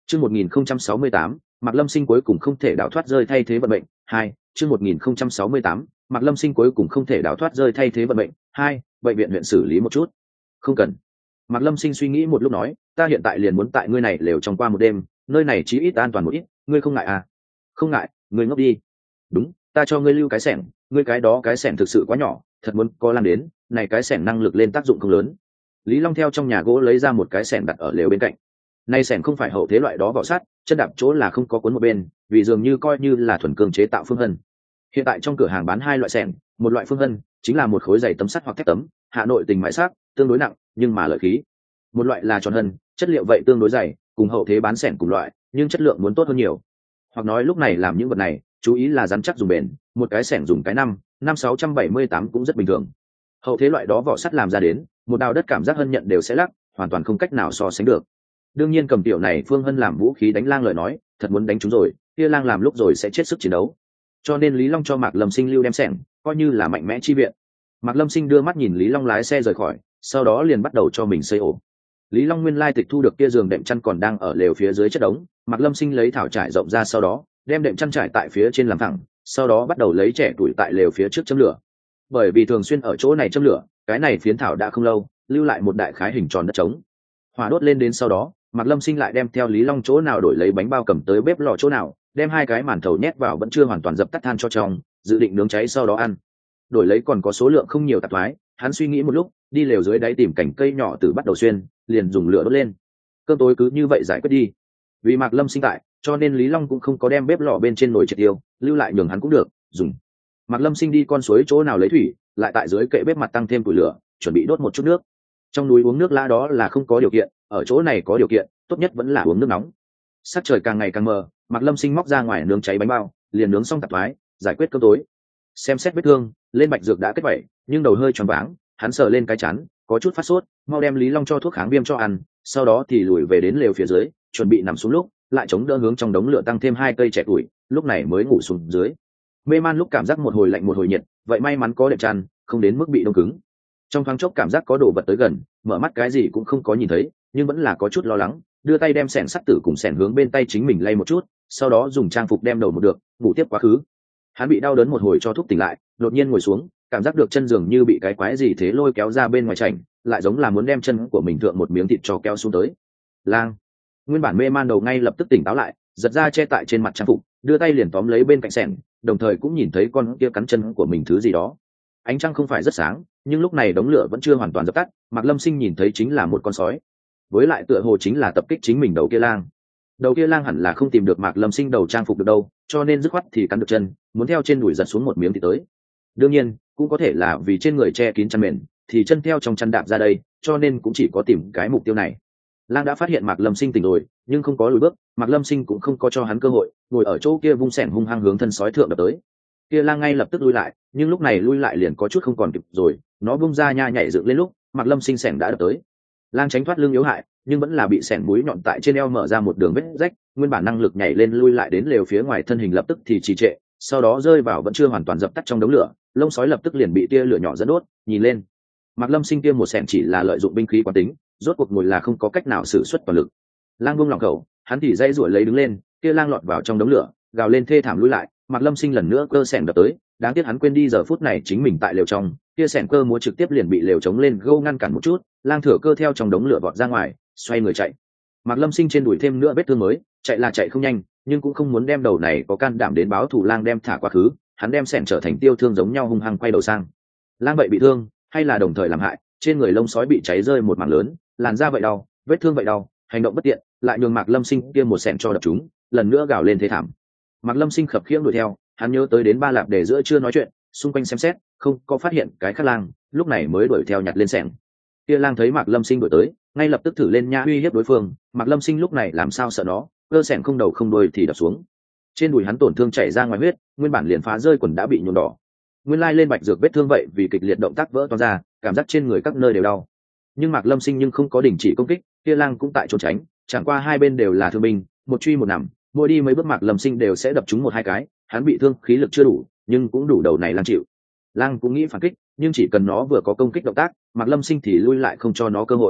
Chương 1068, Mạc Lâm Sinh cuối cùng không thể đào thoát rơi thay thế vận mệnh. 2, chương 1068, Mạc Lâm Sinh cuối cùng không thể đào thoát rơi thay thế vận mệnh. 2, bệnh viện huyện xử lý một chút. Không cần. Mạc Lâm Sinh suy nghĩ một lúc nói, ta hiện tại liền muốn tại ngươi này lều trong qua một đêm, nơi này chí ít an toàn một ít, ngươi không ngại à? Không ngại, ngươi ngốc đi. Đúng, ta cho ngươi lưu cái xẻng, ngươi cái đó cái xẻng thực sự quá nhỏ, thật muốn có lan đến, này cái xẻng năng lực lên tác dụng không lớn. Lý Long theo trong nhà gỗ lấy ra một cái xẻng đặt ở lều bên cạnh. Nay xẻng không phải hậu thế loại đó vỏ sắt, chân đạp chỗ là không có cuốn một bên, vì dường như coi như là thuần cương chế tạo phương hân. Hiện tại trong cửa hàng bán hai loại xẻng, một loại phương hân chính là một khối dày tấm sắt hoặc thép tấm, Hà Nội tình mãi sắc, tương đối nặng, nhưng mà lợi khí. Một loại là tròn hân, chất liệu vậy tương đối dày, cùng hậu thế bán xẻng cùng loại, nhưng chất lượng muốn tốt hơn nhiều. Hoặc nói lúc này làm những vật này, chú ý là rắn chắc dùng bền, một cái xẻng dùng cái năm 678 cũng rất bình thường. Hậu thế loại đó vỏ sắt làm ra đến, một đào đất cảm giác hân nhận đều sẽ lắc, hoàn toàn không cách nào so sánh được. Đương nhiên cầm tiểu này phương hân làm vũ khí đánh lang lời nói, thật muốn đánh chúng rồi, kia lang làm lúc rồi sẽ chết sức chiến đấu. Cho nên Lý Long cho Mạc Lâm Sinh lưu đem xẻng, coi như là mạnh mẽ chi viện. Mạc Lâm Sinh đưa mắt nhìn Lý Long lái xe rời khỏi, sau đó liền bắt đầu cho mình xây ổ. Lý Long nguyên lai tịch thu được kia giường đệm chăn còn đang ở lều phía dưới chất đống, Mạc Lâm Sinh lấy thảo trải rộng ra, sau đó đem đệm chăn trải tại phía trên làm thẳng, sau đó bắt đầu lấy trẻ tuổi tại lều phía trước châm lửa. Bởi vì thường xuyên ở chỗ này châm lửa, cái này phiến thảo đã không lâu, lưu lại một đại khái hình tròn đất trống. Hỏa đốt lên đến sau đó, Mạc Lâm Sinh lại đem theo Lý Long chỗ nào đổi lấy bánh bao cầm tới bếp lò chỗ nào, đem hai cái màn thầu nhét vào vẫn chưa hoàn toàn dập tắt than cho trong, dự định nướng cháy sau đó ăn. Đổi lấy còn có số lượng không nhiều tạp thoái, hắn suy nghĩ một lúc, đi lều dưới đáy tìm cành cây nhỏ từ bắt đầu xuyên, liền dùng lửa đốt lên. Cơm tối cứ như vậy giải quyết đi. Vì Mạc Lâm Sinh tại, cho nên Lý Long cũng không có đem bếp lò bên trên nồi triệt tiêu, lưu lại nhường hắn cũng được dùng. Mạc Lâm Sinh đi con suối chỗ nào lấy thủy, lại tại dưới kệ bếp mặt tăng thêm củi lửa, chuẩn bị đốt một chút nước. Trong núi uống nước lã đó là không có điều kiện, ở chỗ này có điều kiện, tốt nhất vẫn là uống nước nóng. Sắc trời càng ngày càng mờ, Mạc Lâm Sinh móc ra ngoài nướng cháy bánh bao, liền nướng xong tạp thoái, giải quyết cơm tối. Xem xét vết thương, lên bạch dược đã kết vảy, nhưng đầu hơi choáng váng, hắn sờ lên cái chắn, có chút phát sốt, mau đem Lý Long cho thuốc kháng viêm cho ăn, sau đó thì lùi về đến lều phía dưới, chuẩn bị nằm xuống lúc, lại chống đỡ hướng trong đống lửa tăng thêm 2 cây trẻ tuổi, lúc này mới ngủ xuống dưới. Mê man lúc cảm giác một hồi lạnh một hồi nhiệt, vậy may mắn có đệm chăn, không đến mức bị đông cứng. Trong thoáng chốc cảm giác có đồ vật tới gần, mở mắt cái gì cũng không có nhìn thấy, nhưng vẫn là có chút lo lắng, đưa tay đem xẻng sắt tử cùng xẻng hướng bên tay chính mình lay một chút, sau đó dùng trang phục đem đầu một được, ngủ tiếp quá khứ. Hắn bị đau đớn một hồi cho thuốc tỉnh lại, đột nhiên ngồi xuống, cảm giác được chân giường như bị cái quái gì thế lôi kéo ra bên ngoài chảnh, lại giống là muốn đem chân của mình thượng một miếng thịt cho kéo xuống tới. Lang, nguyên bản mê man đầu ngay lập tức tỉnh táo lại, giật ra che tại trên mặt trang phục, đưa tay liền tóm lấy bên cạnh xẻng, đồng thời cũng nhìn thấy con kia cắn chân của mình thứ gì đó. Ánh trăng không phải rất sáng, nhưng lúc này đống lửa vẫn chưa hoàn toàn dập tắt, Mạc Lâm Sinh nhìn thấy chính là một con sói, với lại tựa hồ chính là tập kích chính mình đầu kia lang. Đầu kia lang hẳn là không tìm được Mạc Lâm Sinh đầu trang phục được đâu, cho nên dứt khoát thì cắn được chân, muốn theo trên đùi giật xuống một miếng thì tới. Đương nhiên cũng có thể là vì trên người che kín chăn mền, thì chân theo trong chăn đạp ra đây, cho nên cũng chỉ có tìm cái mục tiêu này. Lang đã phát hiện Mạc Lâm Sinh tỉnh rồi, nhưng không có lùi bước, Mạc Lâm Sinh cũng không có cho hắn cơ hội, ngồi ở chỗ kia vung xẻng hung hăng hướng thân sói thượng đập tới. Kia lang ngay lập tức lui lại, nhưng lúc này lui lại liền có chút không còn kịp rồi, nó bung ra nha nhảy dựng lên lúc Mạc Lâm Sinh xẻng đã đập tới. Lang tránh thoát lưng yếu hại, nhưng vẫn là bị xẻng mũi nhọn tại trên eo mở ra một đường vết rách, nguyên bản năng lực nhảy lên lui lại đến lều phía ngoài thân hình lập tức thì trì trệ, sau đó rơi vào vẫn chưa hoàn toàn dập tắt trong đống lửa, lông sói lập tức liền bị tia lửa nhỏ dẫn đốt. Nhìn lên, Mạc Lâm Sinh tiêm một xẻng chỉ là lợi dụng binh khí quán tính, rốt cuộc ngồi là không có cách nào sử xuất toàn lực. Lang buông lỏng khẩu, hắn thì dây ruổi lấy đứng lên, kia lang lọt vào trong đống lửa, gào lên thê thảm lùi lại. Mạc Lâm Sinh lần nữa cơ xẻng đập tới, đáng tiếc hắn quên đi giờ phút này chính mình tại lều trong, kia xẻng cơ múa trực tiếp liền bị lều chống lên gâu ngăn cản một chút, lang thừa cơ theo trong đống lửa vọt ra ngoài, xoay người chạy. Mạc Lâm Sinh trên đùi thêm nữa vết thương mới, chạy là chạy không nhanh, nhưng cũng không muốn đem đầu này có can đảm đến báo thù lang đem thả quá khứ, hắn đem xẻng trở thành tiêu thương giống nhau hung hăng quay đầu sang. Lang vậy bị thương, hay là đồng thời làm hại, trên người lông sói bị cháy rơi một mảng lớn, làn da vậy đau, vết thương vậy đau, hành động bất tiện, lại nhường Mạc Lâm Sinh kia một xẻng cho đập chúng, lần nữa gào lên thế thảm. Mạc Lâm Sinh khập khiễng đuổi theo, hắn nhớ tới đến Ba Lạp để giữa chưa nói chuyện, xung quanh xem xét, không có phát hiện cái khác lang, lúc này mới đuổi theo nhặt lên xẻng. Kia lang thấy Mạc Lâm Sinh đuổi tới, ngay lập tức thử lên nha uy hiếp đối phương. Mạc Lâm Sinh lúc này làm sao sợ nó, cơ xẻng không đầu không đuôi thì đập xuống. Trên đùi hắn tổn thương chảy ra ngoài huyết, nguyên bản liền phá rơi quần đã bị nhuộm đỏ. Nguyên lai lên bạch dược vết thương vậy vì kịch liệt động tác vỡ toang ra, cảm giác trên người các nơi đều đau. Nhưng Mạc Lâm Sinh nhưng không có đình chỉ công kích, kia lang cũng tại trốn tránh, chẳng qua hai bên đều là thương binh, một truy một nằm, mỗi đi mấy bước Mạc Lâm Sinh đều sẽ đập trúng một hai cái, hắn bị thương khí lực chưa đủ, nhưng cũng đủ đầu này lang chịu. Lang cũng nghĩ phản kích, nhưng chỉ cần nó vừa có công kích động tác, Mạc Lâm Sinh thì lui lại không cho nó cơ hội.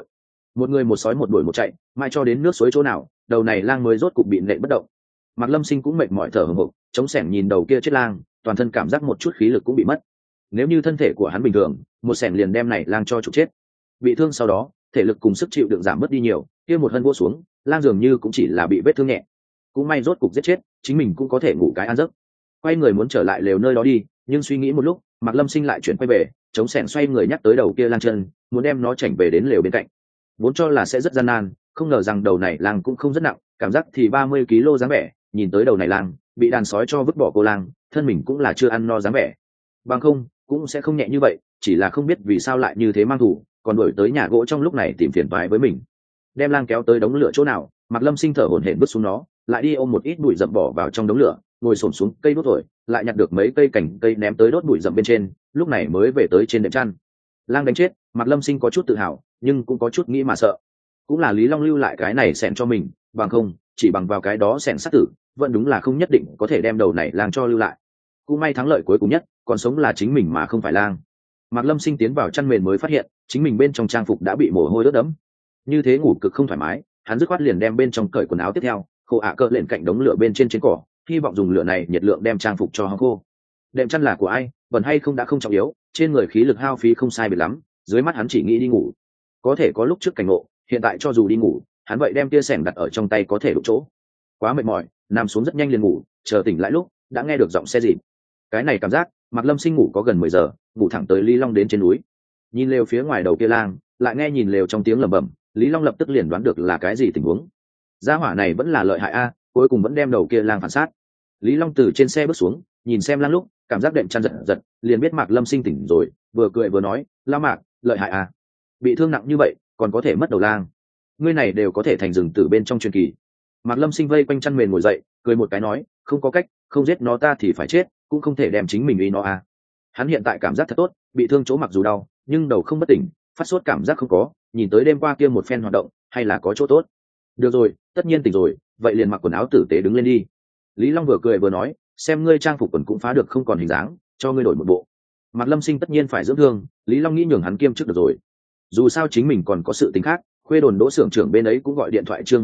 Một người một sói một đuổi một chạy, mai cho đến nước suối chỗ nào, đầu này lang mới rốt cục bị nện bất động. Mạc Lâm Sinh cũng mệt mỏi thở hổn hộc, chống sẻng nhìn đầu kia chết lang, toàn thân cảm giác một chút khí lực cũng bị mất. Nếu như thân thể của hắn bình thường, một sẻng liền đem này lang cho trục chết. Bị thương sau đó, thể lực cùng sức chịu đựng giảm mất đi nhiều, kia một hân vỗ xuống, lang dường như cũng chỉ là bị vết thương nhẹ. Cũng may rốt cục giết chết, chính mình cũng có thể ngủ cái an giấc. Quay người muốn trở lại lều nơi đó đi, nhưng suy nghĩ một lúc, Mạc Lâm Sinh lại chuyển quay về, chống sẻng xoay người nhắc tới đầu kia lang chân, muốn đem nó chảnh về đến lều bên cạnh. Vốn cho là sẽ rất gian nan, không ngờ rằng đầu này lang cũng không rất nặng, cảm giác thì 30 kg dáng vẻ, nhìn tới đầu này lang bị đàn sói cho vứt bỏ cô lang, thân mình cũng là chưa ăn no dáng vẻ. Bằng không, cũng sẽ không nhẹ như vậy, chỉ là không biết vì sao lại như thế mang thủ, còn đuổi tới nhà gỗ trong lúc này tìm phiền toái với mình. Đem lang kéo tới đống lửa chỗ nào, Mạc Lâm Sinh thở hổn hển bước xuống nó, lại đi ôm một ít bụi rậm bỏ vào trong đống lửa, ngồi xổm xuống cây đốt rồi, lại nhặt được mấy cây cành cây ném tới đốt bụi rậm bên trên, lúc này mới về tới trên đệm chăn. Lang đánh chết, Mạc Lâm Sinh có chút tự hào, nhưng cũng có chút nghĩ mà sợ. Cũng là Lý Long lưu lại cái này xẻng cho mình, bằng không, chỉ bằng vào cái đó xẻng sát tử, vẫn đúng là không nhất định có thể đem đầu này lang cho lưu lại. Cũng may thắng lợi cuối cùng nhất, còn sống là chính mình mà không phải lang. Mạc Lâm Sinh tiến vào chăn mền mới phát hiện, chính mình bên trong trang phục đã bị mồ hôi ướt đẫm. Như thế ngủ cực không thoải mái, hắn dứt khoát liền đem bên trong cởi quần áo tiếp theo, khô cỡ lên cạnh đống lửa bên trên cỏ, hy vọng dùng lửa này nhiệt lượng đem trang phục cho hong khô. Đệm chăn là của ai, bẩn hay không đã không trọng yếu, trên người khí lực hao phí không sai biệt lắm, dưới mắt hắn chỉ nghĩ đi ngủ. Có thể có lúc trước cảnh ngộ, hiện tại cho dù đi ngủ, hắn vậy đem tia sẻng đặt ở trong tay có thể đụng chỗ. Quá mệt mỏi, nằm xuống rất nhanh liền ngủ, chờ tỉnh lại lúc đã nghe được giọng xe dịp. Cái này cảm giác, Mạc Lâm Sinh ngủ có gần 10 giờ, ngủ thẳng tới Lý Long đến trên núi. Nhìn lều phía ngoài đầu kia lang, lại nghe nhìn lều trong tiếng lẩm bẩm, Lý Long lập tức liền đoán được là cái gì tình huống. Gia hỏa này vẫn là lợi hại a, cuối cùng vẫn đem đầu kia lang phản sát. Lý Long từ trên xe bước xuống, nhìn xem lang lúc, cảm giác đệm chăn giật giật, liền biết Mạc Lâm Sinh tỉnh rồi, vừa cười vừa nói, "La Mạc, lợi hại a, bị thương nặng như vậy, còn có thể mất đầu lang. Ngươi này đều có thể thành rừng tử bên trong truyền kỳ." Mạc Lâm Sinh vây quanh chăn mền ngồi dậy, cười một cái nói, "Không có cách, không giết nó ta thì phải chết, cũng không thể đem chính mình uy nó a." Hắn hiện tại cảm giác thật tốt, bị thương chỗ mặc dù đau, nhưng đầu không bất tỉnh, phát sốt cảm giác không có, nhìn tới đêm qua kia một phen hoạt động, hay là có chỗ tốt. Được rồi, tất nhiên tỉnh rồi, vậy liền mặc quần áo tử tế đứng lên đi. Lý Long vừa cười vừa nói, xem ngươi trang phục quần cũng phá được không còn hình dáng, cho ngươi đổi một bộ. Mạc Lâm Sinh tất nhiên phải dưỡng thương, Lý Long nghĩ nhường hắn kiêm chức được rồi. Dù sao chính mình còn có sự tính khác, khuê đồn đỗ xưởng trưởng bên ấy cũng gọi điện thoại chương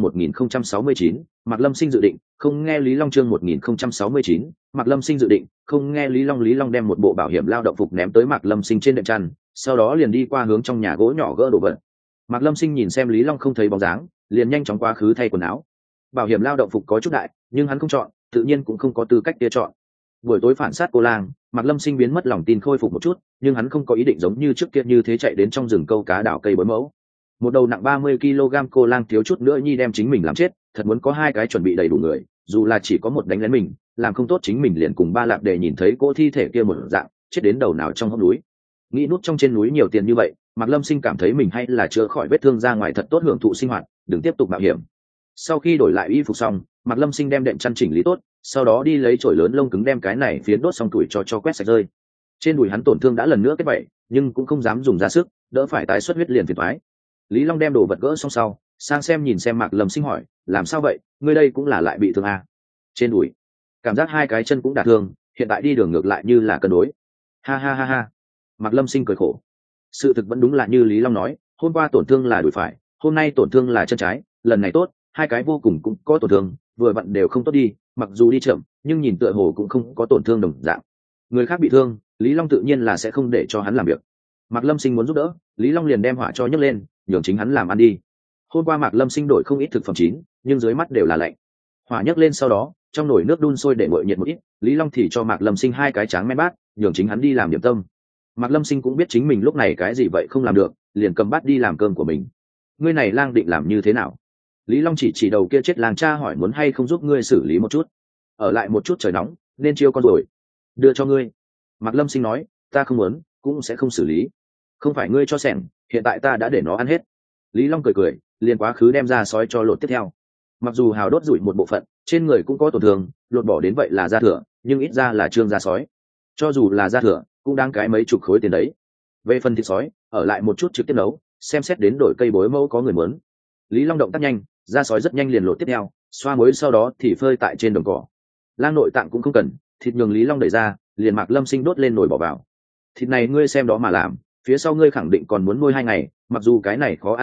1069, Mạc Lâm Sinh dự định, không nghe Lý Long chương 1069, Mạc Lâm Sinh dự định, không nghe Lý Long đem một bộ bảo hiểm lao động phục ném tới Mạc Lâm Sinh trên đệm chăn, sau đó liền đi qua hướng trong nhà gỗ nhỏ gỡ đồ vật. Mạc Lâm Sinh nhìn xem Lý Long không thấy bóng dáng, liền nhanh chóng quá khứ thay quần áo. Bảo hiểm lao động phục có chút đại, nhưng hắn không chọn, tự nhiên cũng không có tư cách kia chọn. Buổi tối phản sát cô lang, Mạc Lâm Sinh biến mất lòng tin khôi phục một chút, nhưng hắn không có ý định giống như trước kia như thế chạy đến trong rừng câu cá đảo cây bối mẫu. Một đầu nặng 30 kg cô lang thiếu chút nữa nhi đem chính mình làm chết, thật muốn có hai cái chuẩn bị đầy đủ người, dù là chỉ có một đánh lén mình, làm không tốt chính mình liền cùng ba lạp để nhìn thấy cô thi thể kia một dạng, chết đến đầu nào trong hốc núi. Nghĩ nút trong trên núi nhiều tiền như vậy, Mạc Lâm Sinh cảm thấy mình hay là chữa khỏi vết thương ra ngoài thật tốt hưởng thụ sinh hoạt, đừng tiếp tục mạo hiểm. Sau khi đổi lại y phục xong, Mạc Lâm Sinh đem đệm chăn chỉnh lý tốt, sau đó đi lấy chổi lớn lông cứng đem cái này phiến đốt xong tuổi cho quét sạch rơi. Trên đùi hắn tổn thương đã lần nữa kết vảy, nhưng cũng không dám dùng ra sức, đỡ phải tái xuất huyết liền phiền toái. Lý Long đem đồ vật gỡ xong sau, sang xem nhìn xem Mạc Lâm Sinh hỏi, làm sao vậy, ngươi đây cũng là lại bị thương à? Trên đùi, cảm giác hai cái chân cũng đả thương, hiện tại đi đường ngược lại như là cân đối. Ha ha ha ha. Mạc Lâm Sinh cười khổ. Sự thực vẫn đúng là như Lý Long nói, hôm qua tổn thương là đùi phải, hôm nay tổn thương là chân trái, lần này tốt, hai cái vô cùng cũng có tổn thương, vừa vặn đều không tốt đi, mặc dù đi chậm, nhưng nhìn tựa hồ cũng không có tổn thương đồng dạng. Người khác bị thương, Lý Long tự nhiên là sẽ không để cho hắn làm việc. Mạc Lâm Sinh muốn giúp đỡ, Lý Long liền đem hỏa cho nhấc lên, nhường chính hắn làm ăn đi. Hôm qua Mạc Lâm Sinh đổi không ít thực phẩm chín, nhưng dưới mắt đều là lạnh. Hỏa nhấc lên sau đó, trong nồi nước đun sôi để nguội nhiệt một ít, Lý Long thì cho Mạc Lâm Sinh hai cái tráng men bát, nhường chính hắn đi làm điểm tâm. Mạc Lâm Sinh cũng biết chính mình lúc này cái gì vậy không làm được, liền cầm bát đi làm cơm của mình. Ngươi này lang định làm như thế nào? Lý Long chỉ đầu kia chết lang cha hỏi muốn hay không giúp ngươi xử lý một chút. Ở lại một chút trời nóng, nên chiêu con rồi. Đưa cho ngươi. Mạc Lâm Sinh nói, ta không muốn, cũng sẽ không xử lý. Không phải ngươi cho sẻng, hiện tại ta đã để nó ăn hết. Lý Long cười cười, liền quá khứ đem ra sói cho lột tiếp theo. Mặc dù hào đốt rủi một bộ phận, trên người cũng có tổn thương, lột bỏ đến vậy là da thừa, nhưng ít ra là trương da sói. Cho dù là da thừa, cũng đáng cái mấy chục khối tiền đấy. Về phần thịt sói, ở lại một chút trực tiếp nấu, xem xét đến đổi cây bối mẫu có người muốn. Lý Long động tác nhanh, da sói rất nhanh liền lột tiếp theo, xoa muối sau đó thì phơi tại trên đồng cỏ. Lang nội tạng cũng không cần, thịt nhường Lý Long đẩy ra, liền Mạc Lâm Sinh đốt lên nồi bỏ vào. Thịt này ngươi xem đó mà làm, phía sau ngươi khẳng định còn muốn nuôi 2 ngày, mặc dù cái này khó ăn chút ít,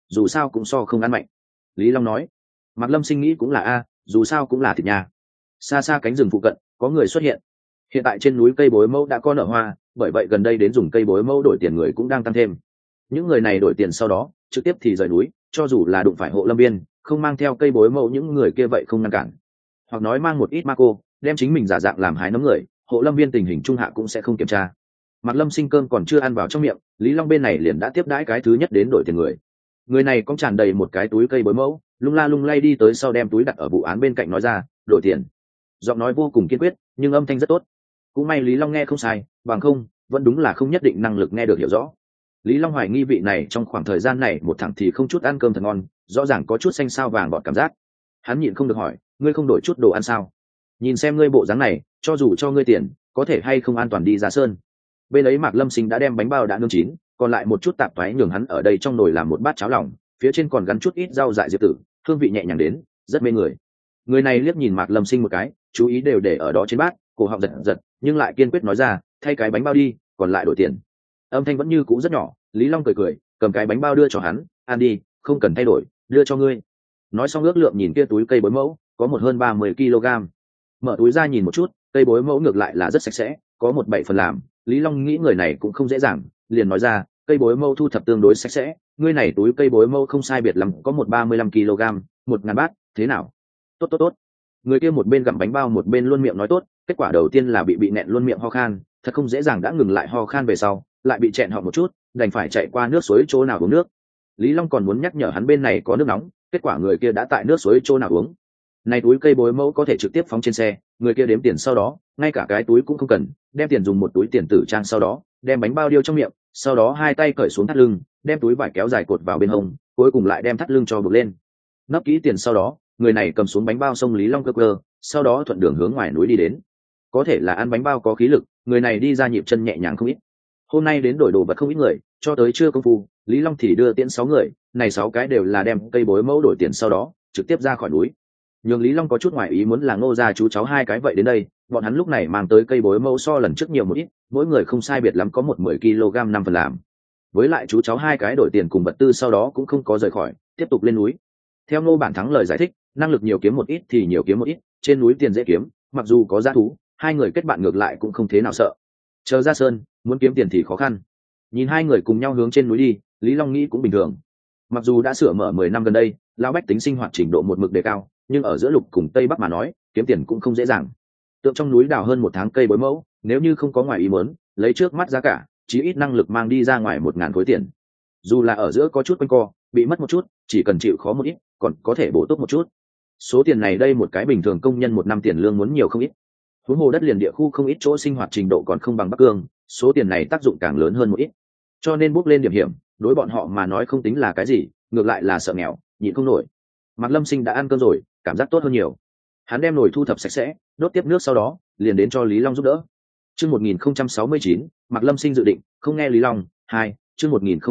dù sao cũng so không ăn mạnh. Lý Long nói. Mạc Lâm Sinh nghĩ cũng là dù sao cũng là thịt nhà. Xa xa cánh rừng phụ cận có người xuất hiện. Hiện tại trên núi cây bối mẫu đã có nở hoa, bởi vậy gần đây đến dùng cây bối mẫu đổi tiền người cũng đang tăng thêm. Những người này đổi tiền sau đó trực tiếp thì rời núi, cho dù là đụng phải hộ lâm viên, không mang theo cây bối mẫu những người kia vậy không ngăn cản, hoặc nói mang một ít ma cô đem chính mình giả dạng làm hái nấm người, hộ lâm viên tình hình trung hạ cũng sẽ không kiểm tra. Mạc Lâm Sinh cơm còn chưa ăn vào trong miệng, Lý Long bên này liền đã tiếp đãi cái thứ nhất đến đổi tiền người. Người này có tràn đầy một cái túi cây bối mẫu, lung la lung lay đi tới sau đem túi đặt ở vụ án bên cạnh nói ra, đổi tiền. Giọng nói vô cùng kiên quyết, nhưng âm thanh rất tốt. Cũng may Lý Long nghe không sai, bằng không vẫn đúng là không nhất định năng lực nghe được hiểu rõ. Lý Long hoài nghi vị này trong khoảng thời gian này một thằng thì không chút ăn cơm thật ngon, rõ ràng có chút xanh sao vàng bọt cảm giác. Hắn nhịn không được hỏi, ngươi không đổi chút đồ ăn sao? Nhìn xem ngươi bộ dáng này, cho dù cho ngươi tiền, có thể hay không an toàn đi ra sơn. Bên ấy Mạc Lâm Sinh đã đem bánh bao đã nướng chín, còn lại một chút tạp thoái nhường hắn ở đây trong nồi làm một bát cháo lòng, phía trên còn gắn chút ít rau dại diệp tử, hương vị nhẹ nhàng đến, rất mê người. Người này liếc nhìn Mạc Lâm Sinh một cái, chú ý đều để ở đó trên bát, cổ họng giật giật, nhưng lại kiên quyết nói ra, thay cái bánh bao đi, còn lại đổi tiền. Âm thanh vẫn như cũ rất nhỏ. Lý Long cười cười, cầm cái bánh bao đưa cho hắn, ăn đi, không cần thay đổi, đưa cho ngươi. Nói xong ước lượng nhìn kia túi cây bối mẫu, có một hơn 30 kg. Mở túi ra nhìn một chút, cây bối mẫu ngược lại là rất sạch sẽ, có một 7 phần làm. Lý Long nghĩ người này cũng không dễ dàng, liền nói ra, cây bối mẫu thu thập tương đối sạch sẽ, ngươi này túi cây bối mẫu không sai biệt lắm, có một 35 kg, 1000 bát, thế nào? Tốt tốt tốt. Người kia một bên gặm bánh bao một bên luôn miệng nói tốt, kết quả đầu tiên là bị nẹn luôn miệng ho khan, thật không dễ dàng đã ngừng lại ho khan về sau, lại bị chẹn họ một chút, đành phải chạy qua nước suối chỗ nào uống nước. Lý Long còn muốn nhắc nhở hắn bên này có nước nóng, kết quả người kia đã tại nước suối chỗ nào uống. Này túi cây bối mẫu có thể trực tiếp phóng trên xe, người kia đếm tiền sau đó, ngay cả cái túi cũng không cần, đem tiền dùng một túi tiền tử trang sau đó, đem bánh bao điêu trong miệng, sau đó hai tay cởi xuống thắt lưng, đem túi vải kéo dài cột vào bên hông, cuối cùng lại đem thắt lưng cho buộc lên. Nấp kỹ tiền sau đó, người này cầm xuống bánh bao xông Lý Long cơ cơ, sau đó thuận đường hướng ngoài núi đi đến. Có thể là ăn bánh bao có khí lực, người này đi ra nhịp chân nhẹ nhàng không ít. Hôm nay đến đổi đồ vật không ít người, cho tới trưa công phu, Lý Long thì đưa tiễn 6 người, này 6 cái đều là đem cây bối mẫu đổi tiền sau đó trực tiếp ra khỏi núi. Nhưng Lý Long có chút ngoài ý muốn là Ngô gia chú cháu hai cái vậy đến đây, bọn hắn lúc này mang tới cây bối mẫu so lần trước nhiều một ít, mỗi người không sai biệt lắm có một 10 kg 5 phần làm. Với lại chú cháu hai cái đổi tiền cùng vật tư sau đó cũng không có rời khỏi, tiếp tục lên núi. Theo Ngô Bản Thắng lời giải thích, năng lực nhiều kiếm một ít thì nhiều kiếm một ít, trên núi tiền dễ kiếm, mặc dù có dã thú, hai người kết bạn ngược lại cũng không thế nào sợ. Chờ ra sơn, muốn kiếm tiền thì khó khăn. Nhìn hai người cùng nhau hướng trên núi đi, Lý Long nghĩ cũng bình thường. Mặc dù đã sửa mở 10 năm gần đây, lão bách tính sinh hoạt trình độ một mực đề cao, nhưng ở giữa lục cùng tây bắc mà nói, kiếm tiền cũng không dễ dàng. Tượng trong núi đào hơn 1 tháng cây bối mẫu, nếu như không có ngoài ý muốn, lấy trước mắt giá cả, chí ít năng lực mang đi ra ngoài 1000 khối tiền. Dù là ở giữa có chút quanh co, bị mất một chút, chỉ cần chịu khó một ít, còn có thể bổ túc một chút. Số tiền này đây một cái bình thường công nhân 1 năm tiền lương muốn nhiều không ít. Huống hồ đất liền địa khu không ít chỗ sinh hoạt trình độ còn không bằng Bắc Cương, số tiền này tác dụng càng lớn hơn một ít. Cho nên bước lên điểm hiểm, đối bọn họ mà nói không tính là cái gì, ngược lại là sợ nghèo, nhịn không nổi. Mạc Lâm Sinh đã ăn cơm rồi, cảm giác tốt hơn nhiều. Hắn đem nồi thu thập sạch sẽ, đốt tiếp nước sau đó, liền đến cho Lý Long giúp đỡ. Chương 1069, Mạc Lâm Sinh dự định, không nghe Lý Long. 2, chương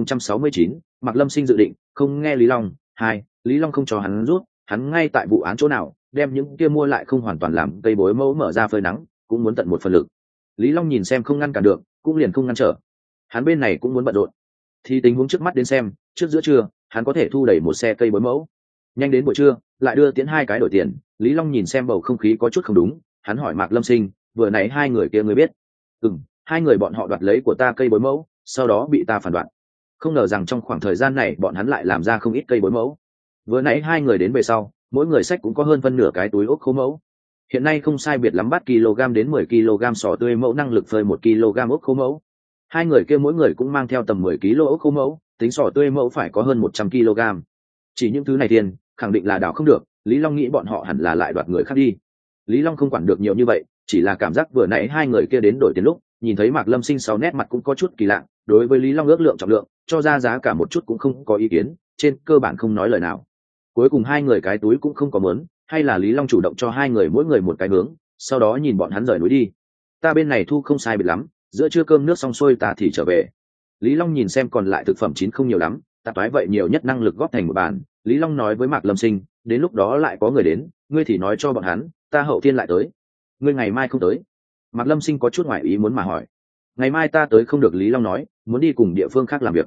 1069, Mạc Lâm Sinh dự định, không nghe Lý Long. 2, Lý Long không cho hắn rút, hắn ngay tại vụ án chỗ nào, đem những kia mua lại không hoàn toàn làm cây bối mẫu mở ra phơi nắng, cũng muốn tận một phần lực. Lý Long nhìn xem không ngăn cản được, cũng liền không ngăn trở. Hắn bên này cũng muốn bận rộn. Thì tình huống trước mắt đến xem, trước giữa trưa, hắn có thể thu đẩy một xe cây bối mẫu. Nhanh đến buổi trưa, lại đưa tiễn 2 cái đổi tiền. Lý Long nhìn xem bầu không khí có chút không đúng, hắn hỏi Mạc Lâm Sinh, vừa nãy 2 người kia ngươi biết? Hai người bọn họ đoạt lấy của ta cây bối mẫu, sau đó bị ta phản đoạn. Không ngờ rằng trong khoảng thời gian này bọn hắn lại làm ra không ít cây bối mẫu. Vừa nãy 2 người đến về sau, mỗi người xách cũng có hơn phân nửa cái túi ốc khô mẫu. Hiện nay không sai biệt lắm bắt kg đến 10 kg sò tươi mẫu, năng lực phơi 1 kg ốc khô mẫu. 2 người kia mỗi người cũng mang theo tầm 10 kg ốc khô mẫu, tính sò tươi mẫu phải có hơn 100 kg. Chỉ những thứ này tiền, khẳng định là đảo không được, Lý Long nghĩ bọn họ hẳn là lại đoạt người khác đi. Lý Long không quản được nhiều như vậy, chỉ là cảm giác vừa nãy 2 người kia đến đổi tiền lúc, nhìn thấy Mạc Lâm Sinh 6 nét mặt cũng có chút kỳ lạ, đối với Lý Long ước lượng trọng lượng, cho ra giá cả một chút cũng không có ý kiến, trên cơ bản không nói lời nào. Cuối cùng 2 người cái túi cũng không có mớn, hay là Lý Long chủ động cho 2 người mỗi người một cái hướng, sau đó nhìn bọn hắn rời núi đi. Ta bên này thu không sai biệt lắm, giữa trưa cơm nước xong xuôi ta thì trở về. Lý Long nhìn xem còn lại thực phẩm chín không nhiều lắm, tạp toái vậy nhiều nhất năng lực góp thành một bàn. Lý Long nói với Mạc Lâm Sinh, đến lúc đó lại có người đến, ngươi thì nói cho bọn hắn, ta hậu thiên lại tới. Ngươi ngày mai không tới? Mạc Lâm Sinh có chút ngoài ý muốn mà hỏi. Ngày mai ta tới không được, Lý Long nói, muốn đi cùng địa phương khác làm việc.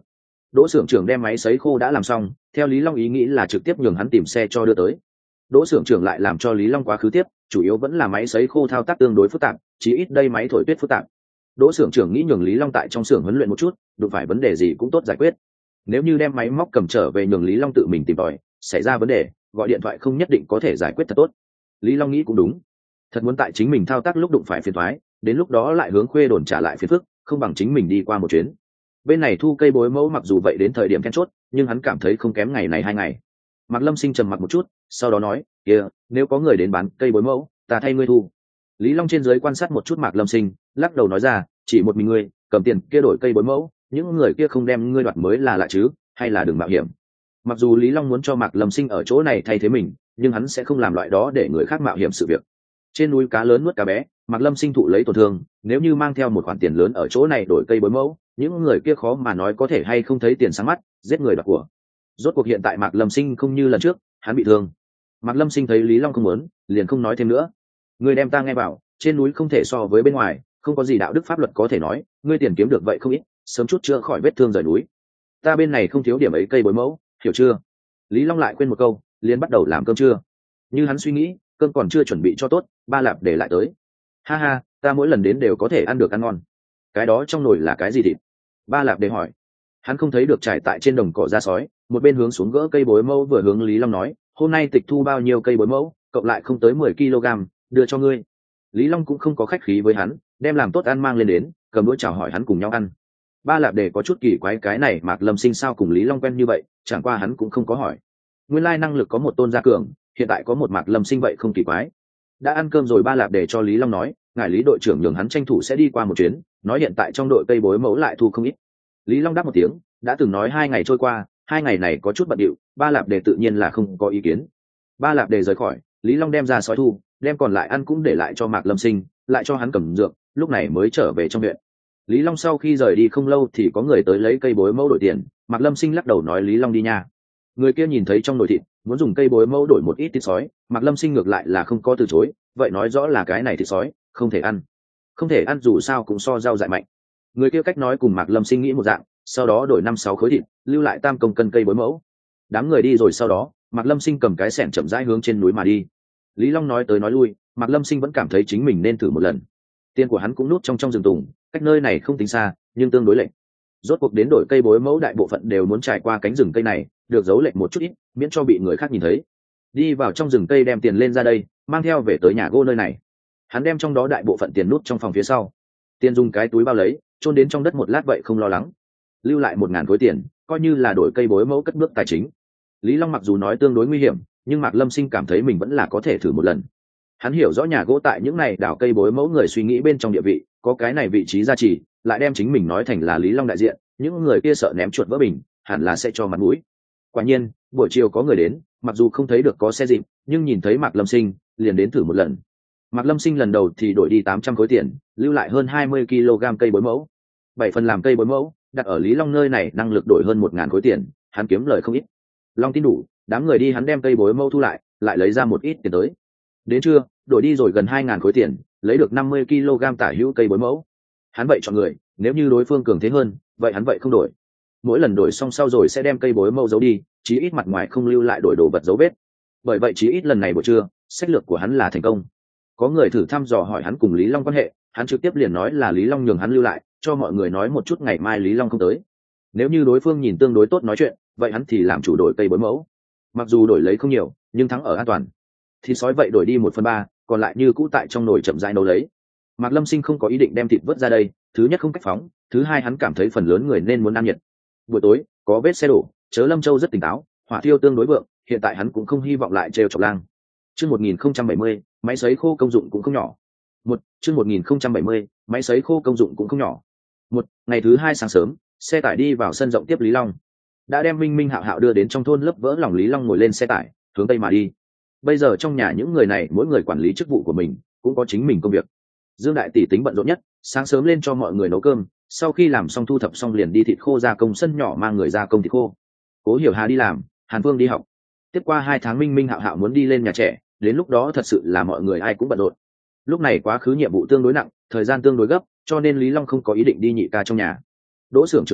Đỗ xưởng trưởng đem máy sấy khô đã làm xong, theo Lý Long ý nghĩ là trực tiếp nhường hắn tìm xe cho đưa tới. Đỗ xưởng trưởng lại làm cho Lý Long quá khứ tiếp, chủ yếu vẫn là máy sấy khô thao tác tương đối phức tạp, chí ít đây máy thổi tuyết phức tạp. Đỗ xưởng trưởng nghĩ nhường Lý Long tại trong xưởng huấn luyện một chút, đụng phải vấn đề gì cũng tốt giải quyết. Nếu như đem máy móc cầm trở về nhường Lý Long tự mình tìm tòi, xảy ra vấn đề, gọi điện thoại không nhất định có thể giải quyết thật tốt. Lý Long nghĩ cũng đúng, thật muốn tại chính mình thao tác lúc đụng phải phiền toái, đến lúc đó lại hướng Khuê Đồn trả lại phiền phức, không bằng chính mình đi qua một chuyến. Bên này thu cây bối mẫu mặc dù vậy đến thời điểm then chốt, nhưng hắn cảm thấy không kém ngày này 2 ngày. Mạc Lâm Sinh trầm mặc một chút, sau đó nói, kia, nếu có người đến bán cây bối mẫu, ta thay ngươi thu. Lý Long trên dưới quan sát một chút Mạc Lâm Sinh, lắc đầu nói ra, chỉ một mình ngươi, cầm tiền kia đổi cây bối mẫu, những người kia không đem ngươi đoạt mới là lạ chứ, hay là đừng mạo hiểm. Mặc dù Lý Long muốn cho Mạc Lâm Sinh ở chỗ này thay thế mình, nhưng hắn sẽ không làm loại đó để người khác mạo hiểm sự việc. Trên núi cá lớn nuốt cá bé, Mạc Lâm Sinh thụ lấy tổn thương, nếu như mang theo một khoản tiền lớn ở chỗ này đổi cây bối mẫu, những người kia khó mà nói có thể hay không thấy tiền sáng mắt, giết người đoạt của. Rốt cuộc hiện tại Mạc Lâm Sinh không như lần trước, hắn bị thương. Mạc Lâm Sinh thấy Lý Long không muốn, liền không nói thêm nữa. Người đem ta nghe bảo, trên núi không thể so với bên ngoài, không có gì đạo đức pháp luật có thể nói, ngươi tiền kiếm được vậy không ít, sớm chút chữa khỏi vết thương rời núi. Ta bên này không thiếu điểm ấy cây bối mẫu, hiểu chưa? Lý Long lại quên một câu, liền bắt đầu làm cơm trưa. Như hắn suy nghĩ, cơm còn chưa chuẩn bị cho tốt, Ba Lạp để lại tới. Ha ha, ta mỗi lần đến đều có thể ăn được ăn ngon. Cái đó trong nồi là cái gì thịt? Ba Lạp để hỏi. Hắn không thấy được trải tại trên đồng cỏ ra sói, một bên hướng xuống gỡ cây bối mẫu vừa hướng Lý Long nói, hôm nay tịch thu bao nhiêu cây bối mẫu, cộng lại không tới 10 kg, đưa cho ngươi. Lý Long cũng không có khách khí với hắn, đem làm tốt ăn mang lên đến, cầm đũa chào hỏi hắn cùng nhau ăn. Ba Lạp để có chút kỳ quái cái này Mạc Lâm Sinh sao cùng Lý Long quen như vậy, chẳng qua hắn cũng không có hỏi. Nguyên lai năng lực có một Tôn Gia Cường, hiện tại có một Mạc Lâm Sinh vậy không kỳ quái. Đã ăn cơm rồi Ba Lạp để cho Lý Long nói, ngài Lý đội trưởng nhường hắn tranh thủ sẽ đi qua một chuyến, nói hiện tại trong đội cây bối mẫu lại thu không ít. Lý Long đáp một tiếng, đã từng nói 2 ngày trôi qua, 2 ngày này có chút bận điệu, Ba Lạp để tự nhiên là không có ý kiến. Ba Lạp để rời khỏi, Lý Long đem ra sói thu, đem còn lại ăn cũng để lại cho Mạc Lâm Sinh, lại cho hắn cầm dược, lúc này mới trở về trong viện. Lý Long sau khi rời đi không lâu thì có người tới lấy cây bối mẫu đổi tiền, Mạc Lâm Sinh lắc đầu nói Lý Long đi nha. Người kia nhìn thấy trong nồi thịt, muốn dùng cây bối mẫu đổi một ít thịt sói, Mạc Lâm Sinh ngược lại là không có từ chối, vậy nói rõ là cái này thịt sói không thể ăn. Không thể ăn dù sao cũng so rau dại mạnh. Người kia cách nói cùng Mạc Lâm Sinh nghĩ một dạng, sau đó đổi 5-6 khối thịt, lưu lại 3 công cân cây bối mẫu. Đám người đi rồi sau đó, Mạc Lâm Sinh cầm cái xẻng chậm rãi hướng trên núi mà đi. Lý Long nói tới nói lui, Mạc Lâm Sinh vẫn cảm thấy chính mình nên thử một lần. Tiền của hắn cũng núp trong rừng tùng, cách nơi này không tính xa, nhưng tương đối lệch. Rốt cuộc đến đổi cây bối mẫu đại bộ phận đều muốn trải qua cánh rừng cây này, được giấu lệch một chút ít, miễn cho bị người khác nhìn thấy. Đi vào trong rừng cây đem tiền lên ra đây, mang theo về tới nhà gỗ nơi này. Hắn đem trong đó đại bộ phận tiền nút trong phòng phía sau. Tiền dùng cái túi bao lấy, chôn đến trong đất một lát vậy không lo lắng. Lưu lại 1000 khối tiền, coi như là đổi cây bối mẫu cất bước tài chính. Lý Long mặc dù nói tương đối nguy hiểm, nhưng Mạc Lâm Sinh cảm thấy mình vẫn là có thể thử một lần. Hắn hiểu rõ nhà gỗ tại những này đảo cây bối mẫu người suy nghĩ bên trong địa vị, có cái này vị trí gia trì, lại đem chính mình nói thành là Lý Long đại diện, những người kia sợ ném chuột vỡ bình, hẳn là sẽ cho mặt mũi. Quả nhiên, buổi chiều có người đến, mặc dù không thấy được có xe dịp, nhưng nhìn thấy Mạc Lâm Sinh, liền đến thử một lần. Mạc Lâm Sinh lần đầu thì đổi đi 800 khối tiền, lưu lại hơn 20 kg cây bối mẫu. 7 phần làm cây bối mẫu, đặt ở Lý Long nơi này năng lực đổi hơn 1000 khối tiền, hắn kiếm lời không ít. Long tin đủ, đám người đi hắn đem cây bối mẫu thu lại lấy ra một ít tiền tới. Đến trưa, đổi đi rồi gần 2000 khối tiền, lấy được 50 kg tả hữu cây bối mẫu. Hắn vậy chọn người, nếu như đối phương cường thế hơn, vậy hắn vậy không đổi. Mỗi lần đổi xong sau rồi sẽ đem cây bối mẫu giấu đi, chí ít mặt ngoài không lưu lại đổi đồ vật dấu vết. Bởi vậy chí ít lần này buổi trưa, sách lược của hắn là thành công. Có người thử thăm dò hỏi hắn cùng Lý Long quan hệ, hắn trực tiếp liền nói là Lý Long nhường hắn lưu lại, cho mọi người nói một chút ngày mai Lý Long không tới. Nếu như đối phương nhìn tương đối tốt nói chuyện, vậy hắn thì làm chủ đổi cây bối mẫu. Mặc dù đổi lấy không nhiều, nhưng thắng ở an toàn. Thì sói vậy đổi đi 1/3, còn lại như cũ tại trong nồi chậm rãi nấu lấy. Mạc Lâm Sinh không có ý định đem thịt vớt ra đây, thứ nhất không cách phóng, thứ hai hắn cảm thấy phần lớn người nên muốn ăn nhiệt. Buổi tối, có vết xe đổ, Chớ Lâm Châu rất tỉnh táo, hỏa thiêu tương đối vượng, hiện tại hắn cũng không hy vọng lại trêu chọc lang. Chương 1070, máy sấy khô công dụng cũng không nhỏ. Chương 1070, máy sấy khô công dụng cũng không nhỏ. Ngày thứ 2 sáng sớm, xe tải đi vào sân rộng tiếp Lý Long. Đã đem Minh Minh Hạo Hạo đưa đến trong thôn lớp vỡ lòng Lý Long ngồi lên xe tải, hướng tây mà đi. Bây giờ trong nhà những người này mỗi người quản lý chức vụ của mình, cũng có chính mình công việc. Dương đại tỷ tính bận rộn nhất, sáng sớm lên cho mọi người nấu cơm, sau khi làm xong thu thập xong liền đi thịt khô gia công sân nhỏ mang người gia công thịt khô. Cố Hiểu Hà đi làm, Hàn Phương đi học. Tiếp qua 2 tháng Minh Minh Hạo Hạo muốn đi lên nhà trẻ, đến lúc đó thật sự là mọi người ai cũng bận rộn. Lúc này quá khứ nhiệm vụ tương đối nặng, thời gian tương đối gấp, cho nên Lý Long không có ý định đi nhị ca trong nhà. Đỗ xưởng trưởng nói,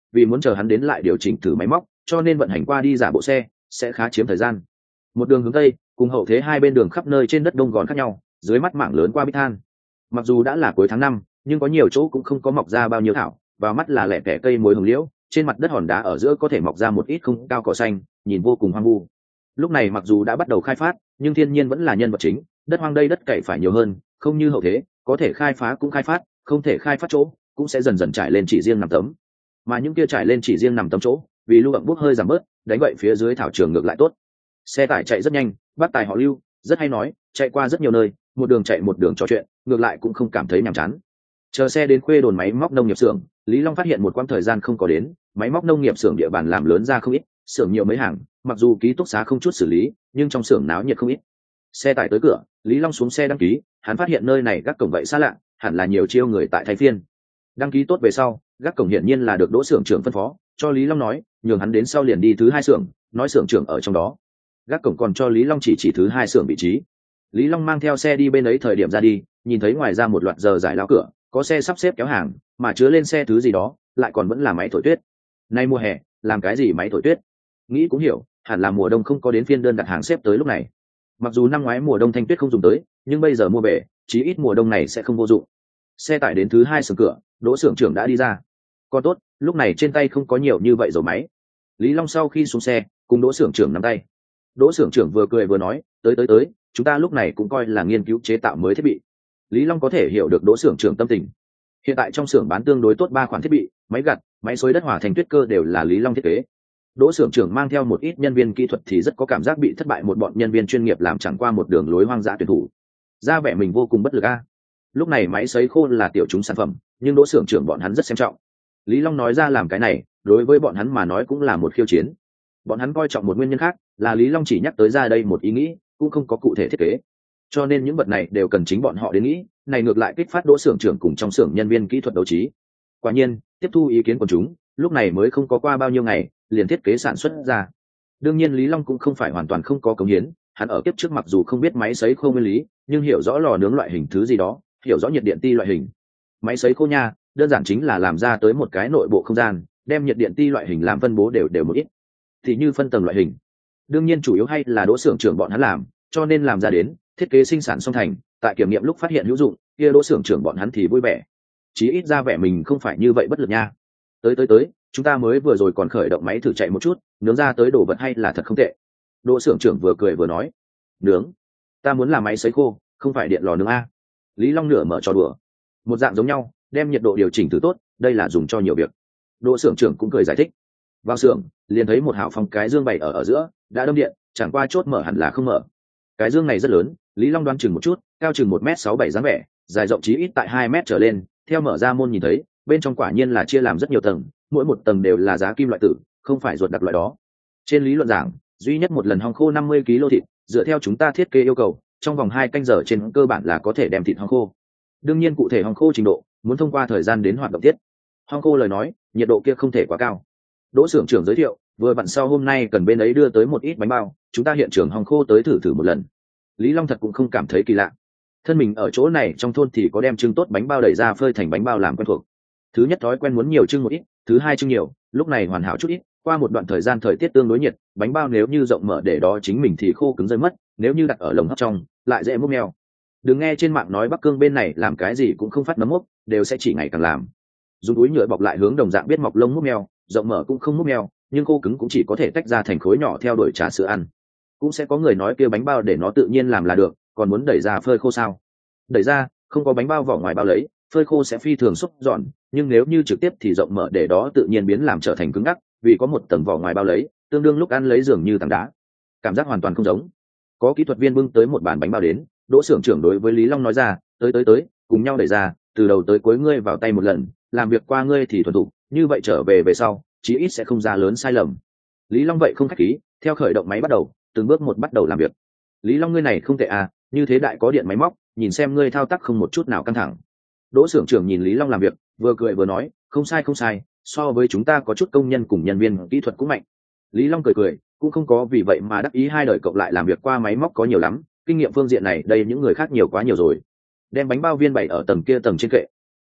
vì muốn chờ hắn đến lại điều chỉnh thử máy móc, cho nên vận hành qua đi giả bộ xe sẽ khá chiếm thời gian. Một đường hướng tây, cùng hậu thế hai bên đường khắp nơi trên đất đông gòn khác nhau, dưới mắt mảng lớn qua bích than. Mặc dù đã là cuối tháng 5, nhưng có nhiều chỗ cũng không có mọc ra bao nhiêu thảo, vào mắt là lẻ tẻ cây muối hồng liễu, trên mặt đất hòn đá ở giữa có thể mọc ra một ít không cao cỏ xanh, nhìn vô cùng hoang vu. Lúc này mặc dù đã bắt đầu khai phát, nhưng thiên nhiên vẫn là nhân vật chính, đất hoang đây đất cày phải nhiều hơn, không như hậu thế, có thể khai phá cũng khai phát, không thể khai phát chỗ cũng sẽ dần dần trải lên chỉ riêng nằm tấm. Mà những kia trải lên chỉ riêng nằm tấm chỗ, vì lưu ẩm bốc hơi giảm bớt, đánh vậy phía dưới thảo trường ngược lại tốt. Xe tải chạy rất nhanh, bác tài họ Lưu rất hay nói, chạy qua rất nhiều nơi, một đường chạy một đường trò chuyện, ngược lại cũng không cảm thấy nhàm chán. Chờ xe đến khuê đồn máy móc nông nghiệp xưởng, Lý Long phát hiện một quãng thời gian không có đến, máy móc nông nghiệp xưởng địa bàn làm lớn ra không ít, xưởng nhiều mấy hàng, mặc dù ký túc xá không chút xử lý, nhưng trong xưởng náo nhiệt không ít. Xe tải tới cửa, Lý Long xuống xe đăng ký, hắn phát hiện nơi này gác cổng vậy xa lạ, hẳn là nhiều chiêu người tại thay phiên. Đăng ký tốt về sau, gác cổng hiển nhiên là được đỗ xưởng trưởng phân phó, cho Lý Long nói, nhường hắn đến sau liền đi thứ hai xưởng, nói xưởng trưởng ở trong đó. Gác cổng còn cho Lý Long chỉ thứ hai xưởng vị trí. Lý Long mang theo xe đi bên ấy thời điểm ra đi, nhìn thấy ngoài ra một loạt giờ giải lao cửa, có xe sắp xếp kéo hàng, mà chứa lên xe thứ gì đó, lại còn vẫn là máy thổi tuyết. Nay mùa hè, làm cái gì máy thổi tuyết? Nghĩ cũng hiểu, hẳn là mùa đông không có đến phiên đơn đặt hàng xếp tới lúc này. Mặc dù năm ngoái mùa đông thanh tuyết không dùng tới, nhưng bây giờ mua về, chí ít mùa đông này sẽ không vô dụng. Xe tải đến thứ hai xưởng cửa, đỗ xưởng trưởng đã đi ra. Còn tốt, lúc này trên tay không có nhiều như vậy rồi máy. Lý Long sau khi xuống xe, cùng đỗ xưởng trưởng nắm tay. Đỗ xưởng trưởng vừa cười vừa nói, tới, chúng ta lúc này cũng coi là nghiên cứu chế tạo mới thiết bị. Lý Long có thể hiểu được đỗ xưởng trưởng tâm tình. Hiện tại trong xưởng bán tương đối tốt 3 khoản thiết bị, máy gặt, máy xới đất hỏa thành tuyết cơ đều là Lý Long thiết kế. Đỗ xưởng trưởng mang theo một ít nhân viên kỹ thuật thì rất có cảm giác bị thất bại, một bọn nhân viên chuyên nghiệp làm chẳng qua một đường lối hoang dã tuyển thủ, ra vẻ mình vô cùng bất lực a. Lúc này máy sấy khô là tiểu chúng sản phẩm, nhưng đỗ xưởng trưởng bọn hắn rất xem trọng. Lý Long nói ra làm cái này, đối với bọn hắn mà nói cũng là một khiêu chiến. Bọn hắn coi trọng một nguyên nhân khác, là Lý Long chỉ nhắc tới ra đây một ý nghĩ, cũng không có cụ thể thiết kế. Cho nên những vật này đều cần chính bọn họ đến nghĩ, này ngược lại kích phát đỗ xưởng trưởng cùng trong xưởng nhân viên kỹ thuật đấu trí. Quả nhiên, tiếp thu ý kiến của chúng, lúc này mới không có qua bao nhiêu ngày, liền thiết kế sản xuất ra. Đương nhiên Lý Long cũng không phải hoàn toàn không có cống hiến, hắn ở kiếp trước mặc dù không biết máy sấy khô nguyên lý, nhưng hiểu rõ lò nướng loại hình thứ gì đó, hiểu rõ nhiệt điện ti loại hình. Máy sấy khô nha, đơn giản chính là làm ra tới một cái nội bộ không gian, đem nhiệt điện ti loại hình làm phân bố đều một ít. Thì như phân tầng loại hình. Đương nhiên chủ yếu hay là đỗ xưởng trưởng bọn hắn làm, cho nên làm ra đến, thiết kế sinh sản xong thành, tại kiểm nghiệm lúc phát hiện hữu dụng, kia đỗ xưởng trưởng bọn hắn thì vui vẻ. Chí ít ra vẻ mình không phải như vậy bất lực nha. Tới, chúng ta mới vừa rồi còn khởi động máy thử chạy một chút, nướng ra tới đồ vật hay là thật không tệ. Đỗ xưởng trưởng vừa cười vừa nói, nướng, ta muốn làm máy sấy khô, không phải điện lò nướng a. Lý Long nửa mở trò đùa, một dạng giống nhau, đem nhiệt độ điều chỉnh thử tốt, đây là dùng cho nhiều việc. Đỗ xưởng trưởng cũng cười giải thích. Vào xưởng, liền thấy một hào phong cái dương bày ở giữa, đã đâm điện, chẳng qua chốt mở hẳn là không mở. Cái dương này rất lớn, Lý Long đoán chừng một chút, cao chừng 1m67 dáng vẻ, dài rộng chí ít tại 2m trở lên, theo mở ra môn nhìn thấy, bên trong quả nhiên là chia làm rất nhiều tầng, mỗi một tầng đều là giá kim loại tử, không phải ruột đặc loại đó. Trên lý luận giảng, duy nhất một lần hong khô 50 kg thịt, dựa theo chúng ta thiết kế yêu cầu, trong vòng 2 canh giờ trên cơ bản là có thể đem thịt hong khô. Đương nhiên cụ thể hong khô trình độ, muốn thông qua thời gian đến hoạt động tiết. Hong khô lời nói, nhiệt độ kia không thể quá cao. Đỗ xưởng trưởng giới thiệu, vừa vặn sau hôm nay cần bên ấy đưa tới một ít bánh bao, chúng ta hiện trường hong khô tới thử một lần. Lý Long thật cũng không cảm thấy kỳ lạ. Thân mình ở chỗ này trong thôn thì có đem trưng tốt bánh bao đẩy ra phơi thành bánh bao làm quen thuộc. Thứ nhất thói quen muốn nhiều trưng một ít, thứ hai trưng nhiều, lúc này hoàn hảo chút ít, qua một đoạn thời gian thời tiết tương đối nhiệt, bánh bao nếu như rộng mở để đó chính mình thì khô cứng rơi mất, nếu như đặt ở lồng hấp trong, lại dễ múc meo. Đừng nghe trên mạng nói Bắc Cương bên này làm cái gì cũng không phát nấm mốc, đều sẽ chỉ ngày càng làm. Dùng túi nhựa bọc lại hướng đồng dạng biết mọc lông múc meo, rộng mở cũng không múc meo, nhưng khô cứng cũng chỉ có thể tách ra thành khối nhỏ theo đuổi trà sữa ăn. Cũng sẽ có người nói kia bánh bao để nó tự nhiên làm là được, còn muốn đẩy ra phơi khô sao? Đẩy ra, không có bánh bao vỏ ngoài bao lấy, phơi khô sẽ phi thường xúc giòn, nhưng nếu như trực tiếp thì rộng mở để đó tự nhiên biến làm trở thành cứng ngắc, vì có một tầng vỏ ngoài bao lấy, tương đương lúc ăn lấy dường như tảng đá. Cảm giác hoàn toàn không giống. Có kỹ thuật viên bưng tới một bàn bánh bao đến, Đỗ xưởng trưởng đối với Lý Long nói ra, tới, cùng nhau đẩy ra, từ đầu tới cuối ngươi vào tay một lần, làm việc qua ngươi thì thuần thục, như vậy trở về sau, chí ít sẽ không ra lớn sai lầm. Lý Long vậy không khách khí, theo khởi động máy bắt đầu, từng bước một bắt đầu làm việc. Lý Long ngươi này không tệ à, như thế đại có điện máy móc, nhìn xem ngươi thao tác không một chút nào căng thẳng. Đỗ xưởng trưởng nhìn Lý Long làm việc, vừa cười vừa nói, không sai, so với chúng ta có chút công nhân cùng nhân viên kỹ thuật cũng mạnh. Lý Long cười, cũng không có vì vậy mà đắc ý, hai đời cộng lại làm việc qua máy móc có nhiều lắm, kinh nghiệm phương diện này đây những người khác nhiều quá nhiều rồi. Đem bánh bao viên bày ở tầng kia tầng trên kệ.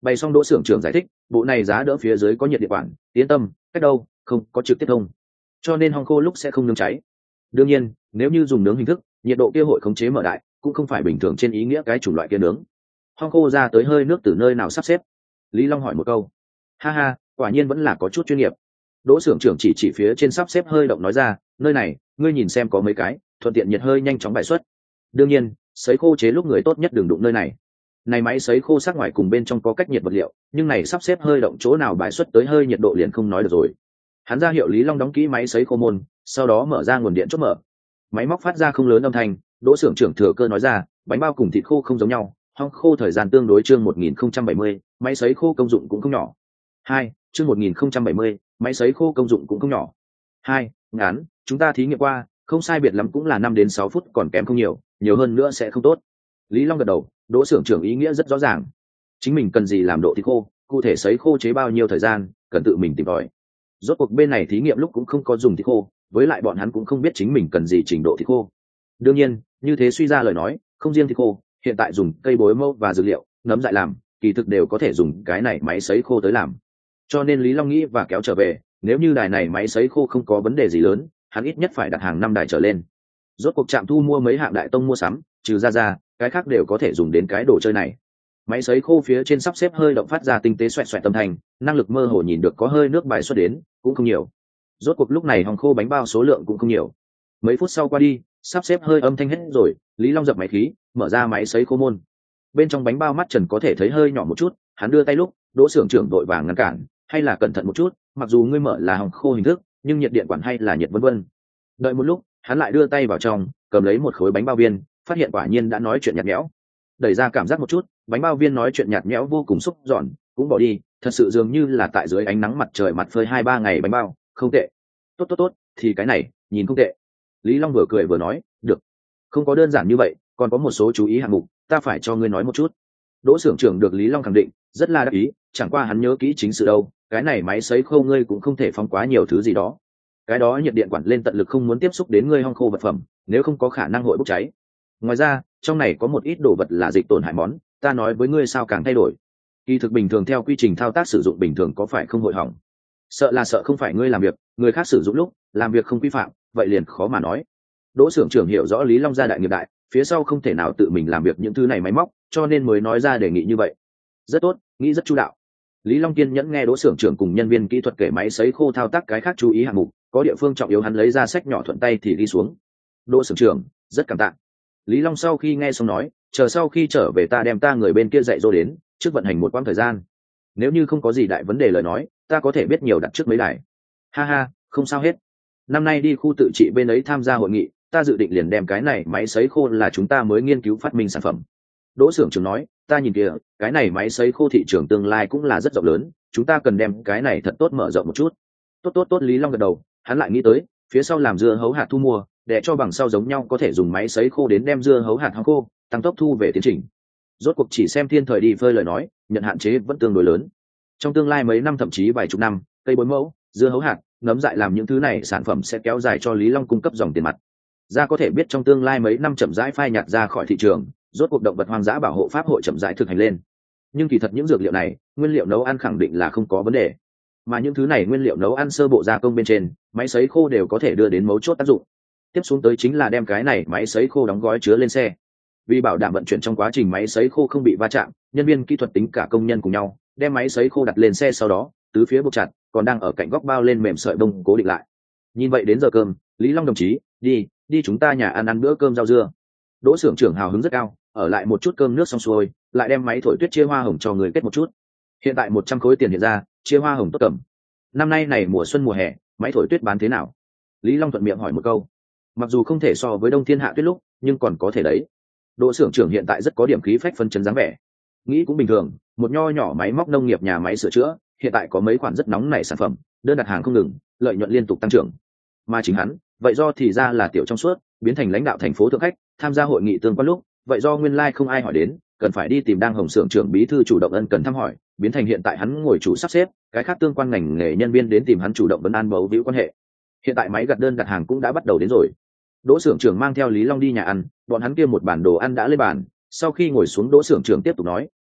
bày xong đỗ xưởng trưởng giải thích, bộ này giá đỡ phía dưới có nhiệt điện quản, yên tâm, cách đâu không có trực tiếp thông, cho nên hong khô lúc sẽ không nướng cháy. Đương nhiên nếu như dùng nướng hình thức, nhiệt độ kia hội khống chế mở đại, cũng không phải bình thường trên ý nghĩa cái chủng loại kia nướng. Hong khô ra tới hơi nước từ nơi nào sắp xếp? Lý Long hỏi một câu. Ha ha, quả nhiên vẫn là có chút chuyên nghiệp. Đỗ xưởng trưởng chỉ phía trên sắp xếp hơi động nói ra, nơi này ngươi nhìn xem có mấy cái, thuận tiện nhiệt hơi nhanh chóng bài xuất. Đương nhiên sấy khô chế lúc người tốt nhất đừng đụng nơi này. Này máy sấy khô sắc ngoài cùng bên trong có cách nhiệt vật liệu, nhưng này sắp xếp hơi động chỗ nào bài xuất tới hơi nhiệt độ liền không nói được rồi. Hắn ra hiệu Lý Long đóng kỹ máy sấy khô môn, sau đó mở ra nguồn điện chốt mở. Máy móc phát ra không lớn âm thanh. Đỗ xưởng trưởng thừa cơ nói ra, bánh bao cùng thịt khô không giống nhau, hong khô thời gian tương đối chương 1070, máy sấy khô công dụng cũng không nhỏ. Chương 1070, máy sấy khô công dụng cũng không nhỏ. Ngắn, chúng ta thí nghiệm qua, không sai biệt lắm cũng là 5 đến 6 phút, còn kém không nhiều, nhiều hơn nữa sẽ không tốt. Lý Long gật đầu. Đỗ xưởng trưởng ý nghĩa rất rõ ràng. Chính mình cần gì làm độ thịt khô, cụ thể sấy khô chế bao nhiêu thời gian, cần tự mình tìm tòi. Rốt cuộc bên này thí nghiệm lúc cũng không có dùng thịt khô, với lại bọn hắn cũng không biết chính mình cần gì trình độ thịt khô. Đương nhiên như thế suy ra lời nói, không riêng thịt khô, hiện tại dùng cây bối mâu và dược liệu, nấm dại làm, kỳ thực đều có thể dùng cái này máy sấy khô tới làm. Cho nên Lý Long nghĩ và kéo trở về, nếu như đài này máy sấy khô không có vấn đề gì lớn, hắn ít nhất phải đặt hàng 5 đài trở lên. Rốt cuộc trạm thu mua mấy hạng đại tông mua sắm, trừ ra cái khác đều có thể dùng đến cái đồ chơi này. Máy sấy khô phía trên sắp xếp hơi động phát ra tinh tế xoẹt xoẹt âm thanh, năng lực mơ hồ nhìn được có hơi nước bài xuất đến, cũng không nhiều. Rốt cuộc lúc này hòng khô bánh bao số lượng cũng không nhiều. Mấy phút sau qua đi, sắp xếp hơi âm thanh hết rồi, Lý Long dập máy khí, mở ra máy sấy khô môn. Bên trong bánh bao mắt trần có thể thấy hơi nhỏ một chút, hắn đưa tay lúc, Đỗ xưởng trưởng đội vàng ngăn cản, hay là cẩn thận một chút, mặc dù ngươi mở là hòng khô hình thức, nhưng nhiệt điện quản hay là nhiệt vân vân. Đợi một lúc, hắn lại đưa tay vào trong, cầm lấy một khối bánh bao viên, phát hiện quả nhiên đã nói chuyện nhạt nhẽo. Đẩy ra cảm giác một chút, bánh bao viên nói chuyện nhạt nhẽo vô cùng xúc giòn, cũng bỏ đi, thật sự dường như là tại dưới ánh nắng mặt trời mặt phơi 2-3 ngày bánh bao, không tệ. Tốt, thì cái này, nhìn không tệ. Lý Long vừa cười vừa nói, được. Không có đơn giản như vậy, còn có một số chú ý hạng mục, ta phải cho ngươi nói một chút. Đỗ xưởng trưởng được Lý Long khẳng định, rất là đắc ý, chẳng qua hắn nhớ kỹ chính sự đâu, cái này máy sấy khô ngươi cũng không thể phóng quá nhiều thứ gì đó. Cái đó nhiệt điện quản lên tận lực không muốn tiếp xúc đến ngươi hong khô vật phẩm, nếu không có khả năng hội bốc cháy. Ngoài ra, trong này có một ít đồ vật là dịch tổn hại món, ta nói với ngươi sao càng thay đổi. Kỳ thực bình thường theo quy trình thao tác sử dụng bình thường có phải không hội hỏng. Sợ là sợ không phải ngươi làm việc, người khác sử dụng lúc làm việc không quy phạm, vậy liền khó mà nói. Đỗ xưởng trưởng hiểu rõ Lý Long gia đại nghiệp đại, phía sau không thể nào tự mình làm việc những thứ này máy móc, cho nên mới nói ra đề nghị như vậy. Rất tốt, nghĩ rất chu đạo. Lý Long kiên nhẫn nghe Đỗ xưởng trưởng cùng nhân viên kỹ thuật kể máy sấy khô thao tác cái khác chú ý hạng mục, có địa phương trọng yếu hắn lấy ra sách nhỏ thuận tay thì đi xuống. Đỗ xưởng trưởng, rất cảm tạ. Lý Long sau khi nghe xong nói, chờ sau khi trở về ta đem ta người bên kia dạy dỗ đến, trước vận hành một quãng thời gian. Nếu như không có gì đại vấn đề lời nói, ta có thể biết nhiều đặt trước mấy đài. Ha ha, không sao hết. Năm nay đi khu tự trị bên ấy tham gia hội nghị, ta dự định liền đem cái này máy sấy khô là chúng ta mới nghiên cứu phát minh sản phẩm. Đỗ xưởng trưởng nói, ta nhìn kìa, cái này máy sấy khô thị trường tương lai cũng là rất rộng lớn, chúng ta cần đem cái này thật tốt mở rộng một chút. Tốt, Lý Long gật đầu, hắn lại nghĩ tới, phía sau làm dưa hấu hạt thu mua, để cho bằng sau giống nhau có thể dùng máy sấy khô đến đem dưa hấu hạt hong khô, tăng tốc thu về tiến trình. Rốt cuộc chỉ xem thiên thời đi phơi lời nói, nhận hạn chế vẫn tương đối lớn. Trong tương lai mấy năm thậm chí vài chục năm, cây bối mẫu, dưa hấu hạt, nấm dại làm những thứ này sản phẩm sẽ kéo dài cho Lý Long cung cấp dòng tiền mặt. Ra có thể biết trong tương lai mấy năm chậm rãi phai nhạt ra khỏi thị trường, rốt cuộc động vật hoang dã bảo hộ pháp hội chậm rãi thực hành lên. Nhưng kỳ thật những dược liệu này, nguyên liệu nấu ăn khẳng định là không có vấn đề. Mà những thứ này nguyên liệu nấu ăn sơ bộ gia công bên trên, máy sấy khô đều có thể đưa đến mấu chốt tác dụng. Tiếp xuống tới chính là đem cái này máy sấy khô đóng gói chứa lên xe. Vì bảo đảm vận chuyển trong quá trình máy sấy khô không bị va chạm, nhân viên kỹ thuật tính cả công nhân cùng nhau đem máy sấy khô đặt lên xe, sau đó tứ phía buộc chặt, còn đang ở cạnh góc bao lên mềm sợi bông cố định lại. Nhìn vậy đến giờ cơm, Lý Long đồng chí, đi chúng ta nhà ăn bữa cơm rau dưa. Đỗ xưởng trưởng hào hứng rất cao, ở lại một chút cơm nước xong xuôi, lại đem máy thổi tuyết chia hoa hồng cho người kết một chút. Hiện tại 100 khối tiền hiện ra, chia hoa hồng tốt cầm. Năm nay này mùa xuân mùa hè, máy thổi tuyết bán thế nào? Lý Long thuận miệng hỏi một câu. Mặc dù không thể so với đông thiên hạ tuyết lúc, nhưng còn có thể đấy. Đỗ xưởng trưởng hiện tại rất có điểm khí phách phân chấn dáng vẻ. Nghĩ cũng bình thường, một nho nhỏ máy móc nông nghiệp nhà máy sửa chữa, hiện tại có mấy khoản rất nóng nảy sản phẩm, đơn đặt hàng không ngừng, lợi nhuận liên tục tăng trưởng. Mà chính hắn, vậy do thì ra là tiểu trong suốt, biến thành lãnh đạo thành phố thượng khách, tham gia hội nghị tương quan lúc, vậy do nguyên lai không ai hỏi đến, cần phải đi tìm đang hồng xưởng trưởng bí thư chủ động ân cần thăm hỏi, biến thành hiện tại hắn ngồi chủ sắp xếp, cái khác tương quan ngành nghề nhân viên đến tìm hắn chủ động vấn an bấu víu quan hệ. Hiện tại máy gặt đơn đặt hàng cũng đã bắt đầu đến rồi. Đỗ xưởng trưởng mang theo Lý Long đi nhà ăn, bọn hắn kia một bản đồ ăn đã lên bàn. Sau khi ngồi xuống, Đỗ xưởng trưởng tiếp tục nói,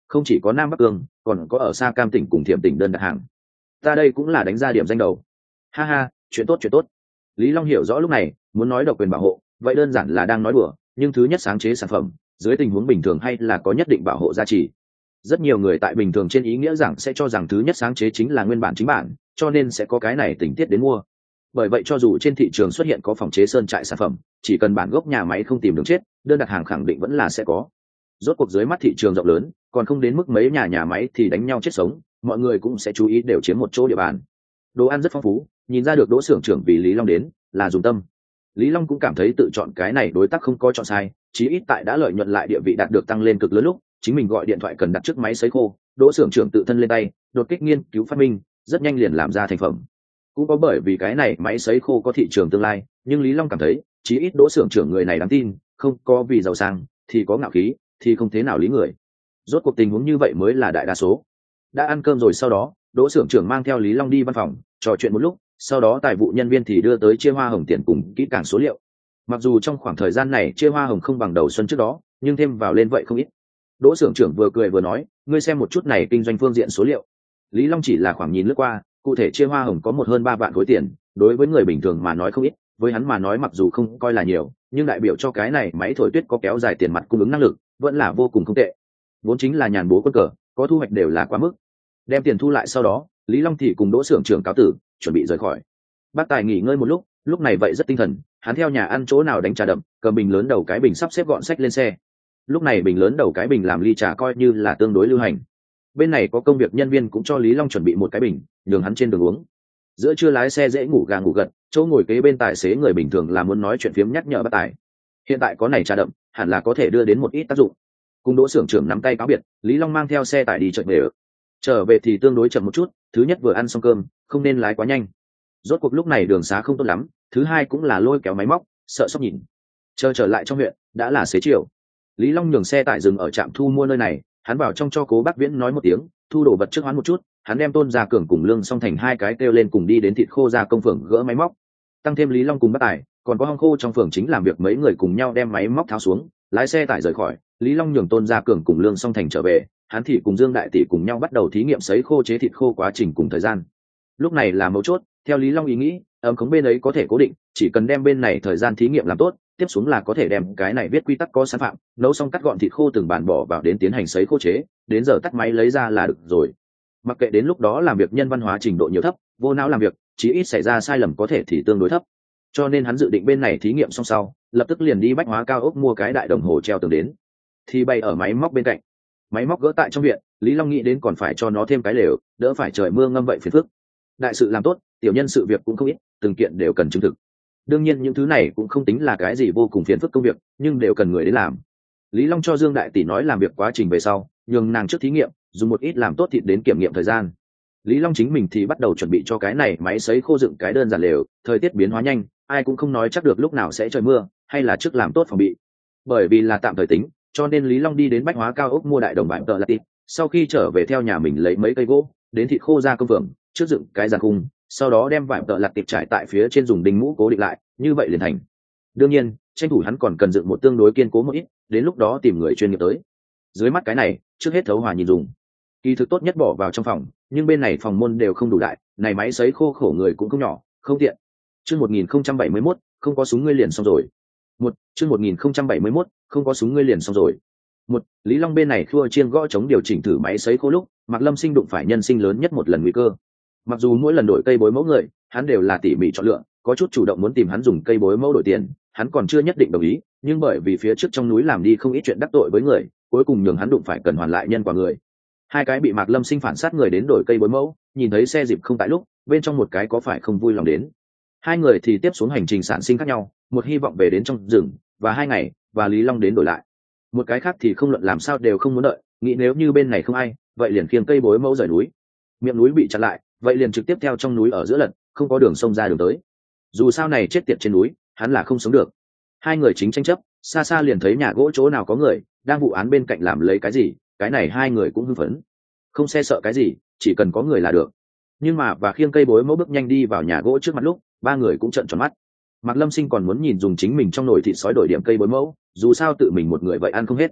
không chỉ có Nam Bắc Cương, còn có ở xa Cam tỉnh cùng Thiểm tỉnh đơn đặt hàng. Ta đây cũng là đánh ra điểm danh đầu. Ha ha, chuyện tốt chuyện tốt. Lý Long hiểu rõ lúc này, muốn nói độc quyền bảo hộ, vậy đơn giản là đang nói đùa, nhưng thứ nhất sáng chế sản phẩm, dưới tình huống bình thường hay là có nhất định bảo hộ giá trị. Rất nhiều người tại bình thường trên ý nghĩa rằng sẽ cho rằng thứ nhất sáng chế chính là nguyên bản chính bản, cho nên sẽ có cái này tình tiết đến mua. Bởi vậy cho dù trên thị trường xuất hiện có phòng chế sơn trại sản phẩm, chỉ cần bản gốc nhà máy không tìm đường chết, đơn đặt hàng khẳng định vẫn là sẽ có. Rốt cuộc dưới mắt thị trường rộng lớn, còn không đến mức mấy nhà máy thì đánh nhau chết sống, mọi người cũng sẽ chú ý đều chiếm một chỗ địa bàn. Đồ ăn rất phong phú, nhìn ra được Đỗ xưởng trưởng vì Lý Long đến là dùng tâm. Lý Long cũng cảm thấy tự chọn cái này đối tác không có chọn sai, chí ít tại đã lợi nhuận lại địa vị đạt được tăng lên cực lớn lúc, chính mình gọi điện thoại cần đặt trước máy sấy khô, Đỗ xưởng trưởng tự thân lên tay, đột kích nghiên cứu phát minh, rất nhanh liền làm ra thành phẩm. Cũng có bởi vì cái này máy sấy khô có thị trường tương lai, nhưng Lý Long cảm thấy, chí ít Đỗ xưởng trưởng người này đáng tin, không có vì giàu sang, thì có ngạo khí, thì không thế nào lý người. Rốt cuộc tình huống như vậy mới là đại đa số. Đã ăn cơm rồi sau đó, Đỗ xưởng trưởng mang theo Lý Long đi văn phòng, trò chuyện một lúc, sau đó tài vụ nhân viên thì đưa tới chia hoa hồng tiền cùng kỹ càng số liệu. Mặc dù trong khoảng thời gian này chia hoa hồng không bằng đầu xuân trước đó, nhưng thêm vào lên vậy không ít. Đỗ xưởng trưởng vừa cười vừa nói, ngươi xem một chút này kinh doanh phương diện số liệu. Lý Long chỉ là khoảng nhìn lướt qua, cụ thể chia hoa hồng có hơn 3 vạn khối tiền, đối với người bình thường mà nói không ít, với hắn mà nói mặc dù không coi là nhiều, nhưng đại biểu cho cái này máy thổi tuyết có kéo dài tiền mặt cung ứng năng lực, vẫn là vô cùng không tệ. Vốn chính là nhàn bố quân cờ, có thu hoạch đều là quá mức. Đem tiền thu lại sau đó, Lý Long thì cùng Đỗ xưởng trưởng cáo tử, chuẩn bị rời khỏi. Bác Tài nghỉ ngơi một lúc này vậy rất tinh thần, hắn theo nhà ăn chỗ nào đánh trà đậm, cầm bình lớn đầu cái bình sắp xếp gọn sách lên xe. Lúc này bình lớn đầu cái bình làm ly trà coi như là tương đối lưu hành. Bên này có công việc nhân viên cũng cho Lý Long chuẩn bị một cái bình, nhường hắn trên đường uống. Giữa trưa lái xe dễ ngủ gà ngủ gật, chỗ ngồi kế bên tài xế người bình thường là muốn nói chuyện phiếm nhắc nhở Bác Tài. Hiện tại có này trà đậm, hẳn là có thể đưa đến một ít tác dụng. Cùng Đỗ xưởng trưởng nắm tay cáo biệt, Lý Long mang theo xe tải đi chợ về. Trở về thì tương đối chậm một chút, thứ nhất vừa ăn xong cơm, không nên lái quá nhanh. Rốt cuộc lúc này đường xá không tốt lắm, thứ hai cũng là lôi kéo máy móc, sợ sốc nhìn. Trở lại trong huyện, đã là xế chiều. Lý Long nhường xe tải dừng ở trạm thu mua nơi này, hắn vào trong cho Cố Bác Viễn nói một tiếng, thu đồ vật trước hoán một chút, hắn đem Tôn Gia Cường cùng Lương Song Thành hai cái kêu lên cùng đi đến thịt khô gia công phường gỡ máy móc. Tăng thêm Lý Long cùng Bác Tài, còn có Hong Khô trong phường chính làm việc mấy người cùng nhau đem máy móc tháo xuống, lái xe tải rời khỏi. Lý Long nhường Tôn Gia Cường cùng Lương Song Thành trở về, hắn thì cùng Dương Đại Tỷ cùng nhau bắt đầu thí nghiệm sấy khô chế thịt khô quá trình cùng thời gian. Lúc này là mấu chốt, theo Lý Long ý nghĩ, ấm khống bên ấy có thể cố định, chỉ cần đem bên này thời gian thí nghiệm làm tốt, tiếp xuống là có thể đem cái này viết quy tắc có sản phạm, nấu xong cắt gọn thịt khô từng bàn bỏ vào đến tiến hành sấy khô chế, đến giờ tắt máy lấy ra là được rồi. Mặc kệ đến lúc đó làm việc nhân văn hóa trình độ nhiều thấp, vô não làm việc, chí ít xảy ra sai lầm có thể thì tương đối thấp. Cho nên hắn dự định bên này thí nghiệm xong sau, lập tức liền đi bách hóa cao ốc mua cái đại đồng hồ treo tường đến, thì bay ở máy móc bên cạnh. Máy móc gỡ tại trong viện, Lý Long nghĩ đến còn phải cho nó thêm cái lều, đỡ phải trời mưa ngâm vậy phiền phức. Đại sự làm tốt, tiểu nhân sự việc cũng không ít, từng kiện đều cần chứng thực. Đương nhiên những thứ này cũng không tính là cái gì vô cùng phiền phức công việc, nhưng đều cần người đến làm. Lý Long cho Dương Đại Tỷ nói làm việc quá trình về sau, nhường nàng trước thí nghiệm, dùng một ít làm tốt thịt đến kiểm nghiệm thời gian. Lý Long chính mình thì bắt đầu chuẩn bị cho cái này máy sấy khô dựng cái đơn giản lều, thời tiết biến hóa nhanh, ai cũng không nói chắc được lúc nào sẽ trời mưa, hay là trước làm tốt phòng bị. Bởi vì là tạm thời tính, cho nên Lý Long đi đến bách hóa cao ốc mua đại đồng vải tợ lạt tịp, sau khi trở về theo nhà mình lấy mấy cây gỗ, đến thịt khô ra công phường, trước dựng cái giàn khung, sau đó đem vải tợ lạt tịp trải tại phía trên dùng đinh mũ cố định lại, như vậy liền thành. Đương nhiên, tranh thủ hắn còn cần dựng một tương đối kiên cố một ít, đến lúc đó tìm người chuyên nghiệp tới. Dưới mắt cái này, trước hết thấu hòa nhìn dùng. Kỳ thực tốt nhất bỏ vào trong phòng, nhưng bên này phòng môn đều không đủ đại, này máy sấy khô khổ người cũng không nhỏ, không tiện. Chương 1071, không có súng ngươi liền xong rồi. Chương 1071, không có súng ngươi liền xong rồi. Lý Long bên này khua chiên gõ chống điều chỉnh thử máy sấy khô lúc, Mạc Lâm Sinh đụng phải nhân sinh lớn nhất một lần nguy cơ. Mặc dù mỗi lần đổi cây bối mẫu người, hắn đều là tỉ mỉ chọn lựa, có chút chủ động muốn tìm hắn dùng cây bối mẫu đổi tiền, hắn còn chưa nhất định đồng ý, nhưng bởi vì phía trước trong núi làm đi không ít chuyện đắc tội với người, cuối cùng nhường hắn đụng phải cần hoàn lại nhân quả người. Hai cái bị Mạc Lâm Sinh phản sát người đến đổi cây bối mẫu, nhìn thấy xe dịp không tại lúc, bên trong một cái có phải không vui lòng đến. Hai người thì tiếp xuống hành trình sản sinh khác nhau, một hy vọng về đến trong rừng, và 2 ngày, và Lý Long đến đổi lại. Một cái khác thì không luận làm sao đều không muốn đợi, nghĩ nếu như bên này không ai, vậy liền khiêng cây bối mẫu rời núi. Miệng núi bị chặn lại, vậy liền trực tiếp theo trong núi ở giữa lật, không có đường sông ra đường tới. Dù sao này chết tiệt trên núi, hắn là không sống được. Hai người chính tranh chấp, xa xa liền thấy nhà gỗ chỗ nào có người đang vụ án bên cạnh làm lấy cái gì, cái này hai người cũng hưng phấn. Không xe sợ cái gì, chỉ cần có người là được. Nhưng mà và khiêng cây bối mẫu bước nhanh đi vào nhà gỗ trước mặt lúc, ba người cũng trợn tròn mắt. Mạc Lâm Sinh còn muốn nhìn dùng chính mình trong nồi thịt sói đổi điểm cây bối mẫu, dù sao tự mình một người vậy ăn không hết.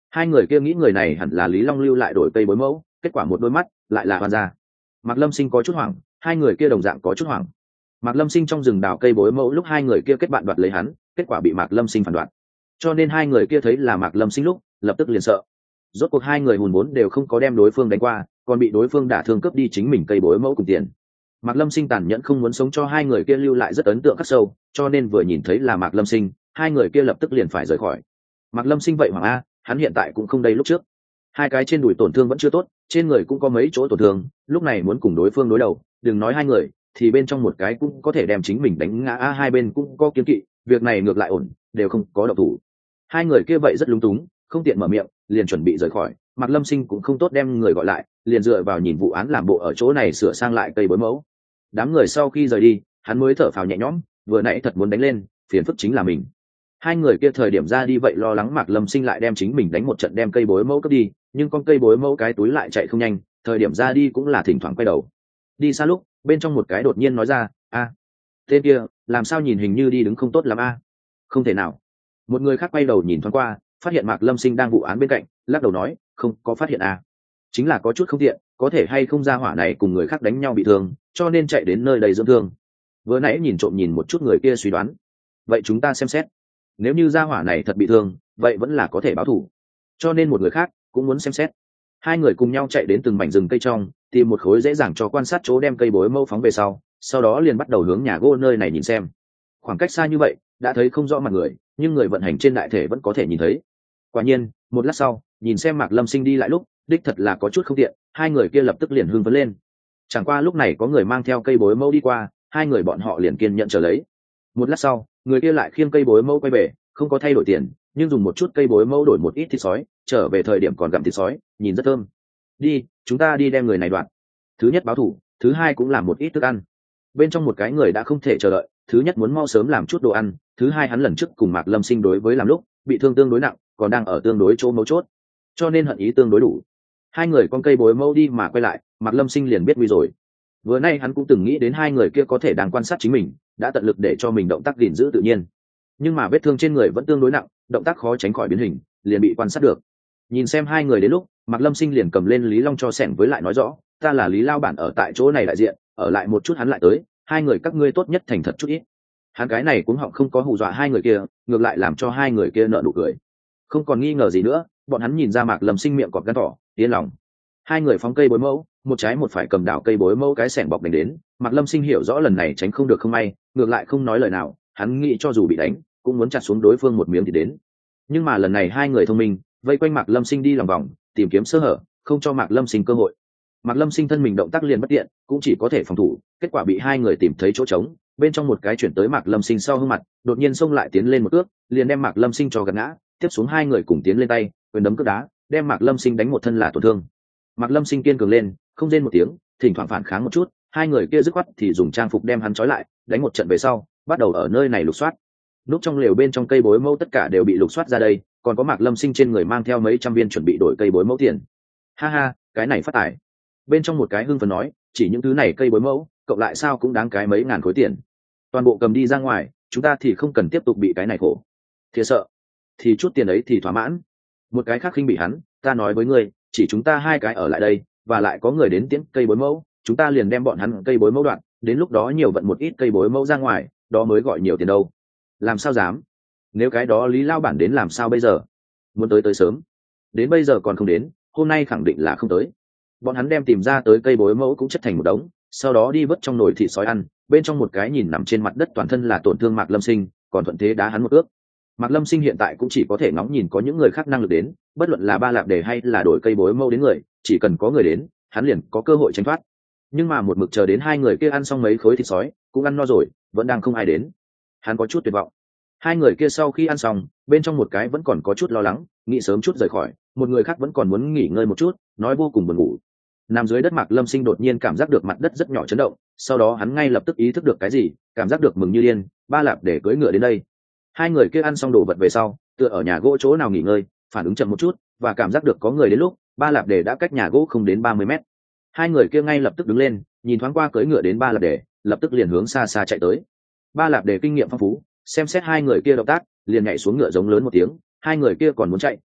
Hai người kia nghĩ người này hẳn là Lý Long lưu lại đổi cây bối mẫu, kết quả một đôi mắt lại là Hoan gia. Mạc Lâm Sinh có chút hoảng, hai người kia đồng dạng có chút hoảng. Mạc Lâm Sinh trong rừng đào cây bối mẫu lúc hai người kia kết bạn đoạt lấy hắn, kết quả bị Mạc Lâm Sinh phản đoạt. Cho nên hai người kia thấy là Mạc Lâm Sinh lúc, lập tức liền sợ. Rốt cuộc hai người hùn vốn đều không có đem đối phương đánh qua, còn bị đối phương đả thương cướp đi chính mình cây bối mẫu cùng tiền. Mạc Lâm Sinh tàn nhẫn không muốn sống cho hai người kia lưu lại rất ấn tượng khắc sâu, cho nên vừa nhìn thấy là Mạc Lâm Sinh, hai người kia lập tức liền phải rời khỏi. Mạc Lâm Sinh vậy hoàng a, hắn hiện tại cũng không đây lúc trước. Hai cái trên đùi tổn thương vẫn chưa tốt, trên người cũng có mấy chỗ tổn thương, lúc này muốn cùng đối phương đối đầu, đừng nói hai người, thì bên trong một cái cũng có thể đem chính mình đánh ngã a, hai bên cũng có kiên kỵ, việc này ngược lại ổn, đều không có động thủ. Hai người kia vậy rất lúng túng, không tiện mở miệng, liền chuẩn bị rời khỏi. Mạc Lâm Sinh cũng không tốt đem người gọi lại, liền dựa vào nhìn vụ án làm bộ ở chỗ này sửa sang lại cây bối mẫu. Đám người sau khi rời đi, hắn mới thở phào nhẹ nhõm, vừa nãy thật muốn đánh lên, phiền phức chính là mình. Hai người kia thời điểm ra đi vậy lo lắng Mạc Lâm Sinh lại đem chính mình đánh một trận đem cây bối mẫu cướp đi, nhưng con cây bối mẫu cái túi lại chạy không nhanh, thời điểm ra đi cũng là thỉnh thoảng quay đầu. Đi xa lúc, bên trong một cái đột nhiên nói ra, a, tên kia, làm sao nhìn hình như đi đứng không tốt lắm a? Không thể nào. Một người khác quay đầu nhìn thoáng qua, phát hiện Mạc Lâm Sinh đang vụ án bên cạnh, lắc đầu nói, không có phát hiện a. Chính là có chút không tiện, có thể hay không ra hỏa này cùng người khác đánh nhau bị thương, cho nên chạy đến nơi đầy dưỡng thương. Vừa nãy nhìn trộm nhìn một chút người kia suy đoán. Vậy chúng ta xem xét. Nếu như gia hỏa này thật bị thương, vậy vẫn là có thể báo thù. Cho nên một người khác cũng muốn xem xét. Hai người cùng nhau chạy đến từng mảnh rừng cây trong, tìm một khối dễ dàng cho quan sát chỗ đem cây bối mẫu phóng về sau đó liền bắt đầu hướng nhà gỗ nơi này nhìn xem. Khoảng cách xa như vậy, đã thấy không rõ mặt người, nhưng người vận hành trên đại thể vẫn có thể nhìn thấy. Quả nhiên, một lát sau, nhìn xem Mạc Lâm Sinh đi lại lúc, đích thật là có chút không tiện, hai người kia lập tức liền hưng phấn lên. Chẳng qua lúc này có người mang theo cây bối mẫu đi qua, hai người bọn họ liền kiên nhẫn chờ lấy. Một lát sau, người kia lại khiêng cây bối mẫu quay về, không có thay đổi tiền, nhưng dùng một chút cây bối mẫu đổi một ít thịt sói, trở về thời điểm còn gặm thịt sói, nhìn rất thơm. Đi, chúng ta đi đem người này đoạn. Thứ nhất báo thủ, thứ hai cũng làm một ít thức ăn. Bên trong một cái người đã không thể chờ đợi, thứ nhất muốn mau sớm làm chút đồ ăn, thứ hai hắn lần trước cùng Mạc Lâm Sinh đối với làm lúc bị thương tương đối nặng, còn đang ở tương đối chỗ mấu chốt, cho nên hận ý tương đối đủ. Hai người con cây bối mẫu đi mà quay lại, Mạc Lâm Sinh liền biết nguy rồi. Vừa nay hắn cũng từng nghĩ đến hai người kia có thể đang quan sát chính mình, đã tận lực để cho mình động tác gìn giữ tự nhiên, nhưng mà vết thương trên người vẫn tương đối nặng, động tác khó tránh khỏi biến hình, liền bị quan sát được. Nhìn xem hai người đến lúc, Mạc Lâm Sinh liền cầm lên Lý Long cho xẻng với lại nói rõ, ta là Lý lao bản ở tại chỗ này đại diện, ở lại một chút hắn lại tới, hai người các ngươi tốt nhất thành thật chút ít. Hắn cái này cũng họng không có hù dọa hai người kia, ngược lại làm cho hai người kia nở nụ cười. Không còn nghi ngờ gì nữa, bọn hắn nhìn ra Mạc Lâm Sinh miệng cọp gan thỏ, yên lòng. Hai người phóng cây bối mẫu, một trái một phải cầm đảo cây bối mẫu cái xẻng bọc đánh đến. Mạc Lâm Sinh hiểu rõ lần này tránh không được không may, ngược lại không nói lời nào, hắn nghĩ cho dù bị đánh cũng muốn chặt xuống đối phương một miếng thì đến. Nhưng mà lần này hai người thông minh, vây quanh Mạc Lâm Sinh đi lòng vòng, tìm kiếm sơ hở, không cho Mạc Lâm Sinh cơ hội. Mạc Lâm Sinh thân mình động tác liền bất tiện, cũng chỉ có thể phòng thủ, kết quả bị hai người tìm thấy chỗ trống, bên trong một cái chuyển tới Mạc Lâm Sinh sau hông mặt, đột nhiên xông lại tiến lên một ước, liền đem Mạc Lâm Sinh cho gạt ngã, tiếp xuống hai người cùng tiến lên tay, quyền đấm cước đá, đem Mạc Lâm Sinh đánh một thân là tổn thương. Mạc Lâm Sinh kiên cường lên, không rên một tiếng, thỉnh thoảng phản kháng một chút, hai người kia dứt khoát thì dùng trang phục đem hắn trói lại, đánh một trận về sau, bắt đầu ở nơi này lục soát. Núp trong lều bên trong cây bối mẫu tất cả đều bị lục soát ra đây, còn có Mạc Lâm Sinh trên người mang theo mấy trăm viên chuẩn bị đổi cây bối mẫu tiền. Ha ha, cái này phát tài. Bên trong một cái hưng phấn nói, chỉ những thứ này cây bối mẫu, cộng lại sao cũng đáng cái mấy ngàn khối tiền. Toàn bộ cầm đi ra ngoài, chúng ta thì không cần tiếp tục bị cái này khổ. Thiệt sợ, thì chút tiền ấy thì thỏa mãn. Một cái khác khinh bị hắn, ta nói với ngươi, chỉ chúng ta hai cái ở lại đây, và lại có người đến tiễn cây bối mẫu, chúng ta liền đem bọn hắn cây bối mẫu đoạn, đến lúc đó nhiều vận một ít cây bối mẫu ra ngoài, đó mới gọi nhiều tiền đâu. Làm sao dám? Nếu cái đó Lý lao bản đến làm sao bây giờ? Muốn tới sớm, đến bây giờ còn không đến, hôm nay khẳng định là không tới. Bọn hắn đem tìm ra tới cây bối mẫu cũng chất thành một đống, sau đó đi vớt trong nồi thịt sói ăn. Bên trong một cái nhìn nằm trên mặt đất toàn thân là tổn thương Mạc Lâm Sinh, còn thuận thế đá hắn một ước. Mạc Lâm Sinh hiện tại cũng chỉ có thể ngóng nhìn có những người khác năng lực đến, bất luận là ba lạp đề hay là đổi cây bối mẫu đến người, chỉ cần có người đến, hắn liền có cơ hội tránh thoát. Nhưng mà một mực chờ đến hai người kia ăn xong mấy khối thịt sói, cũng ăn no rồi, vẫn đang không ai đến. Hắn có chút tuyệt vọng. Hai người kia sau khi ăn xong, bên trong một cái vẫn còn có chút lo lắng, nghĩ sớm chút rời khỏi, một người khác vẫn còn muốn nghỉ ngơi một chút, nói vô cùng buồn ngủ. Nằm dưới đất Mạc Lâm Sinh đột nhiên cảm giác được mặt đất rất nhỏ chấn động, sau đó hắn ngay lập tức ý thức được cái gì, cảm giác được mừng như điên, ba lạp để cưỡi ngựa đến đây. Hai người kia ăn xong đồ vật về sau, tựa ở nhà gỗ chỗ nào nghỉ ngơi, phản ứng chậm một chút, và cảm giác được có người đến lúc, ba lạp để đã cách nhà gỗ không đến 30 mét. Hai người kia ngay lập tức đứng lên, nhìn thoáng qua cưỡi ngựa đến ba lạp để, lập tức liền hướng xa xa chạy tới. Ba lạp để kinh nghiệm phong phú, xem xét hai người kia động tác, liền nhảy xuống ngựa giống lớn một tiếng, hai người kia còn muốn chạy,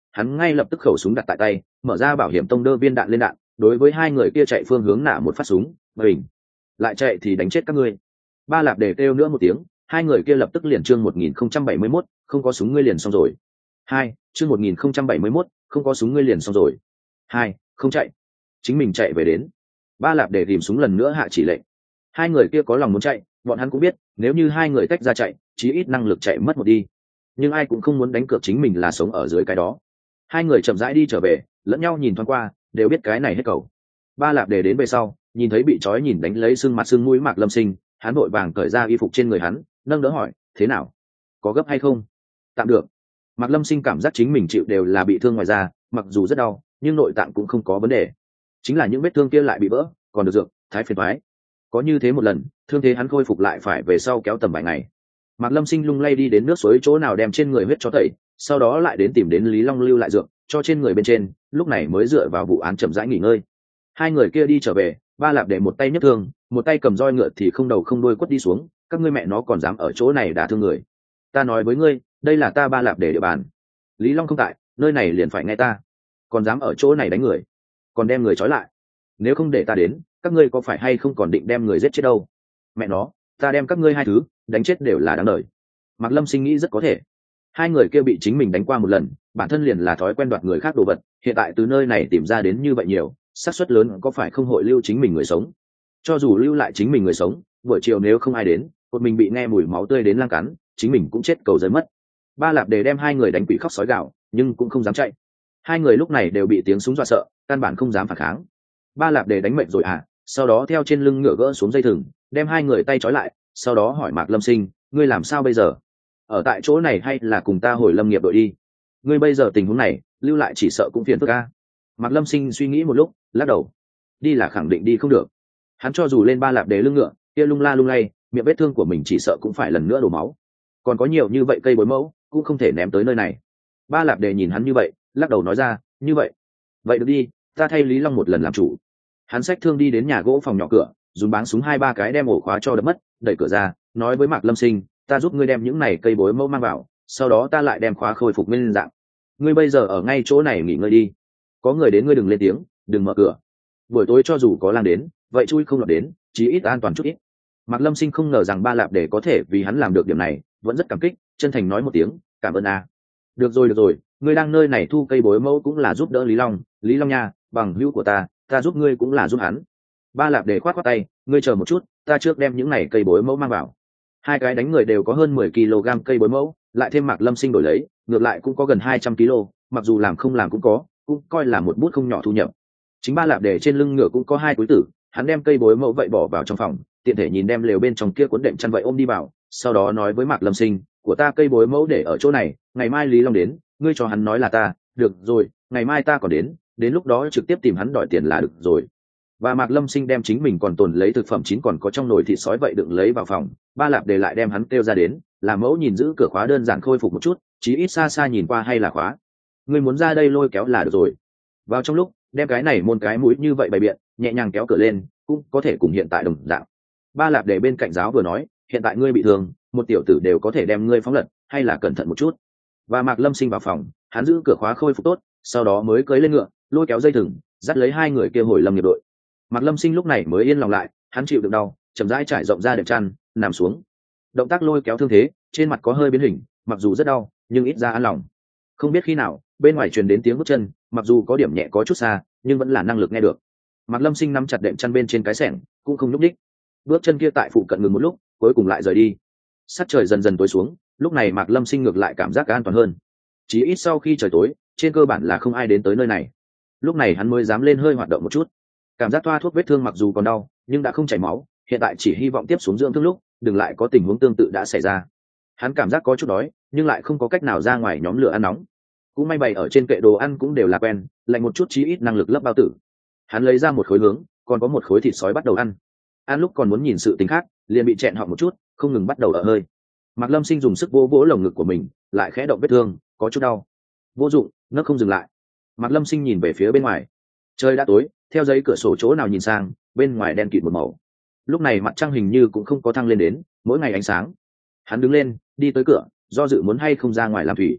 hắn ngay lập tức khẩu súng đặt tại tay, mở ra bảo hiểm tông đơ viên đạn lên đạn, đối với hai người kia chạy phương hướng nã một phát súng. Bình, lại chạy thì đánh chết các ngươi. Ba Lạp Đề kêu nữa một tiếng, hai người kia lập tức liền chương 1071, không có súng ngươi liền xong rồi. Hai, chương 1071, không có súng ngươi liền xong rồi. Hai, không chạy, chính mình chạy về đến. Ba Lạp Đề tìm súng lần nữa hạ chỉ lệnh. Hai người kia có lòng muốn chạy, bọn hắn cũng biết nếu như hai người tách ra chạy, chí ít năng lực chạy mất một đi, nhưng ai cũng không muốn đánh cược chính mình là sống ở dưới cái đó. Hai người chậm rãi đi trở về, lẫn nhau nhìn thoáng qua, đều biết cái này hết cầu. Ba Lạp Đề đến về sau, nhìn thấy bị trói nhìn đánh lấy xương mặt xương mũi Mạc Lâm Sinh, hắn vội vàng cởi ra y phục trên người hắn, nâng đỡ hỏi, thế nào, có gấp hay không? Tạm được. Mạc Lâm Sinh cảm giác chính mình chịu đều là bị thương ngoài da, mặc dù rất đau nhưng nội tạng cũng không có vấn đề, chính là những vết thương kia lại bị vỡ, còn được dược thái phiền thoái. Có như thế một lần, thương thế hắn khôi phục lại phải về sau kéo tầm vài ngày. Mạc Lâm Sinh lung lay đi đến nước suối chỗ nào đem trên người huyết cho tẩy, sau đó lại đến tìm đến Lý Long lưu lại dược cho trên người bên trên, lúc này mới dựa vào vụ án chậm rãi nghỉ ngơi. Hai người kia đi trở về, Ba Lạp Để một tay nhấc thương, một tay cầm roi ngựa thì không đầu không đuôi quất đi xuống, các ngươi mẹ nó còn dám ở chỗ này đả thương người. Ta nói với ngươi, đây là ta Ba Lạp Để địa bàn. Lý Long không tại, nơi này liền phải nghe ta. Còn dám ở chỗ này đánh người, còn đem người trói lại. Nếu không để ta đến, các ngươi có phải hay không còn định đem người giết chết đâu? Mẹ nó, ta đem các ngươi hai thứ đánh chết đều là đáng đời. Mạc Lâm Sinh nghĩ rất có thể. Hai người kia bị chính mình đánh qua một lần, bản thân liền là thói quen đoạt người khác đồ vật, hiện tại từ nơi này tìm ra đến như vậy nhiều, xác suất lớn có phải không hội lưu chính mình người sống. Cho dù lưu lại chính mình người sống, buổi chiều nếu không ai đến, một mình bị nghe mùi máu tươi đến lang cắn, chính mình cũng chết cầu giới mất. Ba Lạp Đề đem hai người đánh quỷ khóc sói gào, nhưng cũng không dám chạy. Hai người lúc này đều bị tiếng súng dọa sợ, căn bản không dám phản kháng. Ba Lạp Đề đánh mệt rồi à, sau đó theo trên lưng ngựa gỡ xuống dây thừng, đem hai người tay trói lại, sau đó hỏi Mạc Lâm Sinh, ngươi làm sao bây giờ? Ở tại chỗ này hay là cùng ta hồi lâm nghiệp đội đi? Ngươi bây giờ tình huống này, lưu lại chỉ sợ cũng phiền phức a. Mạc Lâm Sinh suy nghĩ một lúc, lắc đầu. Đi là khẳng định đi không được. Hắn cho dù lên Ba Lạp Đề lưng ngựa, kia lung la lung lay, miệng vết thương của mình chỉ sợ cũng phải lần nữa đổ máu. Còn có nhiều như vậy cây bối mẫu, cũng không thể ném tới nơi này. Ba Lạp Đề nhìn hắn như vậy, lắc đầu nói ra, như vậy, vậy được đi, ta thay Lý Long một lần làm chủ. Hắn xách thương đi đến nhà gỗ phòng nhỏ cửa, dùng báng súng 2-3 cái đem ổ khóa cho đập mất, đẩy cửa ra, nói với Mạc Lâm Sinh, ta giúp ngươi đem những này cây bối mẫu mang vào, sau đó ta lại đem khóa khôi phục nguyên dạng. Ngươi bây giờ ở ngay chỗ này nghỉ ngơi đi, có người đến ngươi đừng lên tiếng, đừng mở cửa. Buổi tối cho dù có lang đến, vậy chui không lọt đến, chí ít an toàn chút ít. Mạc Lâm Sinh không ngờ rằng Ba Lạp Để có thể vì hắn làm được điểm này, vẫn rất cảm kích, chân thành nói một tiếng, cảm ơn a. Được rồi, ngươi đang nơi này thu cây bối mẫu cũng là giúp đỡ Lý Long nha, bằng hữu của ta giúp ngươi cũng là giúp hắn. Ba Lạp Để khoát tay, ngươi chờ một chút, ta trước đem những này cây bối mẫu mang vào. Hai cái đánh người đều có hơn 10 kg cây bối mẫu, lại thêm Mạc Lâm Sinh đổi lấy, ngược lại cũng có gần 200 kg, mặc dù làm không làm cũng có, cũng coi là một bút không nhỏ thu nhập. Chính Ba Lạp Để trên lưng ngựa cũng có hai túi tử, hắn đem cây bối mẫu vậy bỏ vào trong phòng, tiện thể nhìn đem lều bên trong kia cuốn đệm chăn vậy ôm đi vào, sau đó nói với Mạc Lâm Sinh, của ta cây bối mẫu để ở chỗ này, ngày mai Lý Long đến, ngươi cho hắn nói là ta, được rồi, ngày mai ta còn đến lúc đó trực tiếp tìm hắn đòi tiền là được rồi. Và Mạc Lâm Sinh đem chính mình còn tồn lấy thực phẩm chín còn có trong nồi thịt sói vậy đựng lấy vào phòng. Ba Lạp Để lại đem hắn kêu ra đến, làm mẫu nhìn giữ cửa khóa đơn giản khôi phục một chút, chí ít xa xa nhìn qua hay là khóa. Ngươi muốn ra đây lôi kéo là được rồi. Vào trong lúc đem cái này môn cái mũi như vậy bày biện, nhẹ nhàng kéo cửa lên, cũng có thể cùng hiện tại đồng dạng. Ba Lạp Để bên cạnh giáo vừa nói, hiện tại ngươi bị thương, một tiểu tử đều có thể đem ngươi phóng lật, hay là cẩn thận một chút. Và Mạc Lâm Sinh vào phòng, hắn giữ cửa khóa khôi phục tốt, sau đó mới cưỡi lên ngựa, lôi kéo dây thừng, dắt lấy hai người kia hồi lâm nghiệp đội. Mạc Lâm Sinh lúc này mới yên lòng lại, hắn chịu được đau, chậm rãi trải rộng ra đệm chăn, nằm xuống. Động tác lôi kéo thương thế, trên mặt có hơi biến hình, mặc dù rất đau, nhưng ít ra an lòng. Không biết khi nào, bên ngoài truyền đến tiếng bước chân, mặc dù có điểm nhẹ có chút xa, nhưng vẫn là năng lực nghe được. Mạc Lâm Sinh nắm chặt đệm chăn bên trên cái xẻng, cũng không nhúc nhích. Bước chân kia tại phụ cận ngừng một lúc, cuối cùng lại rời đi. Sắc trời dần dần tối xuống, lúc này Mạc Lâm Sinh ngược lại cảm giác an toàn hơn. Chỉ ít sau khi trời tối, trên cơ bản là không ai đến tới nơi này. Lúc này hắn mới dám lên hơi hoạt động một chút. Cảm giác toa thuốc vết thương mặc dù còn đau, nhưng đã không chảy máu, hiện tại chỉ hy vọng tiếp xuống dưỡng thương lúc, đừng lại có tình huống tương tự đã xảy ra. Hắn cảm giác có chút đói, nhưng lại không có cách nào ra ngoài nhóm lửa ăn nóng. Cũng may bày ở trên kệ đồ ăn cũng đều là quen, lạnh một chút chí ít năng lực lấp bao tử. Hắn lấy ra một khối hướng, còn có một khối thịt sói bắt đầu ăn. Ăn lúc còn muốn nhìn sự tình khác, liền bị chẹn họng một chút, không ngừng bắt đầu ở hơi. Mạc Lâm Sinh dùng sức vỗ vỗ lồng ngực của mình, lại khẽ động vết thương, có chút đau. Vô dụng, nó không dừng lại. Mạc Lâm Sinh nhìn về phía bên ngoài. Trời đã tối, theo giấy cửa sổ chỗ nào nhìn sang, bên ngoài đen kịt một màu. Lúc này mặt trăng hình như cũng không có thăng lên đến, mỗi ngày ánh sáng. Hắn đứng lên, đi tới cửa, do dự muốn hay không ra ngoài làm thủy.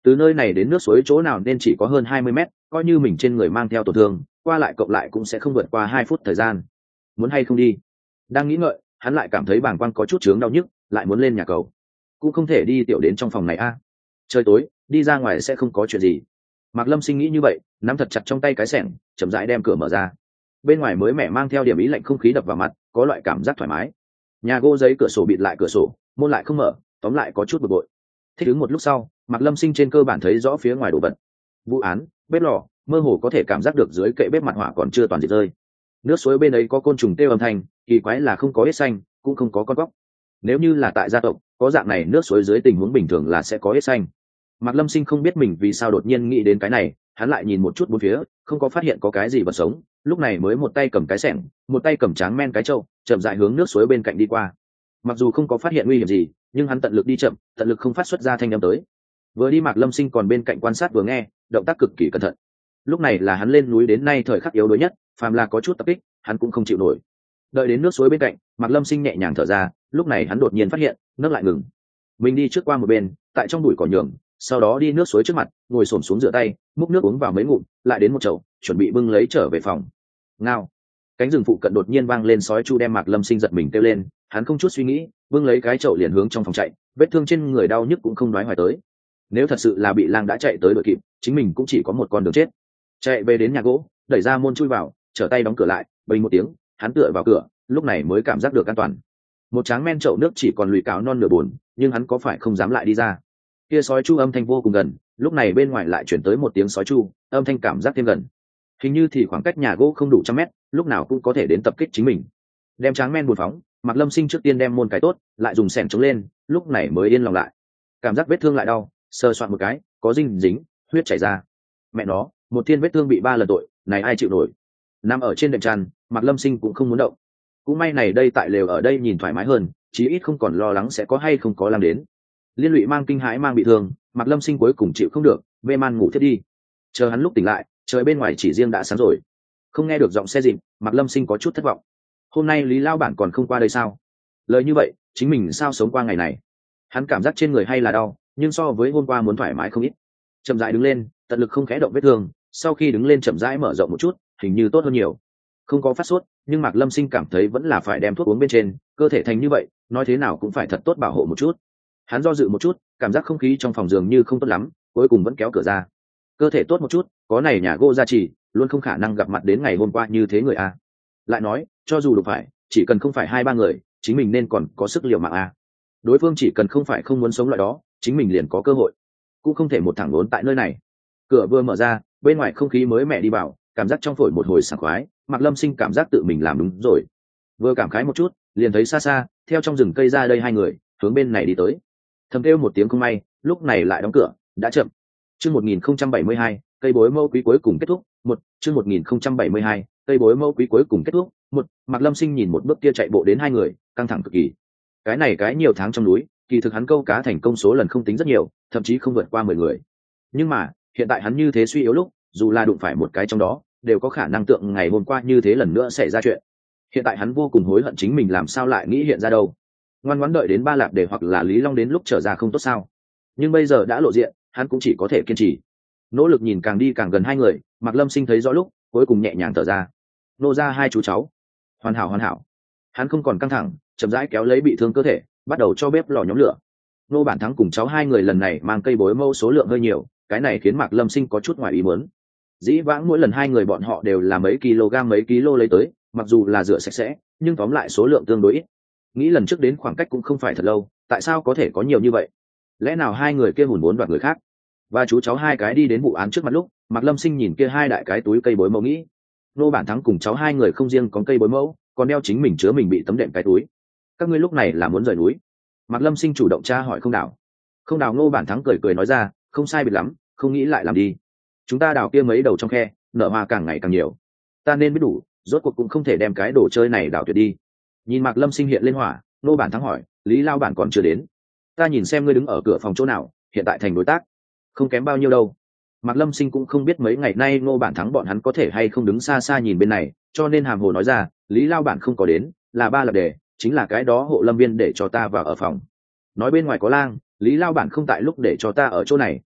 Từ nơi này đến nước suối chỗ nào nên chỉ có hơn 20 mét, coi như mình trên người mang theo tổn thương, qua lại cộng lại cũng sẽ không vượt qua 2 phút thời gian. Muốn hay không đi? Đang nghĩ ngợi, hắn lại cảm thấy bàng quang có chút chướng đau nhức, lại muốn lên nhà cầu. Cũng không thể đi tiểu đến trong phòng này a. Trời tối, đi ra ngoài sẽ không có chuyện gì. Mạc Lâm Sinh nghĩ như vậy, nắm thật chặt trong tay cái xẻng, chậm rãi đem cửa mở ra. Bên ngoài mới mẻ mang theo điểm ý lạnh không khí đập vào mặt, có loại cảm giác thoải mái. Nhà gỗ giấy cửa sổ bịt lại cửa sổ, môn lại không mở, tóm lại có chút bực bội. Thích ứng một lúc sau, Mạc Lâm Sinh trên cơ bản thấy rõ phía ngoài đồ vật. Vụ án, bếp lò, mơ hồ có thể cảm giác được dưới kệ bếp mặt hỏa còn chưa toàn diệt rơi. Nước suối bên ấy có côn trùng kêu âm thanh, kỳ quái là không có hết xanh, cũng không có con cóc. Nếu như là tại gia tộc, có dạng này nước suối dưới tình huống bình thường là sẽ có hết xanh. Mạc Lâm Sinh không biết mình vì sao đột nhiên nghĩ đến cái này, hắn lại nhìn một chút bốn phía, không có phát hiện có cái gì vật sống, lúc này mới một tay cầm cái xẻng, một tay cầm tráng men cái trâu, chậm rãi hướng nước suối bên cạnh đi qua. Mặc dù không có phát hiện nguy hiểm gì, nhưng hắn tận lực đi chậm, tận lực không phát xuất ra thanh âm tới. Vừa đi Mạc Lâm Sinh còn bên cạnh quan sát vừa nghe, động tác cực kỳ cẩn thận. Lúc này là hắn lên núi đến nay thời khắc yếu đuối nhất, phàm là có chút tập kích, hắn cũng không chịu nổi. Đợi đến nước suối bên cạnh, Mạc Lâm Sinh nhẹ nhàng thở ra, lúc này hắn đột nhiên phát hiện, nước lại ngừng. Mình đi trước qua một bên, tại trong bụi cỏ nhường, sau đó đi nước suối trước mặt, ngồi xổm xuống rửa tay, múc nước uống vào mấy ngụm, lại đến một chậu, chuẩn bị bưng lấy trở về phòng. Ngao. Cánh rừng phụ cận đột nhiên vang lên sói chu, đem Mạc Lâm Sinh giật mình kêu lên, hắn không chút suy nghĩ, bưng lấy cái chậu liền hướng trong phòng chạy, vết thương trên người đau nhức cũng không nói hoài tới. Nếu thật sự là bị lang đã chạy tới đội kịp, chính mình cũng chỉ có một con đường chết. Chạy về đến nhà gỗ, đẩy ra môn chui vào, trở tay đóng cửa lại, bình một tiếng, hắn tựa vào cửa, lúc này mới cảm giác được an toàn. Một tráng men chậu nước chỉ còn lùi cáo non nửa bồn, nhưng hắn có phải không dám lại đi ra. Kia sói chu âm thanh vô cùng gần, lúc này bên ngoài lại chuyển tới một tiếng sói chu, âm thanh cảm giác thêm gần. Hình như thì khoảng cách nhà gỗ không đủ 100 mét, lúc nào cũng có thể đến tập kích chính mình. Đem tráng men buồn phóng, Mạc Lâm Sinh trước tiên đem môn cái tốt, lại dùng xẻng chống lên, lúc này mới yên lòng lại. Cảm giác vết thương lại đau, sờ soạn một cái, có dinh dính, huyết chảy ra. Mẹ nó, một thiên vết thương bị 3 lần tội, này ai chịu nổi. Nằm ở trên đệm tràn, Mạc Lâm Sinh cũng không muốn động. Cũng may này đây tại lều ở đây nhìn thoải mái hơn, chí ít không còn lo lắng sẽ có hay không có lang đến. Liên lụy mang kinh hãi mang bị thương, Mạc Lâm Sinh cuối cùng chịu không được, mê man ngủ thiết đi. Chờ hắn lúc tỉnh lại, trời bên ngoài chỉ riêng đã sáng rồi. Không nghe được giọng xe dịp, Mạc Lâm Sinh có chút thất vọng. Hôm nay Lý Lao bản còn không qua đây sao? Lời như vậy, chính mình sao sống qua ngày này? Hắn cảm giác trên người hay là đau, nhưng so với hôm qua muốn thoải mái không ít. Chậm rãi đứng lên, tận lực không khẽ động vết thương, sau khi đứng lên chậm rãi mở rộng một chút, hình như tốt hơn nhiều. Không có phát sốt, nhưng Mạc Lâm Sinh cảm thấy vẫn là phải đem thuốc uống bên trên, cơ thể thành như vậy, nói thế nào cũng phải thật tốt bảo hộ một chút. Hắn do dự một chút, cảm giác không khí trong phòng giường như không tốt lắm, cuối cùng vẫn kéo cửa ra. Cơ thể tốt một chút, có này nhà gỗ gia trì, luôn không khả năng gặp mặt đến ngày hôm qua như thế người a. Lại nói, cho dù được phải, chỉ cần không phải 2-3 người, chính mình nên còn có sức liều mạng a. Đối phương chỉ cần không phải không muốn sống loại đó, chính mình liền có cơ hội. Cũng không thể một thẳng ốn tại nơi này. Cửa vừa mở ra, bên ngoài không khí mới mẻ đi vào, cảm giác trong phổi một hồi sảng khoái, Mạc Lâm Sinh cảm giác tự mình làm đúng rồi. Vừa cảm khái một chút, liền thấy xa xa, theo trong rừng cây ra đây 2 người, hướng bên này đi tới. Thầm kêu một tiếng không may, lúc này lại đóng cửa, đã chậm. Chương 1072, cây bối mẫu quý cuối cùng kết thúc. Chương 1072, cây bối mẫu quý cuối cùng kết thúc. Mạc Lâm Sinh nhìn một bước kia chạy bộ đến 2 người, căng thẳng cực kỳ. Cái này nhiều tháng trong núi, kỳ thực hắn câu cá thành công số lần không tính rất nhiều, thậm chí không vượt qua 10 người. Nhưng mà, hiện tại hắn như thế suy yếu lúc, dù là đụng phải một cái trong đó, đều có khả năng tượng ngày hôm qua như thế lần nữa xảy ra chuyện. Hiện tại hắn vô cùng hối hận chính mình làm sao lại nghĩ hiện ra đâu. Ngoan ngoãn đợi đến Ba Lạp Đề hoặc là Lý Long đến lúc trở ra không tốt sao? Nhưng bây giờ đã lộ diện, hắn cũng chỉ có thể kiên trì. Nỗ lực nhìn càng đi càng gần 2 người, Mạc Lâm Sinh thấy rõ lúc, cuối cùng nhẹ nhàng thở ra. Nô ra 2 chú cháu, hoàn hảo. Hắn không còn căng thẳng, chậm rãi kéo lấy bị thương cơ thể, bắt đầu cho bếp lò nhóm lửa. Nô Bản Thắng cùng cháu 2 người lần này mang cây bối mâu số lượng hơi nhiều, cái này khiến Mạc Lâm Sinh có chút ngoài ý muốn. Dĩ vãng mỗi lần 2 người bọn họ đều là mấy kilo lấy tới, mặc dù là rửa sạch sẽ, nhưng tóm lại số lượng tương đối ít. Nghĩ lần trước đến khoảng cách cũng không phải thật lâu, tại sao có thể có nhiều như vậy? Lẽ nào 2 người kia hùn muốn đoạt người khác? Và chú cháu 2 cái đi đến vụ án trước mặt lúc, Mạc Lâm Sinh nhìn kia 2 đại cái túi cây bối mẫu nghĩ, Nô Bản Thắng cùng cháu 2 người không riêng có cây bối mẫu, còn đeo chính mình chứa mình bị tấm đệm cái túi. Các ngươi lúc này là muốn rời núi? Mạc Lâm Sinh chủ động tra hỏi Không Đào. Không Đào Nô Bản Thắng cười nói ra, không sai biệt lắm, không nghĩ lại làm đi. Chúng ta đào kia mấy đầu trong khe, nở hoa càng ngày càng nhiều. Ta nên biết đủ, rốt cuộc cũng không thể đem cái đồ chơi này đào tuyệt đi. Nhìn Mạc Lâm Sinh hiện lên hỏa, Nô Bản Thắng hỏi, Lý Lao bản còn chưa đến. Ta nhìn xem ngươi đứng ở cửa phòng chỗ nào, hiện tại thành đối tác, không kém bao nhiêu đâu. Mạc Lâm Sinh cũng không biết mấy ngày nay Ngô Bản Thắng bọn hắn có thể hay không đứng xa xa nhìn bên này, cho nên hàm hồ nói ra, Lý Lao bản không có đến, là Ba Lạp Đề, chính là cái đó hộ lâm viên để cho ta vào ở phòng. Nói bên ngoài có lang, Lý Lao bản không tại lúc để cho ta ở chỗ này,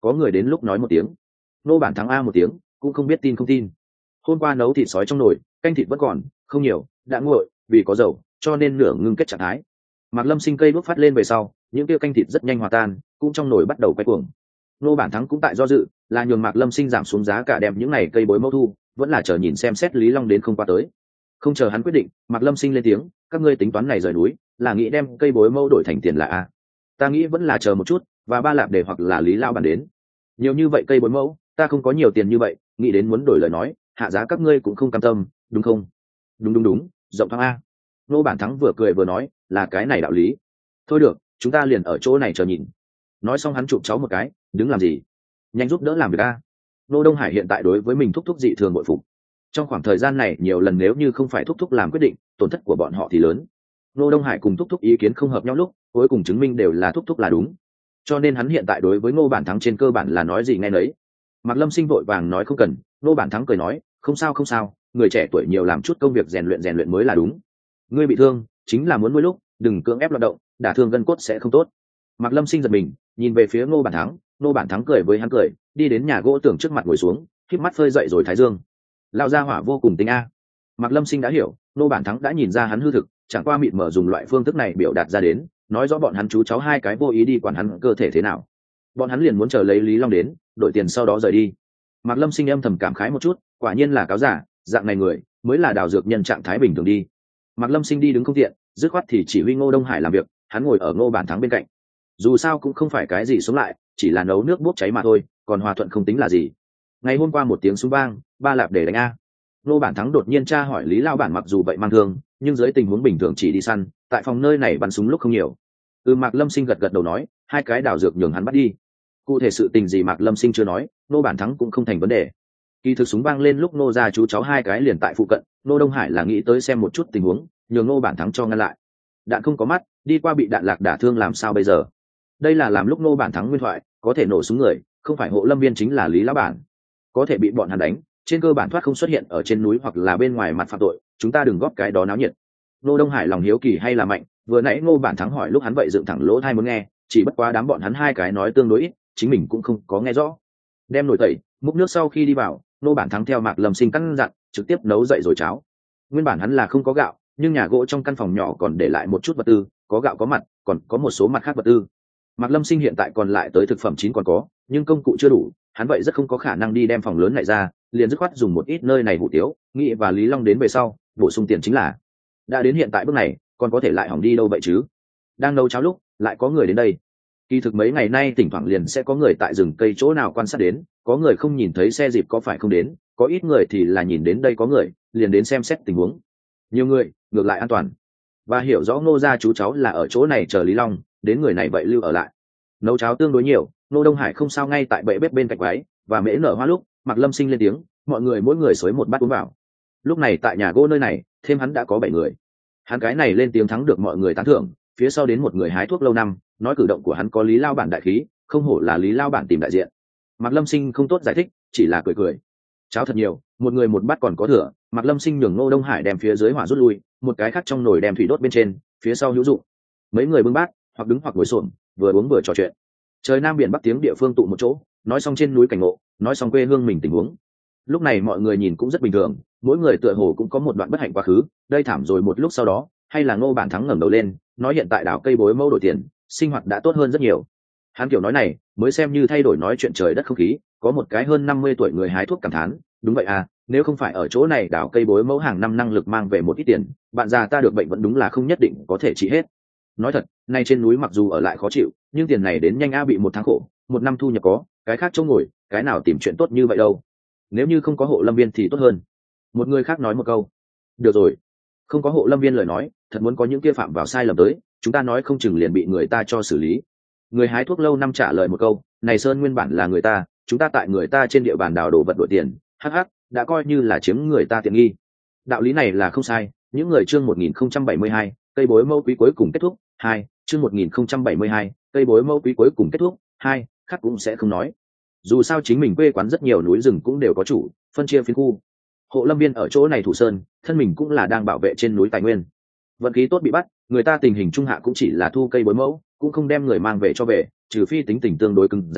có người đến lúc nói một tiếng. Nô Bản Thắng a một tiếng, cũng không biết tin không tin. Hôm qua nấu thịt sói trong nồi, canh thịt vẫn còn không nhiều, đã nguội, vì có dầu cho nên nửa ngưng kết trạng thái. Mạc Lâm Sinh cây bước phát lên về sau, những kia canh thịt rất nhanh hòa tan, cũng trong nồi bắt đầu quay cuồng. Nô Bản Thắng cũng tại do dự, là nhường Mạc Lâm Sinh giảm xuống giá cả đem những này cây bối mẫu thu, vẫn là chờ nhìn xem xét Lý Long đến không qua tới. Không chờ hắn quyết định, Mạc Lâm Sinh lên tiếng, các ngươi tính toán này rời núi, là nghĩ đem cây bối mẫu đổi thành tiền là a? Ta nghĩ vẫn là chờ một chút, và ba lạp để hoặc là Lý Lao bản đến. Nhiều như vậy cây bối mẫu, ta không có nhiều tiền như vậy, nghĩ đến muốn đổi lời nói, hạ giá các ngươi cũng không cam tâm, đúng không? Đúng, rộng thoáng a. Nô Bản Thắng vừa cười vừa nói, là cái này đạo lý. Thôi được, chúng ta liền ở chỗ này chờ nhìn. Nói xong hắn chụp cháu một cái, đứng làm gì? Nhanh giúp đỡ làm việc a. Nô Đông Hải hiện tại đối với mình thúc thúc dị thường bội phục. Trong khoảng thời gian này nhiều lần nếu như không phải thúc thúc làm quyết định, tổn thất của bọn họ thì lớn. Nô Đông Hải cùng thúc thúc ý kiến không hợp nhau lúc, cuối cùng chứng minh đều là thúc thúc là đúng. Cho nên hắn hiện tại đối với Ngô Bản Thắng trên cơ bản là nói gì nghe nấy. Mạc Lâm Sinh vội vàng nói không cần, Ngô Bản Thắng cười nói, không sao, người trẻ tuổi nhiều làm chút công việc rèn luyện mới là đúng. Ngươi bị thương, chính là muốn nuôi lúc, đừng cưỡng ép loạt động, đả thương gân cốt sẽ không tốt. Mạc Lâm Sinh giật mình, nhìn về phía Ngô Bản Thắng, Ngô Bản Thắng cười với hắn cười, đi đến nhà gỗ tường trước mặt ngồi xuống, khép mắt phơi dậy rồi thái dương. Lão gia hỏa vô cùng tinh a. Mạc Lâm Sinh đã hiểu, Ngô Bản Thắng đã nhìn ra hắn hư thực, chẳng qua mịt mở dùng loại phương thức này biểu đạt ra đến, nói rõ bọn hắn chú cháu hai cái vô ý đi quản hắn cơ thể thế nào. Bọn hắn liền muốn chờ lấy Lý Long đến, đổi tiền sau đó rời đi. Mạc Lâm Sinh âm thầm cảm khái một chút, quả nhiên là cáo giả, dạng này người mới là đào dược nhân trạng thái bình thường đi. Mạc Lâm Sinh đi đứng không tiện, dứt khoát thì chỉ huy Ngô Đông Hải làm việc, hắn ngồi ở Ngô Bản Thắng bên cạnh. Dù sao cũng không phải cái gì sống lại, chỉ là nấu nước bốc cháy mà thôi, còn hòa thuận không tính là gì. Ngày hôm qua một tiếng súng vang, ba lạp để đánh a. Ngô Bản Thắng đột nhiên tra hỏi Lý Lao bản mặc dù vậy mang thương, nhưng dưới tình huống bình thường chỉ đi săn, tại phòng nơi này bắn súng lúc không nhiều. Mạc Lâm Sinh gật đầu nói, hai cái đào dược nhường hắn bắt đi. Cụ thể sự tình gì Mạc Lâm Sinh chưa nói, Ngô Bản Thắng cũng không thành vấn đề. Kỳ thực súng vang lên lúc Ngô gia chú cháu hai cái liền tại phụ cận, Ngô Đông Hải là nghĩ tới xem một chút tình huống, nhường Ngô Bản Thắng cho ngăn lại. Đạn không có mắt, đi qua bị đạn lạc đả thương làm sao bây giờ? Đây là làm lúc Ngô Bản Thắng nguyên thoại, có thể nổ súng người, không phải hộ lâm viên chính là Lý Lão bản. Có thể bị bọn hắn đánh, trên cơ bản thoát không xuất hiện ở trên núi hoặc là bên ngoài mặt phạm tội, chúng ta đừng góp cái đó náo nhiệt. Ngô Đông Hải lòng hiếu kỳ hay là mạnh, vừa nãy Ngô Bản Thắng hỏi lúc hắn vậy dựng thẳng lỗ tai muốn nghe, chỉ bất quá đám bọn hắn hai cái nói tương đối ít, chính mình cũng không có nghe rõ. Đem nồi tẩy, múc nước sau khi đi vào, Ngô Bản Thắng theo Mạc Lâm Sinh căn dặn, trực tiếp nấu dậy rồi cháo. Nguyên bản hắn là không có gạo, nhưng nhà gỗ trong căn phòng nhỏ còn để lại một chút vật tư, có gạo có mặt, còn có một số mặt khác vật tư. Mạc Lâm Sinh hiện tại còn lại tới thực phẩm chín còn có, nhưng công cụ chưa đủ, hắn vậy rất không có khả năng đi đem phòng lớn này ra, liền dứt khoát dùng một ít nơi này hủ tiếu, Nghị và Lý Long đến về sau, bổ sung tiền chính là. Đã đến hiện tại bước này, còn có thể lại hỏng đi đâu vậy chứ? Đang nấu cháo lúc, lại có người đến đây. Kỳ thực mấy ngày nay thỉnh thoảng liền sẽ có người tại rừng cây chỗ nào quan sát đến, có người không nhìn thấy xe dịp có phải không đến, có ít người thì là nhìn đến đây có người, liền đến xem xét tình huống. Nhiều người, ngược lại an toàn. Và hiểu rõ Ngô gia chú cháu là ở chỗ này chờ Lý Long, đến người này vậy lưu ở lại. Nấu cháo tương đối nhiều, Ngô Đông Hải không sao ngay tại bệ bếp bên cạnh váy, và mễ nở hoa lúc, Mạc Lâm Sinh lên tiếng, mọi người mỗi người xới một bát uống vào. Lúc này tại nhà gỗ nơi này, thêm hắn đã có 7 người. Hắn cái này lên tiếng thắng được mọi người tán thưởng, phía sau đến một người hái thuốc lâu năm, nói cử động của hắn có Lý Lao bản đại khí, không hổ là Lý Lao bản tìm đại diện. Mạc Lâm Sinh không tốt giải thích, chỉ là cười. Cháo thật nhiều, một người một bát còn có thừa, Mạc Lâm Sinh nhường Ngô Đông Hải đem phía dưới hỏa rút lui, một cái khác trong nồi đem thủy đốt bên trên, phía sau hữu dụng. Mấy người bưng bát, hoặc đứng hoặc ngồi xổm, vừa uống vừa trò chuyện. Trời Nam biển Bắc tiếng địa phương tụ một chỗ, nói xong trên núi cảnh ngộ, nói xong quê hương mình tình huống. Lúc này mọi người nhìn cũng rất bình thường, mỗi người tựa hồ cũng có một đoạn bất hạnh quá khứ, đây thảm rồi một lúc sau đó, hay là Ngô Bản Thắng ngẩng đầu lên, nói hiện tại đảo cây bối mẫu đổi tiền, sinh hoạt đã tốt hơn rất nhiều. Hắn kiểu nói này, mới xem như thay đổi nói chuyện trời đất không khí, có một cái hơn 50 tuổi người hái thuốc cảm thán, đúng vậy à, nếu không phải ở chỗ này đảo cây bối mẫu hàng năm năng lực mang về một ít tiền, bạn già ta được bệnh vẫn đúng là không nhất định có thể trị hết. Nói thật, nay trên núi mặc dù ở lại khó chịu, nhưng tiền này đến nhanh a bị 1 tháng khổ, 1 năm thu nhập có, cái khác chỗ ngồi, cái nào tìm chuyện tốt như vậy đâu. Nếu như không có hộ lâm viên thì tốt hơn. Một người khác nói một câu. Được rồi, không có hộ lâm viên lời nói, thật muốn có những kia phạm vào sai lầm tới, chúng ta nói không chừng liền bị người ta cho xử lý. Người hái thuốc lâu năm trả lời một câu, này Sơn nguyên bản là người ta, chúng ta tại người ta trên địa bàn đào đồ vật đổi tiền, hắc, đã coi như là chiếm người ta tiện nghi. Đạo lý này là không sai, những người chương 1072, cây bối mẫu quý cuối cùng kết thúc, 2, chương 1072, cây bối mẫu quý cuối cùng kết thúc, 2, khác cũng sẽ không nói. Dù sao chính mình quê quán rất nhiều núi rừng cũng đều có chủ, phân chia phiến khu. Hộ lâm viên ở chỗ này thủ sơn, thân mình cũng là đang bảo vệ trên núi tài nguyên. Vận khí tốt bị bắt, người ta tình hình trung hạ cũng chỉ là thu cây bối mẫu, cũng không đem người mang về cho về, trừ phi tính tình tương đối cứng rắn,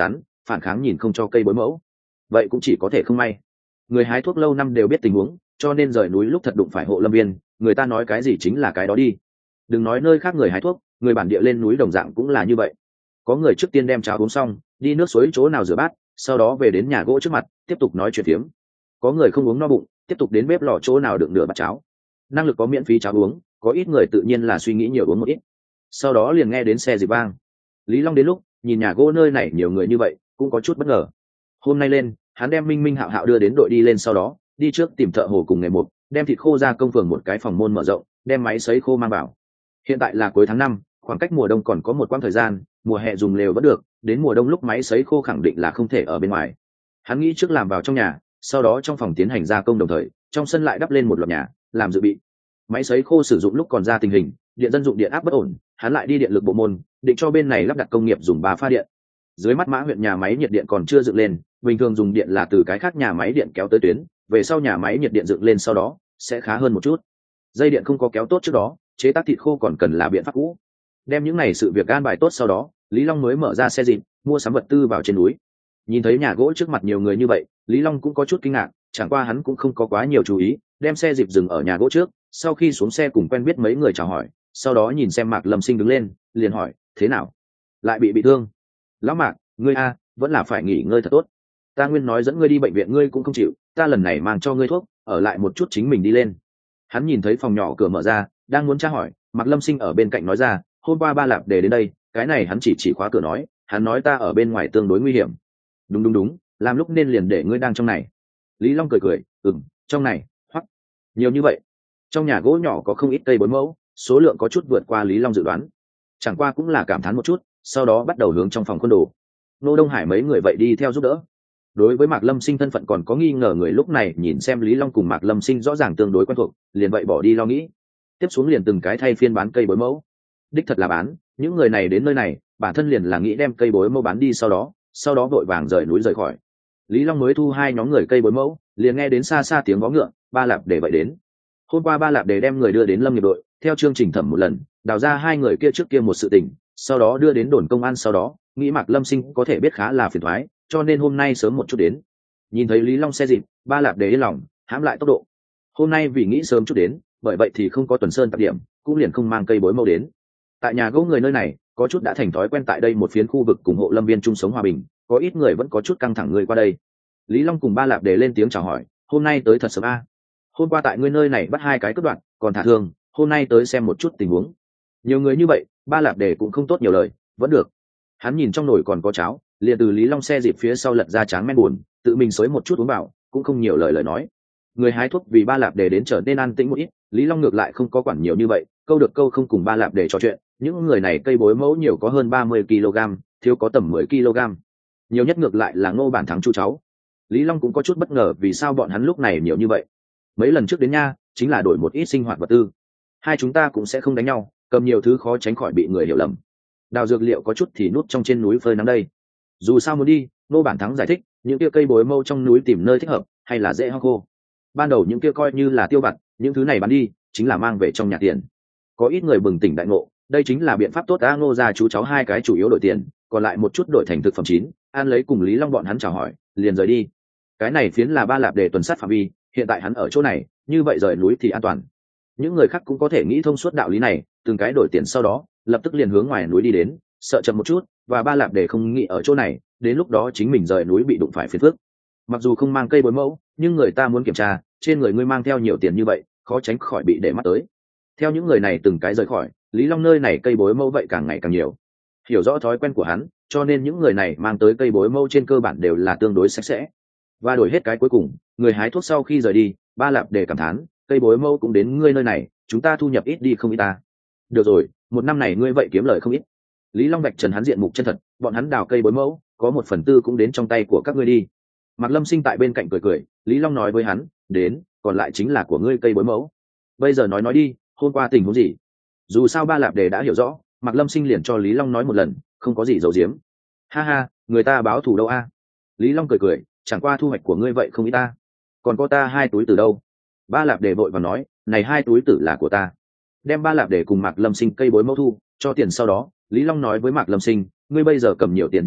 phản kháng nhìn không cho cây bối mẫu, vậy cũng chỉ có thể không may. Người hái thuốc lâu năm đều biết tình huống, cho nên rời núi lúc thật đụng phải hộ lâm viên, người ta nói cái gì chính là cái đó đi. Đừng nói nơi khác người hái thuốc, người bản địa lên núi đồng dạng cũng là như vậy. Có người trước tiên đem cháo uống xong, đi nước suối chỗ nào rửa bát, sau đó về đến nhà gỗ trước mặt tiếp tục nói chuyện phiếm. Có người không uống no bụng, tiếp tục đến bếp lò chỗ nào đựng nửa bát cháo. Năng lực có miễn phí cháo uống, có ít người tự nhiên là suy nghĩ nhiều uống một ít. Sau đó liền nghe đến xe dịp vang. Lý Long đến lúc nhìn nhà gỗ nơi này nhiều người như vậy cũng có chút bất ngờ. Hôm nay lên hắn đem Minh Minh Hạo Hạo đưa đến đội đi lên, sau đó đi trước tìm thợ hồ cùng nghề mục, đem thịt khô ra công phường một cái phòng môn mở rộng, đem máy sấy khô mang vào. Hiện tại là cuối tháng 5, khoảng cách mùa đông còn có một quãng thời gian, mùa hè dùng lều vẫn được, đến mùa đông lúc máy sấy khô khẳng định là không thể ở bên ngoài. Hắn nghĩ trước làm vào trong nhà, sau đó trong phòng tiến hành gia công, đồng thời trong sân lại đắp lên một loạt nhà làm dự bị. Máy sấy khô sử dụng lúc còn ra tình hình điện dân dụng điện áp bất ổn, hắn lại đi điện lực bộ môn định cho bên này lắp đặt công nghiệp dùng 3 pha điện. Dưới mắt Mã huyện nhà máy nhiệt điện còn chưa dựng lên, bình thường dùng điện là từ cái khác nhà máy điện kéo tới tuyến, về sau nhà máy nhiệt điện dựng lên sau đó sẽ khá hơn một chút. Dây điện không có kéo tốt trước đó, chế tác thịt khô còn cần là biện pháp cũ. Đem những này sự việc an bài tốt sau đó, Lý Long mới mở ra xe dịp mua sắm vật tư vào trên núi. Nhìn thấy nhà gỗ trước mặt nhiều người như vậy, Lý Long cũng có chút kinh ngạc, chẳng qua hắn cũng không có quá nhiều chú ý, đem xe dịp dừng ở nhà gỗ trước, sau khi xuống xe cùng quen biết mấy người chào hỏi, sau đó nhìn xem Mạc Lâm Sinh đứng lên, liền hỏi, thế nào? Lại bị thương? Lão Mạc, ngươi a, vẫn là phải nghỉ ngơi thật tốt. Ta nguyên nói dẫn ngươi đi bệnh viện ngươi cũng không chịu, ta lần này mang cho ngươi thuốc, ở lại một chút chính mình đi lên. Hắn nhìn thấy phòng nhỏ cửa mở ra, đang muốn tra hỏi, Mạc Lâm Sinh ở bên cạnh nói ra, hôm qua Ba Lạp để đến đây, cái này hắn chỉ khóa cửa nói, hắn nói ta ở bên ngoài tương đối nguy hiểm. Đúng, làm lúc nên liền để ngươi đang trong này. Lý Long cười, trong này, hoắc, nhiều như vậy. Trong nhà gỗ nhỏ có không ít cây 4 mẫu, số lượng có chút vượt qua Lý Long dự đoán. Chẳng qua cũng là cảm thán một chút, sau đó bắt đầu hướng trong phòng quân đồ. Nô Đông Hải mấy người vậy đi theo giúp đỡ. Đối với Mạc Lâm Sinh thân phận còn có nghi ngờ người lúc này nhìn xem Lý Long cùng Mạc Lâm Sinh rõ ràng tương đối quen thuộc, liền vậy bỏ đi lo nghĩ. Tiếp xuống liền từng cái thay phiên bán cây 4 mẫu. Đích thật là bán, những người này đến nơi này, bản thân liền là nghĩ đem cây 4 mẫu bán đi, sau đó vội vàng rời núi rời khỏi. Lý Long mới thu 2 nhóm người cây 4 mẫu, liền nghe đến xa xa tiếng vó ngựa, Ba Lạp để vậy đến. Hôm qua Ba Lạp để đem người đưa đến Lâm nghiệp đội, theo chương trình thẩm một lần, đào ra 2 người kia trước kia một sự tình, sau đó đưa đến đồn công an, sau đó nghĩ Mạc Lâm Sinh có thể biết khá là phiền toái, cho nên hôm nay sớm một chút đến. Nhìn thấy Lý Long xe dịp, Ba Lạp để yên lòng, hãm lại tốc độ. Hôm nay vì nghĩ sớm chút đến, bởi vậy thì không có tuần sơn tạp điểm, cũng liền không mang cây bối mẫu đến. Tại nhà gỗ người nơi này, có chút đã thành thói quen tại đây một phiến khu vực cùng hộ lâm viên chung sống hòa bình, có ít người vẫn có chút căng thẳng người qua đây. Lý Long cùng Ba Lạp để lên tiếng chào hỏi, hôm nay tới thật sớm a. Hôm qua tại ngươi nơi này bắt 2 cái cướp đoạt, còn thả thương, hôm nay tới xem một chút tình huống. Nhiều người như vậy, Ba Lạp để cũng không tốt nhiều lời, vẫn được. Hắn nhìn trong nồi còn có cháo, liền từ Lý Long xe dịp phía sau lật ra tráng men buồn, tự mình xới một chút uống vào, cũng không nhiều lời nói. Người hái thuốc vì Ba Lạp để đến trở nên an tĩnh một ít, Lý Long ngược lại không có quản nhiều như vậy, câu được câu không cùng Ba Lạp để trò chuyện. Những người này cây bối mẫu nhiều có hơn 30 kg, thiếu có tầm 10 kg. Nhiều nhất ngược lại là Ngô Bản Thắng chú cháu. Lý Long cũng có chút bất ngờ vì sao bọn hắn lúc này nhiều như vậy. Mấy lần trước đến nha, chính là đổi một ít sinh hoạt vật tư. Hai chúng ta cũng sẽ không đánh nhau, cầm nhiều thứ khó tránh khỏi bị người hiểu lầm. Đào dược liệu có chút thì nút trong trên núi phơi nắng đây. Dù sao muốn đi, Ngô Bản Thắng giải thích, những kia cây bối mâu trong núi tìm nơi thích hợp, hay là dễ hong khô. Ban đầu những kia coi như là tiêu vặt, những thứ này bán đi, chính là mang về trong nhà tiền. Có ít người bừng tỉnh đại ngộ, đây chính là biện pháp tốt đã. Ngô gia chú cháu 2 cái chủ yếu đổi tiền, còn lại một chút đổi thành thực phẩm chín, ăn lấy cùng Lý Long bọn hắn chào hỏi, liền rời đi. Cái này phiến là Ba Lạp để tuần sát phạm vi, hiện tại hắn ở chỗ này, như vậy rời núi thì an toàn. Những người khác cũng có thể nghĩ thông suốt đạo lý này, từng cái đổi tiền sau đó, lập tức liền hướng ngoài núi đi đến, sợ chậm một chút, và Ba Lạp để không nghĩ ở chỗ này, đến lúc đó chính mình rời núi bị đụng phải phiền phức. Mặc dù không mang cây bối mẫu, nhưng người ta muốn kiểm tra, trên người ngươi mang theo nhiều tiền như vậy, khó tránh khỏi bị để mắt tới. Theo những người này từng cái rời khỏi, Lý Long nơi này cây bối mẫu vậy càng ngày càng nhiều. Hiểu rõ thói quen của hắn, cho nên những người này mang tới cây bối mẫu trên cơ bản đều là tương đối sạch sẽ. Và đổi hết cái cuối cùng, người hái thuốc sau khi rời đi, Ba Lạp để cảm thán, cây bối mẫu cũng đến ngươi nơi này, chúng ta thu nhập ít đi không ít ta. Được rồi, một năm này ngươi vậy kiếm lời không ít. Lý Long vạch trần hắn diện mục chân thật, bọn hắn đào cây bối mẫu, có 1/4 cũng đến trong tay của các ngươi đi. Mạc Lâm Sinh tại bên cạnh cười, Lý Long nói với hắn, đến, còn lại chính là của ngươi cây bối mẫu. Bây giờ nói đi, hôm qua tình huống gì? Dù sao Ba Lạp để đã hiểu rõ, Mạc Lâm Sinh liền cho Lý Long nói một lần, không có gì giấu giếm. Ha ha, người ta báo thù đâu a? Lý Long cười, chẳng qua thu hoạch của ngươi vậy không ít ta. Còn có ta 2 túi từ đâu? Ba Lạp để vội và nói, này 2 túi tử là của ta. Đem Ba Lạp để cùng Mạc Lâm Sinh cây bối mẫu thu, cho tiền sau đó, Lý Long nói với Mạc Lâm Sinh, ngươi bây giờ cầm nhiều tiền như vậy,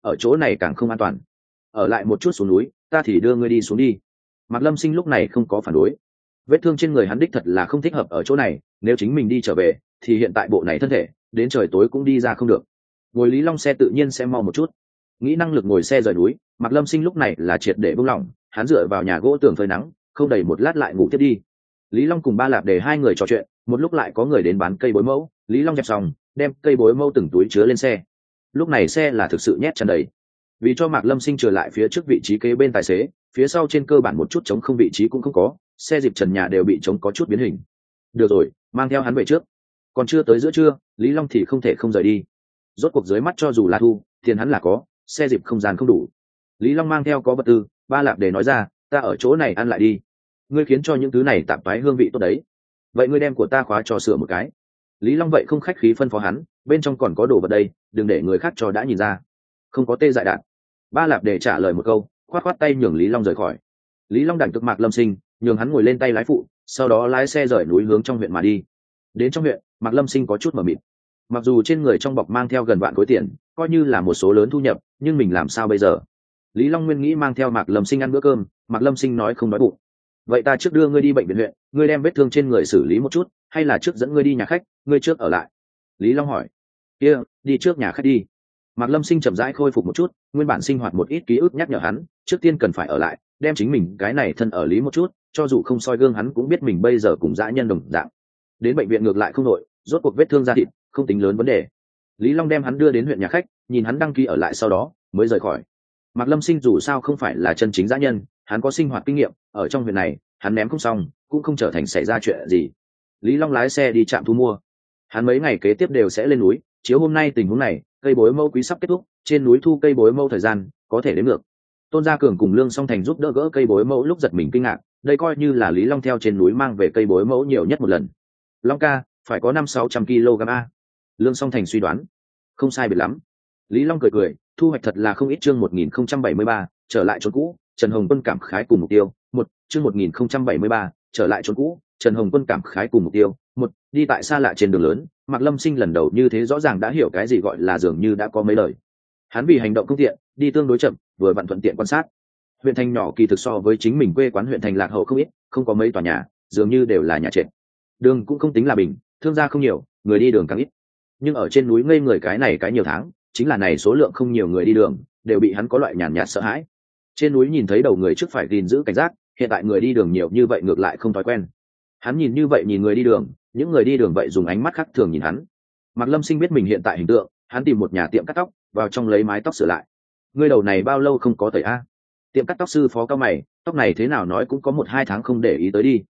ở chỗ này càng không an toàn. Ở lại một chút xuống núi, ta thì đưa ngươi đi xuống đi. Mạc Lâm Sinh lúc này không có phản đối. Vết thương trên người hắn đích thật là không thích hợp ở chỗ này, nếu chính mình đi trở về thì hiện tại bộ này thân thể đến trời tối cũng đi ra không được. Ngồi Lý Long xe tự nhiên sẽ mau một chút. Nghĩ năng lực ngồi xe rời núi, Mạc Lâm Sinh lúc này là triệt để buông lỏng, hắn dựa vào nhà gỗ tường phơi nắng, không đầy một lát lại ngủ tiếp đi. Lý Long cùng Ba Lạp để hai người trò chuyện, một lúc lại có người đến bán cây bối mẫu, Lý Long dẹp xong đem cây bối mẫu từng túi chứa lên xe. Lúc này xe là thực sự nhét tràn đầy, vì cho Mạc Lâm Sinh trở lại phía trước vị trí kế bên tài xế, phía sau trên cơ bản một chút trống không vị trí cũng không có, xe dịp trần nhà đều bị trống có chút biến hình. Được rồi, mang theo hắn về trước. Còn chưa tới giữa trưa, Lý Long thì không thể không rời đi. Rốt cuộc dưới mắt cho dù là thu, tiền hắn là có, xe dịp không gian không đủ. Lý Long mang theo có vật tư, Ba Lạp để nói ra, ta ở chỗ này ăn lại đi. Ngươi khiến cho những thứ này tạp toái hương vị tốt đấy. Vậy ngươi đem của ta khóa cho sửa một cái. Lý Long vậy không khách khí phân phó hắn, bên trong còn có đồ vật đây, đừng để người khác cho đã nhìn ra. Không có tê dại đạn. Ba Lạp để trả lời một câu, khoát khoát tay nhường Lý Long rời khỏi. Lý Long đành tức Mạc Lâm Sinh, nhường hắn ngồi lên tay lái phụ, sau đó lái xe rời núi hướng trong huyện mà đi. Đến trong huyện, Mạc Lâm Sinh có chút mờ mịt. Mặc dù trên người trong bọc mang theo gần vạn khối tiền, coi như là một số lớn thu nhập, nhưng mình làm sao bây giờ? Lý Long nguyên nghĩ mang theo Mạc Lâm Sinh ăn bữa cơm, Mạc Lâm Sinh nói không nói bụng. Vậy ta trước đưa ngươi đi bệnh viện huyện, ngươi đem vết thương trên người xử lý một chút, hay là trước dẫn ngươi đi nhà khách, ngươi trước ở lại? Lý Long hỏi. Kia, đi trước nhà khách đi. Mạc Lâm Sinh chậm rãi khôi phục một chút, nguyên bản sinh hoạt một ít ký ức nhắc nhở hắn, trước tiên cần phải ở lại, đem chính mình cái này thân ở lý một chút, cho dù không soi gương hắn cũng biết mình bây giờ cùng dã nhân đồng dạng. Đến bệnh viện ngược lại không nội, rốt cuộc vết thương da thịt, không tính lớn vấn đề. Lý Long đem hắn đưa đến huyện nhà khách, nhìn hắn đăng ký ở lại sau đó mới rời khỏi. Mạc Lâm Sinh dù sao không phải là chân chính dã nhân, hắn có sinh hoạt kinh nghiệm, ở trong huyện này, hắn ném không xong, cũng không trở thành xảy ra chuyện gì. Lý Long lái xe đi trạm thu mua. Hắn mấy ngày kế tiếp đều sẽ lên núi, chiếu hôm nay tình huống này, cây bối mẫu quý sắp kết thúc, trên núi thu cây bối mẫu thời gian có thể đến được. Tôn Gia Cường cùng Lương Song Thành giúp đỡ gỡ cây bối mẫu lúc giật mình kinh ngạc, đây coi như là Lý Long theo trên núi mang về cây bối mẫu nhiều nhất một lần. Long ca, phải có 500-600 kg a. Lương Song Thành suy đoán. Không sai biệt lắm. Lý Long cười cười, thu hoạch thật là không ít. Chương 1073, trở lại chốn cũ, Trần Hồng Quân cảm khái cùng mục tiêu. Chương 1073, trở lại chốn cũ, Trần Hồng Quân cảm khái cùng mục tiêu. Đi tại xa lạ trên đường lớn, Mạc Lâm Sinh lần đầu như thế rõ ràng đã hiểu cái gì gọi là dường như đã có mấy lời. Hắn vì hành động không tiện, đi tương đối chậm, vừa vặn thuận tiện quan sát. Huyện thành nhỏ kỳ thực so với chính mình quê quán huyện thành lạc hậu không ít, không có mấy tòa nhà, dường như đều là nhà trệt. Đường cũng không tính là bình, thương gia không nhiều, người đi đường càng ít. Nhưng ở trên núi ngây người cái này cái nhiều tháng, chính là này số lượng không nhiều người đi đường, đều bị hắn có loại nhàn nhạt sợ hãi. Trên núi nhìn thấy đầu người trước phải gìn giữ cảnh giác, hiện tại người đi đường nhiều như vậy ngược lại không thói quen. Hắn nhìn như vậy nhìn người đi đường, những người đi đường vậy dùng ánh mắt khác thường nhìn hắn. Mạc Lâm Sinh biết mình hiện tại hình tượng, hắn tìm một nhà tiệm cắt tóc, vào trong lấy mái tóc sửa lại. Ngươi đầu này bao lâu không có tẩy a? Tiệm cắt tóc sư phó cao mày, tóc này thế nào nói cũng có 1-2 tháng không để ý tới đi.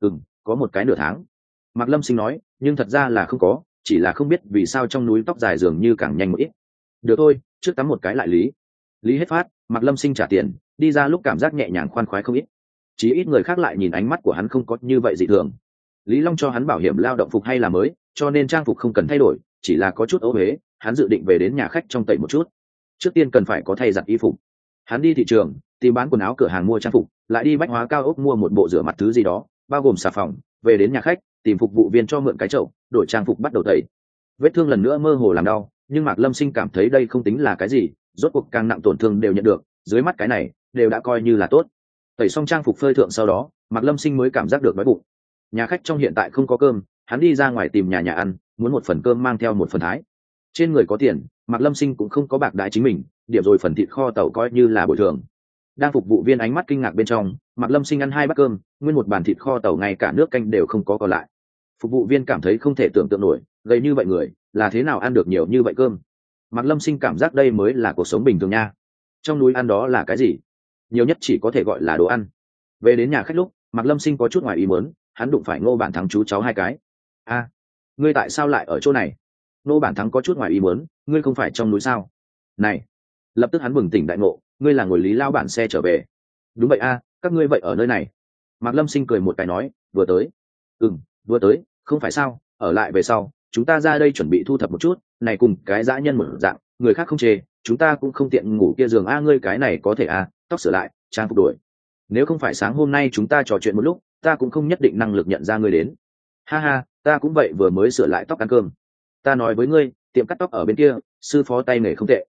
Có một cái nửa tháng. Mạc Lâm Sinh nói, nhưng thật ra là không có, chỉ là không biết vì sao trong núi tóc dài dường như càng nhanh một ít. Được thôi, trước tắm một cái lại lý. Lý hết phát, Mạc Lâm Sinh trả tiền, đi ra lúc cảm giác nhẹ nhàng khoan khoái không ít. Chỉ ít người khác lại nhìn ánh mắt của hắn không có như vậy dị thường. Lý Long cho hắn bảo hiểm lao động phục hay là mới, cho nên trang phục không cần thay đổi, chỉ là có chút ố huế, hắn dự định về đến nhà khách trong tẩy một chút. Trước tiên cần phải có thay giặt y phục. Hắn đi thị trường, tìm bán quần áo cửa hàng mua trang phục, lại đi bách hóa cao ốc mua một bộ rửa mặt thứ gì đó, bao gồm xà phòng, về đến nhà khách, tìm phục vụ viên cho mượn cái chậu, đổi trang phục bắt đầu tẩy. Vết thương lần nữa mơ hồ làm đau, nhưng Mạc Lâm Sinh cảm thấy đây không tính là cái gì, rốt cuộc càng nặng tổn thương đều nhận được, dưới mắt cái này đều đã coi như là tốt. Tẩy xong trang phục phơi thượng sau đó, Mạc Lâm Sinh mới cảm giác được đói bụng. Nhà khách trong hiện tại không có cơm, hắn đi ra ngoài tìm nhà ăn, muốn một phần cơm mang theo một phần thái. Trên người có tiền, Mạc Lâm Sinh cũng không có bạc đãi chính mình, điểm rồi phần thịt kho tàu coi như là bồi thường. Đang phục vụ viên ánh mắt kinh ngạc bên trong, Mạc Lâm Sinh ăn 2 bát cơm, nguyên một bàn thịt kho tàu ngay cả nước canh đều không có còn lại. Phục vụ viên cảm thấy không thể tưởng tượng nổi, gầy như vậy người, là thế nào ăn được nhiều như vậy cơm. Mạc Lâm Sinh cảm giác đây mới là cuộc sống bình thường nha. Trong núi ăn đó là cái gì? Nhiều nhất chỉ có thể gọi là đồ ăn. Về đến nhà khách lúc, Mạc Lâm Sinh có chút ngoài ý muốn, hắn đụng phải Ngô Bản Thắng chú cháu 2 cái. Ngươi tại sao lại ở chỗ này? Ngô Bản Thắng có chút ngoài ý muốn, ngươi không phải trong núi sao? Này, lập tức hắn bừng tỉnh đại ngộ, ngươi là ngồi Lý lao bản xe trở về. Đúng vậy các ngươi vậy ở nơi này. Mạc Lâm Sinh cười một cái nói, vừa tới. Vừa tới, không phải sao, ở lại về sau, chúng ta ra đây chuẩn bị thu thập một chút, này cùng cái dã nhân một dạng, người khác không chê, chúng ta cũng không tiện ngủ kia giường ngươi cái này có thể tóc sửa lại, trang phục đổi. Nếu không phải sáng hôm nay chúng ta trò chuyện một lúc, ta cũng không nhất định năng lực nhận ra ngươi đến. Ha ha, ta cũng vậy vừa mới sửa lại tóc ăn cơm. Ta nói với ngươi, tiệm cắt tóc ở bên kia, sư phó tay nghề không tệ.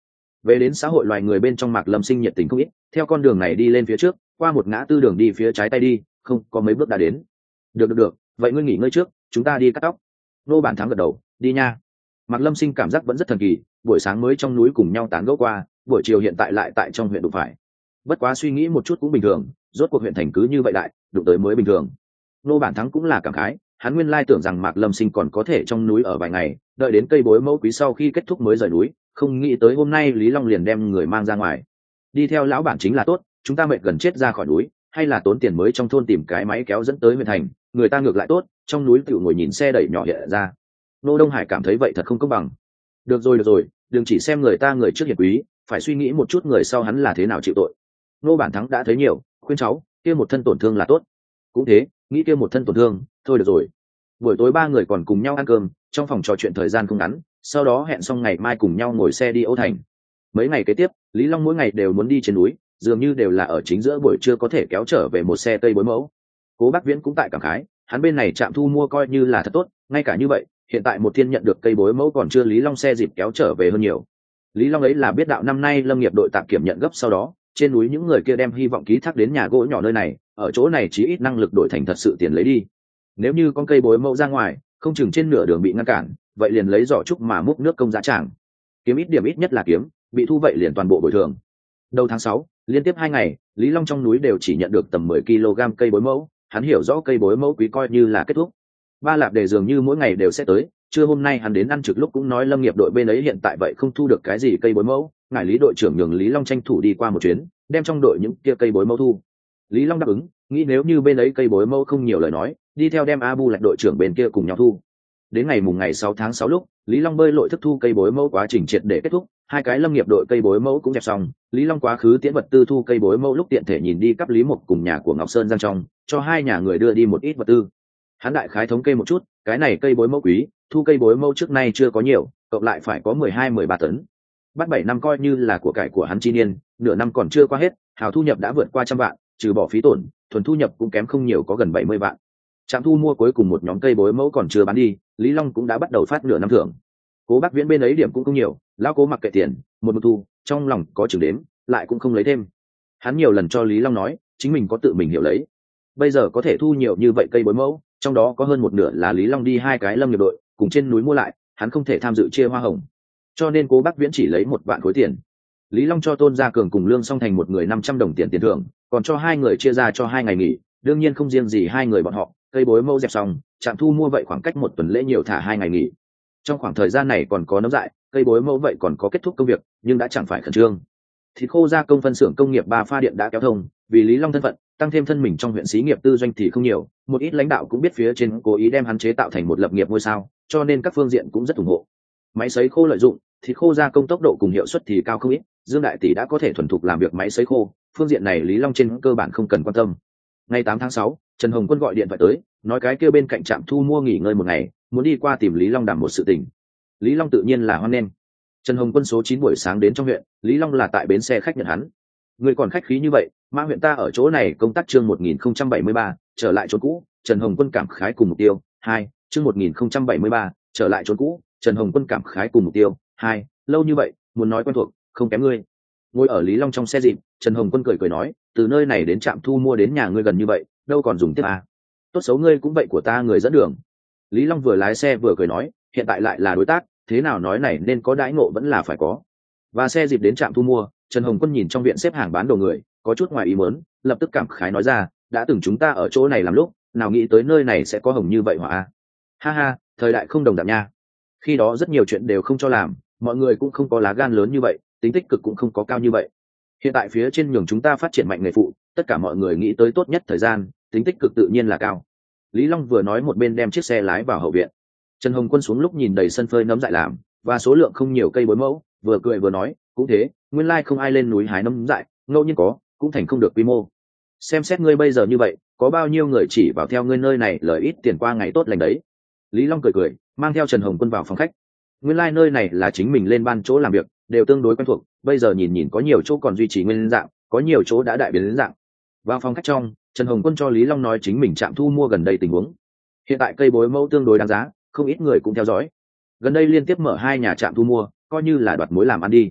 Về đến xã hội loài người bên trong, Mạc Lâm Sinh nhiệt tình không ít, theo con đường này đi lên phía trước, qua một ngã tư đường đi phía trái tay đi, không có mấy bước đã đến. Được, vậy ngươi nghỉ ngơi trước, chúng ta đi cắt tóc. Nô Bản Thắng gật đầu, đi nha. Mạc Lâm Sinh cảm giác vẫn rất thần kỳ, buổi sáng mới trong núi cùng nhau tán gẫu qua, buổi chiều hiện tại lại tại trong huyện đụng phải. Bất quá suy nghĩ một chút cũng bình thường, rốt cuộc huyện thành cứ như vậy đại, đụng tới mới bình thường. Nô Bản Thắng cũng là cảm khái, hắn nguyên lai tưởng rằng Mạc Lâm Sinh còn có thể trong núi ở vài ngày, đợi đến cây bối mẫu quý sau khi kết thúc mới rời núi, không nghĩ tới hôm nay Lý Long liền đem người mang ra ngoài. Đi theo lão bản chính là tốt, chúng ta mệt gần chết ra khỏi núi, hay là tốn tiền mới trong thôn tìm cái máy kéo dẫn tới huyện thành, người ta ngược lại tốt, trong núi tự ngồi nhìn xe đẩy nhỏ hiện ra. Nô Đông Hải cảm thấy vậy thật không công bằng. Được rồi, đừng chỉ xem người ta người trước hiệp quý, phải suy nghĩ một chút người sau hắn là thế nào chịu tội. Nô Bản Thắng đã thấy nhiều, khuyên cháu, kia một thân tổn thương là tốt. Cũng thế, nghĩ kia một thân tổn thương, thôi được rồi. Buổi tối ba người còn cùng nhau ăn cơm, trong phòng trò chuyện thời gian không ngắn, sau đó hẹn xong ngày mai cùng nhau ngồi xe đi Âu Thành. Mấy ngày kế tiếp, Lý Long mỗi ngày đều muốn đi trên núi, dường như đều là ở chính giữa buổi trưa có thể kéo trở về một xe cây bối mẫu. Cố Bác Viễn cũng tại cảm khái, hắn bên này trạm thu mua coi như là thật tốt, ngay cả như vậy, hiện tại một thiên nhận được cây bối mẫu còn chưa Lý Long xe dịp kéo trở về hơn nhiều. Lý Long ấy là biết đạo năm nay lâm nghiệp đội tạm kiểm nhận gấp, sau đó trên núi những người kia đem hy vọng ký thác đến nhà gỗ nhỏ nơi này, ở chỗ này chí ít năng lực đổi thành thật sự tiền lấy đi. Nếu như con cây bối mẫu ra ngoài, không chừng trên nửa đường bị ngăn cản, vậy liền lấy giỏ trúc mà múc nước công giá tràng. Kiếm ít điểm ít nhất là kiếm, bị thu vậy liền toàn bộ bồi thường. Đầu tháng 6, liên tiếp 2 ngày, Lý Long trong núi đều chỉ nhận được tầm 10 kg cây bối mẫu, hắn hiểu rõ cây bối mẫu quý coi như là kết thúc. Ba Lạp Đề dường như mỗi ngày đều sẽ tới, trưa hôm nay hắn đến ăn trực lúc cũng nói lâm nghiệp đội bên ấy hiện tại vậy không thu được cái gì cây bối mẫu, ngài Lý đội trưởng nhường Lý Long tranh thủ đi qua một chuyến, đem trong đội những kia cây bối mẫu thu. Lý Long đáp ứng, nghĩ nếu như bên ấy cây bối mẫu không nhiều lời nói, đi theo đem Abu Lạch đội trưởng bên kia cùng nhau thu. Đến ngày 6 tháng 6 lúc, Lý Long bơi lội thức thu cây bối mẫu quá trình triệt để kết thúc, hai cái lâm nghiệp đội cây bối mẫu cũng dẹp xong. Lý Long quá khứ tiễn vật tư thu cây bối mẫu lúc tiện thể nhìn đi cắp Lý Mục cùng nhà của Ngọc Sơn Giang trong, cho hai nhà người đưa đi một ít vật tư. Hắn đại khái thống kê một chút, cái này cây bối mẫu quý, thu cây bối mẫu trước nay chưa có nhiều, cộng lại phải có 12-13 tấn. Bắt 7 năm coi như là của cải của hắn chi niên, nửa năm còn chưa qua hết, hào thu nhập đã vượt qua 100 vạn, trừ bỏ phí tổn, thuần thu nhập cũng kém không nhiều, có gần 70 vạn. Trạm thu mua cuối cùng một nhóm cây bối mẫu còn chưa bán đi, Lý Long cũng đã bắt đầu phát nửa năm thưởng. Cố Bác Viễn bên ấy điểm cũng không nhiều, lão Cố mặc kệ tiền, một thu, trong lòng có chừng đếm, lại cũng không lấy thêm. Hắn nhiều lần cho Lý Long nói, chính mình có tự mình hiểu lấy. Bây giờ có thể thu nhiều như vậy cây bối mẫu, trong đó có hơn một nửa là Lý Long đi hai cái lâm nghiệp đội, cùng trên núi mua lại, hắn không thể tham dự chia hoa hồng. Cho nên Cố Bác Viễn chỉ lấy 1 vạn khối tiền. Lý Long cho Tôn Gia Cường cùng Lương Song Thành một người 500 đồng tiền thưởng, còn cho hai người chia ra cho 2 ngày nghỉ, đương nhiên không riêng gì hai người bọn họ, cây bối mẫu dẹp xong, trạm thu mua vậy khoảng cách 1 tuần lễ nhiều thả 2 ngày nghỉ. Trong khoảng thời gian này còn có nấm dại, cây bối mẫu vậy còn có kết thúc công việc, nhưng đã chẳng phải khẩn trương. Thịt khô gia công phân xưởng công nghiệp Ba Pha Điện đã kéo thông, vì Lý Long thân phận, tăng thêm thân mình trong huyện xí nghiệp tư doanh thì không nhiều, một ít lãnh đạo cũng biết phía trên cố ý đem hắn chế tạo thành một lập nghiệp ngôi sao, cho nên các phương diện cũng rất ủng hộ. Máy sấy khô lợi dụng, thịt khô gia công tốc độ cùng hiệu suất thì cao không ít, Dương đại tỷ đã có thể thuần thục làm việc máy sấy khô, phương diện này Lý Long trên cơ bản không cần quan tâm. Ngày 8 tháng 6, Trần Hồng Quân gọi điện thoại tới, nói cái kia bên cạnh trạm thu mua nghỉ ngơi một ngày, muốn đi qua tìm Lý Long đàm một sự tình. Lý Long tự nhiên là hoan nghênh. Trần Hồng Quân số 9 buổi sáng đến trong huyện, Lý Long là tại bến xe khách nhận hắn. Người còn khách khí như vậy, Mã huyện ta ở chỗ này công tác chương 1073, trở lại chỗ cũ, Trần Hồng Quân cảm khái cùng mục tiêu. 2, chương 1073, trở lại chỗ cũ, Trần Hồng Quân cảm khái cùng mục tiêu. 2, lâu như vậy, muốn nói quen thuộc, không kém ngươi. Ngồi ở Lý Long trong xe dịp, Trần Hồng Quân cười nói, từ nơi này đến trạm thu mua đến nhà ngươi gần như vậy, đâu còn dùng tiếp à? Tốt xấu ngươi cũng vậy của ta người dẫn đường. Lý Long vừa lái xe vừa cười nói, hiện tại lại là đối tác, thế nào nói này nên có đãi ngộ vẫn là phải có. Và xe dịp đến trạm thu mua, Trần Hồng Quân nhìn trong viện xếp hàng bán đồ người, có chút ngoài ý muốn, lập tức cảm khái nói ra, đã từng chúng ta ở chỗ này làm lúc, nào nghĩ tới nơi này sẽ có hồng như vậy hỏa a. Ha ha, thời đại không đồng dạng nha. Khi đó rất nhiều chuyện đều không cho làm, mọi người cũng không có lá gan lớn như vậy, tính tích cực cũng không có cao như vậy. Hiện tại phía trên nhường chúng ta phát triển mạnh nghề phụ, tất cả mọi người nghĩ tới tốt nhất thời gian, tính tích cực tự nhiên là cao. Lý Long vừa nói một bên đem chiếc xe lái vào hậu viện. Trần Hồng Quân xuống lúc nhìn đầy sân phơi nấm dại làm và số lượng không nhiều cây bối mẫu, vừa cười vừa nói, cũng thế, nguyên lai không ai lên núi hái nấm dại, ngẫu nhiên có, cũng thành không được quy mô. Xem xét ngươi bây giờ như vậy, có bao nhiêu người chỉ vào theo ngươi nơi này lời ít tiền qua ngày tốt lành đấy. Lý Long cười, mang theo Trần Hồng Quân vào phòng khách. Nguyên lai nơi này là chính mình lên ban chỗ làm việc, đều tương đối quen thuộc, bây giờ nhìn có nhiều chỗ còn duy trì nguyên dạng, có nhiều chỗ đã đại biến đến dạng. Vào phòng khách trong, Trần Hồng Quân cho Lý Long nói chính mình trạm thu mua gần đây tình huống. Hiện tại cây bối mẫu tương đối đáng giá, không ít người cũng theo dõi. Gần đây liên tiếp mở 2 nhà trạm thu mua, coi như là đoạt mối làm ăn đi.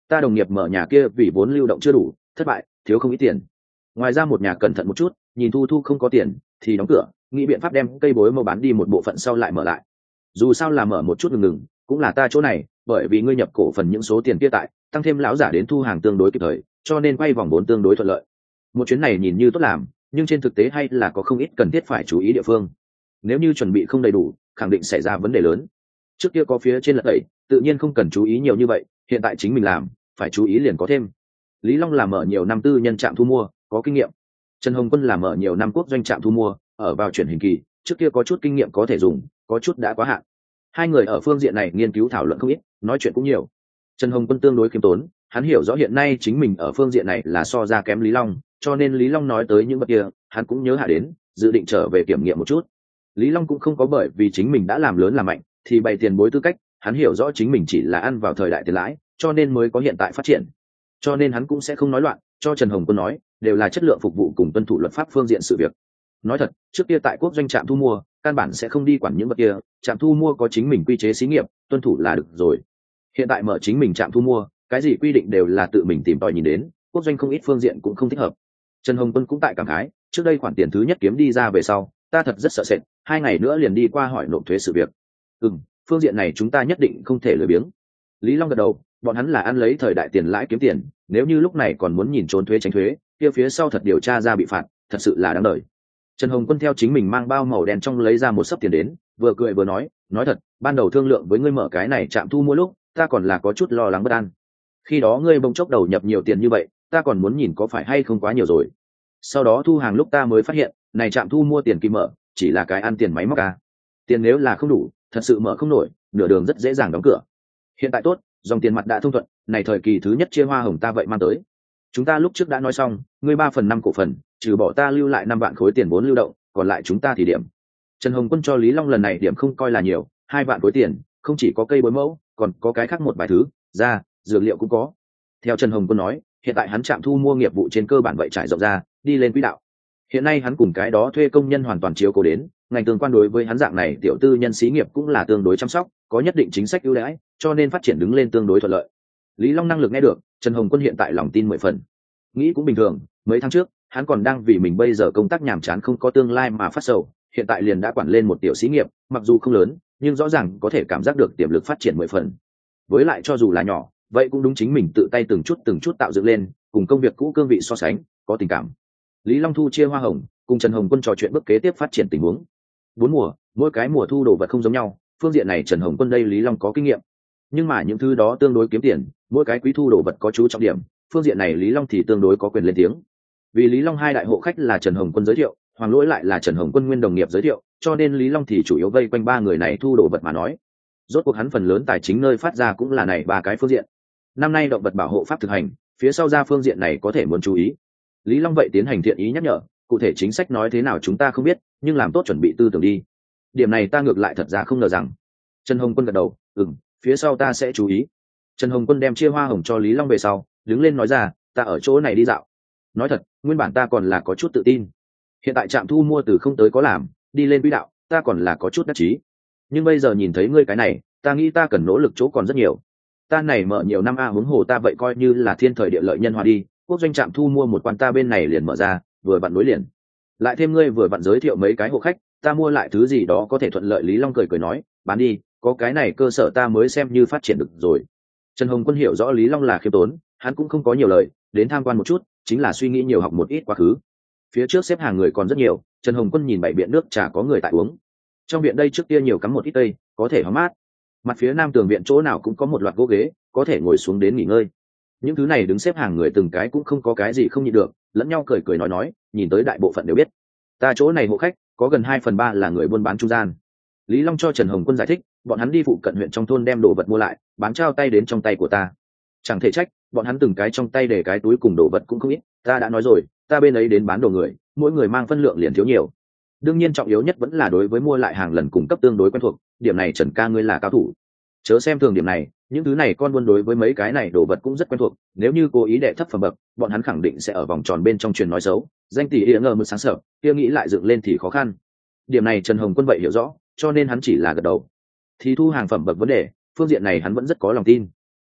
ta đồng nghiệp mở nhà kia vì vốn lưu động chưa đủ, thất bại, thiếu không ít tiền. Ngoài ra một nhà cẩn thận một chút, nhìn thu thu không có tiền thì đóng cửa, nghĩ biện pháp đem cây bối màu bán đi một bộ phận sau lại mở lại. Dù sao là mở một chút ngừng cũng là ta chỗ này, bởi vì ngươi nhập cổ phần những số tiền kia tại, tăng thêm lão giả đến thu hàng tương đối kịp thời, cho nên quay vòng vốn tương đối thuận lợi. Một chuyến này nhìn như tốt làm, nhưng trên thực tế hay là có không ít cần thiết phải chú ý địa phương. Nếu như chuẩn bị không đầy đủ, khẳng định xảy ra vấn đề lớn. Trước kia có phía trên lật đẩy, tự nhiên không cần chú ý nhiều như vậy, hiện tại chính mình làm, phải chú ý liền có thêm. Lý Long là mở nhiều năm tư nhân trạm thu mua, có kinh nghiệm. Trần Hồng Quân là mở nhiều năm quốc doanh trạm thu mua, ở vào chuyển hình kỳ, trước kia có chút kinh nghiệm có thể dùng, có chút đã quá hạn. Hai người ở phương diện này nghiên cứu thảo luận không ít, nói chuyện cũng nhiều. Trần Hồng Quân tương đối khiêm tốn, hắn hiểu rõ hiện nay chính mình ở phương diện này là so ra kém Lý Long, cho nên Lý Long nói tới những vật kia, hắn cũng nhớ hạ đến, dự định trở về kiểm nghiệm một chút. Lý Long cũng không có bởi vì chính mình đã làm lớn làm mạnh thì bày tiền bối tư cách, hắn hiểu rõ chính mình chỉ là ăn vào thời đại tiền lãi, cho nên mới có hiện tại phát triển. Cho nên hắn cũng sẽ không nói loạn, cho Trần Hồng Quân nói, đều là chất lượng phục vụ cùng tuân thủ luật pháp phương diện sự việc. Nói thật, trước kia tại quốc doanh trạm thu mua, căn bản sẽ không đi quản những vật kia, trạm thu mua có chính mình quy chế xí nghiệp, tuân thủ là được rồi. Hiện tại mở chính mình trạm thu mua, cái gì quy định đều là tự mình tìm tòi nhìn đến, quốc doanh không ít phương diện cũng không thích hợp. Trần Hồng Quân cũng tại cảm khái, trước đây khoản tiền thứ nhất kiếm đi ra về sau, ta thật rất sợ sệt, 2 ngày nữa liền đi qua hỏi nộp thuế sự việc. Phương diện này chúng ta nhất định không thể lười biếng. Lý Long gật đầu, bọn hắn là ăn lấy thời đại tiền lãi kiếm tiền, nếu như lúc này còn muốn nhìn trốn thuế tránh thuế, kia phía sau thật điều tra ra bị phạt, thật sự là đáng đời. Trần Hồng Quân theo chính mình mang bao màu đen trong lấy ra một xấp tiền đến, vừa cười vừa nói thật, ban đầu thương lượng với ngươi mở cái này trạm thu mua lúc, ta còn là có chút lo lắng bất an. Khi đó ngươi bỗng chốc đầu nhập nhiều tiền như vậy, ta còn muốn nhìn có phải hay không quá nhiều rồi. Sau đó thu hàng lúc ta mới phát hiện, này trạm thu mua tiền kim mở, chỉ là cái ăn tiền máy móc ca. Tiền nếu là không đủ, thật sự mở không nổi, nửa đường rất dễ dàng đóng cửa. Hiện tại tốt, dòng tiền mặt đã thông thuận, này thời kỳ thứ nhất chia hoa hồng ta vậy mang tới. Chúng ta lúc trước đã nói xong, ngươi 3/5 cổ phần, trừ bỏ ta lưu lại 5 vạn khối tiền vốn lưu động, còn lại chúng ta thì điểm. Trần Hồng Quân cho Lý Long lần này điểm không coi là nhiều, 2 vạn khối tiền, không chỉ có cây bối mẫu, còn có cái khác một vài thứ, da, dược liệu cũng có. Theo Trần Hồng Quân nói, hiện tại hắn trạm thu mua nghiệp vụ trên cơ bản vậy trải rộng ra, đi lên quỹ đạo. Hiện nay hắn cùng cái đó thuê công nhân hoàn toàn chiếu cố đến, ngành tương quan đối với hắn dạng này tiểu tư nhân xí nghiệp cũng là tương đối chăm sóc, có nhất định chính sách ưu đãi, cho nên phát triển đứng lên tương đối thuận lợi. Lý Long năng lực nghe được, Trần Hồng Quân hiện tại lòng tin 10 phần. Nghĩ cũng bình thường, mấy tháng trước, hắn còn đang vì mình bây giờ công tác nhàm chán không có tương lai mà phát sầu, hiện tại liền đã quản lên một tiểu xí nghiệp, mặc dù không lớn, nhưng rõ ràng có thể cảm giác được tiềm lực phát triển 10 phần. Với lại cho dù là nhỏ, vậy cũng đúng chính mình tự tay từng chút tạo dựng lên, cùng công việc cũ cương vị so sánh, có tình cảm. Lý Long thu chia hoa hồng, cùng Trần Hồng Quân trò chuyện bước kế tiếp phát triển tình huống. 4 mùa, mỗi cái mùa thu đồ vật không giống nhau, phương diện này Trần Hồng Quân đây Lý Long có kinh nghiệm. Nhưng mà những thứ đó tương đối kiếm tiền, mỗi cái quý thu đồ vật có chú trọng điểm, phương diện này Lý Long thì tương đối có quyền lên tiếng. Vì Lý Long 2 đại hộ khách là Trần Hồng Quân giới thiệu, Hoàng Lỗi lại là Trần Hồng Quân nguyên đồng nghiệp giới thiệu, cho nên Lý Long thì chủ yếu vây quanh 3 người này thu đồ vật mà nói. Rốt cuộc hắn phần lớn tài chính nơi phát ra cũng là này 3 cái phương diện. Năm nay động vật bảo hộ pháp thực hành, phía sau ra phương diện này có thể muốn chú ý. Lý Long vậy tiến hành thiện ý nhắc nhở, cụ thể chính sách nói thế nào chúng ta không biết, nhưng làm tốt chuẩn bị tư tưởng đi. Điểm này ta ngược lại thật ra không ngờ rằng. Trần Hồng Quân gật đầu, phía sau ta sẽ chú ý. Trần Hồng Quân đem chia hoa hồng cho Lý Long về sau, đứng lên nói ra, ta ở chỗ này đi dạo. Nói thật, nguyên bản ta còn là có chút tự tin. Hiện tại trạm thu mua từ không tới có làm, đi lên quỹ đạo, ta còn là có chút đắc chí. Nhưng bây giờ nhìn thấy ngươi cái này, ta nghĩ ta cần nỗ lực chỗ còn rất nhiều. Ta này mở nhiều năm huống hồ ta vậy coi như là thiên thời địa lợi nhân hòa đi, quốc doanh trạm thu mua một quan ta bên này liền mở ra, vừa vặn nối liền. Lại thêm ngươi vừa vặn giới thiệu mấy cái hộ khách, ta mua lại thứ gì đó có thể thuận lợi. Lý Long cười nói, bán đi, có cái này cơ sở ta mới xem như phát triển được rồi. Trần Hồng Quân hiểu rõ Lý Long là khiêm tốn, hắn cũng không có nhiều lời, đến tham quan một chút, chính là suy nghĩ nhiều học một ít quá khứ. Phía trước xếp hàng người còn rất nhiều, Trần Hồng Quân nhìn bảy biện nước trà có người tại uống. Trong viện đây trước kia nhiều cắm một ít tây, có thể hóng mát. Mặt phía nam tường viện chỗ nào cũng có một loạt gỗ ghế, có thể ngồi xuống đến nghỉ ngơi. Những thứ này đứng xếp hàng người từng cái cũng không có cái gì không nhịn được, lẫn nhau cười nói, nhìn tới đại bộ phận đều biết. Ta chỗ này hộ khách, có gần 2/3 là người buôn bán trung gian. Lý Long cho Trần Hồng Quân giải thích, bọn hắn đi phụ cận huyện trong thôn đem đồ vật mua lại, bán trao tay đến trong tay của ta. Chẳng thể trách, bọn hắn từng cái trong tay để cái túi cùng đồ vật cũng không ít, ta đã nói rồi, ta bên ấy đến bán đồ người, mỗi người mang phân lượng liền thiếu nhiều. Đương nhiên trọng yếu nhất vẫn là đối với mua lại hàng lần cung cấp tương đối quen thuộc, điểm này Trần ca ngươi là cao thủ. Chớ xem thường điểm này, những thứ này con buôn đối với mấy cái này đồ vật cũng rất quen thuộc, nếu như cố ý đệ thấp phẩm bậc, bọn hắn khẳng định sẽ ở vòng tròn bên trong truyền nói xấu, danh tỷ địa ngờ một sáng sợ, kia nghĩ lại dựng lên thì khó khăn. Điểm này Trần Hồng Quân vậy hiểu rõ, cho nên hắn chỉ là gật đầu. Thì thu hàng phẩm bậc vấn đề, phương diện này hắn vẫn rất có lòng tin.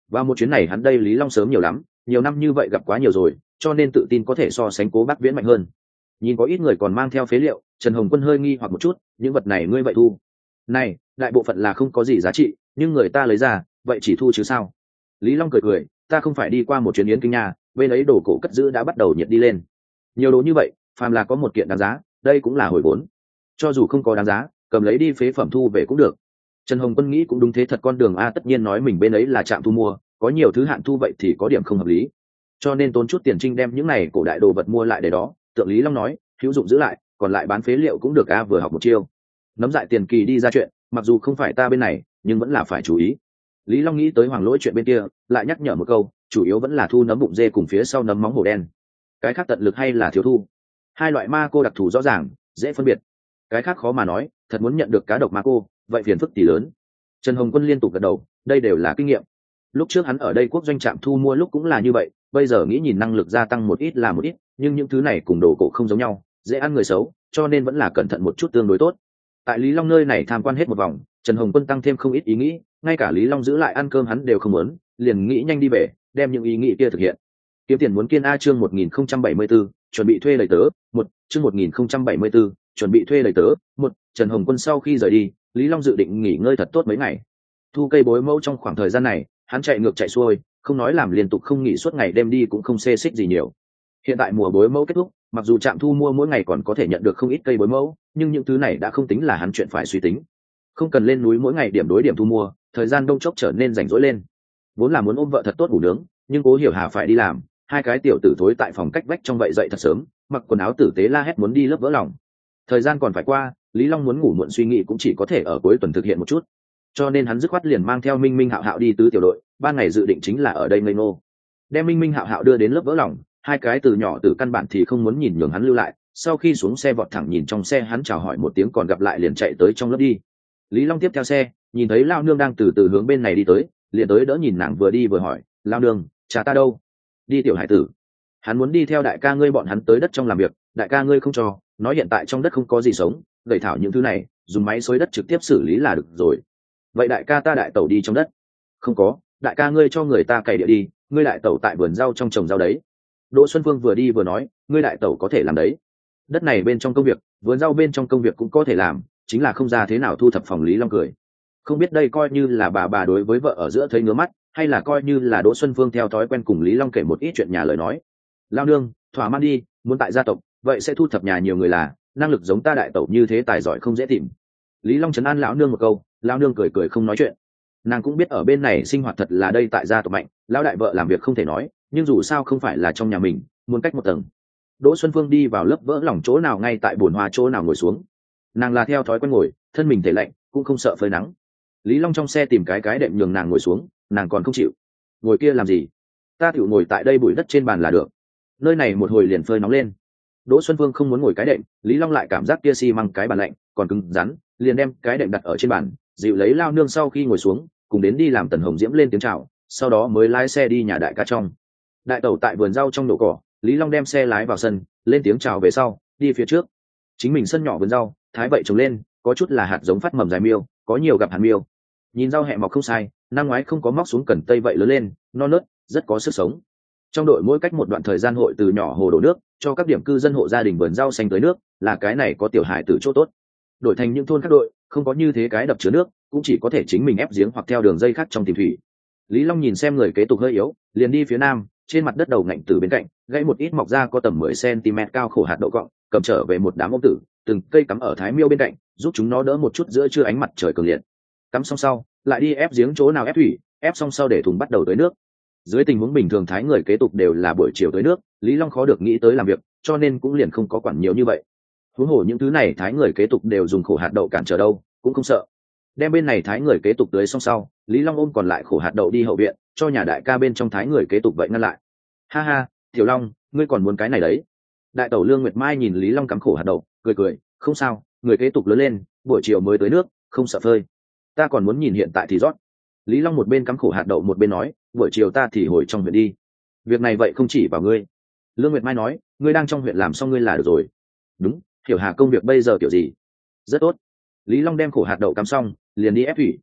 Và một chuyến này hắn đây Lý Long sớm nhiều lắm, nhiều năm như vậy gặp quá nhiều rồi, cho nên tự tin có thể so sánh Cố Bác Viễn mạnh hơn. Nhìn có ít người còn mang theo phế liệu, Trần Hồng Quân hơi nghi hoặc một chút, những vật này ngươi vậy thu? Này, đại bộ phận là không có gì giá trị, nhưng người ta lấy ra, vậy chỉ thu chứ sao? Lý Long cười cười, ta không phải đi qua một chuyến yến kinh nhà, bên ấy đồ cổ cất giữ đã bắt đầu nhiệt đi lên. Nhiều đồ như vậy, phàm là có một kiện đáng giá, đây cũng là hồi vốn. Cho dù không có đáng giá, cầm lấy đi phế phẩm thu về cũng được. Trần Hồng Quân nghĩ cũng đúng thế thật, con đường a tất nhiên nói mình bên ấy là trạm thu mua, có nhiều thứ hạn thu vậy thì có điểm không hợp lý, cho nên tốn chút tiền trinh đem những này cổ đại đồ vật mua lại để đó. Tượng Lý Long nói hữu dụng giữ lại, còn lại bán phế liệu cũng được a. Vừa học một chiêu nắm dại tiền kỳ đi ra chuyện, mặc dù không phải ta bên này nhưng vẫn là phải chú ý. Lý Long nghĩ tới Hoàng Lỗi chuyện bên kia, lại nhắc nhở một câu, chủ yếu vẫn là thu nấm bụng dê cùng phía sau nấm móng hổ đen, cái khác tận lực hay là thiếu thu. Hai loại ma cô đặc thù rõ ràng, dễ phân biệt, cái khác khó mà nói. Thật muốn nhận được cá độc ma cô, vậy phiền phức tỷ lớn. Trần Hồng Quân liên tục gật đầu, đây đều là kinh nghiệm. Lúc trước hắn ở đây quốc doanh trạm thu mua lúc cũng là như vậy, bây giờ nghĩ nhìn năng lực gia tăng một ít là một ít, nhưng những thứ này cùng đồ cổ không giống nhau, dễ ăn người xấu, cho nên vẫn là cẩn thận một chút tương đối tốt. Tại Lý Long nơi này tham quan hết một vòng, Trần Hồng Quân tăng thêm không ít ý nghĩ, ngay cả Lý Long giữ lại ăn cơm hắn đều không muốn, liền nghĩ nhanh đi về, đem những ý nghĩ kia thực hiện. Kiếm tiền muốn kiên a. Chương 1074, chuẩn bị thuê đầy tớ. Chương 1074, chuẩn bị thuê đầy tớ. Trần Hồng Quân sau khi rời đi, Lý Long dự định nghỉ ngơi thật tốt mấy ngày. Thu cây bối mẫu trong khoảng thời gian này, hắn chạy ngược chạy xuôi, không nói làm liên tục không nghỉ suốt ngày đêm đi cũng không xê xích gì nhiều. Hiện tại mùa bối mẫu kết thúc, mặc dù trạm thu mua mỗi ngày còn có thể nhận được không ít cây bối mẫu, nhưng những thứ này đã không tính là hắn chuyện phải suy tính. Không cần lên núi mỗi ngày điểm đối điểm thu mua, thời gian đông chốc trở nên rảnh rỗi lên. Vốn là muốn ôm vợ thật tốt ngủ nướng, nhưng Cố Hiểu Hà phải đi làm, hai cái tiểu tử thối tại phòng cách vách trong vậy dậy thật sớm, mặc quần áo tử tế la hét muốn đi lớp vỡ lòng. Thời gian còn phải qua, Lý Long muốn ngủ muộn suy nghĩ cũng chỉ có thể ở cuối tuần thực hiện một chút, cho nên hắn dứt khoát liền mang theo Minh Minh Hạo Hạo đi tứ tiểu đội. Ban ngày dự định chính là ở đây ngây ngô, đem Minh Minh Hạo Hạo đưa đến lớp vỡ lòng. Hai cái từ nhỏ từ căn bản thì không muốn nhìn nhường hắn lưu lại, sau khi xuống xe vọt thẳng nhìn trong xe hắn chào hỏi một tiếng còn gặp lại liền chạy tới trong lớp đi. Lý Long tiếp theo xe, nhìn thấy lao nương đang từ từ hướng bên này đi tới, liền tới đỡ nhìn nàng vừa đi vừa hỏi, lao nương, cha ta đâu? Đi tiểu hải tử. Hắn muốn đi theo đại ca ngươi bọn hắn tới đất trong làm việc, đại ca ngươi không cho, nói hiện tại trong đất không có gì sống, gậy thảo những thứ này dùng máy xới đất trực tiếp xử lý là được rồi. Vậy đại ca ta đại tẩu đi trong đất? Không có, đại ca ngươi cho người ta cày địa đi, ngươi đại tẩu tại vườn rau trong trồng rau đấy. Đỗ Xuân Phương vừa đi vừa nói, ngươi đại tẩu có thể làm đấy, đất này bên trong công việc, vườn rau bên trong công việc cũng có thể làm, chính là không ra thế nào thu thập phòng. Lý Long cười, không biết đây coi như là bà đối với vợ ở giữa thấy ngứa mắt, hay là coi như là Đỗ Xuân Phương theo thói quen cùng Lý Long kể một ít chuyện nhà lời nói. Lao nương, thỏa mãn đi, muốn tại gia tộc, vậy sẽ thu thập nhà nhiều người là, năng lực giống ta đại tẩu như thế tài giỏi không dễ tìm. Lý Long trấn an lão nương một câu, lão nương cười cười không nói chuyện. Nàng cũng biết ở bên này sinh hoạt thật là đây tại gia tộc mạnh, lão đại vợ làm việc không thể nói, nhưng dù sao không phải là trong nhà mình, muốn cách một tầng. Đỗ Xuân Phương đi vào lớp vỡ lòng chỗ nào ngay tại bồn hoa chỗ nào ngồi xuống. Nàng là theo thói quen ngồi, thân mình thể lạnh, cũng không sợ phơi nắng. Lý Long trong xe tìm cái đệm nhường nàng ngồi xuống, nàng còn không chịu. Ngồi kia làm gì? Ta tiểu ngồi tại đây bụi đất trên bàn là được. Nơi này một hồi liền phơi nóng lên. Đỗ Xuân Phương không muốn ngồi cái đệm, Lý Long lại cảm giác kia xi măng cái bàn lạnh, còn cứng rắn, liền đem cái đệm đặt ở trên bàn, dịu lấy lao nương sau khi ngồi xuống, cùng đến đi làm Tần Hồng Diễm lên tiếng chào, sau đó mới lái xe đi nhà đại ca trong. Đại tẩu tại vườn rau trong đổ cỏ, Lý Long đem xe lái vào sân, lên tiếng chào về sau, đi phía trước. Chính mình sân nhỏ vườn rau, thái vậy trồng lên, có chút là hạt giống phát mầm dài miêu, có nhiều gặp hạt miêu. Nhìn rau hẹ mọc không sai, năm ngoái không có móc xuống cần tây vậy lớn lên, non nớt, rất có sức sống. Trong đội mỗi cách một đoạn thời gian hội từ nhỏ hồ đổ nước, cho các điểm cư dân hộ gia đình vườn rau xanh tới nước, là cái này có tiểu hải tử chỗ tốt. Đổi thành những thôn khác đội, không có như thế cái đập chứa nước, cũng chỉ có thể chính mình ép giếng hoặc theo đường dây khác trong tìm thủy. Lý Long nhìn xem người kế tục hơi yếu, liền đi phía nam, trên mặt đất đầu ngạnh từ bên cạnh, gãy một ít mọc ra có tầm 10 cm cao khổ hạt đậu cọng, cầm trở về một đám ôm tử, từng cây cắm ở thái miêu bên cạnh, giúp chúng nó đỡ một chút giữa trưa ánh mặt trời cường liệt. Cắm xong sau, lại đi ép giếng chỗ nào ép thủy, ép xong sau để thùng bắt đầu tới nước. Dưới tình huống bình thường thái người kế tục đều là buổi chiều tới nước, Lý Long khó được nghĩ tới làm việc, cho nên cũng liền không có quản nhiều như vậy. Huống hồ những thứ này thái người kế tục đều dùng khổ hạt đậu cản trở đâu, cũng không sợ. Đem bên này thái người kế tục tưới xong sau, Lý Long ôm còn lại khổ hạt đậu đi hậu viện, cho nhà đại ca bên trong thái người kế tục vậy ngăn lại. Ha ha, Tiểu Long, ngươi còn muốn cái này đấy? Đại tẩu Lương Nguyệt Mai nhìn Lý Long cắm khổ hạt đậu, cười cười, không sao, người kế tục lớn lên, buổi chiều mới tới nước, không sợ phơi. Ta còn muốn nhìn hiện tại thì rót. Lý Long một bên cắm khổ hạt đậu một bên nói, buổi chiều ta thì hồi trong huyện đi. Việc này vậy không chỉ vào ngươi. Lương Nguyệt Mai nói, ngươi đang trong huyện làm xong ngươi là được rồi. Đúng, Hiểu Hà công việc bây giờ kiểu gì? Rất tốt. Lý Long đem khổ hạt đậu cắm xong, liền đi ép thủy.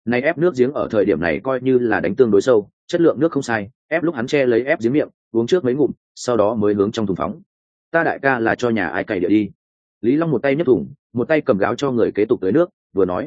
Này ép nước giếng ở thời điểm này coi như là đánh tương đối sâu, chất lượng nước không sai, ép lúc hắn che lấy ép giếng miệng, uống trước mấy ngụm, sau đó mới hướng trong thùng phóng. Ta đại ca là cho nhà ai cày địa đi. Lý Long một tay nhấc thùng, một tay cầm gáo cho người kế tục tới nước, vừa nói: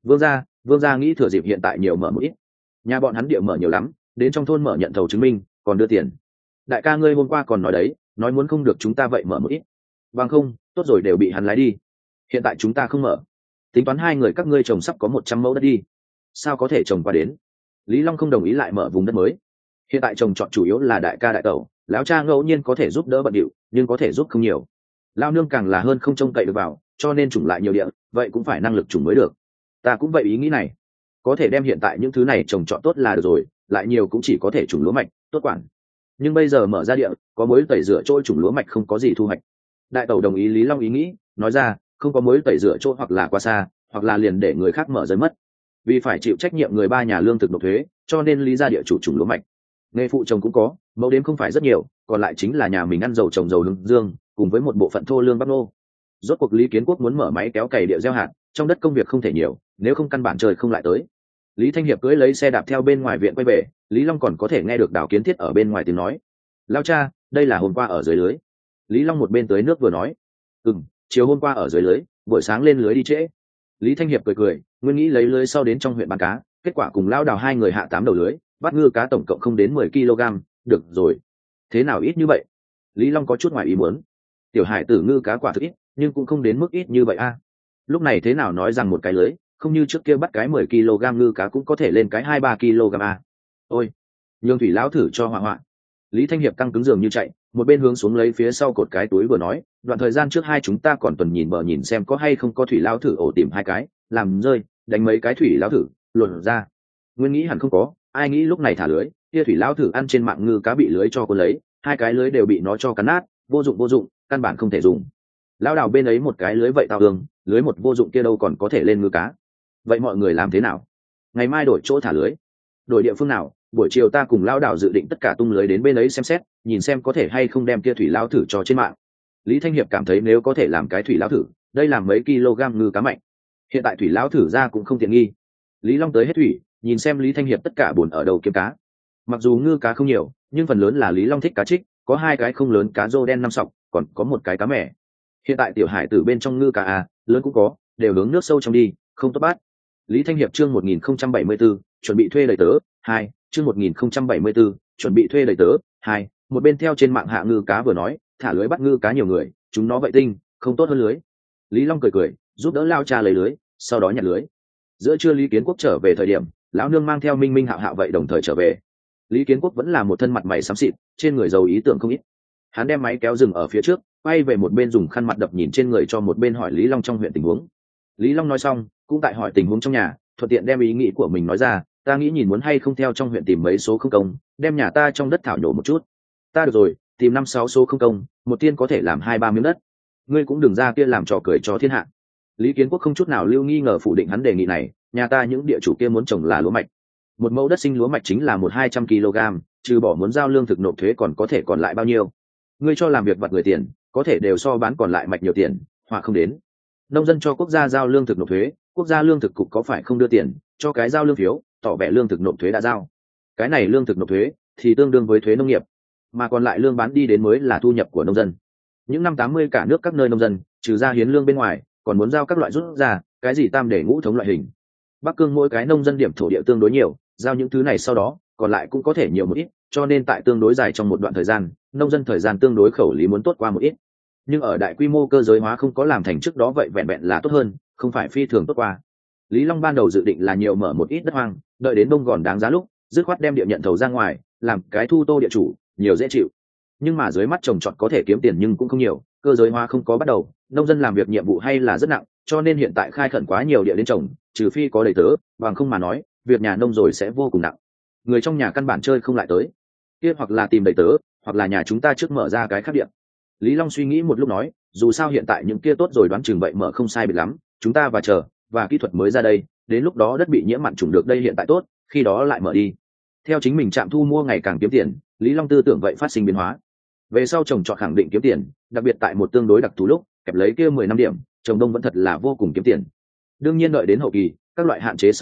Vương gia nghĩ thừa dịp hiện tại nhiều mở một ít. Nhà bọn hắn địa mở nhiều lắm, đến trong thôn mở nhận thầu chứng minh, còn đưa tiền. Đại ca ngươi hôm qua còn nói đấy, nói muốn không được chúng ta vậy mở một ít. Bằng không, tốt rồi đều bị hắn lái đi. Hiện tại chúng ta không mở. Tính toán hai người các ngươi trồng sắp có 100 mẫu đất đi. Sao có thể trồng qua đến? Lý Long không đồng ý lại mở vùng đất mới. Hiện tại trồng trọt chủ yếu là đại ca đại tẩu, lão cha ngẫu nhiên có thể giúp đỡ bận điệu, nhưng có thể giúp không nhiều. Lão nương càng là hơn không trông cậy được vào, cho nên trồng lại nhiều địa, vậy cũng phải năng lực trồng mới được. Ta cũng vậy ý nghĩ này. Có thể đem hiện tại những thứ này trồng trọt tốt là được rồi, lại nhiều cũng chỉ có thể trồng lúa mạch, tốt quản. Nhưng bây giờ mở ra địa, có muối tẩy rửa trôi trồng lúa mạch không có gì thu hoạch. Đại tẩu đồng ý Lý Long ý nghĩ, nói ra, không có muối tẩy rửa trôi hoặc là quá xa, hoặc là liền để người khác mở rơi mất. Vì phải chịu trách nhiệm người ba nhà lương thực nộp thuế, cho nên Lý gia địa chủ trồng lúa mạch. Nghề phụ trồng cũng có, mẫu đếm không phải rất nhiều, còn lại chính là nhà mình ăn dầu trồng dầu hướng dương, cùng với một bộ phận thô lương bắp nô. Rốt cuộc Lý Kiến Quốc muốn mở máy kéo cày địa gieo hạt, trong đất công việc không thể nhiều, nếu không căn bản trời không lại tới. Lý Thanh Hiệp cưỡi lấy xe đạp theo bên ngoài viện quay về, Lý Long còn có thể nghe được Đào Kiến Thiết ở bên ngoài tiếng nói: Lao cha, đây là hôm qua ở dưới lưới. Lý Long một bên tới nước vừa nói: chiều hôm qua ở dưới lưới, buổi sáng lên lưới đi trễ. Lý Thanh Hiệp cười, nguyên nghĩ lấy lưới sau đến trong huyện bán cá, kết quả cùng Lao Đào hai người hạ 8 đầu lưới, bắt ngư cá tổng cộng không đến 10 kg, được rồi. Thế nào ít như vậy? Lý Long có chút ngoài ý muốn. Tiểu Hải tử ngư cá quả thực ít, nhưng cũng không đến mức ít như vậy a. Lúc này thế nào nói rằng một cái lưới, không như trước kia bắt cái 10 kg ngư cá cũng có thể lên cái 2-3 kg a. Ôi, nhường thủy lão thử cho họa. Lý Thanh Hiệp căng cứng giường như chạy, một bên hướng xuống lấy phía sau cột cái túi vừa nói: đoạn thời gian trước hai chúng ta còn tuần nhìn bờ nhìn xem có hay không có thủy lão thử ổ tìm hai cái, làm rơi, đánh mấy cái thủy lão thử, luồn ra. Nguyên nghĩ hẳn không có, ai nghĩ lúc này thả lưới, kia thủy lão thử ăn trên mạng ngư cá bị lưới cho cô lấy, hai cái lưới đều bị nó cho cắn nát, vô dụng, căn bản không thể dùng. Lão Đào bên ấy một cái lưới vậy tao đường, lưới một vô dụng kia đâu còn có thể lên ngư cá. Vậy mọi người làm thế nào? Ngày mai đổi chỗ thả lưới. Đổi địa phương nào? Buổi chiều ta cùng Lão Đào dự định tất cả tung lưới đến bên ấy xem xét, nhìn xem có thể hay không đem kia thủy lão thử cho trên mạng. Lý Thanh Hiệp cảm thấy nếu có thể làm cái thủy lão thử, đây làm mấy kg ngư cá mạnh. Hiện tại thủy lão thử ra cũng không tiện nghi. Lý Long tới hết thủy, nhìn xem Lý Thanh Hiệp tất cả buồn ở đầu kiếm cá. Mặc dù ngư cá không nhiều, nhưng phần lớn là Lý Long thích cá trích, có hai cái không lớn cá rô đen 5 sọc, còn có một cái cá mẻ. Hiện tại tiểu hải tử bên trong ngư cá lớn cũng có, đều hướng nước sâu trong đi, không tốt bắt. Lý Thanh Hiệp chương 1074, chuẩn bị thuê đầy tớ, 2, chương 1074, chuẩn bị thuê đầy tớ, 2, một bên theo trên mạng hạ ngư cá vừa nói, thả lưới bắt ngư cá nhiều người, chúng nó vậy tinh, không tốt hơn lưới. Lý Long cười, giúp đỡ Lao cha lấy lưới, sau đó nhặt lưới. Giữa trưa Lý Kiến Quốc trở về thời điểm, lão nương mang theo Minh Minh Hạo Hạo vậy đồng thời trở về. Lý Kiến Quốc vẫn là một thân mặt mày xám xịt, trên người giàu ý tưởng không ít. Hắn đem máy kéo dừng ở phía trước, quay về một bên dùng khăn mặt đập nhìn trên người cho một bên hỏi Lý Long trong huyện tình huống. Lý Long nói xong, cũng tại hỏi tình huống trong nhà, thuận tiện đem ý nghĩ của mình nói ra. Ta nghĩ nhìn muốn hay không theo trong huyện tìm mấy số không công, đem nhà ta trong đất thảo nhổ một chút. Ta được rồi, tìm 5-6 số không công, một tiên có thể làm 2-3 miếng đất. Ngươi cũng đừng ra kia làm trò cười cho thiên hạ. Lý Kiến Quốc không chút nào lưu nghi ngờ phủ định hắn đề nghị này. Nhà ta những địa chủ kia muốn trồng là lúa mạch, một mẫu đất sinh lúa mạch chính là 100-200 kg, trừ bỏ muốn giao lương thực nộp thuế còn có thể còn lại bao nhiêu. Ngươi cho làm việc vặt người tiền, có thể đều so bán còn lại mạch nhiều tiền, hoặc không đến. Nông dân cho quốc gia giao lương thực nộp thuế, quốc gia lương thực cục có phải không đưa tiền cho cái giao lương phiếu, tỏ vẻ lương thực nộp thuế đã giao. Cái này lương thực nộp thuế thì tương đương với thuế nông nghiệp, mà còn lại lương bán đi đến mới là thu nhập của nông dân. Những năm 80 cả nước các nơi nông dân, trừ ra hiến lương bên ngoài, còn muốn giao các loại rút ra, cái gì tam để ngũ thống loại hình. Bắc Cương mỗi cái nông dân điểm thổ địa tương đối nhiều, giao những thứ này sau đó, còn lại cũng có thể nhiều một ít, cho nên tại tương đối dài trong một đoạn thời gian, nông dân thời gian tương đối khẩu lý muốn tốt qua một ít. Nhưng ở đại quy mô cơ giới hóa không có làm thành trước đó vậy vẹn vẹn là tốt hơn, không phải phi thường tốt qua. Lý Long ban đầu dự định là nhiều mở một ít đất hoang, đợi đến đông gòn đáng giá lúc, dứt khoát đem địa nhận thầu ra ngoài, làm cái thu tô địa chủ, nhiều dễ chịu. Nhưng mà dưới mắt trồng trọt có thể kiếm tiền nhưng cũng không nhiều, cơ giới hóa không có bắt đầu, nông dân làm việc nhiệm vụ hay là rất nặng, cho nên hiện tại khai khẩn quá nhiều địa đến trồng, trừ phi có đầy tớ, bằng không mà nói, việc nhà nông rồi sẽ vô cùng nặng. Người trong nhà căn bản chơi không lại tới. Kia hoặc là tìm đầy tớ, hoặc là nhà chúng ta trước mở ra cái khác điện. Lý Long suy nghĩ một lúc nói, dù sao hiện tại những kia tốt rồi đoán chừng vậy mở không sai biệt lắm, chúng ta và kỹ thuật mới ra đây, đến lúc đó đất bị nhiễm mặn trùng được đây hiện tại tốt, khi đó lại mở đi. Theo chính mình trạm thu mua ngày càng kiếm tiền, Lý Long tư tưởng vậy phát sinh biến hóa. Về sau trồng trọt khẳng định kiếm tiền, đặc biệt tại một tương đối đặc thù lúc, kẹp lấy kia 10 năm điểm, trồng đông vẫn thật là vô cùng kiếm tiền. Đương nhiên đợi đến hậu kỳ, các loại hạn chế sau đó,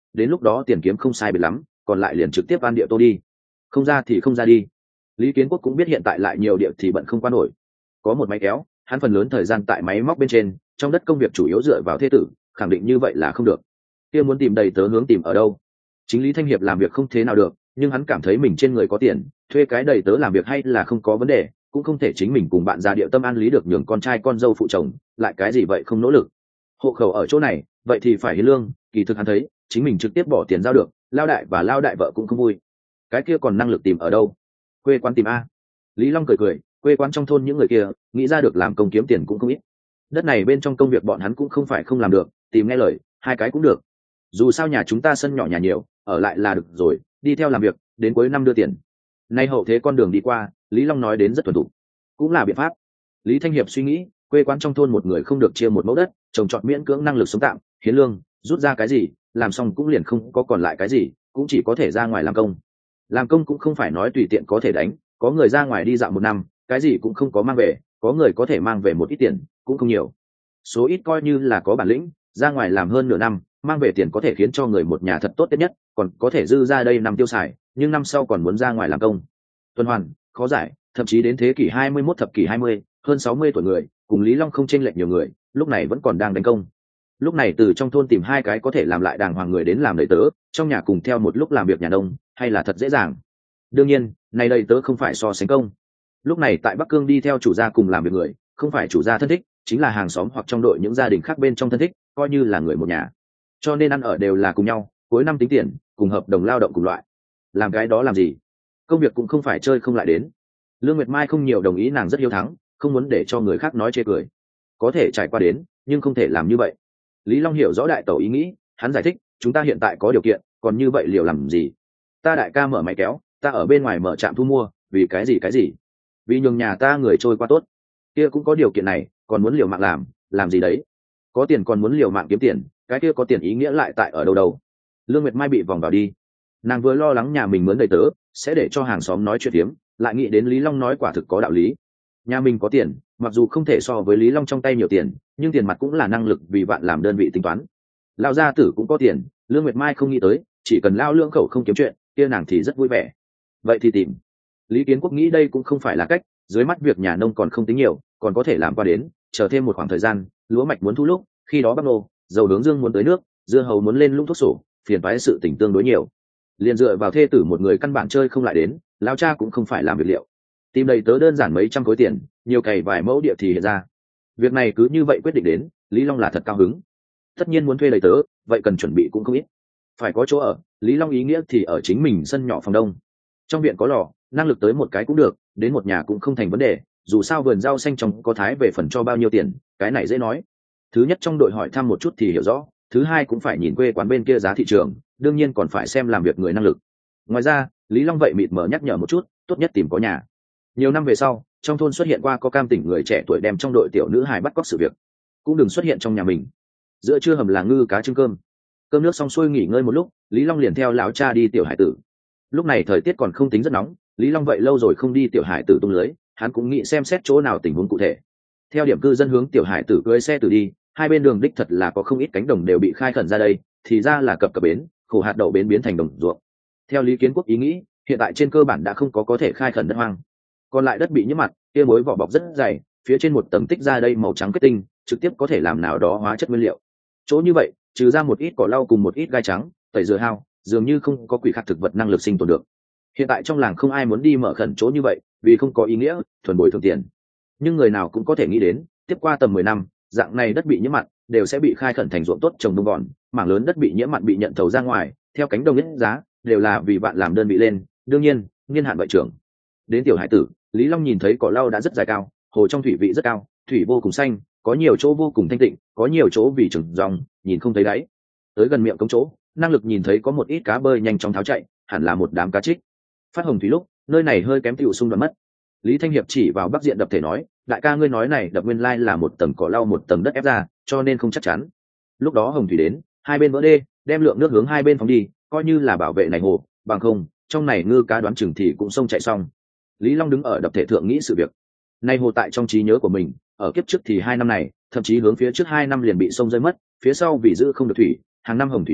đến lúc đó tiền kiếm không sai biệt lắm, còn lại liền trực tiếp ăn địa tô đi. Không ra thì không ra đi. Lý Kiến Quốc cũng biết hiện tại lại nhiều địa thì bận không qua nổi, có một máy kéo, hắn phần lớn thời gian tại máy móc bên trên, trong đất công việc chủ yếu dựa vào thế tử, khẳng định như vậy là không được. Kia muốn tìm đầy tớ hướng tìm ở đâu? Chính Lý Thanh Hiệp làm việc không thế nào được, nhưng hắn cảm thấy mình trên người có tiền, thuê cái đầy tớ làm việc hay là không có vấn đề, cũng không thể chính mình cùng bạn già Điệu Tâm an lý được nhường con trai con dâu phụ chồng, lại cái gì vậy không nỗ lực. Hộ khẩu ở chỗ này, vậy thì phải hiến lương, kỳ thực hắn thấy, chính mình trực tiếp bỏ tiền giao được, lao đại và lao đại vợ cũng không vui. Cái kia còn năng lực tìm ở đâu? Quê quán tìm a. Lý Long cười cười, quê quán trong thôn những người kia, nghĩ ra được làm công kiếm tiền cũng không ít. Đất này bên trong công việc bọn hắn cũng không phải không làm được, tìm nghe lời, hai cái cũng được. Dù sao nhà chúng ta sân nhỏ nhà nhiều, ở lại là được rồi, đi theo làm việc, đến cuối năm đưa tiền. Nay hậu thế con đường đi qua, Lý Long nói đến rất thuần thục, cũng là biện pháp. Lý Thanh Hiệp suy nghĩ, quê quán trong thôn một người không được chia một mẫu đất, trồng trọt miễn cưỡng năng lực sống tạm, hiến lương, rút ra cái gì, làm xong cũng liền không có còn lại cái gì, cũng chỉ có thể ra ngoài làm công. Làm công cũng không phải nói tùy tiện có thể đánh, có người ra ngoài đi dạo một năm, cái gì cũng không có mang về, có người có thể mang về một ít tiền, cũng không nhiều. Số ít coi như là có bản lĩnh, ra ngoài làm hơn nửa năm, mang về tiền có thể khiến cho người một nhà thật tốt nhất, còn có thể dư ra đây năm tiêu xài, nhưng năm sau còn muốn ra ngoài làm công. Tuần hoàn, khó giải, thậm chí đến thế kỷ 21 thập kỷ 20, hơn 60 tuổi người, cùng Lý Long không chênh lệch nhiều người, lúc này vẫn còn đang đánh công. Lúc này từ trong thôn tìm hai cái có thể làm lại đàng hoàng người đến làm đầy tớ, trong nhà cùng theo một lúc làm việc nhà nông, hay là thật dễ dàng. Đương nhiên, này đầy tớ không phải so sánh công. Lúc này tại Bắc Cương đi theo chủ gia cùng làm việc người, không phải chủ gia thân thích, chính là hàng xóm hoặc trong đội những gia đình khác bên trong thân thích, coi như là người một nhà. Cho nên ăn ở đều là cùng nhau, cuối năm tính tiền, cùng hợp đồng lao động cùng loại. Làm cái đó làm gì? Công việc cũng không phải chơi không lại đến. Lương Nguyệt Mai không nhiều đồng ý, nàng rất hiếu thắng, không muốn để cho người khác nói chê cười. Có thể trải qua đến, nhưng không thể làm như vậy. Lý Long hiểu rõ đại tẩu ý nghĩ, hắn giải thích, chúng ta hiện tại có điều kiện, còn như vậy liệu làm gì? Ta đại ca mở máy kéo, ta ở bên ngoài mở trạm thu mua, vì cái gì? Vì nhường nhà ta người trôi qua tốt. Kia cũng có điều kiện này, còn muốn liều mạng làm gì đấy? Có tiền còn muốn liều mạng kiếm tiền, cái kia có tiền ý nghĩa lại tại ở đâu? Lương Nguyệt Mai bị vòng vào đi. Nàng vừa lo lắng nhà mình mướn đầy tớ sẽ để cho hàng xóm nói chuyện tiếm, lại nghĩ đến Lý Long nói quả thực có đạo lý. Nhà mình có tiền, mặc dù không thể so với Lý Long trong tay nhiều tiền, nhưng tiền mặt cũng là năng lực vì vạn làm đơn vị tính toán. Lão gia tử cũng có tiền, Lương Nguyệt Mai không nghĩ tới, chỉ cần lao lương khẩu không kiếm chuyện, kia nàng thì rất vui vẻ. Vậy thì tìm. Lý Kiến Quốc nghĩ đây cũng không phải là cách, dưới mắt việc nhà nông còn không tính nhiều, còn có thể làm qua đến, chờ thêm một khoảng thời gian, lúa mạch muốn thu lúc, khi đó bắp nô, dầu hướng dương muốn tới nước, dưa hấu muốn lên lũng thuốc sổ, phiền toái sự tình tương đối nhiều. Liền dựa vào thê tử một người căn bản chơi không lại đến, lão cha cũng không phải làm việc liệu. Tìm đầy tớ đơn giản mấy trăm khối tiền, nhiều cày vài mẫu địa thì hiện ra. Việc này cứ như vậy quyết định đến, Lý Long là thật cao hứng. Tất nhiên muốn thuê đầy tớ, vậy cần chuẩn bị cũng không ít. Phải có chỗ ở, Lý Long ý nghĩa thì ở chính mình sân nhỏ phòng đông. Trong viện có lò, năng lực tới một cái cũng được, đến một nhà cũng không thành vấn đề, dù sao vườn rau xanh trong có thái về phần cho bao nhiêu tiền, cái này dễ nói. Thứ nhất trong đội hỏi thăm một chút thì hiểu rõ, thứ hai cũng phải nhìn quê quán bên kia giá thị trường, đương nhiên còn phải xem làm việc người năng lực. Ngoài ra, Lý Long vậy mịt mờ nhắc nhở một chút, tốt nhất tìm có nhà. Nhiều năm về sau, trong thôn xuất hiện qua có cam tỉnh người trẻ tuổi đem trong đội tiểu nữ hài bắt cóc sự việc, cũng đừng xuất hiện trong nhà mình. Giữa trưa hầm là ngư cá trưng cơm, cơm nước xong xuôi nghỉ ngơi một lúc, Lý Long liền theo lão cha đi tiểu hải tử. Lúc này thời tiết còn không tính rất nóng, Lý Long vậy lâu rồi không đi tiểu hải tử tung lưới, hắn cũng nghĩ xem xét chỗ nào tình huống cụ thể. Theo điểm cư dân hướng tiểu hải tử cưỡi xe tử đi, hai bên đường đích thật là có không ít cánh đồng đều bị khai khẩn ra đây, thì ra là cập bến, khổ hạt đậu bến biến thành đồng ruộng. Theo Lý Kiến Quốc ý nghĩ, hiện tại trên cơ bản đã không có thể khai khẩn đất hoang, còn lại đất bị nhiễm mặn, kia mối vỏ bọc rất dày, phía trên một tầng tích ra đây màu trắng kết tinh, trực tiếp có thể làm nào đó hóa chất nguyên liệu. Chỗ như vậy, trừ ra một ít cỏ lau cùng một ít gai trắng, tẩy rửa hao, dường như không có quỷ khắc thực vật năng lực sinh tồn được. Hiện tại trong làng không ai muốn đi mở khẩn chỗ như vậy, vì không có ý nghĩa, thuần bồi thường tiền. Nhưng người nào cũng có thể nghĩ đến, tiếp qua tầm 10 năm, dạng này đất bị nhiễm mặn đều sẽ bị khai khẩn thành ruộng tốt trồng đông bòn, mảng lớn đất bị nhiễm mặn bị nhận thầu ra ngoài, theo cánh đồng nhất giá, đều là vì bạn làm đơn vị lên, đương nhiên, niên hạn vậy trưởng. Đến tiểu hải tử, Lý Long nhìn thấy cỏ lau đã rất dài cao, hồ trong thủy vị rất cao, thủy vô cùng xanh, có nhiều chỗ vô cùng thanh tịnh, có nhiều chỗ vì trừng dòng, nhìn không thấy đáy. Tới gần miệng cống chỗ, năng lực nhìn thấy có một ít cá bơi nhanh chóng tháo chạy, hẳn là một đám cá trích. Phát hồng thủy lúc, nơi này hơi kém tiểu xung đoạn mất. Lý Thanh Hiệp chỉ vào bắc diện đập thể nói, đại ca ngươi nói này đập nguyên lai là một tầng cỏ lau một tầng đất ép ra, cho nên không chắc chắn. Lúc đó hồng thủy đến, hai bên vỡ đê, đem lượng nước hướng hai bên phóng đi, coi như là bảo vệ này hồ, bằng không, trong này ngư cá đoán chừng thì cũng sông chạy xong. Lý Long đứng ở đập thể thượng nghĩ sự việc. Nay hồ tại trong trí nhớ của mình, ở kiếp trước thì 2 năm này, thậm chí hướng phía trước 2 năm liền bị sông rơi mất, phía sau vì giữ không được thủy, hàng năm hồng thủy đến,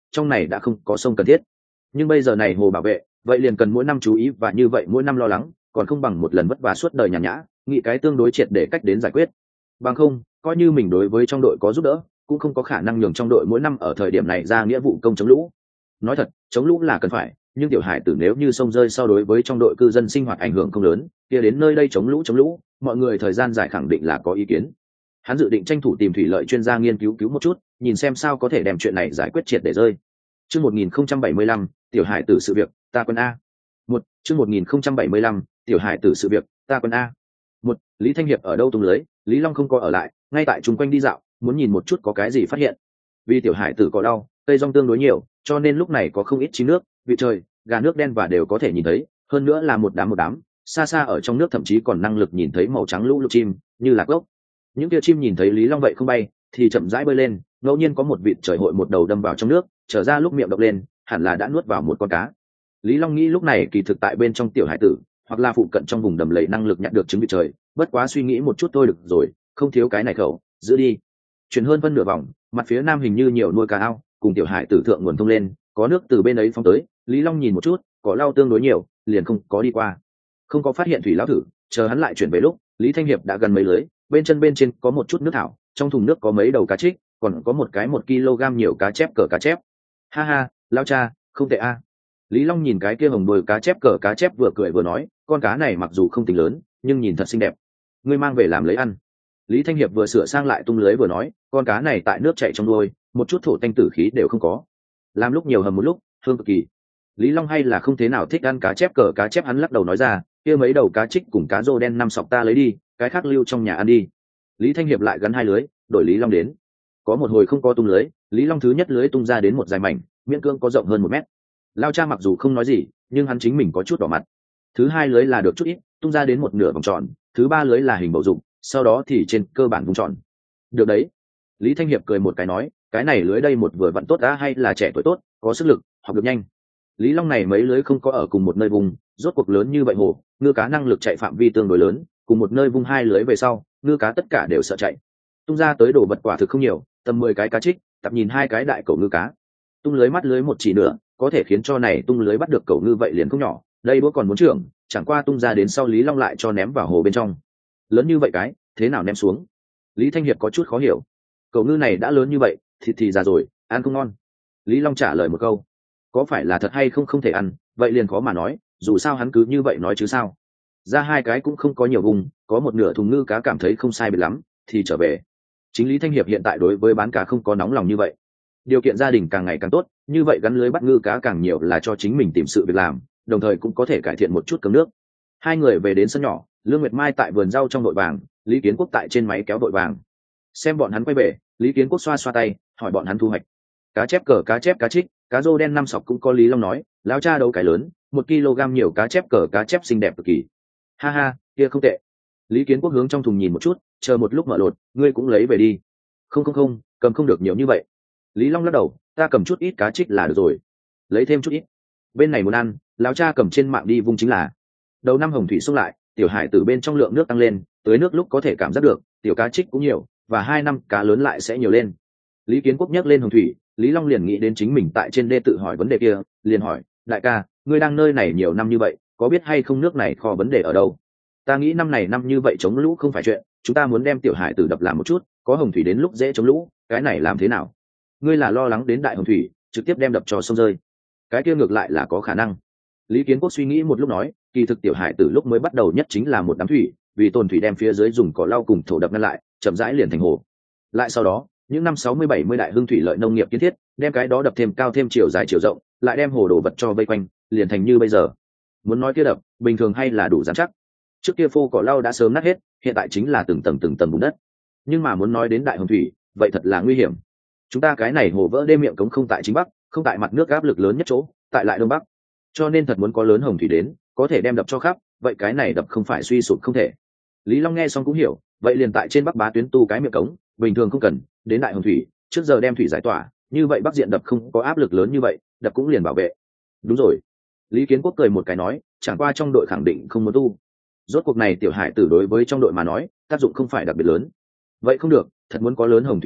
trong này đã không có sông cần thiết. Nhưng bây giờ này hồ bảo vệ vậy liền cần mỗi năm chú ý, và như vậy mỗi năm lo lắng còn không bằng một lần vất vả suốt đời nhàn nhã, nghĩ cái tương đối triệt để cách đến giải quyết. Bằng không coi như mình đối với trong đội có giúp đỡ cũng không có khả năng nhường trong đội mỗi năm ở thời điểm này ra nghĩa vụ công chống lũ. Nói thật, chống lũ là cần phải, nhưng tiểu hải tử nếu như sông rơi so đối với trong đội cư dân sinh hoạt ảnh hưởng không lớn, kia đến nơi đây chống lũ mọi người thời gian dài khẳng định là có ý kiến. Hắn dự định tranh thủ tìm thủy lợi chuyên gia nghiên cứu một chút, nhìn xem sao có thể đem chuyện này giải quyết triệt để rơi. Chương 1075, tiểu hải tử sự việc, ta quân a. Chương 1075, tiểu hải tử sự việc, ta quân a. Lý Thanh Hiệp ở đâu tung lưới, Lý Long không có ở lại, ngay tại chung quanh đi dạo, muốn nhìn một chút có cái gì phát hiện. Vì tiểu hải tử có đau, cây rong tương đối nhiều, cho nên lúc này có không ít chim nước, vịt trời, gà nước đen và đều có thể nhìn thấy, hơn nữa là một đám, xa xa ở trong nước thậm chí còn năng lực nhìn thấy màu trắng lũ lụt chim, như lạc gốc. Những kia chim nhìn thấy Lý Long vậy không bay, thì chậm rãi bơi lên, ngẫu nhiên có một vịt trời hội một đầu đâm vào trong nước, trở ra lúc miệng động lên, hẳn là đã nuốt vào một con cá. Lý Long nghĩ lúc này kỳ thực tại bên trong tiểu hải tử, hoặc là phụ cận trong vùng đầm lầy năng lực nhận được trứng vịt trời, bất quá suy nghĩ một chút thôi được rồi, không thiếu cái này khẩu, giữ đi. Chuyển hơn phân nửa vòng, mặt phía nam hình như nhiều nuôi cá ao, cùng tiểu hải tử thượng nguồn thông lên, có nước từ bên ấy phóng tới. Lý Long nhìn một chút, có lau tương đối nhiều, liền không có đi qua, không có phát hiện thủy lão thử. Chờ hắn lại chuyển về lúc, Lý Thanh Hiệp đã gần mấy lưới, bên trên có một chút nước thảo, trong thùng nước có mấy đầu cá trích, còn có một cái 1 kg nhiều cá chép cỡ cá chép. Ha ha, lao cha, không tệ a. Lý Long nhìn cái kia hồng đuôi cá chép cỡ cá chép vừa cười vừa nói, con cá này mặc dù không tính lớn, nhưng nhìn thật xinh đẹp, ngươi mang về làm lấy ăn. Lý Thanh Hiệp vừa sửa sang lại tung lưới vừa nói, con cá này tại nước chảy trong đuôi, một chút thổ tanh tử khí đều không có, làm lúc nhiều hầm một lúc, hương cực kỳ. Lý Long hay là không thế nào thích ăn cá chép cỡ cá chép, hắn lắc đầu nói ra, kia mấy đầu cá trích cùng cá rô đen 5 sọc ta lấy đi, cái khác lưu trong nhà ăn đi. Lý Thanh Hiệp lại gắn 2 lưới, đổi Lý Long đến. Có một hồi không có tung lưới, Lý Long thứ nhất lưới tung ra đến một dài mảnh, miễn cưỡng có rộng hơn 1 mét. Lao cha mặc dù không nói gì, nhưng hắn chính mình có chút đỏ mặt. Thứ 2 lưới là được chút ít, tung ra đến một nửa vòng tròn. Thứ 3 lưới là hình bầu dục, sau đó thì trên cơ bản vùng tròn. Được đấy. Lý Thanh Hiệp cười một cái nói, cái này lưới đây một vừa vặn tốt đã, hay là trẻ tuổi tốt, có sức lực, học được nhanh. Lý Long này mấy lưới không có ở cùng một nơi vùng, rốt cuộc lớn như vậy hồ, ngư cá năng lực chạy phạm vi tương đối lớn, cùng một nơi vung 2 lưới về sau, ngư cá tất cả đều sợ chạy. Tung ra tới đồ vật quả thực không nhiều, tầm 10 cái cá trích, tập nhìn 2 cái đại cầu ngư cá. Tung lưới mắt lưới một chỉ nữa, có thể khiến cho này tung lưới bắt được cầu ngư vậy liền không nhỏ, đây bữa còn muốn trưởng, chẳng qua tung ra đến sau Lý Long lại cho ném vào hồ bên trong. Lớn như vậy cái, thế nào ném xuống? Lý Thanh Hiệp có chút khó hiểu. Cầu ngư này đã lớn như vậy, thì già rồi, ăn không ngon. Lý Long trả lời một câu, có phải là thật hay không không thể ăn, vậy liền khó mà nói, dù sao hắn cứ như vậy nói chứ sao. Ra 2 cái cũng không có nhiều vùng, có một nửa thùng ngư cá cảm thấy không sai biệt lắm, thì trở về. Chính Lý Thanh Hiệp hiện tại đối với bán cá không có nóng lòng như vậy. Điều kiện gia đình càng ngày càng tốt, như vậy gắn lưới bắt ngư cá càng nhiều là cho chính mình tìm sự việc làm, đồng thời cũng có thể cải thiện một chút cơm nước. 2 người về đến sân nhỏ, Lương Nguyệt Mai tại vườn rau trong đội vàng, Lý Kiến Quốc tại trên máy kéo đội vàng. Xem bọn hắn quay về, Lý Kiến Quốc xoa xoa tay, hỏi bọn hắn thu hoạch. Cá chép cờ cá chép cá trích, cá rô đen 5 sọc cũng có. Lý Long nói, lão cha đấu cái lớn, 1 kg nhiều cá chép cờ cá chép xinh đẹp cực kỳ. Ha ha, kia không tệ. Lý Kiến Quốc hướng trong thùng nhìn một chút, chờ một lúc mở lột, ngươi cũng lấy về đi. Không, cầm không được nhiều như vậy. Lý Long lắc đầu, ta cầm chút ít cá trích là được rồi, lấy thêm chút ít. Bên này muốn ăn, lão cha cầm trên mạng đi vung chính là. Đầu năm hồng thủy xông lại, tiểu hải từ bên trong lượng nước tăng lên, tới nước lúc có thể cảm giác được, tiểu cá trích cũng nhiều, và 2 năm cá lớn lại sẽ nhiều lên. Lý Kiến Quốc nhắc lên hồng thủy, Lý Long liền nghĩ đến chính mình tại trên đê tự hỏi vấn đề kia, liền hỏi, đại ca, ngươi đang nơi này nhiều năm như vậy, có biết hay không nước này kho vấn đề ở đâu? Ta nghĩ năm này năm như vậy chống lũ không phải chuyện, chúng ta muốn đem tiểu hải tử đập làm một chút, có hồng thủy đến lúc dễ chống lũ, cái này làm thế nào? Ngươi là lo lắng đến đại hồng thủy, trực tiếp đem đập cho sông rơi. Cái kia ngược lại là có khả năng. Lý Kiến Quốc suy nghĩ một lúc nói, kỳ thực tiểu hải tử lúc mới bắt đầu nhất chính là một đám thủy, vì tồn thủy đem phía dưới dùng cỏ lau cùng thổ đập ngăn lại, chậm rãi liền thành hồ. Lại sau đó, những năm 60-70 đại hưng thủy lợi nông nghiệp kiến thiết, đem cái đó đập thêm cao thêm chiều dài chiều rộng, lại đem hồ đồ vật cho vây quanh, liền thành như bây giờ. Muốn nói kia đập, bình thường hay là đủ dán chắc. Trước kia phô cỏ lau đã sớm nát hết, hiện tại chính là từng tầng bùn đất. Nhưng mà muốn nói đến đại hồng thủy, vậy thật là nguy hiểm. Chúng ta cái này hồ vỡ đê miệng cống không tại chính bắc, không tại mặt nước áp lực lớn nhất chỗ, tại lại đông bắc. Cho nên thật muốn có lớn hồng thủy đến, có thể đem đập cho khắp, vậy cái này đập không phải suy sụp không thể. Lý Long nghe xong cũng hiểu, vậy liền tại trên bắc bá tuyến tu cái miệng cống, bình thường không cần, đến đại hồng thủy, trước giờ đem thủy giải tỏa, như vậy bắc diện đập không có áp lực lớn như vậy, đập cũng liền bảo vệ. Đúng rồi. Lý Kiến Quốc cười một cái nói, chẳng qua trong đội khẳng định không muốn tu. Rốt cuộc này tiểu hải tử đối với trong đội mà nói, tác dụng không phải đặc biệt lớn. Vậy không được, thật muốn có lớn hồng thủy đến,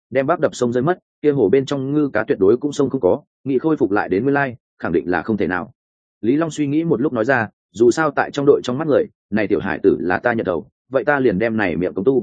đem bác đập sông rơi mất, kia hồ bên trong ngư cá tuyệt đối cũng sông không có, nghị khôi phục lại đến nguyên lai, khẳng định là không thể nào. Lý Long suy nghĩ một lúc nói ra, dù sao tại trong đội trong mắt người này tiểu hải tử là ta nhận đầu, vậy ta liền đem này miệng cống tu.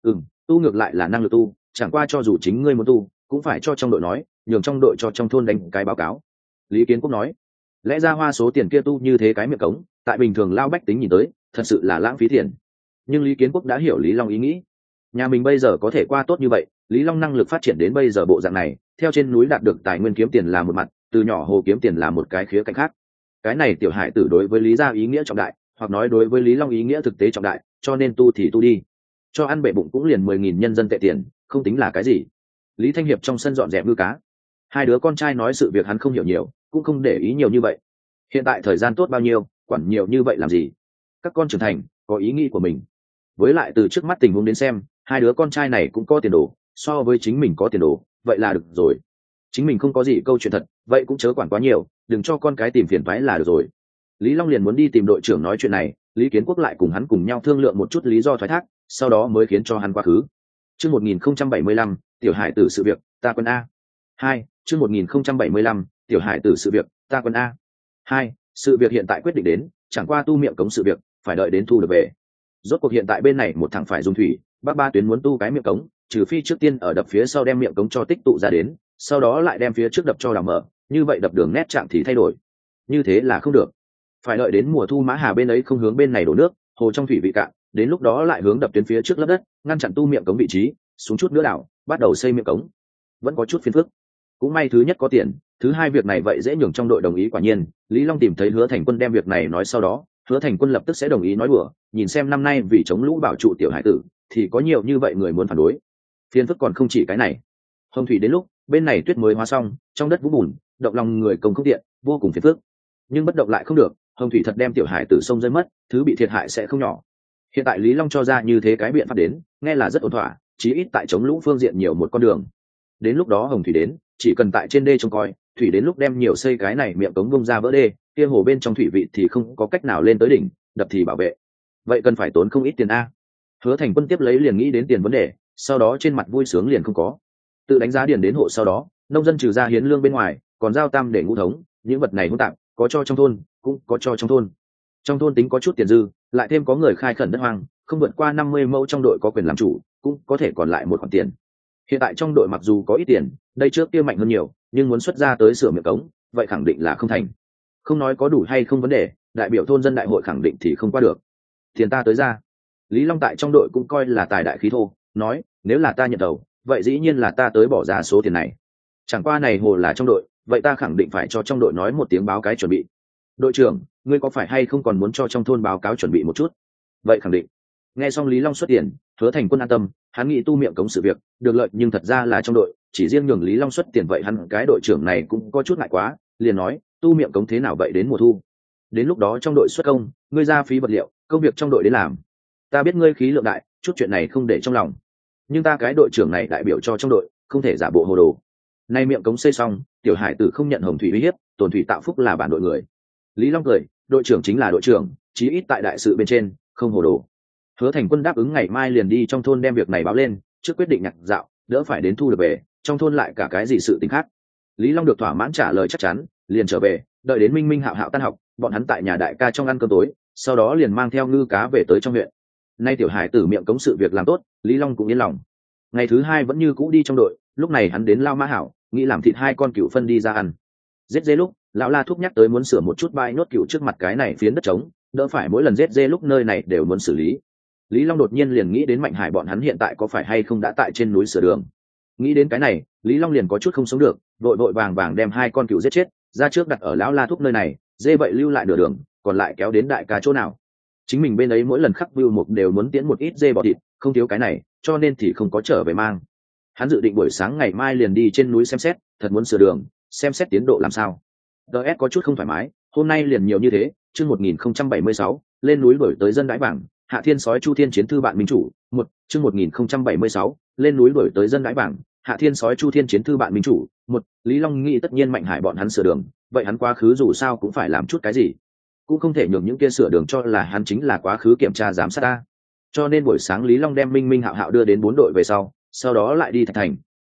Tu ngược lại là năng lực tu, chẳng qua cho dù chính ngươi muốn tu cũng phải cho trong đội nói, nhường trong đội cho trong thôn đánh cái báo cáo. Lý Kiến Quốc nói, lẽ ra hoa số tiền kia tu như thế cái miệng cống, tại bình thường lao bách tính nhìn tới thật sự là lãng phí tiền, nhưng Lý Kiến Quốc đã hiểu Lý Long ý nghĩ. Nhà mình bây giờ có thể qua tốt như vậy, Lý Long năng lực phát triển đến bây giờ bộ dạng này, theo trên núi đạt được tài nguyên kiếm tiền là một mặt, từ nhỏ hồ kiếm tiền là một cái khía cạnh khác. Cái này tiểu hải tử đối với Lý gia ý nghĩa trọng đại, hoặc nói đối với Lý Long ý nghĩa thực tế trọng đại, cho nên tu thì tu đi, cho ăn bệ bụng cũng liền 10.000 nhân dân tệ tiền, không tính là cái gì. Lý Thanh Hiệp trong sân dọn dẹp ngư cá, hai đứa con trai nói sự việc hắn không hiểu nhiều, cũng không để ý nhiều như vậy. Hiện tại thời gian tốt bao nhiêu, quản nhiều như vậy làm gì? Các con trưởng thành có ý nghĩ của mình, với lại từ trước mắt tình huống đến xem, hai đứa con trai này cũng có tiền đồ, so với chính mình có tiền đồ vậy là được rồi. Chính mình không có gì câu chuyện thật, vậy cũng chớ quản quá nhiều, đừng cho con cái tìm phiền toái là được rồi. Lý Long liền muốn đi tìm đội trưởng nói chuyện này, Lý Kiến Quốc lại cùng hắn cùng nhau thương lượng một chút lý do thoái thác, sau đó mới khiến cho hắn quá khứ. Chương 1075, tiểu hải tử sự việc, ta quân a. 2, chương 1075, tiểu hải tử sự việc, ta quân a. 2, sự việc hiện tại quyết định đến, chẳng qua tu miệng cống sự việc, phải đợi đến thu được về. Rốt cuộc hiện tại bên này một thằng phải dùng thủy, Bắc Ba Tuyến muốn tu cái miệng cống, trừ phi trước tiên ở đập phía sau đem miệng cống cho tích tụ ra đến, sau đó lại đem phía trước đập cho đào mở, như vậy đập đường nét trạng thì thay đổi. Như thế là không được. Phải đợi đến mùa thu Mã Hà bên ấy không hướng bên này đổ nước, hồ trong thủy vị cạn, đến lúc đó lại hướng đập tuyến phía trước lấp đất, ngăn chặn tu miệng cống vị trí, xuống chút nữa đảo, bắt đầu xây miệng cống. Vẫn có chút phiền phức. Cũng may thứ nhất có tiền, thứ hai việc này vậy dễ nhường trong đội đồng ý. Quả nhiên, Lý Long tìm thấy Hứa Thành Quân đem việc này nói, sau đó Hứa Thành Quân lập tức sẽ đồng ý nói đùa, nhìn xem năm nay vì chống lũ bảo trụ tiểu hải tử thì có nhiều như vậy người muốn phản đối. Phiền phức còn không chỉ cái này. Hồng thủy đến lúc bên này tuyết mới hóa xong, trong đất vũng bùn, động lòng người công không tiện, vô cùng phiền phức. Nhưng bất động lại không được, hồng thủy thật đem tiểu hải tử sông rơi mất, thứ bị thiệt hại sẽ không nhỏ. Hiện tại Lý Long cho ra như thế cái biện pháp đến, nghe là rất ổn thỏa, chí ít tại chống lũ phương diện nhiều một con đường. Đến lúc đó hồng thủy đến, chỉ cần tại trên đê trông coi, thủy đến lúc đem nhiều xây cái này miệng cống vung ra vỡ đê, kia hồ bên trong thủy vị thì không có cách nào lên tới đỉnh, đập thì bảo vệ. Vậy cần phải tốn không ít tiền a. Hứa Thành Quân tiếp lấy liền nghĩ đến tiền vấn đề, sau đó trên mặt vui sướng liền không có. Tự đánh giá điền đến hộ sau đó, nông dân trừ ra hiến lương bên ngoài, còn giao tam để ngũ thống, những vật này hỗn tạp, có cho trong thôn, cũng có cho trong thôn. Trong thôn tính có chút tiền dư, lại thêm có người khai khẩn đất hoang, không vượt qua 50 mẫu trong đội có quyền làm chủ, cũng có thể còn lại một khoản tiền. Hiện tại trong đội mặc dù có ít tiền, đây trước kia mạnh hơn nhiều, nhưng muốn xuất ra tới sửa miệng cống, vậy khẳng định là không thành. Không nói có đủ hay không vấn đề, đại biểu thôn dân đại hội khẳng định thì không qua được. Tiền ta tới ra. Lý Long tại trong đội cũng coi là tài đại khí thô, nói, nếu là ta nhận đầu, vậy dĩ nhiên là ta tới bỏ ra số tiền này. Chẳng qua này hồ là trong đội, vậy ta khẳng định phải cho trong đội nói một tiếng báo cái chuẩn bị. Đội trưởng, ngươi có phải hay không còn muốn cho trong thôn báo cáo chuẩn bị một chút? Vậy khẳng định. Nghe xong Lý Long xuất tiền, Hứa Thành Quân an tâm, hắn nghĩ tu miệng cống sự việc được lợi, nhưng thật ra là trong đội chỉ riêng nhường Lý Long xuất tiền, vậy hắn cái đội trưởng này cũng có chút ngại quá, liền nói, tu miệng cống thế nào vậy đến mùa thu, đến lúc đó trong đội xuất công, ngươi ra phí vật liệu, công việc trong đội đến làm. Ta biết ngươi khí lượng đại, chút chuyện này không để trong lòng, nhưng ta cái đội trưởng này đại biểu cho trong đội, không thể giả bộ hồ đồ. Nay miệng cống xây xong, tiểu hải tử không nhận hồng thủy uy hiếp, tổn thủy tạo phúc là bản đội người. Lý Long cười, đội trưởng chính là đội trưởng, chí ít tại đại sự bên trên không hồ đồ. Hứa Thành Quân đáp ứng ngày mai liền đi trong thôn đem việc này báo lên, trước quyết định nhặt dạo, đỡ phải đến thu được về, trong thôn lại cả cái gì sự tình khác. Lý Long được thỏa mãn trả lời chắc chắn, liền trở về, đợi đến Minh Minh Hạo Hạo tan học, bọn hắn tại nhà đại ca trong ăn cơm tối, sau đó liền mang theo ngư cá về tới trong huyện. Nay tiểu hải tử miệng cống sự việc làm tốt, Lý Long cũng yên lòng. Ngày thứ hai vẫn như cũ đi trong đội, lúc này hắn đến Lao Mã Hảo, nghĩ làm thịt hai con cừu phân đi ra ăn. Giết dê lúc, lão La thúc nhắc tới muốn sửa một chút bãi nốt cừu trước mặt cái này phiến đất trống, đỡ phải mỗi lần giết dê lúc nơi này đều muốn xử lý. Lý Long đột nhiên liền nghĩ đến Mạnh Hải bọn hắn hiện tại có phải hay không đã tại trên núi sửa đường. Nghĩ đến cái này, Lý Long liền có chút không sống được, vội vội vàng vàng đem hai con cừu giết chết, ra trước đặt ở lão La thúc nơi này, dê vậy lưu lại nửa đường, còn lại kéo đến đại ca chỗ nào. Chính mình bên ấy mỗi lần khắc view một đều muốn tiến một ít dê bò thịt, không thiếu cái này, cho nên thì không có trở về mang. Hắn dự định buổi sáng ngày mai liền đi trên núi xem xét, thật muốn sửa đường, xem xét tiến độ làm sao. DS có chút không thoải mái, hôm nay liền nhiều như thế, chương 1076, lên núi đổi tới dân đãi bảng, Hạ Thiên sói Chu Thiên chiến thư bạn minh chủ, một chương 1076, lên núi đổi tới dân đãi bảng, Hạ Thiên sói Chu Thiên chiến thư bạn minh chủ, một. Lý Long nghĩ tất nhiên Mạnh Hải bọn hắn sửa đường, vậy hắn quá khứ dù sao cũng phải làm chút cái gì, cũng không thể nhường những kia sửa đường cho là hắn chính là quá khứ kiểm tra giám sát ta. Cho nên buổi sáng Lý Long đem Minh Minh Hạo Hạo đưa đến 4 đội về sau đó lại đi Thạch Thành,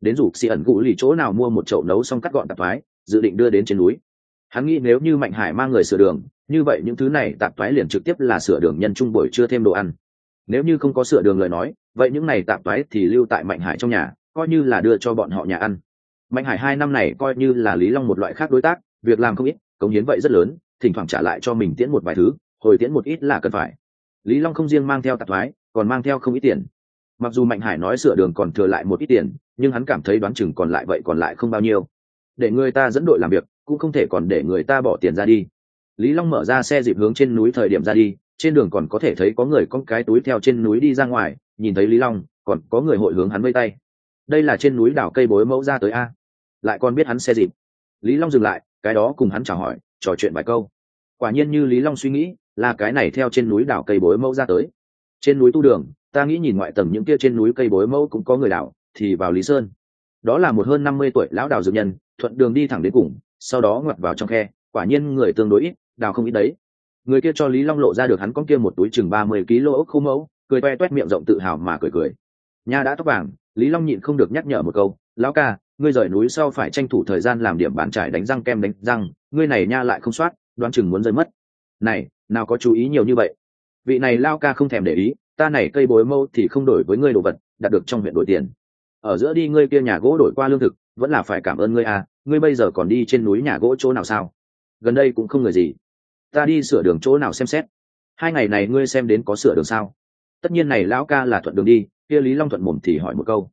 đến rủ xì ẩn gù lì chỗ nào mua một chậu nấu xong cắt gọn tạp thoái, dự định đưa đến trên núi. Hắn nghĩ nếu như Mạnh Hải mang người sửa đường, như vậy những thứ này tạp thoái liền trực tiếp là sửa đường nhân trung buổi trưa thêm đồ ăn. Nếu như không có sửa đường lời nói, vậy những này tạp thoái thì lưu tại Mạnh Hải trong nhà, coi như là đưa cho bọn họ nhà ăn. Mạnh Hải 2 năm này coi như là Lý Long một loại khác đối tác, việc làm không ít, cống hiến vậy rất lớn, thỉnh thoảng trả lại cho mình tiễn một vài thứ, hồi tiễn một ít là cần phải. Lý Long không riêng mang theo tạp thoái, còn mang theo không ít tiền. Mặc dù Mạnh Hải nói sửa đường còn thừa lại một ít tiền, nhưng hắn cảm thấy đoán chừng còn lại không bao nhiêu. Để người ta dẫn đội làm việc, cũng không thể còn để người ta bỏ tiền ra đi. Lý Long mở ra xe dịp hướng trên núi thời điểm ra đi, trên đường còn có thể thấy có người con cái túi theo trên núi đi ra ngoài, nhìn thấy Lý Long, còn có người hội hướng hắn vây tay. Đây là trên núi đào cây bối mẫu ra tới a. Lại còn biết hắn xe dịp. Lý Long dừng lại, cái đó cùng hắn chào hỏi, trò chuyện vài câu. Quả nhiên như Lý Long suy nghĩ, là cái này theo trên núi đào cây bối mẫu ra tới. Trên núi tu đường, ta nghĩ nhìn ngoại tầng những kia trên núi cây bối mẫu cũng có người đào, thì vào Lý Sơn. Đó là một hơn 50 tuổi lão đào dược nhân, thuận đường đi thẳng đến cùng, sau đó ngoặt vào trong khe, quả nhiên người tương đối ít, đào không ít đấy. Người kia cho Lý Long lộ ra được hắn con kia một túi chừng 30 kg ốc khô mẫu, cười toe toét miệng rộng tự hào mà cười. Nha đã tóc vàng, Lý Long nhịn không được nhắc nhở một câu, lão ca, ngươi rời núi sau phải tranh thủ thời gian làm điểm bán trải đánh răng kem đánh răng, ngươi này nha lại không soát, đoán chừng muốn rơi mất. Này, nào có chú ý nhiều như vậy. Vị này lao ca không thèm để ý, ta này cây bối mâu thì không đổi với ngươi đồ vật, đạt được trong huyện đổi tiền. Ở giữa đi ngươi kia nhà gỗ đổi qua lương thực, vẫn là phải cảm ơn ngươi à, ngươi bây giờ còn đi trên núi nhà gỗ chỗ nào sao? Gần đây cũng không người gì. Ta đi sửa đường chỗ nào xem xét. 2 ngày này ngươi xem đến có sửa đường sao? Tất nhiên này lão ca là thuận đường đi, kia Lý Long thuận mồm thì hỏi một câu.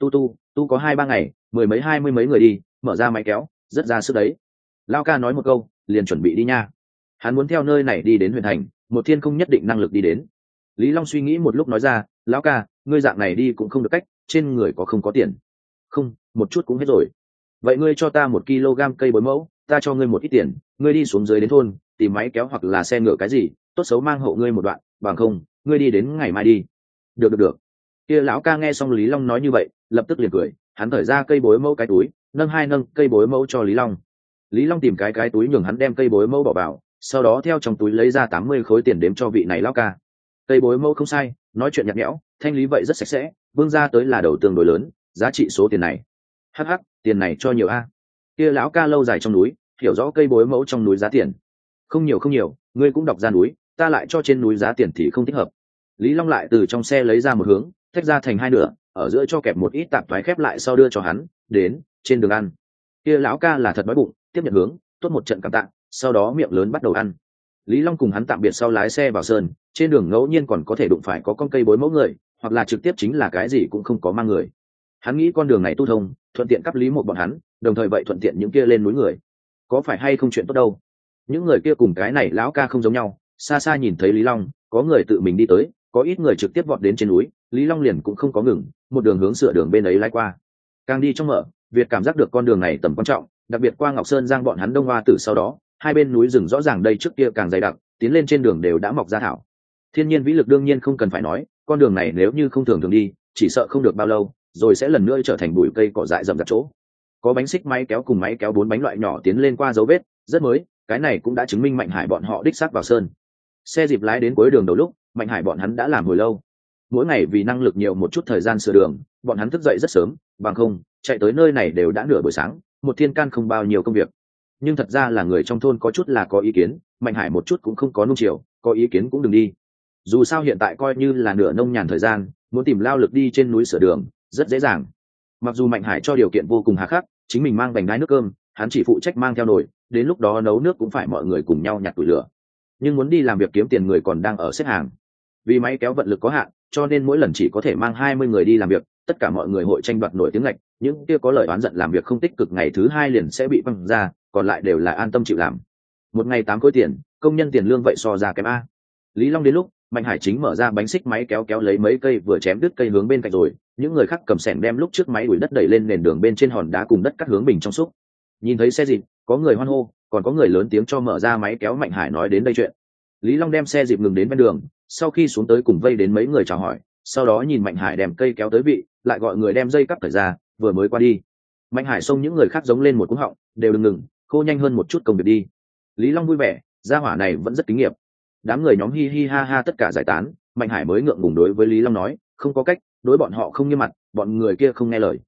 Tu có 2-3 ngày, 10 mấy 20 mấy người đi, mở ra máy kéo, rất ra sức đấy. Lão ca nói một câu, liền chuẩn bị đi nha. Hắn muốn theo nơi này đi đến huyện thành, một thiên không nhất định năng lực đi đến. Lý Long suy nghĩ một lúc nói ra, lão ca, ngươi dạng này đi cũng không được cách, trên người không có tiền. Không, một chút cũng hết rồi. Vậy ngươi cho ta 1 kg cây bối mẫu, ta cho ngươi một ít tiền, ngươi đi xuống dưới đến thôn, tìm máy kéo hoặc là xe ngựa cái gì, tốt xấu mang hộ ngươi một đoạn, bằng không, ngươi đi đến ngày mai đi. Được. Kia lão ca nghe xong Lý Long nói như vậy, lập tức liền cười, hắn thở ra cây bối mẫu cái túi, nâng cây bối mẫu cho Lý Long. Lý Long tìm cái túi nhường hắn đem cây bối mẫu bỏ vào, sau đó theo trong túi lấy ra 80 khối tiền đếm cho vị này lão ca. Cây bối mẫu không sai, nói chuyện nhạt nhẽo, thanh lý vậy rất sạch sẽ, vương ra tới là đầu tương đối lớn, giá trị số tiền này. Hắc, tiền này cho nhiều a. Kia lão ca lâu dài trong núi, hiểu rõ cây bối mẫu trong núi giá tiền. Không nhiều, ngươi cũng đọc ra núi, ta lại cho trên núi giá tiền thì không thích hợp. Lý Long lại từ trong xe lấy ra một hướng, tách ra thành 2 nửa, ở giữa cho kẹp một ít tạp thoái khép lại sau đưa cho hắn, đến trên đường ăn. Kia lão ca là thật đói bụng, tiếp nhận hướng, tốt một trận cảm tạ, sau đó miệng lớn bắt đầu ăn. Lý Long cùng hắn tạm biệt sau lái xe vào sơn, trên đường ngẫu nhiên còn có thể đụng phải có con cây bối mẫu người, hoặc là trực tiếp chính là cái gì cũng không có mang người. Hắn nghĩ con đường này tu thông, thuận tiện cắp Lý một bọn hắn, đồng thời vậy thuận tiện những kia lên núi người. Có phải hay không chuyện tốt đâu. Những người kia cùng cái này lão ca không giống nhau, xa xa nhìn thấy Lý Long, có người tự mình đi tới, có ít người trực tiếp vọt đến trên núi, Lý Long liền cũng không có ngừng, một đường hướng sửa đường bên ấy lái qua. Càng đi trong mở, Việt cảm giác được con đường này tầm quan trọng, đặc biệt qua Ngọc Sơn Giang bọn hắn Đông Hoa Tử sau đó, hai bên núi rừng rõ ràng đây trước kia càng dày đặc, tiến lên trên đường đều đã mọc ra thảo. Thiên nhiên vĩ lực đương nhiên không cần phải nói, con đường này nếu như không thường đi, chỉ sợ không được bao lâu, rồi sẽ lần nữa trở thành bụi cây cỏ dại rậm rạp chỗ. Có bánh xích máy kéo cùng máy kéo 4 bánh loại nhỏ tiến lên qua dấu vết, rất mới, cái này cũng đã chứng minh Mạnh Hải bọn họ đích xác vào sơn. Xe dịp lái đến cuối đường đầu lúc, Mạnh Hải bọn hắn đã làm hồi lâu. Mỗi ngày vì năng lực nhiều một chút thời gian sửa đường, bọn hắn thức dậy rất sớm, bằng không, chạy tới nơi này đều đã nửa buổi sáng, một thiên can không bao nhiêu công việc. Nhưng thật ra là người trong thôn có chút là có ý kiến, Mạnh Hải một chút cũng không có nung chiều, có ý kiến cũng đừng đi. Dù sao hiện tại coi như là nửa nông nhàn thời gian, muốn tìm lao lực đi trên núi sửa đường, rất dễ dàng. Mặc dù Mạnh Hải cho điều kiện vô cùng hà khắc, chính mình mang bánh đái nước cơm, hắn chỉ phụ trách mang theo nồi, đến lúc đó nấu nước cũng phải mọi người cùng nhau nhặt củi lửa. Nhưng muốn đi làm việc kiếm tiền người còn đang ở xếp hàng. Vì máy kéo vận lực có hạn, cho nên mỗi lần chỉ có thể mang 20 người đi làm việc, tất cả mọi người hội tranh đoạt nổi tiếng lệch, những kia có lời oán giận làm việc không tích cực ngày thứ 2 liền sẽ bị văng ra, còn lại đều là an tâm chịu làm. Một ngày 8 khối tiền, công nhân tiền lương vậy so ra kém a. Lý Long đến lúc, Mạnh Hải chính mở ra bánh xích máy kéo lấy mấy cây vừa chém đứt cây hướng bên cạnh rồi, những người khác cầm xẻng đem lúc trước máy đuổi đất đẩy lên nền đường bên trên hòn đá cùng đất cắt hướng bình trong xúc. Nhìn thấy xe dịp, có người hoan hô, còn có người lớn tiếng cho mở ra máy kéo. Mạnh Hải nói đến đây chuyện. Lý Long đem xe dịp ngừng đến bên đường, sau khi xuống tới cùng vây đến mấy người chào hỏi, sau đó nhìn Mạnh Hải đem cây kéo tới vị, lại gọi người đem dây cắp thời ra, vừa mới qua đi. Mạnh Hải xông những người khác giống lên một cú họng, đều đừng ngừng, khô nhanh hơn một chút công việc đi. Lý Long vui vẻ, gia hỏa này vẫn rất kinh nghiệm. Đám người nhóm hi hi ha ha tất cả giải tán, Mạnh Hải mới ngượng ngùng đối với Lý Long nói, không có cách, đối bọn họ không nghiêm mặt, bọn người kia không nghe lời.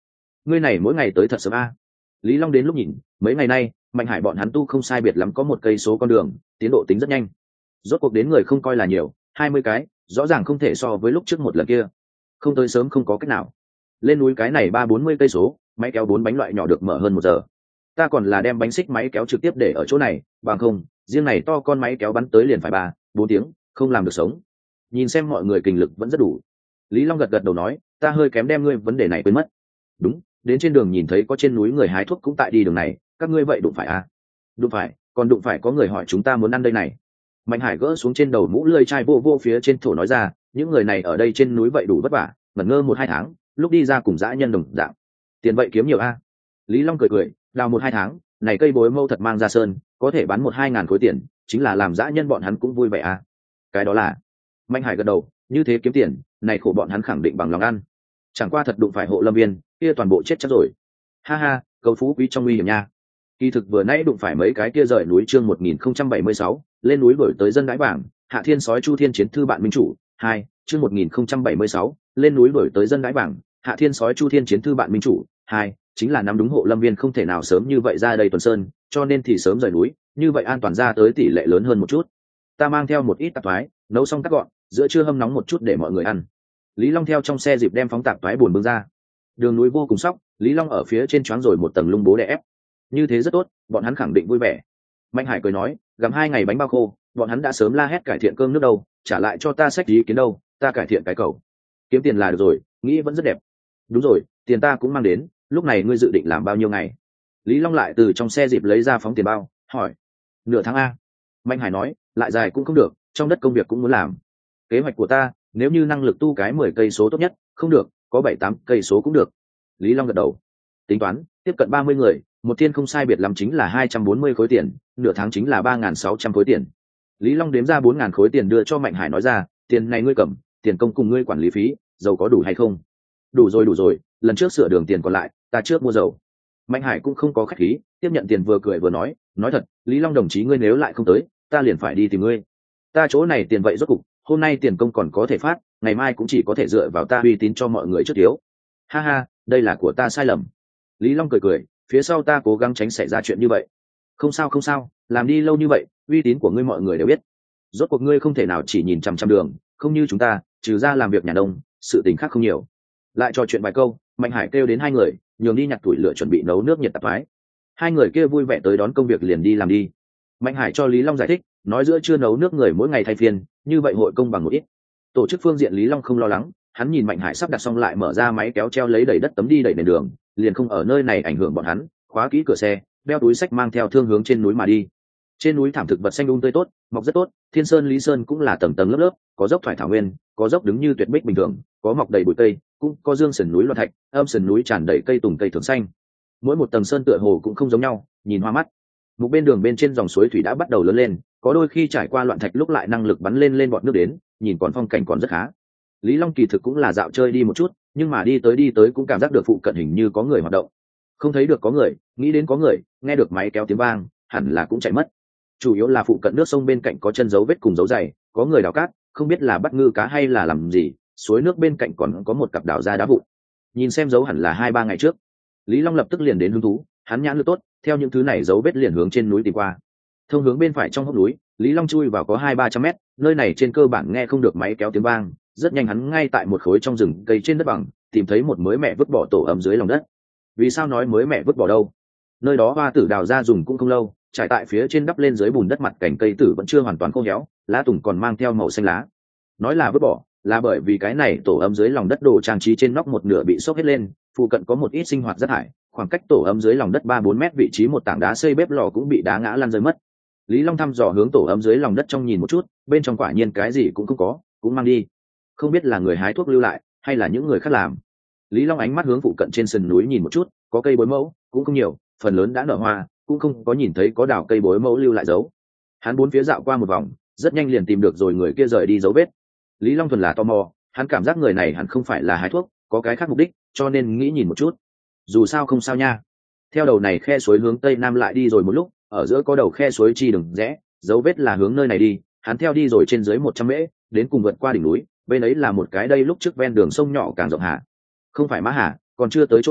ngươi này mỗi ngày tới thật sớm a. Lý Long đến lúc nhìn, mấy ngày nay Mạnh Hải bọn hắn tu không sai biệt lắm có 1 cây số con đường, tiến độ tính rất nhanh. Rốt cuộc đến người không coi là nhiều, 20 cái, rõ ràng không thể so với lúc trước một lần kia. Không tới sớm không có cách nào. Lên núi cái này 30-40 cây số, máy kéo 4 bánh loại nhỏ được mở hơn 1 giờ. Ta còn là đem bánh xích máy kéo trực tiếp để ở chỗ này, bằng không, riêng này to con máy kéo bắn tới liền phải 3-4 tiếng, không làm được sống. Nhìn xem mọi người kinh lực vẫn rất đủ. Lý Long gật gật đầu nói, ta hơi kém đem ngươi vấn đề này quên mất. Đúng, đến trên đường nhìn thấy có trên núi người hái thuốc cũng tại đi đường này, các ngươi vậy đụng phải à? Đụng phải, còn đụng phải có người hỏi chúng ta muốn ăn đây này. Mạnh Hải gỡ xuống trên đầu mũ lưỡi chai vô vô phía trên thổ nói ra, những người này ở đây trên núi vậy đủ vất vả, ngẩn ngơ 1-2 tháng, lúc đi ra cùng dã nhân đồng dạng. Tiền vậy kiếm nhiều a. Lý Long cười cười, đào 1-2 tháng, này cây bối mâu thật mang ra sơn, có thể bán 1-2 ngàn khối tiền, chính là làm dã nhân bọn hắn cũng vui vẻ a. Cái đó là. Mạnh Hải gật đầu, như thế kiếm tiền, này khổ bọn hắn khẳng định bằng lòng ăn. Chẳng qua thật đụng phải hộ lâm viên, kia toàn bộ chết chắc rồi. Ha ha, cầu phú quý trong nguy hiểm nha. Kỳ thực vừa nãy đụng phải mấy cái kia rời núi chương 1076, lên núi đổi tới dân đái bảng, Hạ Thiên sói Chu Thiên chiến thư bạn minh chủ, 2, chương 1076, lên núi đổi tới dân đái bảng, Hạ Thiên sói Chu Thiên chiến thư bạn minh chủ, 2, chính là nắm đúng hộ lâm viên không thể nào sớm như vậy ra đây tuần sơn, cho nên thì sớm rời núi, như vậy an toàn ra tới tỷ lệ lớn hơn một chút. Ta mang theo một ít tạp thoái, nấu xong cắt gọn, giữa trưa hâm nóng một chút để mọi người ăn. Lý Long theo trong xe dịp đem phóng tạp thoái buồn bưng ra. Đường núi vô cùng sóc, Lý Long ở phía trên choáng rồi một tầng lung bố đè ép. Như thế rất tốt, bọn hắn khẳng định vui vẻ. Mạnh Hải cười nói, gặm 2 ngày bánh bao khô, bọn hắn đã sớm la hét cải thiện cơm nước đâu, trả lại cho ta sách ý kiến đâu, ta cải thiện cái cầu. Kiếm tiền là được rồi, nghĩ vẫn rất đẹp. Đúng rồi, tiền ta cũng mang đến, lúc này ngươi dự định làm bao nhiêu ngày? Lý Long lại từ trong xe dịp lấy ra phóng tiền bao, hỏi. Nửa tháng a. Mạnh Hải nói, lại dài cũng không được, trong đất công việc cũng muốn làm. Kế hoạch của ta, nếu như năng lực tu cái 10 cây số tốt nhất, không được, có 7-8 cây số cũng được. Lý Long gật đầu. Tính toán, tiếp cận 30 người, một thiên không sai biệt lắm chính là 240 khối tiền, nửa tháng chính là 3.600 khối tiền. Lý Long đếm ra 4.000 khối tiền đưa cho Mạnh Hải nói ra, tiền này ngươi cầm, tiền công cùng ngươi quản lý phí, dầu có đủ hay không? Đủ rồi, lần trước sửa đường tiền còn lại, ta trước mua dầu. Mạnh Hải cũng không có khách khí, tiếp nhận tiền vừa cười vừa nói thật, Lý Long đồng chí ngươi nếu lại không tới, ta liền phải đi tìm ngươi. Ta chỗ này tiền vậy rốt cục, hôm nay tiền công còn có thể phát, ngày mai cũng chỉ có thể dựa vào ta uy tín cho mọi người trước thiếu. Ha ha, đây là của ta sai lầm. Lý Long cười, phía sau ta cố gắng tránh xảy ra chuyện như vậy. Không sao, làm đi lâu như vậy, uy tín của ngươi mọi người đều biết. Rốt cuộc ngươi không thể nào chỉ nhìn chằm chằm đường, không như chúng ta, trừ ra làm việc nhà nông, sự tình khác không nhiều. Lại trò chuyện vài câu, Mạnh Hải kêu đến 2 người, nhường đi nhặt củi lửa chuẩn bị nấu nước nhiệt tạp thoái. 2 người kia vui vẻ tới đón công việc liền đi làm đi. Mạnh Hải cho Lý Long giải thích, nói giữa trưa nấu nước người mỗi ngày thay phiên, như vậy hội công bằng một ít. Tổ chức phương diện Lý Long không lo lắng, hắn nhìn Mạnh Hải sắp đặt xong lại mở ra máy kéo treo lấy đầy đất tấm đi đẩy nền đường, liền không ở nơi này ảnh hưởng bọn hắn, khóa kỹ cửa xe, đeo túi sách mang theo thương hướng trên núi mà đi. Trên núi thảm thực vật xanh tươi tốt, mọc rất tốt, Thiên Sơn Lý Sơn cũng là tầng tầng lớp lớp, có dốc thoải thảo nguyên, có dốc đứng như tuyệt bích bình thường, có mọc đầy bụi cây, cũng có dương sườn núi loạn thạch, âm sườn núi tràn đầy cây tùng cây thường xanh. Mỗi một tầng sơn tựa hồ cũng không giống nhau, nhìn hoa mắt. Một bên đường bên trên dòng suối thủy đã bắt đầu lớn lên, có đôi khi trải qua loạn thạch lúc lại năng lực bắn lên bọt nước đến, nhìn còn phong cảnh còn rất khá. Lý Long kỳ thực cũng là dạo chơi đi một chút, nhưng mà đi tới cũng cảm giác được phụ cận hình như có người hoạt động. Không thấy được có người, nghĩ đến có người, nghe được máy kéo tiếng vang, hẳn là cũng chạy mất. Chủ yếu là phụ cận nước sông bên cạnh có chân dấu vết cùng dấu giày, có người đào cát, không biết là bắt ngư cá hay là làm gì. Suối nước bên cạnh còn có một cặp đào ra đá vụn. Nhìn xem dấu hẳn là 2-3 ngày trước. Lý Long lập tức liền đến hứng thú, hắn nhãn lực tốt, theo những thứ này dấu vết liền hướng trên núi tìm qua. Thông hướng bên phải trong hốc núi, Lý Long chui vào có 200-300 mét, nơi này trên cơ bản nghe không được máy kéo tiếng vang, rất nhanh hắn ngay tại một khối trong rừng cây trên đất bằng, tìm thấy một mới mẹ vứt bỏ tổ ấm dưới lòng đất. Vì sao nói mới mẹ vứt bỏ đâu? Nơi đó hoa tử đào ra dùng cũng không lâu, trải tại phía trên đắp lên dưới bùn đất mặt cành cây tử vẫn chưa hoàn toàn khô héo, lá tùng còn mang theo màu xanh lá. Nói là vứt bỏ, là bởi vì cái này tổ ấm dưới lòng đất đồ trang trí trên nóc một nửa bị xốc hết lên, phụ cận có một ít sinh hoạt rác thải, khoảng cách tổ ấm dưới lòng đất 3-4 mét vị trí một tảng đá xây bếp lò cũng bị đá ngã lăn rơi mất. Lý Long thăm dò hướng tổ ấm dưới lòng đất trong nhìn một chút, bên trong quả nhiên cái gì cũng không có, cũng mang đi. Không biết là người hái thuốc lưu lại, hay là những người khác làm. Lý Long ánh mắt hướng phụ cận trên sườn núi nhìn một chút, có cây bối mẫu, cũng không nhiều, phần lớn đã nở hoa, cũng không có nhìn thấy có đào cây bối mẫu lưu lại dấu. Hắn bốn phía dạo qua một vòng, rất nhanh liền tìm được rồi người kia rời đi dấu vết. Lý Long thuần là tò mò, hắn cảm giác người này hẳn không phải là hái thuốc, có cái khác mục đích, cho nên nghĩ nhìn một chút. Dù sao không sao nha. Theo đầu này khe suối hướng tây nam lại đi rồi một lúc, ở giữa có đầu khe suối chi đừng rẽ, dấu vết là hướng nơi này đi, hắn theo đi rồi trên dưới 100 mễ, đến cùng vượt qua đỉnh núi, bên ấy là một cái đây lúc trước ven đường sông nhỏ càng rộng hạ. Không phải Mã Hà, còn chưa tới chỗ nào,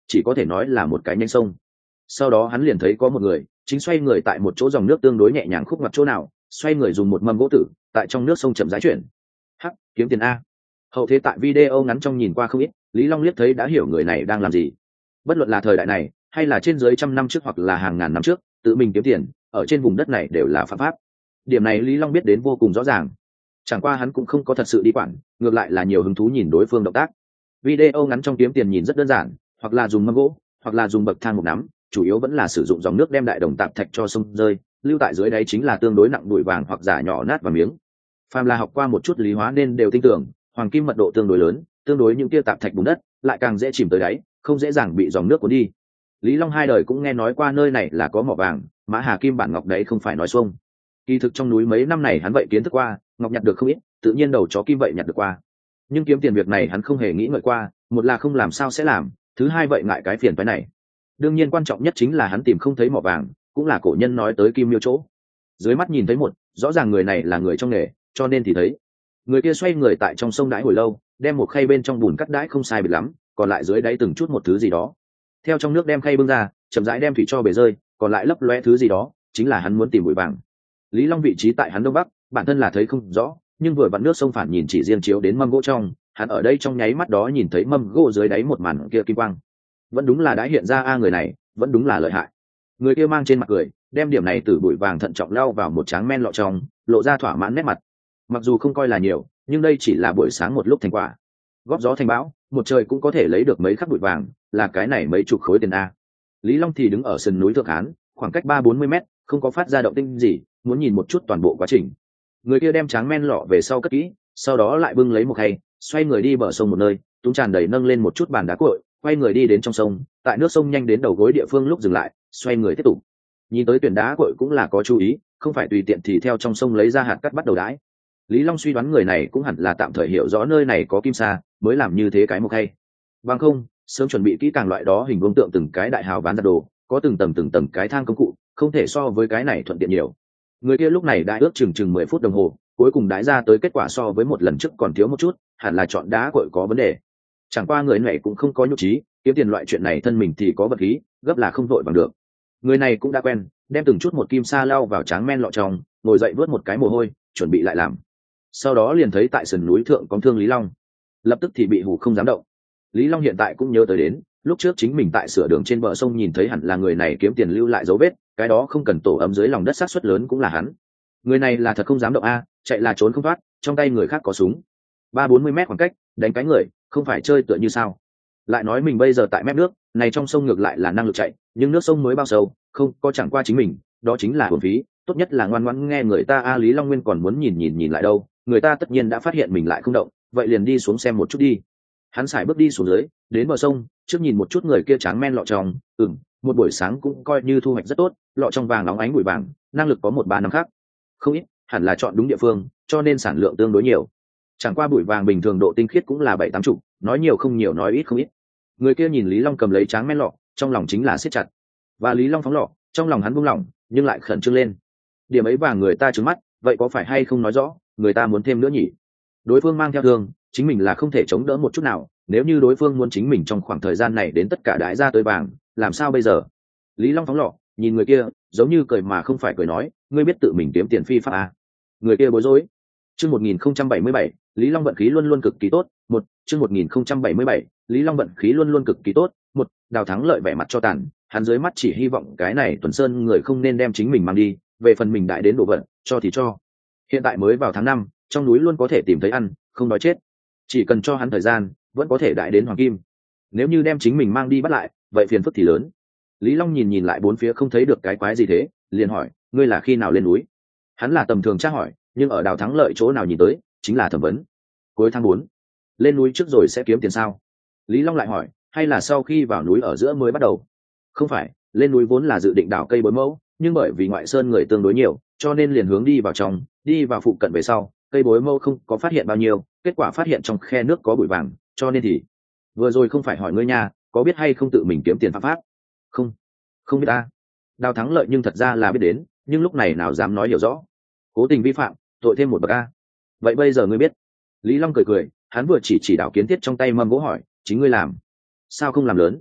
chỉ có thể nói là một cái nhánh sông. Sau đó hắn liền thấy có một người chính xoay người tại một chỗ dòng nước tương đối nhẹ nhàng khúc ngoặt chỗ nào, xoay người dùng một mâm gỗ tử tại trong nước sông chậm rãi chuyển. Hắc, kiếm tiền a. Hậu thế tại video ngắn trong nhìn qua không ít, Lý Long liếc thấy đã hiểu người này đang làm gì. Bất luận là thời đại này hay là trên dưới trăm năm trước hoặc là hàng ngàn năm trước, tự mình kiếm tiền ở trên vùng đất này đều là phạm pháp. Điểm này Lý Long biết đến vô cùng rõ ràng. Chẳng qua hắn cũng không có thật sự đi quản, ngược lại là nhiều hứng thú nhìn đối phương động tác. Video ngắn trong kiếm tiền nhìn rất đơn giản, hoặc là dùng mâm gỗ, hoặc là dùng bậc thang một nắm, chủ yếu vẫn là sử dụng dòng nước đem đại đồng tạp thạch cho sông rơi, lưu tại dưới đáy chính là tương đối nặng bụi vàng hoặc giả nhỏ nát và miếng. Phàm là học qua một chút lý hóa nên đều tin tưởng, hoàng kim mật độ tương đối lớn, tương đối những tia tạp thạch bùn đất lại càng dễ chìm tới đáy, không dễ dàng bị dòng nước cuốn đi. Lý Long hai đời cũng nghe nói qua nơi này là có mỏ vàng, mã hà kim bản ngọc đấy không phải nói xuông. Kỳ thực trong núi mấy năm này hắn vậy kiến thức qua, ngọc nhặt được không ít, tự nhiên đầu chó kim vậy nhặt được qua. Nhưng kiếm tiền việc này hắn không hề nghĩ ngợi qua, một là không làm sao sẽ làm, thứ hai vậy ngại cái phiền phái này. Đương nhiên quan trọng nhất chính là hắn tìm không thấy mỏ vàng, cũng là cổ nhân nói tới kim miêu chỗ. Dưới mắt nhìn thấy một, rõ ràng người này là người trong nghề, cho nên thì thấy. Người kia xoay người tại trong sông đãi hồi lâu, đem một khay bên trong bùn cắt đãi không sai biệt lắm, còn lại dưới đáy từng chút một thứ gì đó. Theo trong nước đem khay bưng ra, chậm rãi đem thủy cho bể rơi, còn lại lấp loe thứ gì đó, chính là hắn muốn tìm bụi vàng. Lý Long vị trí tại hắn đông bắc, bản thân là thấy không rõ, nhưng vừa vặn nước sông phản nhìn chỉ riêng chiếu đến mâm gỗ trong, hắn ở đây trong nháy mắt đó nhìn thấy mâm gỗ dưới đáy một màn kia kim quang. Vẫn đúng là đã hiện ra người này, vẫn đúng là lợi hại. Người kia mang trên mặt cười, đem điểm này từ bụi vàng thận trọng lao vào một tráng men lọ trong, lộ ra thỏa mãn nét mặt. Mặc dù không coi là nhiều, nhưng đây chỉ là buổi sáng một lúc thành quả. Góp gió thành bão, một trời cũng có thể lấy được mấy khắc bụi vàng, là cái này mấy chục khối tiền a. Lý Long thì đứng ở sườn núi Thượng Hán, khoảng cách 30-40 mét, không có phát ra động tĩnh gì, muốn nhìn một chút toàn bộ quá trình. Người kia đem tráng men lọ về sau cất kỹ, sau đó lại bưng lấy một khay, xoay người đi bờ sông một nơi, túm tràn đầy nâng lên một chút bàn đá cuội, quay người đi đến trong sông, tại nước sông nhanh đến đầu gối địa phương lúc dừng lại, xoay người tiếp tục. Nhìn tới tuyển đá cuội cũng là có chú ý, không phải tùy tiện thì theo trong sông lấy ra hạt cắt bắt đầu đãi. Lý Long suy đoán người này cũng hẳn là tạm thời hiểu rõ nơi này có kim sa, mới làm như thế cái một khay. Bằng không, sớm chuẩn bị kỹ càng loại đó hình vuông tượng từng cái đại hào bán ra đồ, có từng tầng cái thang công cụ, không thể so với cái này thuận tiện nhiều. Người kia lúc này đã ước chừng 10 phút đồng hồ, cuối cùng đãi ra tới kết quả so với một lần trước còn thiếu một chút, hẳn là chọn đá cuội có vấn đề. Chẳng qua người này cũng không có nhục trí, kiếm tiền loại chuyện này thân mình thì có vật khí, gấp là không vội bằng được. Người này cũng đã quen, đem từng chút một kim sa lao vào tráng men lọ trong, ngồi dậy vớt một cái mồ hôi, chuẩn bị lại làm. Sau đó liền thấy tại sườn núi thượng có thương Lý Long, lập tức thì bị hù không dám động. Lý Long hiện tại cũng nhớ tới đến, lúc trước chính mình tại sửa đường trên bờ sông nhìn thấy hẳn là người này kiếm tiền lưu lại dấu vết, cái đó không cần tổ ấm dưới lòng đất xác suất lớn cũng là hắn. Người này là thật không dám động a, chạy là trốn không thoát, trong tay người khác có súng. 30-40 mét khoảng cách, đánh cái người, không phải chơi tựa như sao? Lại nói mình bây giờ tại mép nước, này trong sông ngược lại là năng lực chạy, nhưng nước sông mới bao sâu, không có chẳng qua chính mình, đó chính là uổng phí, tốt nhất là ngoan ngoãn nghe người ta a. Lý Long Nguyên còn muốn nhìn lại đâu, người ta tất nhiên đã phát hiện mình lại không động, vậy liền đi xuống xem một chút đi. Hắn sải bước đi xuống dưới, đến bờ sông, trước nhìn một chút người kia tráng men lọ trong, một buổi sáng cũng coi như thu hoạch rất tốt, lọ trong vàng óng ánh bụi vàng, năng lực có 1-3 năm khác. Không ít, hẳn là chọn đúng địa phương, cho nên sản lượng tương đối nhiều. Chẳng qua bụi vàng bình thường độ tinh khiết cũng là 7-80, nói nhiều không nhiều nói ít không ít. Người kia nhìn Lý Long cầm lấy tráng men lọ, trong lòng chính là siết chặt. Và Lý Long phóng lọ, trong lòng hắn buông lỏng, nhưng lại khẩn trương lên. Điểm ấy vàng người ta trừng mắt, vậy có phải hay không nói rõ, người ta muốn thêm nữa nhỉ? Đối phương mang theo thương, chính mình là không thể chống đỡ một chút nào, nếu như đối phương muốn chính mình trong khoảng thời gian này đến tất cả đãi ra tới vàng, làm sao bây giờ? Lý Long phóng lọ, nhìn người kia, giống như cười mà không phải cười nói, ngươi biết tự mình kiếm tiền phi pháp à? Người kia bối rối. Chương 1077, Lý Long vận khí luôn luôn cực kỳ tốt. Chương 1077, Lý Long vận khí luôn luôn cực kỳ tốt. Đào Thắng Lợi vẻ mặt cho tàn, hắn dưới mắt chỉ hy vọng cái này Tuần Sơn người không nên đem chính mình mang đi, về phần mình đại đến độ vận, cho thì cho. Hiện tại mới vào tháng 5, trong núi luôn có thể tìm thấy ăn, không đói chết. Chỉ cần cho hắn thời gian, vẫn có thể đại đến hoàng kim. Nếu như đem chính mình mang đi bắt lại, vậy phiền phức thì lớn. Lý Long nhìn lại bốn phía không thấy được cái quái gì thế, liền hỏi, ngươi là khi nào lên núi? Hắn là tầm thường tra hỏi, nhưng ở Đào Thắng Lợi chỗ nào nhìn tới, chính là thẩm vấn. Cuối tháng 4, lên núi trước rồi sẽ kiếm tiền sao? Lý Long lại hỏi, hay là sau khi vào núi ở giữa mới bắt đầu? Không phải, lên núi vốn là dự định đào cây bối mẫu, nhưng bởi vì ngoại sơn người tương đối nhiều, cho nên liền hướng đi vào trong, đi vào phụ cận về sau, cây bối mẫu không có phát hiện bao nhiêu, kết quả phát hiện trong khe nước có bụi vàng, cho nên thì vừa rồi không phải hỏi ngươi nha, có biết hay không tự mình kiếm tiền pháp? Không biết ta. Đào Thắng Lợi nhưng thật ra là biết đến, nhưng lúc này nào dám nói hiểu rõ. Cố tình vi phạm, tội thêm một bậc a. Vậy bây giờ ngươi biết? Lý Long cười, hắn vừa chỉ đạo kiến thiết trong tay mâm gỗ hỏi, chính ngươi làm, sao không làm lớn?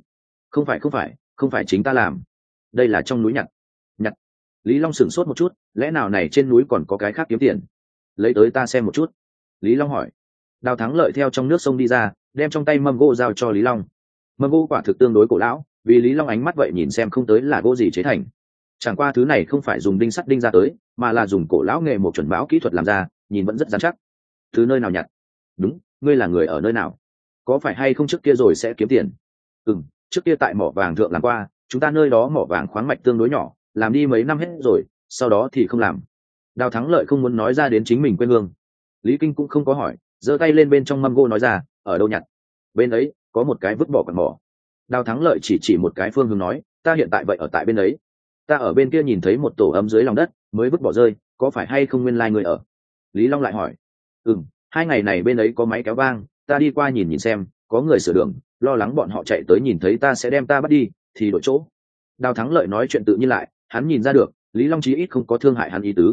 Không phải chính ta làm. Đây là trong núi nhặt. Lý Long sửng sốt một chút, lẽ nào này trên núi còn có cái khác kiếm tiền? Lấy tới ta xem một chút. Lý Long hỏi. Đào Thắng Lợi theo trong nước sông đi ra, đem trong tay mâm gỗ giao cho Lý Long. Mâm gỗ quả thực tương đối cổ lão, vì Lý Long ánh mắt vậy nhìn xem không tới là gỗ gì chế thành. Chẳng qua thứ này không phải dùng đinh sắt đinh ra tới, mà là dùng cổ lão nghề một chuẩn bão kỹ thuật làm ra, nhìn vẫn rất rắn chắc. Từ nơi nào nhặt? Đúng, ngươi là người ở nơi nào? Có phải hay không trước kia rồi sẽ kiếm tiền? Trước kia tại mỏ vàng thượng làm qua, chúng ta nơi đó mỏ vàng khoáng mạch tương đối nhỏ, làm đi mấy năm hết rồi, sau đó thì không làm. Đào Thắng Lợi không muốn nói ra đến chính mình quê hương. Lý Kinh cũng không có hỏi, giơ tay lên bên trong mâm gỗ nói ra, ở đâu nhặt? Bên ấy có một cái vứt bỏ quặng mỏ. Đào Thắng Lợi chỉ một cái phương hướng nói, ta hiện tại vậy ở tại bên ấy. Ta ở bên kia nhìn thấy một tổ ấm dưới lòng đất mới vứt bỏ rơi, có phải hay không nguyên lai người ở? Lý Long lại hỏi. 2 ngày này bên ấy có máy kéo vang, ta đi qua nhìn xem, có người sửa đường, lo lắng bọn họ chạy tới nhìn thấy ta sẽ đem ta bắt đi, thì đổi chỗ. Đào Thắng Lợi nói chuyện tự nhiên lại, hắn nhìn ra được Lý Long chí ít không có thương hại hắn ý tứ.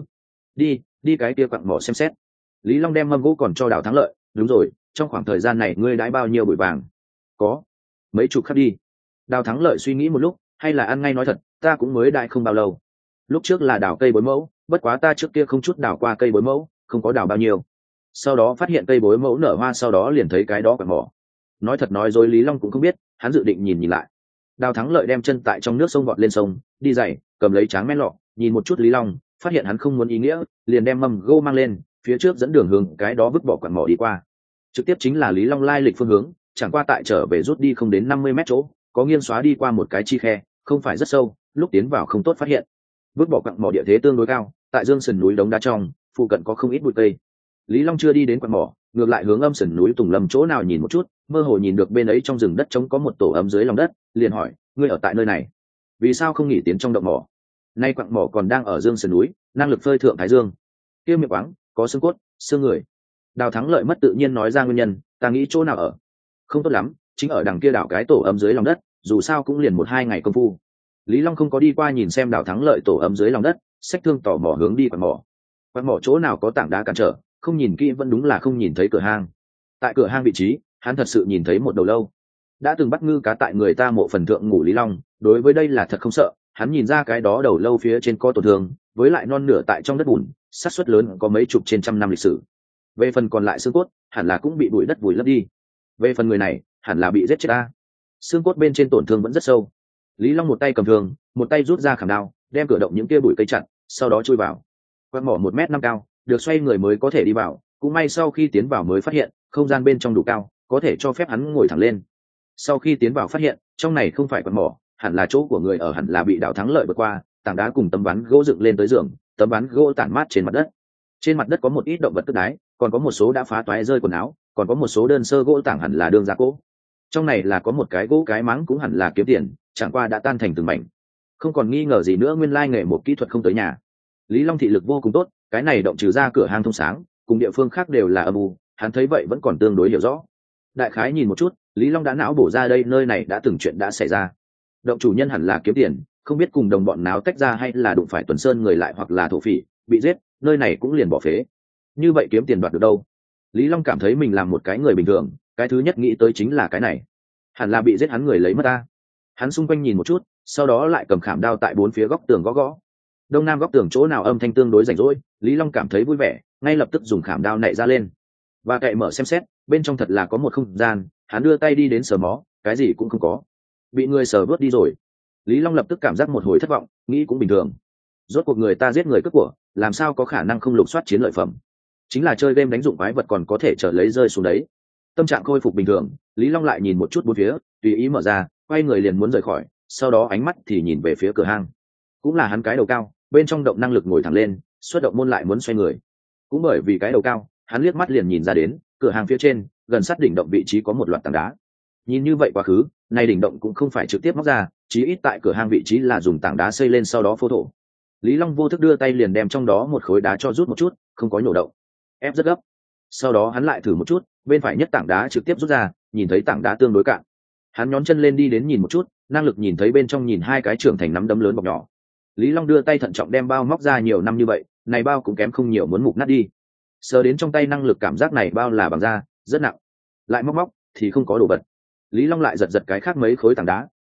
Đi cái kia quặng mỏ xem xét. Lý Long đem mâm gỗ còn cho Đào Thắng Lợi. Đúng rồi, trong khoảng thời gian này ngươi đãi bao nhiêu bụi vàng? Có mấy chục khắc đi. Đào Thắng Lợi suy nghĩ một lúc, hay là ăn ngay nói thật, ta cũng mới đãi không bao lâu. Lúc trước là đào cây bối mẫu, bất quá ta trước kia không chút đào qua cây bối mẫu, không có đào bao nhiêu. Sau đó phát hiện cây bối mẫu nở hoa, sau đó liền thấy cái đó quặng mỏ. Nói thật nói dối Lý Long cũng không biết, hắn dự định nhìn lại. Đào Thắng Lợi đem chân tại trong nước sông vọt lên sông, đi giày, cầm lấy tráng men lọ, nhìn một chút Lý Long, phát hiện hắn không muốn ý nghĩa, liền đem mâm gỗ mang lên, phía trước dẫn đường hướng cái đó vứt bỏ quặng mỏ đi qua. Trực tiếp chính là Lý Long lai lịch phương hướng, chẳng qua tại trở về rút đi không đến 50 mét chỗ, có nghiêng xóa đi qua một cái chi khe, không phải rất sâu, lúc tiến vào không tốt phát hiện. Vứt bỏ quặng mỏ địa thế tương đối cao, tại dương sườn núi đống đá trong, phụ cận có không ít bụi cây. Lý Long chưa đi đến quặng mỏ, ngược lại hướng âm sườn núi Tùng Lâm chỗ nào nhìn một chút, mơ hồ nhìn được bên ấy trong rừng đất trống có một tổ ấm dưới lòng đất, liền hỏi, ngươi ở tại nơi này, vì sao không nghỉ tiến trong động mỏ? Nay quặng mỏ còn đang ở dương sườn núi, năng lực phơi thượng thái dương. Kia miệng quáng, có xương cốt, xương người. Đào Thắng Lợi mất tự nhiên nói ra nguyên nhân, ta nghĩ chỗ nào ở không tốt lắm, chính ở đằng kia đảo cái tổ ấm dưới lòng đất, dù sao cũng liền 1-2 ngày công phu. Lý Long không có đi qua nhìn xem Đào Thắng Lợi tổ ấm dưới lòng đất, xách thương tò mò hướng đi quặng mỏ. Quặng mỏ chỗ nào có tảng đá cản trở, không nhìn kỹ vẫn đúng là không nhìn thấy cửa hang. Tại cửa hang vị trí, hắn thật sự nhìn thấy một đầu lâu. Đã từng bắt ngư cá tại người ta mộ phần thượng ngủ Lý Long, đối với đây là thật không sợ, hắn nhìn ra cái đó đầu lâu phía trên có tổn thương, với lại non nửa tại trong đất bùn, xác suất lớn có mấy chục trên trăm năm lịch sử. Về phần còn lại xương cốt, hẳn là cũng bị bụi đất vùi lấp đi. Về phần người này, hẳn là bị giết chết ta. Xương cốt bên trên tổn thương vẫn rất sâu. Lý Long một tay cầm thương, một tay rút ra khảm đao, đem cửa động những kia bụi cây chặn, sau đó chui vào. Quặng mỏ 1m5 cao, được xoay người mới có thể đi vào, cũng may sau khi tiến vào mới phát hiện không gian bên trong đủ cao, có thể cho phép hắn ngồi thẳng lên. Sau khi tiến vào phát hiện trong này không phải quặng mỏ, hẳn là chỗ của người ở, hẳn là bị Đào Thắng Lợi vượt qua, tảng đá cùng tấm ván gỗ dựng lên tới giường, tấm ván gỗ tản mát trên mặt đất. Trên mặt đất có một ít động vật cất đái, còn có một số đã phá toái rơi quần áo, còn có một số đơn sơ gỗ tảng hẳn là đương gia cỗ. Trong này là có một cái gỗ cái máng cũng hẳn là kiếm tiền, chẳng qua đã tan thành từng mảnh. Không còn nghi ngờ gì nữa, nguyên lai nghề một kỹ thuật không tới nhà. Lý Long thị lực vô cùng tốt, cái này động trừ ra cửa hang thông sáng, cùng địa phương khác đều là âm u, hắn thấy vậy vẫn còn tương đối hiểu rõ. Đại khái nhìn một chút, Lý Long đã não bổ ra đây nơi này đã từng chuyện đã xảy ra. Động chủ nhân hẳn là kiếm tiền, không biết cùng đồng bọn nào tách ra hay là đụng phải Tuần Sơn người lại hoặc là thổ phỉ, bị giết, nơi này cũng liền bỏ phế. Như vậy kiếm tiền đoạt được đâu? Lý Long cảm thấy mình làm một cái người bình thường, cái thứ nhất nghĩ tới chính là cái này. Hẳn là bị giết hắn người lấy mất ta. Hắn xung quanh nhìn một chút, sau đó lại cầm khảm đao tại 4 phía góc tường gõ gõ. Đông nam góc tường chỗ nào âm thanh tương đối rảnh rỗi, Lý Long cảm thấy vui vẻ, ngay lập tức dùng khảm đao nạy ra lên và cậy mở xem xét, bên trong thật là có một không gian. Hắn đưa tay đi đến sờ mó, cái gì cũng không có, bị người sờ vớt đi rồi. Lý Long lập tức cảm giác một hồi thất vọng, nghĩ cũng bình thường, rốt cuộc người ta giết người cướp của, làm sao có khả năng không lục soát chiến lợi phẩm? Chính là chơi game đánh dụng quái vật còn có thể trở lấy rơi xuống đấy. Tâm trạng khôi phục bình thường, Lý Long lại nhìn một chút bốn phía, tùy ý mở ra, quay người liền muốn rời khỏi, sau đó ánh mắt thì nhìn về phía cửa hang. Cũng là hắn cái đầu cao, bên trong động năng lực ngồi thẳng lên, xuất động môn lại muốn xoay người. Cũng bởi vì cái đầu cao, hắn liếc mắt liền nhìn ra đến, cửa hàng phía trên, gần sát đỉnh động vị trí có một loạt tảng đá. Nhìn như vậy quá khứ, nay đỉnh động cũng không phải trực tiếp móc ra, chí ít tại cửa hang vị trí là dùng tảng đá xây lên sau đó phô thổ. Lý Long vô thức đưa tay liền đem trong đó một khối đá cho rút một chút, không có nhổ động, ép rất gấp. Sau đó hắn lại thử một chút, bên phải nhất tảng đá trực tiếp rút ra, nhìn thấy tảng đá tương đối cạn. Hắn nhón chân lên đi đến nhìn một chút, năng lực nhìn thấy bên trong nhìn hai cái trưởng thành nắm đấm lớn bọc nhỏ. Lý Long đưa tay thận trọng đem bao móc ra, nhiều năm như vậy, này bao cũng kém không nhiều muốn mục nát đi. Sờ đến trong tay năng lực cảm giác này bao là bằng da, rất nặng. Lại móc thì không có đồ vật. Lý Long lại giật giật cái khác mấy khối tảng đá,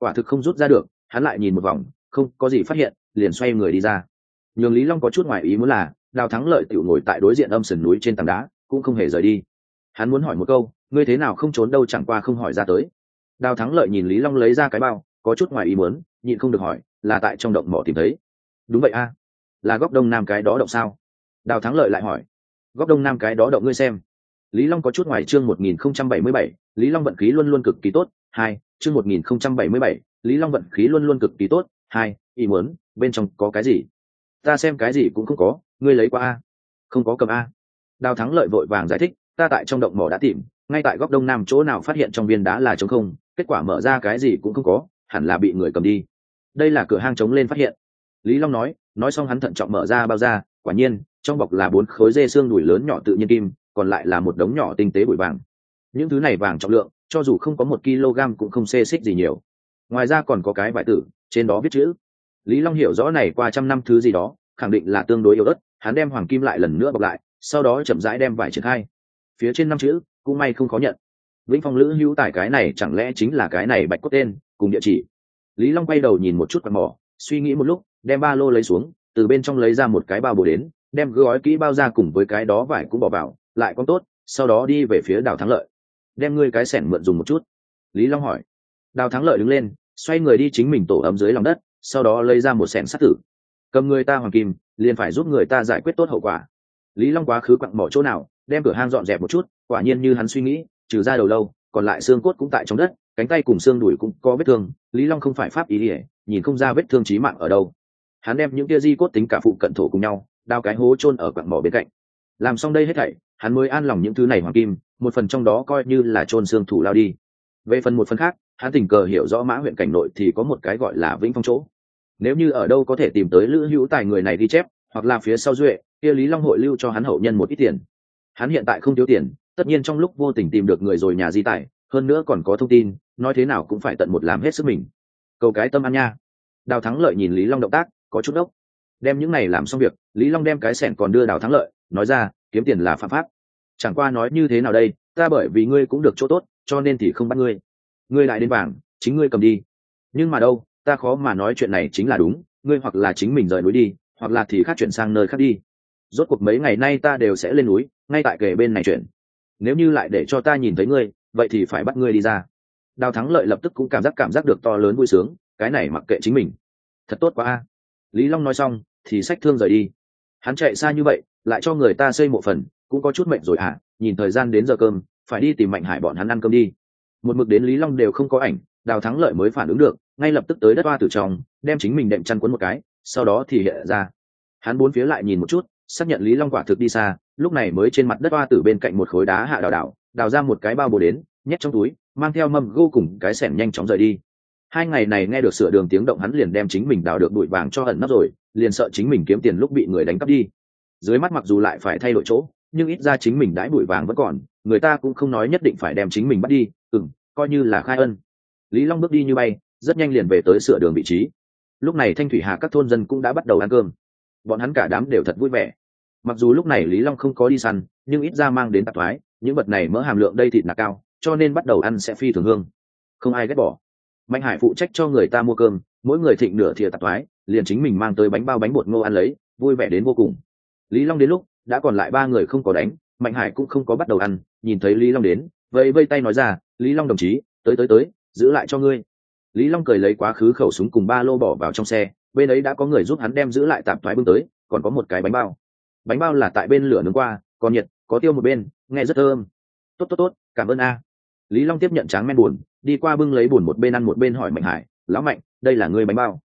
quả thực không rút ra được. Hắn lại nhìn một vòng, không có gì phát hiện, liền xoay người đi ra. Nhường Lý Long có chút ngoài ý muốn là Đào Thắng Lợi tiểu ngồi tại đối diện âm sườn núi trên tảng đá, cũng không hề rời đi. Hắn muốn hỏi một câu, ngươi thế nào không trốn đâu, chẳng qua không hỏi ra tới. Đào Thắng Lợi nhìn Lý Long lấy ra cái bao, có chút ngoài ý muốn, nhịn không được hỏi, là tại trong động mỏ tìm thấy? Đúng vậy a. Là góc đông nam cái đó động sao? Đào Thắng Lợi lại hỏi. Góc đông nam cái đó động ngươi xem. Lý Long có chút ngoài. Chương 1077, Lý Long vận khí luôn luôn cực kỳ tốt. 2, chương 1077, Lý Long vận khí luôn luôn cực kỳ tốt. 2, ý muốn, bên trong có cái gì? Ta xem cái gì cũng không có, ngươi lấy qua a. Không có cầm a. Đào Thắng Lợi vội vàng giải thích, ta tại trong động mỏ đã tìm, ngay tại góc đông nam chỗ nào phát hiện trong viên đá là trống không, kết quả mở ra cái gì cũng không có, hẳn là bị người cầm đi. Đây là cửa hang trống lên phát hiện. Lý Long nói xong hắn thận trọng mở ra bao ra, quả nhiên trong bọc là 4 khối dê xương đùi lớn nhỏ tự nhiên kim, còn lại là một đống nhỏ tinh tế bụi vàng. Những thứ này vàng trọng lượng cho dù không có 1 kg cũng không xê xích gì nhiều. Ngoài ra còn có cái vải tử, trên đó viết chữ. Lý Long hiểu rõ này qua trăm năm thứ gì đó khẳng định là tương đối yếu ớt, hắn đem hoàng kim lại lần nữa bọc lại, sau đó chậm rãi đem vải triển khai. Phía trên 5 chữ cũng may không khó nhận. Vĩnh Phong Lữ Hữu Tài, cái này chẳng lẽ chính là cái này bạch cốt tên cùng địa chỉ. Lý Long quay đầu nhìn một chút quạt mỏ, suy nghĩ một lúc, đem ba lô lấy xuống, từ bên trong lấy ra một cái bao bổ đến, đem gói kỹ bao ra cùng với cái đó vải cũng bỏ vào, lại con tốt, sau đó đi về phía Đào Thắng Lợi. Đem ngươi cái xẻng mượn dùng một chút. Lý Long hỏi. Đào Thắng Lợi đứng lên, xoay người đi chính mình tổ ấm dưới lòng đất, sau đó lấy ra một xẻng sắt tử. Cầm người ta hoàng kim, liền phải giúp người ta giải quyết tốt hậu quả. Lý Long quá khứ quặng bỏ chỗ nào, đem cửa hang dọn dẹp một chút, quả nhiên như hắn suy nghĩ, trừ ra đầu lâu, còn lại xương cốt cũng tại trong đất, cánh tay cùng xương đùi cũng có vết thương. Lý Long không phải pháp ý ỉa, nhìn không ra vết thương chí mạng ở đâu. Hắn đem những tia di cốt tính cả phụ cận thổ cùng nhau, đào cái hố chôn ở quặng mỏ bên cạnh. Làm xong đây hết thảy, hắn mới an lòng những thứ này hoàng kim, một phần trong đó coi như là chôn xương thủ lao đi. Về phần một phần khác, hắn tình cờ hiểu rõ Mã huyện cảnh nội thì có một cái gọi là Vĩnh Phong chỗ. Nếu như ở đâu có thể tìm tới Lữ Hữu Tài người này ghi chép, hoặc là phía sau duệ, kia Lý Long hội lưu cho hắn hậu nhân một ít tiền. Hắn hiện tại không thiếu tiền, tất nhiên trong lúc vô tình tìm được người rồi nhà di tài, hơn nữa còn có thông tin, nói thế nào cũng phải tận một làm hết sức mình. Cầu cái tâm ăn nha. Đào Thắng Lợi nhìn Lý Long động tác, có chút ốc. Đem những này làm xong việc, Lý Long đem cái xẻng còn đưa Đào Thắng Lợi, nói ra, kiếm tiền là phạm pháp. Chẳng qua nói như thế nào đây, ta bởi vì ngươi cũng được chỗ tốt, cho nên thì không bắt ngươi. Ngươi lại đến vàng, chính ngươi cầm đi. Nhưng mà đâu, ta khó mà nói chuyện này chính là đúng, ngươi hoặc là chính mình rời núi đi, hoặc là thì khác chuyển sang nơi khác đi. Rốt cuộc mấy ngày nay ta đều sẽ lên núi, ngay tại kề bên này chuyện. Nếu như lại để cho ta nhìn thấy ngươi, vậy thì phải bắt ngươi đi ra. Đào Thắng Lợi lập tức cũng cảm giác được to lớn vui sướng, cái này mặc kệ chính mình. Thật tốt quá a. Lý Long nói xong, thì xách thương rời đi. Hắn chạy xa như vậy, lại cho người ta xây mộ phần, cũng có chút mệnh rồi à, nhìn thời gian đến giờ cơm, phải đi tìm Mạnh Hải bọn hắn ăn cơm đi. Một mực đến Lý Long đều không có ảnh, Đào Thắng Lợi mới phản ứng được, ngay lập tức tới đất hoa tử trong, đem chính mình đệm chăn cuốn một cái, sau đó thì hiện ra. Hắn bốn phía lại nhìn một chút, xác nhận Lý Long quả thực đi xa, lúc này mới trên mặt đất hoa tử bên cạnh một khối đá hạ đào ra một cái bao bồ đến, nhét trong túi, mang theo mâm gô cùng cái xẻng nhanh chóng rời đi. 2 ngày này nghe được sửa đường tiếng động, hắn liền đem chính mình đào được bụi vàng cho ẩn nấp rồi, liền sợ chính mình kiếm tiền lúc bị người đánh cắp đi. Dưới mắt mặc dù lại phải thay đổi chỗ, nhưng ít ra chính mình đãi bụi vàng vẫn còn, người ta cũng không nói nhất định phải đem chính mình bắt đi, coi như là khai ân. Lý Long bước đi như bay, rất nhanh liền về tới sửa đường vị trí. Lúc này Thanh Thủy Hà các thôn dân cũng đã bắt đầu ăn cơm, bọn hắn cả đám đều thật vui vẻ. Mặc dù lúc này Lý Long không có đi săn, nhưng ít ra mang đến tạp thoái, những vật này mỡ hàm lượng đây thịt nạc cao, cho nên bắt đầu ăn sẽ phi thường hương, không ai ghét bỏ. Mạnh Hải phụ trách cho người ta mua cơm, mỗi người thịnh nửa thìa tạp thoái, liền chính mình mang tới bánh bao bánh bột ngô ăn lấy, vui vẻ đến vô cùng. Lý Long đến lúc đã còn lại 3 người không có đánh, Mạnh Hải cũng không có bắt đầu ăn, nhìn thấy Lý Long đến, vây tay nói ra, Lý Long đồng chí, tới, giữ lại cho ngươi. Lý Long cười lấy quá khứ khẩu súng cùng ba lô bỏ vào trong xe, bên ấy đã có người giúp hắn đem giữ lại tạp thoái bưng tới, còn có một cái bánh bao là tại bên lửa nướng qua, còn nhiệt, có tiêu một bên, nghe rất thơm. Tốt, cảm ơn a. Lý Long tiếp nhận tráng men buồn, đi qua bưng lấy buồn một bên ăn một bên hỏi Mạnh Hải, lão Mạnh, đây là ngươi bánh bao?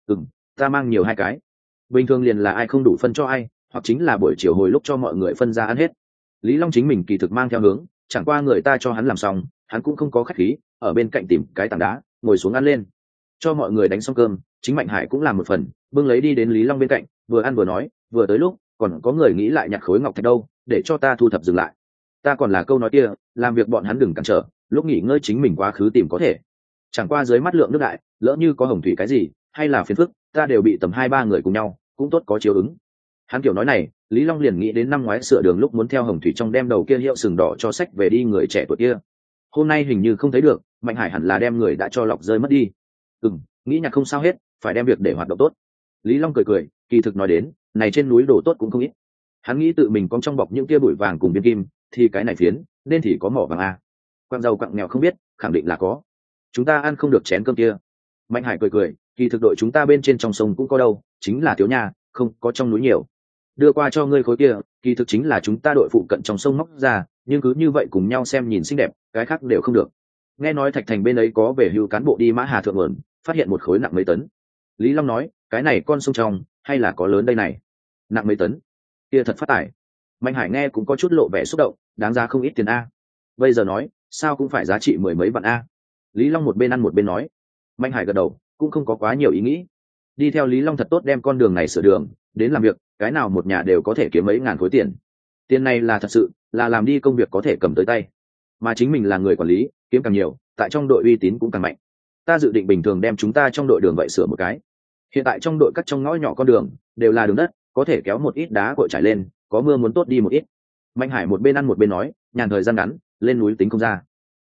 Ta mang nhiều 2 cái. Bình thường liền là ai không đủ phân cho ai, hoặc chính là buổi chiều hồi lúc cho mọi người phân ra ăn hết. Lý Long chính mình kỳ thực mang theo hướng, chẳng qua người ta cho hắn làm xong, hắn cũng không có khách khí, ở bên cạnh tìm cái tảng đá, ngồi xuống ăn lên. Cho mọi người đánh xong cơm, chính Mạnh Hải cũng làm một phần, bưng lấy đi đến Lý Long bên cạnh, vừa ăn vừa nói, vừa tới lúc còn có người nghĩ lại nhặt khối ngọc thạch đâu, để cho ta thu thập dừng lại. Ta còn là câu nói kia, làm việc bọn hắn đừng cản trở, lúc nghỉ ngơi chính mình quá khứ tìm có thể. Chẳng qua dưới mắt lượng nước đại, lỡ như có hồng thủy cái gì, hay là phiền phức, ta đều bị tầm 2-3 người cùng nhau, cũng tốt có chiếu ứng. Hắn kiểu nói này, Lý Long liền nghĩ đến năm ngoái sửa đường lúc muốn theo hồng thủy trong đem đầu kia hiệu sừng đỏ cho sách về đi người trẻ tuổi kia. Hôm nay hình như không thấy được, Mạnh Hải hẳn là đem người đã cho lọc rơi mất đi. Nghĩ nhặt không sao hết, phải đem việc để hoạt động tốt. Lý Long cười cười, kỳ thực nói đến này trên núi đồ tốt cũng không ít. Hắn nghĩ tự mình có trong bọc những kia bụi vàng cùng viên kim, thì cái này phiến nên thì có mỏ vàng a. Quặng giàu quặng nghèo không biết, khẳng định là có. Chúng ta ăn không được chén cơm kia. Mạnh Hải cười cười, kỳ thực đội chúng ta bên trên trong sông cũng có đâu, chính là thiếu nhà, không có trong núi nhiều. Đưa qua cho ngươi khối kia, kỳ thực chính là chúng ta đội phụ cận trong sông móc ra, nhưng cứ như vậy cùng nhau xem nhìn xinh đẹp, cái khác đều không được. Nghe nói Thạch Thành bên ấy có về hưu cán bộ đi Mã Hà thượng nguồn, phát hiện một khối nặng mấy tấn. Lý Long nói, cái này con sông trong hay là có lớn đây này, nặng mấy tấn, kia thật phát tài. Mạnh Hải nghe cũng có chút lộ vẻ xúc động, đáng giá không ít tiền a. Bây giờ nói, sao cũng phải giá trị mười mấy vạn a. Lý Long một bên ăn một bên nói. Mạnh Hải gật đầu, cũng không có quá nhiều ý nghĩ. Đi theo Lý Long thật tốt đem con đường này sửa đường, đến làm việc, cái nào một nhà đều có thể kiếm mấy ngàn khối tiền. Tiền này là thật sự, là làm đi công việc có thể cầm tới tay. Mà chính mình là người quản lý, kiếm càng nhiều, tại trong đội uy tín cũng càng mạnh. Ta dự định bình thường đem chúng ta trong đội đường vậy sửa một cái. Hiện tại trong đội cắt trong ngõ nhỏ con đường đều là đường đất, có thể kéo một ít đá cội trải lên, có mưa muốn tốt đi một ít. Mạnh Hải một bên ăn một bên nói, nhàn thời gian ngắn, lên núi tính không ra.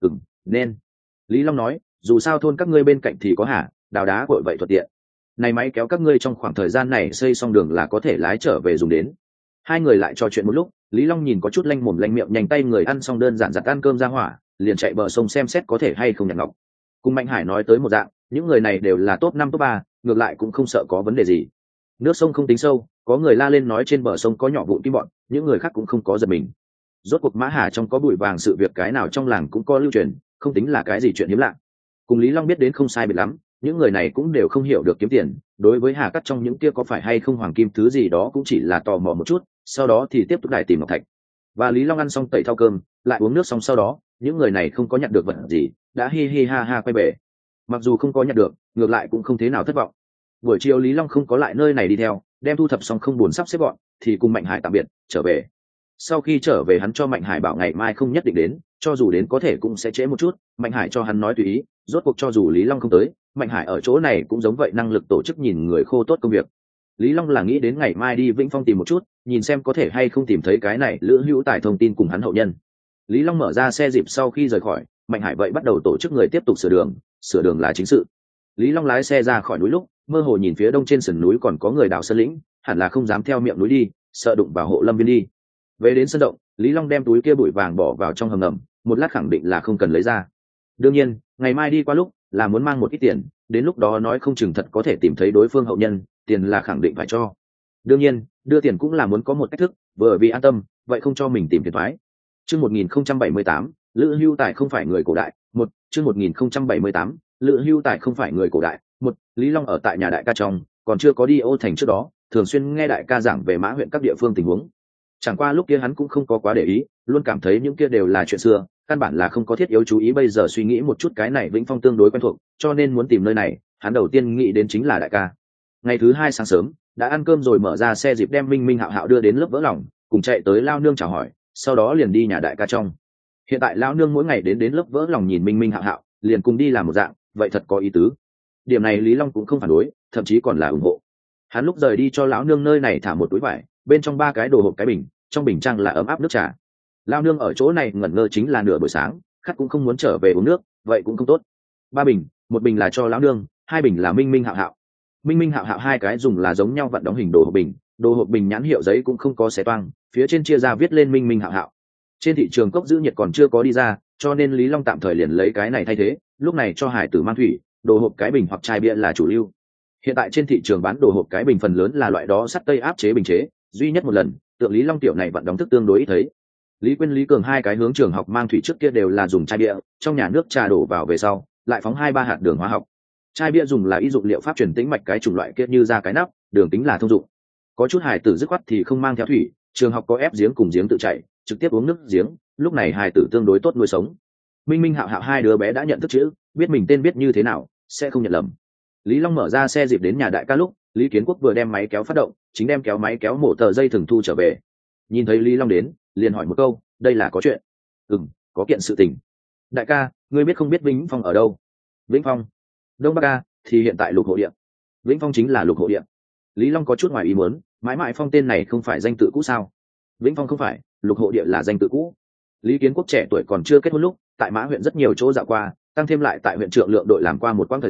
Nên. Lý Long nói, dù sao thôn các ngươi bên cạnh thì có hả, đào đá cội vậy thuận tiện. Này máy kéo các ngươi trong khoảng thời gian này xây xong đường là có thể lái trở về dùng đến. Hai người lại trò chuyện một lúc, Lý Long nhìn có chút lanh mồm lanh miệng, nhanh tay người ăn xong đơn giản giặt ăn cơm ra hỏa, liền chạy bờ sông xem xét có thể hay không nhặt ngọc. Cùng Mạnh Hải nói tới một dạng, những người này đều là top 5 top 3, ngược lại cũng không sợ có vấn đề gì. Nước sông không tính sâu, có người la lên nói trên bờ sông có nhỏ vụn kim bọn, những người khác cũng không có giật mình. Rốt cuộc Mã Hà trong có bụi vàng, sự việc cái nào trong làng cũng có lưu truyền, không tính là cái gì chuyện hiếm lạ. Cùng Lý Long biết đến không sai biệt lắm, những người này cũng đều không hiểu được kiếm tiền, đối với hà cắt trong những kia có phải hay không hoàng kim thứ gì đó cũng chỉ là tò mò một chút, sau đó thì tiếp tục đài tìm ngọc thạch. Và Lý Long ăn xong tẩy thau cơm, lại uống nước xong, sau đó những người này không có nhận được vật gì, đã hi hi ha ha quay về. Mặc dù không có nhận được, ngược lại cũng không thế nào thất vọng. Buổi chiều Lý Long không có lại nơi này đi theo, đem thu thập xong không buồn sắp xếp gọn, thì cùng Mạnh Hải tạm biệt, trở về. Sau khi trở về hắn cho Mạnh Hải bảo ngày mai không nhất định đến, cho dù đến có thể cũng sẽ trễ một chút. Mạnh Hải cho hắn nói tùy ý, rốt cuộc cho dù Lý Long không tới, Mạnh Hải ở chỗ này cũng giống vậy, năng lực tổ chức nhìn người khô tốt công việc. Lý Long là nghĩ đến ngày mai đi Vĩnh Phong tìm một chút, nhìn xem có thể hay không tìm thấy cái này Lữ Hữu Tài thông tin cùng hắn hậu nhân. Lý Long mở ra xe dịp sau khi rời khỏi, Mạnh Hải vậy bắt đầu tổ chức người tiếp tục sửa đường là chính sự. Lý Long lái xe ra khỏi núi lúc, mơ hồ nhìn phía đông trên sườn núi còn có người đào sơn lĩnh, hẳn là không dám theo miệng núi đi, sợ đụng vào hộ lâm viên đi. Về đến sân động, Lý Long đem túi kia bụi vàng bỏ vào trong hầm ngầm, một lát khẳng định là không cần lấy ra. Đương nhiên, ngày mai đi qua lúc là muốn mang một ít tiền, đến lúc đó nói không chừng thật có thể tìm thấy đối phương hậu nhân, tiền là khẳng định phải cho. Đương nhiên, đưa tiền cũng là muốn có một cách thức, vừa vì an tâm, vậy không cho mình tìm phiền toái. Chương 1078, Lữ Hữu Tài không phải người cổ đại. Chương 1078, Lữ Hữu Tài không phải người cổ đại. Lý Long ở tại nhà đại ca trong, còn chưa có đi Ô Thành trước đó, thường xuyên nghe đại ca giảng về Mã huyện các địa phương tình huống. Chẳng qua lúc kia hắn cũng không có quá để ý, luôn cảm thấy những kia đều là chuyện xưa, căn bản là không có thiết yếu chú ý. Bây giờ suy nghĩ một chút, cái này Vĩnh Phong tương đối quen thuộc, cho nên muốn tìm nơi này, hắn đầu tiên nghĩ đến chính là đại ca. Ngày thứ hai sáng sớm, đã ăn cơm rồi mở ra xe dịp đem Minh Minh Hạo Hạo đưa đến lớp vỡ lòng, cùng chạy tới lao nương chào hỏi, sau đó liền đi nhà đại ca trong. Hiện tại lao nương mỗi ngày đến lớp vỡ lòng nhìn Minh Minh Hạo Hạo, liền cùng đi làm một dạng, vậy thật có ý tứ. Điểm này Lý Long cũng không phản đối, thậm chí còn là ủng hộ. Hắn lúc rời đi cho lão nương nơi này thả một túi vải, bên trong 3 cái đồ hộp cái bình, trong bình trang là ấm áp nước trà. Lao nương ở chỗ này ngẩn ngơ chính là nửa buổi sáng, khát cũng không muốn trở về uống nước, vậy cũng không tốt. 3 bình, một bình là cho lão nương, 2 bình là Minh Minh Hạo Hạo. Minh Minh Hạo Hạo 2 cái dùng là giống nhau vặn đóng hình đồ hộp bình nhãn hiệu giấy cũng không có xé toang, phía trên chia ra viết lên Minh Minh Hạo Hạo. Trên thị trường cốc giữ nhiệt còn chưa có đi ra, cho nên Lý Long tạm thời liền lấy cái này thay thế, lúc này cho hải tử mang thủy, đồ hộp cái bình hoặc chai bia là chủ lưu. Hiện tại trên thị trường bán đồ hộp cái bình phần lớn là loại đó sắt tây áp chế bình chế, duy nhất một lần, tượng Lý Long tiểu này vặn đóng thức tương đối ít thấy. Lý Quyên, Lý Cường 2 cái hướng trường học mang thủy trước kia đều là dùng chai bia, trong nhà nước trà đổ vào về sau, lại phóng 2-3 hạt đường hóa học. Chai bia dùng là y dụng liệu pháp truyền tĩnh mạch cái chủng loại kia như ra cái nắp, đường tính là thông dụng. Có chút hài tử dứt khoát thì không mang theo thủy, trường học có ép giếng cùng giếng tự chảy, trực tiếp uống nước giếng, lúc này hài tử tương đối tốt nuôi sống. Minh Minh Hạo Hạo 2 đứa bé đã nhận thức chữ, biết mình tên biết như thế nào, sẽ không nhận lầm. Lý Long mở ra xe dịp đến nhà đại ca lúc, Lý Kiến Quốc vừa đem máy kéo phát động, chính đem kéo máy kéo mổ tờ dây thừng thu trở về. Nhìn thấy Lý Long đến, liền hỏi một câu, đây là có chuyện? Có kiện sự tình. Đại ca, ngươi biết không biết Vĩnh Phong ở đâu? Vĩnh Phong? Đông Bắc A, thì hiện tại Lục Hộ Địa. Vĩnh Phong chính là Lục Hộ Địa. Lý Long có chút ngoài ý muốn, mãi mãi Phong tên này không phải danh tự cũ sao? Vĩnh Phong không phải, Lục Hộ Địa là danh tự cũ. Lý Kiến Quốc trẻ tuổi còn chưa kết hôn lúc, tại Mã huyện rất nhiều chỗ dạo qua, tăng thêm lại tại huyện Trượng Lượng đội làm qua một quãng thời gian,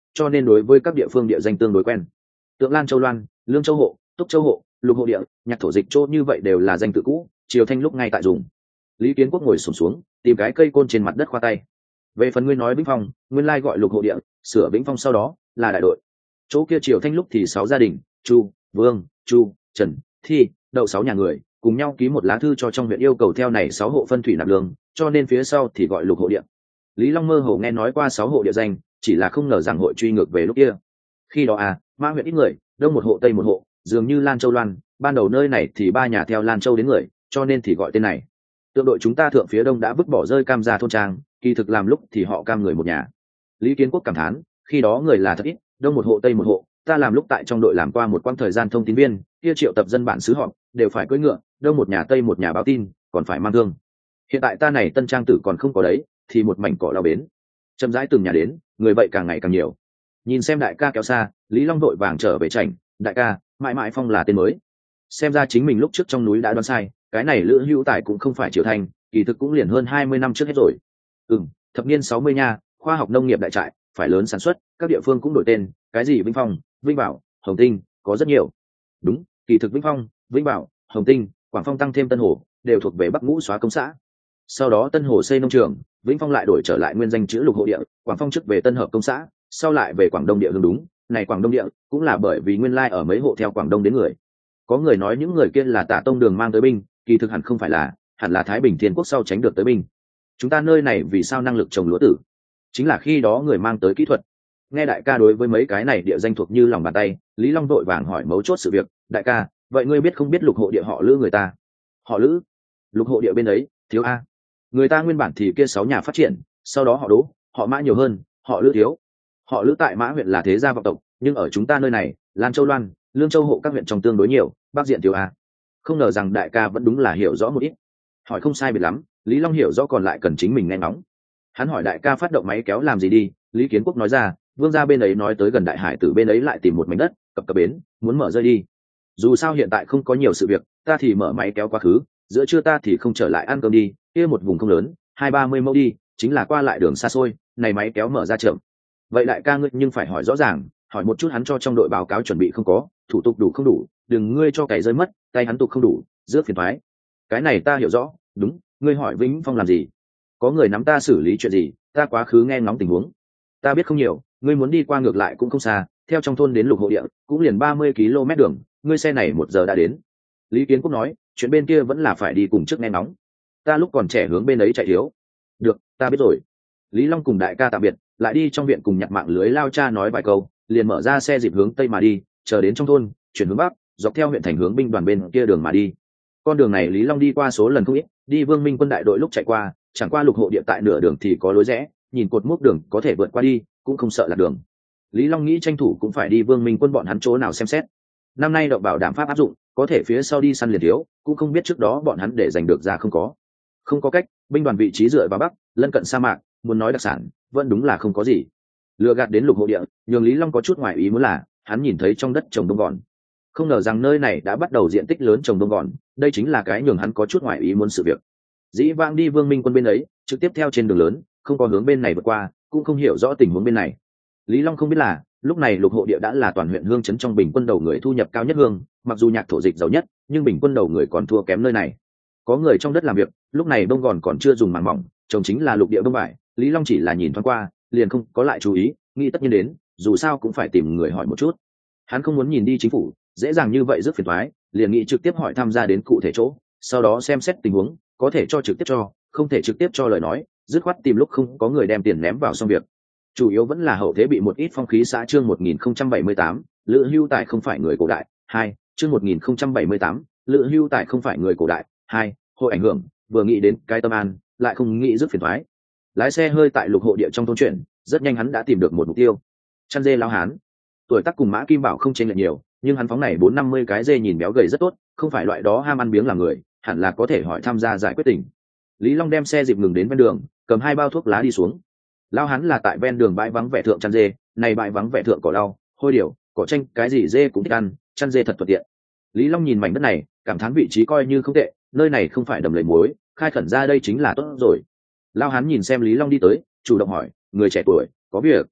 cho nên đối với các địa phương địa danh tương đối quen. Tượng Lan Châu Loan, Lương Châu Hộ, Túc Châu Hộ, Lục Hộ Địa, Nhạc Thổ Dịch Châu như vậy đều là danh tự cũ, Triều Thanh lúc ngay tại dùng. Lý Kiến Quốc ngồi xổm xuống, tìm cái cây côn trên mặt đất khoa tay. Về phần ngươi nói Vĩnh Phong, nguyên lai gọi Lục Hộ Địa, sửa Vĩnh Phong sau đó là đại đội. Chỗ kia Triều Thanh lúc thì 6 gia đình, Chu, Vương, Chu, Trần, Thi, Đậu 6 nhà người, cùng nhau ký một lá thư cho trong huyện yêu cầu theo này 6 hộ phân thủy nạp lương, cho nên phía sau thì gọi Lục Hộ Địa. Lý Long mơ hồ nghe nói qua 6 hộ địa danh, chỉ là không ngờ rằng hội truy ngược về lúc kia. Khi đó Mã huyện ít người, đông một hộ tây một hộ, dường như Lan Châu Loan, ban đầu nơi này thì 3 nhà theo Lan Châu đến người, cho nên thì gọi tên này. Tượng đội chúng ta thượng phía đông đã vứt bỏ rơi Cam gia thôn trang, kỳ thực làm lúc thì họ Cam người một nhà. Lý Kiến Quốc cảm thán, khi đó người là thật ít, đông một hộ tây một hộ, ta làm lúc tại trong đội làm qua một quãng thời gian thông tín viên, kia triệu tập dân bản xứ họp, đều phải cưỡi ngựa, đông một nhà tây một nhà báo tin, còn phải mang thương. Hiện tại ta này tân trang tử còn không có đấy, thì một mảnh cỏ lao bến. Chậm rãi từng nhà đến, người vậy càng ngày càng nhiều. Nhìn xem đại ca kéo xa, Lý Long đội vàng trở về chảnh, đại ca, mãi mãi Phong là tên mới. Xem ra chính mình lúc trước trong núi đã đoán sai, cái này Lữ Hữu Tài cũng không phải Triều Thanh, kỳ thực cũng liền hơn 20 năm trước hết rồi. Thập niên 60 nha, khoa học nông nghiệp đại trại, phải lớn sản xuất, các địa phương cũng đổi tên, cái gì Vĩnh Phong, Vĩnh Bảo, Hồng Tinh, có rất nhiều. Đúng, kỳ thực Vĩnh Phong, Vĩnh Bảo, Hồng Tinh, Quảng Phong tăng thêm Tân Hồ, đều thuộc về Bắc Ngũ xóa công xã. Sau đó Tân Hồ xây nông trường, Vĩnh Phong lại đổi trở lại nguyên danh chữ Lục Hộ Địa, Quảng Phong trước về Tân Hợp công xã, sau lại về Quảng Đông Địa hướng đúng. Này Quảng Đông Địa cũng là bởi vì nguyên lai ở mấy hộ theo Quảng Đông đến người. Có người nói những người kia là Tả Tông Đường mang tới binh, kỳ thực hẳn không phải là, hẳn là Thái Bình Thiên Quốc sau tránh được tới binh. Chúng ta nơi này vì sao năng lực trồng lúa tử, chính là khi đó người mang tới kỹ thuật. Nghe đại ca đối với mấy cái này địa danh thuộc như lòng bàn tay, Lý Long đội vàng hỏi mấu chốt sự việc, đại ca, vậy ngươi biết không biết Lục Hộ Địa họ Lữ người ta? Họ Lữ? Lục Hộ Địa bên ấy thiếu a. Người ta nguyên bản thì kia 6 nhà phát triển, sau đó họ Đỗ, họ Mã nhiều hơn, họ Lữ thiếu. Họ Lữ tại Mã huyện là thế gia vọng tộc, nhưng ở chúng ta nơi này, Lan Châu Loan, Lương Châu hộ các huyện trong tương đối nhiều, Bắc diện thiếu a. Không ngờ rằng đại ca vẫn đúng là hiểu rõ một ít. Hỏi không sai biệt lắm, Lý Long hiểu rõ còn lại cần chính mình nghe ngóng. Hắn hỏi đại ca phát động máy kéo làm gì đi, Lý Kiến Quốc nói ra, Vương gia bên ấy nói tới gần Đại Hải từ bên ấy lại tìm một mảnh đất, cập bến, muốn mở rơi đi. Dù sao hiện tại không có nhiều sự việc, ta thì mở máy kéo quá khứ, giữa trưa ta thì không trở lại ăn cơm đi, kia một vùng không lớn, 20-30 mẫu đi, chính là qua lại đường xa xôi, này máy kéo mở ra chậm. Vậy đại ca ngươi nhưng phải hỏi rõ ràng, hỏi một chút hắn cho trong đội báo cáo chuẩn bị không có, thủ tục đủ không đủ, đừng ngươi cho cày rơi mất, tay hắn tục không đủ, rước phiền toái. Cái này ta hiểu rõ, đúng, ngươi hỏi Vĩnh Phong làm gì? Có người nắm ta xử lý chuyện gì, ta quá khứ nghe ngóng tình huống. Ta biết không nhiều, ngươi muốn đi qua ngược lại cũng không xa, theo trong thôn đến Lục Hộ Địa cũng liền 30 km đường, ngươi xe này 1 giờ đã đến. Lý Kiến Quốc nói, chuyện bên kia vẫn là phải đi cùng trước nghe ngóng. Ta lúc còn trẻ hướng bên ấy chạy thiếu. Được, ta biết rồi. Lý Long cùng đại ca tạm biệt, lại đi trong viện cùng nhặt mạng lưới lao cha nói vài câu, liền mở ra xe dịp hướng tây mà đi, chờ đến trong thôn, chuyển hướng bắc, dọc theo huyện thành hướng binh đoàn bên kia đường mà đi. Con đường này Lý Long đi qua số lần không ít, đi Vương Minh quân đại đội lúc chạy qua, chẳng qua Lục Hộ Địa tại nửa đường thì có lối rẽ, nhìn cột mốc đường có thể vượt qua đi, cũng không sợ lạc đường. Lý Long nghĩ tranh thủ cũng phải đi Vương Minh quân bọn hắn chỗ nào xem xét. Năm nay động bảo đảm pháp áp dụng, có thể phía sau đi săn liền thiếu, cũng không biết trước đó bọn hắn để giành được ra không có. Không có cách, binh đoàn vị trí dựa vào bắc, lân cận sa mạc, muốn nói đặc sản, vẫn đúng là không có gì. Lừa gạt đến Lục Hộ Địa, nhường Lý Long có chút ngoài ý muốn là, hắn nhìn thấy trong đất trồng đông gòn. Không ngờ rằng nơi này đã bắt đầu diện tích lớn trồng đông gòn, đây chính là cái nhường hắn có chút ngoài ý muốn sự việc. Dĩ vãng đi Vương Minh quân bên ấy, trực tiếp theo trên đường lớn, không có hướng bên này vượt qua, cũng không hiểu rõ tình huống bên này. Lý Long không biết là, lúc này Lục Hộ Địa đã là toàn huyện hương trấn trong bình quân đầu người thu nhập cao nhất hương, mặc dù Nhạc Thổ Dịch giàu nhất, nhưng bình quân đầu người còn thua kém nơi này. Có người trong đất làm việc, lúc này đông gòn còn chưa dùng màng mỏng, trồng chính là lục địa bông vải. Lý Long chỉ là nhìn thoáng qua, liền không có lại chú ý, nghĩ tất nhiên đến, dù sao cũng phải tìm người hỏi một chút. Hắn không muốn nhìn đi chính phủ, dễ dàng như vậy rất phiền toái, liền nghĩ trực tiếp hỏi tham gia đến cụ thể chỗ, sau đó xem xét tình huống, có thể cho trực tiếp cho, không thể trực tiếp cho lời nói, dứt khoát tìm lúc không có người đem tiền ném vào xong việc. Chủ yếu vẫn là hậu thế bị một ít phong khí xã chương 1078, Lữ Hưu Tài không phải người cổ đại, 2, chương 1078, Lữ Hưu Tài không phải người cổ đại, 2, hội ảnh hưởng, vừa nghĩ đến cái tâm an, lại không nghĩ rất phiền toái. Lái xe hơi tại Lục Hộ Địa trong thôn chuyện, rất nhanh hắn đã tìm được một mục tiêu. Chăn dê lão hán. Tuổi tác cùng Mã Kim Bảo không chênh lệch nhiều, nhưng hắn phóng này 450 cái dê nhìn béo gầy rất tốt, không phải loại đó ham ăn biếng làm người, hẳn là có thể hỏi tham gia giải quyết tình. Lý Long đem xe dịp ngừng đến ven đường, cầm 2 bao thuốc lá đi xuống. Lão hán là tại ven đường bãi vắng vẻ thượng chăn dê, này bãi vắng vẻ thượng cỏ lau, hôi điểu, cỏ tranh, cái gì dê cũng thích ăn, chăn dê thật thuận tiện. Lý Long nhìn mảnh đất này, cảm thán vị trí coi như không tệ, nơi này không phải đầm lầy muối, khai khẩn ra đây chính là tốt rồi. Lão hán nhìn xem Lý Long đi tới, chủ động hỏi, người trẻ tuổi, có việc.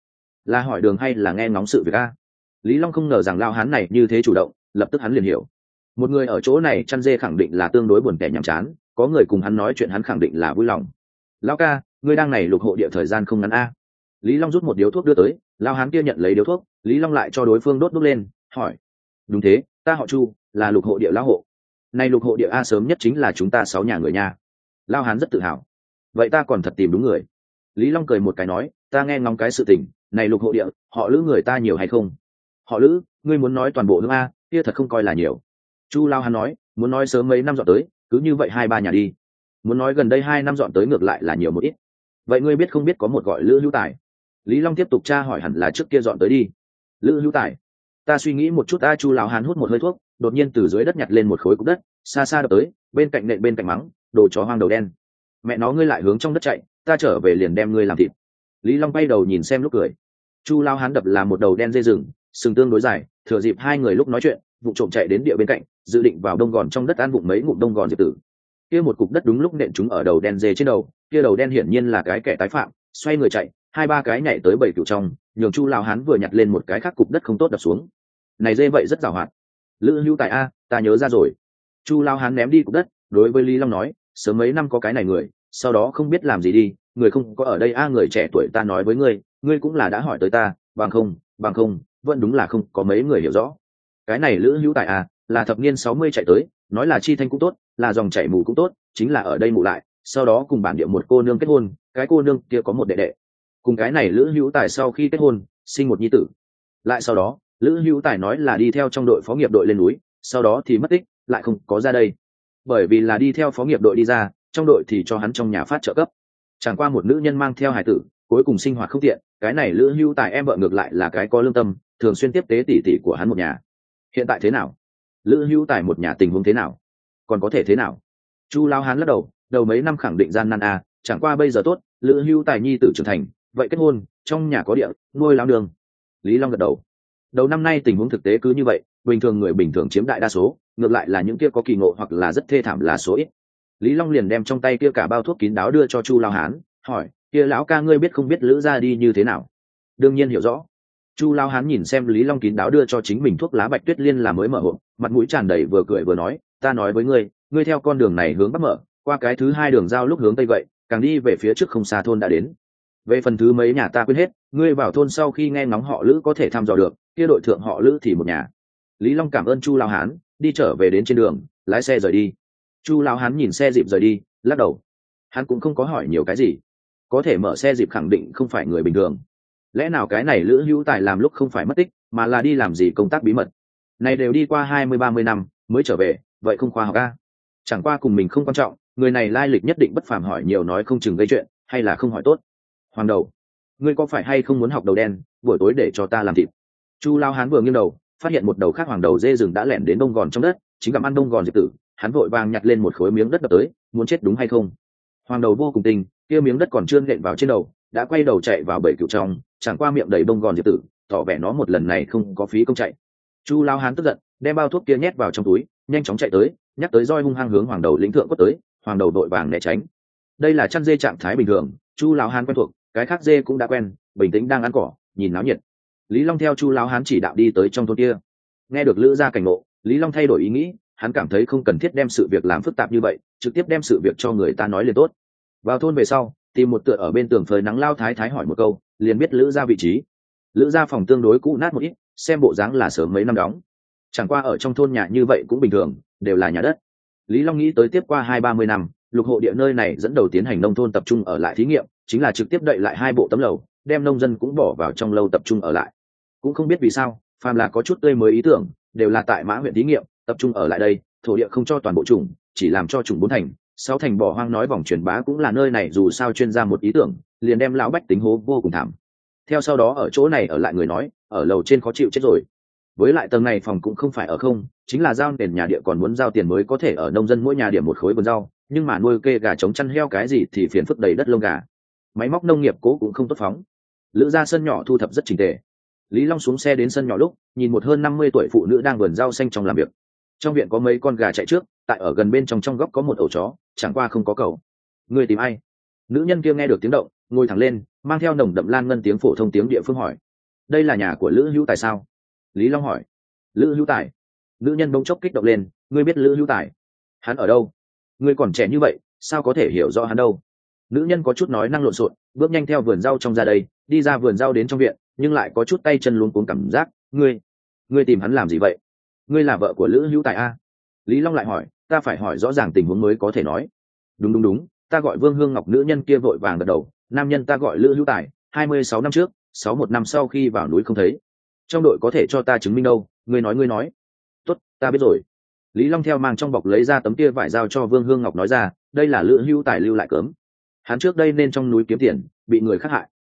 Là hỏi đường hay là nghe ngóng sự việc a? Lý Long không ngờ rằng lao hán này như thế chủ động, lập tức hắn liền hiểu. Một người ở chỗ này chăn dê khẳng định là tương đối buồn tẻ nhàm chán, có người cùng hắn nói chuyện hắn khẳng định là vui lòng. Lão ca, ngươi đang này lục hộ địa thời gian không ngắn a? Lý Long rút một điếu thuốc đưa tới, lao hán kia nhận lấy điếu thuốc, Lý Long lại cho đối phương đốt lên, hỏi: đúng thế, ta họ Chu, là lục hộ địa lão hộ. Này lục hộ địa a sớm nhất chính là chúng ta 6 nhà người nha. Lao hán rất tự hào. Vậy ta còn thật tìm đúng người. Lý Long cười một cái nói: ta nghe ngóng cái sự tình, này lục hộ địa, họ Lữ người ta nhiều hay không? Họ Lữ, ngươi muốn nói toàn bộ hương a, kia thật không coi là nhiều. Chu lao hán nói: muốn nói sớm mấy năm dọn tới, cứ như vậy 2-3 nhà đi. Muốn nói gần đây 2 năm dọn tới ngược lại là nhiều một ít. Vậy ngươi biết không biết có một gọi Lữ Hữu Tài? Lý Long tiếp tục tra hỏi, hẳn là trước kia dọn tới đi. Lữ Hữu Tài, ta suy nghĩ một chút. Chu lão hán hút một hơi thuốc, đột nhiên từ dưới đất nhặt lên một khối cục đất, xa xa đập tới, bên cạnh nện bên cạnh mắng: đồ chó hoang đầu đen, mẹ nó ngươi lại hướng trong đất chạy, ta trở về liền đem ngươi làm thịt. Lý Long bay đầu nhìn xem lúc cười. Chu lão hán đập là một đầu đen dê rừng, sừng tương đối dài, thừa dịp hai người lúc nói chuyện, vụ trộm chạy đến địa bên cạnh, dự định vào đông gòn trong đất ăn vụng mấy ngụm đông gòn diệp tử. Kia một cục đất đúng lúc nện chúng ở đầu đen dê trên đầu, kia đầu đen hiển nhiên là cái kẻ tái phạm, xoay người chạy, 2-3 cái nhảy tới bầy cừu trong, nhường Chu lão hán vừa nhặt lên một cái khác cục đất không tốt đập xuống. Này dê vậy rất giàu hoạt. Lữ Hữu Tài a, ta nhớ ra rồi. Chu lão hán ném đi cục đất, đối với Lý Long nói: sớm mấy năm có cái này người, sau đó không biết làm gì đi, người không có ở đây a. Người trẻ tuổi ta nói với ngươi, ngươi cũng là đã hỏi tới ta, bằng không, vẫn đúng là không có mấy người hiểu rõ. Cái này Lữ Hữu Tài a, là thập niên 60 chạy tới, nói là chi thanh cũng tốt, là dòng chảy mù cũng tốt, chính là ở đây mù lại, sau đó cùng bản địa một cô nương kết hôn, cái cô nương kia có một đệ đệ. Cùng cái này Lữ Hữu Tài sau khi kết hôn, sinh một nhi tử. Lại sau đó, Lữ Hữu Tài nói là đi theo trong đội phó nghiệp đội lên núi, sau đó thì mất tích, lại không có ra đây. Bởi vì là đi theo phó nghiệp đội đi ra, trong đội thì cho hắn trong nhà phát trợ cấp. Chẳng qua một nữ nhân mang theo hài tử, cuối cùng sinh hoạt không tiện, cái này Lữ Hữu Tài em vợ ngược lại là cái có lương tâm, thường xuyên tiếp tế tỷ tỷ của hắn một nhà. Hiện tại thế nào? Lữ Hữu Tài một nhà tình huống thế nào? Còn có thể thế nào? Chu lão hán lắc đầu, đầu mấy năm khẳng định gian nan a, chẳng qua bây giờ tốt, Lữ Hữu Tài nhi tử trưởng thành, vậy kết hôn, trong nhà có địa, nuôi lão đường. Lý Long gật đầu. Đầu năm nay tình huống thực tế cứ như vậy, bình thường người bình thường chiếm đại đa số, ngược lại là những kia có kỳ ngộ hoặc là rất thê thảm là số ít. Lý Long liền đem trong tay kia cả bao thuốc kín đáo đưa cho Chu lão hán, hỏi: kia lão ca ngươi biết không biết Lữ gia đi như thế nào? Đương nhiên hiểu rõ. Chu lão hán nhìn xem Lý Long kín đáo đưa cho chính mình thuốc lá bạch tuyết liên là mới mở hộp, mặt mũi tràn đầy vừa cười vừa nói: ta nói với ngươi, ngươi theo con đường này hướng bắc mở, qua cái thứ 2 đường giao lúc hướng tây vậy, càng đi về phía trước không xa thôn đã đến. Về phần thứ mấy nhà ta quên hết, ngươi vào thôn sau khi nghe ngóng họ Lữ có thể thăm dò được, kia đội thượng họ Lữ thì một nhà. Lý Long cảm ơn Chu lão hán, đi trở về đến trên đường, lái xe rời đi. Chu lão hán nhìn xe dịp rời đi, lắc đầu. Hắn cũng không có hỏi nhiều cái gì, có thể mở xe dịp khẳng định không phải người bình thường. Lẽ nào cái này Lữ Hữu Tài làm lúc không phải mất tích, mà là đi làm gì công tác bí mật? Này đều đi qua 20-30 năm mới trở về, vậy không khoa học a. Chẳng qua cùng mình không quan trọng, người này lai lịch nhất định bất phàm, hỏi nhiều nói không chừng gây chuyện, hay là không hỏi tốt. Hoàng đầu, ngươi có phải hay không muốn học đầu đen, buổi tối để cho ta làm thịt? Chu lão hán vừa nghiêng đầu, phát hiện một đầu khác hoàng đầu dê rừng đã lẻn đến đông gòn trong đất, chính gặm ăn đông gòn diệp tử. Hắn vội vàng nhặt lên một khối miếng đất đập tới, muốn chết đúng hay không? Hoàng đầu vô cùng tinh, kia miếng đất còn chưa nện vào trên đầu, đã quay đầu chạy vào bầy cừu trong, chẳng qua miệng đầy đông gòn diệp tử, tỏ vẻ nó một lần này không có phí công chạy. Chu lão hán tức giận, đem bao thuốc kia nhét vào trong túi, nhanh chóng chạy tới, nhắc tới roi hung hăng hướng hoàng đầu lĩnh thượng quất tới. Hoàng đầu vội vàng né tránh. Đây là chăn dê trạng thái bình thường, Chu lão hán quen thuộc, cái khác dê cũng đã quen, bình tĩnh đang ăn cỏ, nhìn náo nhiệt. Lý Long theo Chu lão hán chỉ đạo đi tới trong thôn kia. Nghe được Lữ gia cảnh ngộ, Lý Long thay đổi ý nghĩ, hắn cảm thấy không cần thiết đem sự việc làm phức tạp như vậy, trực tiếp đem sự việc cho người ta nói liền tốt. Vào thôn về sau, tìm một tựa ở bên tường phơi nắng lao thái thái hỏi một câu, liền biết Lữ gia vị trí. Lữ gia phòng tương đối cũ nát một ít, xem bộ dáng là sớm mấy năm đóng. Chẳng qua ở trong thôn nhà như vậy cũng bình thường, đều là nhà đất. Lý Long nghĩ tới tiếp qua 20-30 năm, lục hộ địa nơi này dẫn đầu tiến hành nông thôn tập trung ở lại thí nghiệm, chính là trực tiếp đậy lại 2 bộ tấm lầu, đem nông dân cũng bỏ vào trong lâu tập trung ở lại. Cũng không biết vì sao, phàm là có chút tươi mới ý tưởng, đều là tại Mã huyện thí nghiệm, tập trung ở lại đây, thổ địa không cho toàn bộ chủng, chỉ làm cho chủng 4 thành, 6 thành bỏ hoang. Nói vòng truyền bá cũng là nơi này, dù sao chuyên gia một ý tưởng, liền đem lão bách tính hố vô cùng thảm. Theo sau đó ở chỗ này ở lại người nói, ở lầu trên khó chịu chết rồi. Với lại tầng này phòng cũng không phải ở không, chính là giao nền nhà địa còn muốn giao tiền mới có thể ở. Nông dân mỗi nhà điểm một khối vườn rau, nhưng mà nuôi kê gà trống chăn heo cái gì thì phiền phức đầy đất lông gà. Máy móc nông nghiệp cố cũng không tốt phóng. Lữ ra sân nhỏ thu thập rất chỉnh tề. Lý Long xuống xe đến sân nhỏ lúc, nhìn một hơn 50 tuổi phụ nữ đang vườn rau xanh trong làm việc. Trong viện có mấy con gà chạy trước, tại ở gần bên trong góc có một ổ chó, chẳng qua không có cầu. Người tìm ai? Nữ nhân kia nghe được tiếng động, ngồi thẳng lên, mang theo nồng đậm lan ngân tiếng phổ thông tiếng địa phương hỏi. đây là nhà của Lữ Hữu Tài sao? Lý Long hỏi. Lữ Hữu Tài? Nữ nhân bỗng chốc kích động lên, ngươi biết Lữ Hữu Tài? Hắn ở đâu? Ngươi còn trẻ như vậy, sao có thể hiểu rõ hắn đâu? Nữ nhân có chút nói năng lộn xộn, bước nhanh theo vườn rau trong ra đây, đi ra vườn rau đến trong viện, nhưng lại có chút tay chân luống cuống cảm giác. Ngươi tìm hắn làm gì vậy? Ngươi là vợ của Lữ Hữu Tài a? Lý Long lại hỏi, ta phải hỏi rõ ràng tình huống mới có thể nói. Đúng, ta gọi Vương Hương Ngọc. Nữ nhân kia vội vàng gật đầu, nam nhân ta gọi Lữ Hữu Tài, 26 năm trước, 61 năm sau khi vào núi không thấy. Trong đội có thể cho ta chứng minh đâu? Ngươi nói. Tốt, ta biết rồi. Lý Long theo mang trong bọc lấy ra tấm kia vải giao cho Vương Hương Ngọc, nói ra, đây là Lữ Hữu Tài lưu lại cớm. Hắn trước đây nên trong núi kiếm tiền, bị người khác hại.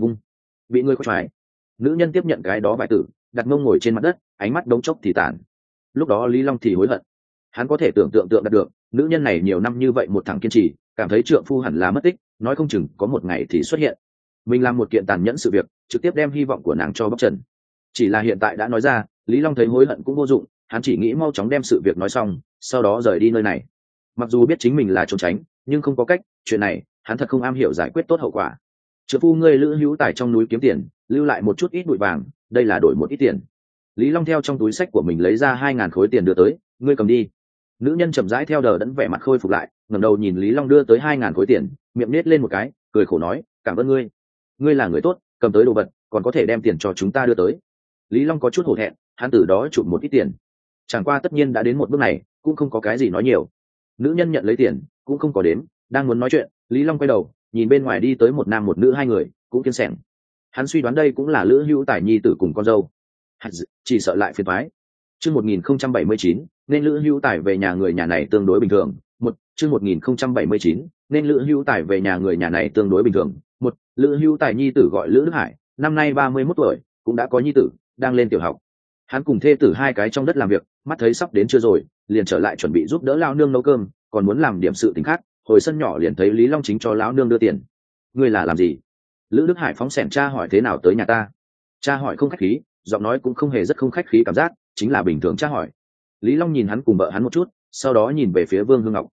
Bị người khoái phải. Nữ nhân tiếp nhận cái đó vải tử, đặt mông ngồi trên mặt đất, ánh mắt đống chốc thì tàn. Lúc đó Lý Long thì hối hận. Hắn có thể tưởng tượng đạt được, nữ nhân này nhiều năm như vậy một thằng kiên trì, cảm thấy trượng phu hẳn là mất tích, nói không chừng có một ngày thì xuất hiện. Mình làm một kiện tàn nhẫn sự việc, trực tiếp đem hy vọng của nàng cho bóc trần. Chỉ là hiện tại đã nói ra, Lý Long thấy hối hận cũng vô dụng, hắn chỉ nghĩ mau chóng đem sự việc nói xong, sau đó rời đi nơi này. Mặc dù biết chính mình là trốn tránh, nhưng không có cách, chuyện này hắn thật không am hiểu giải quyết tốt hậu quả. Trượng phu ngươi Lữ Hữu Tài trong núi kiếm tiền, lưu lại một chút ít bụi vàng, đây là đổi một ít tiền. Lý Long theo trong túi sách của mình lấy ra 2.000 khối tiền đưa tới, ngươi cầm đi. Nữ nhân chậm rãi theo đờ đẫn vẻ mặt khôi phục lại, ngẩng đầu nhìn Lý Long đưa tới 2.000 khối tiền, miệng nết lên một cái, cười khổ nói, cảm ơn ngươi. Ngươi là người tốt, cầm tới đồ vật, còn có thể đem tiền cho chúng ta đưa tới. Lý Long có chút hổ thẹn, hắn từ đó chụp một ít tiền. Chẳng qua tất nhiên đã đến một bước này, cũng không có cái gì nói nhiều. Nữ nhân nhận lấy tiền, cũng không có đếm, đang muốn nói chuyện, Lý Long quay đầu, nhìn bên ngoài đi tới một nam một nữ hai người, cũng kiêng sẻng. Hắn suy đoán đây cũng là Lữ Hữu Tài nhi tử cùng con dâu. Chỉ sợ lại phiền toái. Chương 1079, nên Lữ Hữu Tài về nhà người nhà này tương đối bình thường. Chương 1079, nên Lữ Hữu Tài về nhà người nhà này tương đối bình thường. Lữ Hữu Tài nhi tử gọi Lữ Đức Hải, năm nay 31 tuổi, cũng đã có nhi tử, đang lên tiểu học. Hắn cùng thê tử hai cái trong đất làm việc, mắt thấy sắp đến trưa rồi, liền trở lại chuẩn bị giúp đỡ lão nương nấu cơm, còn muốn làm điểm sự tình khác, hồi sân nhỏ liền thấy Lý Long chính cho lão nương đưa tiền. Ngươi là làm gì? Lữ Đức Hải phóng xẻng cha hỏi thế nào tới nhà ta. Cha hỏi không khách khí, giọng nói cũng không hề rất không khách khí cảm giác, chính là bình thường cha hỏi. Lý Long nhìn hắn cùng vợ hắn một chút, sau đó nhìn về phía Vương Hương Ngọc.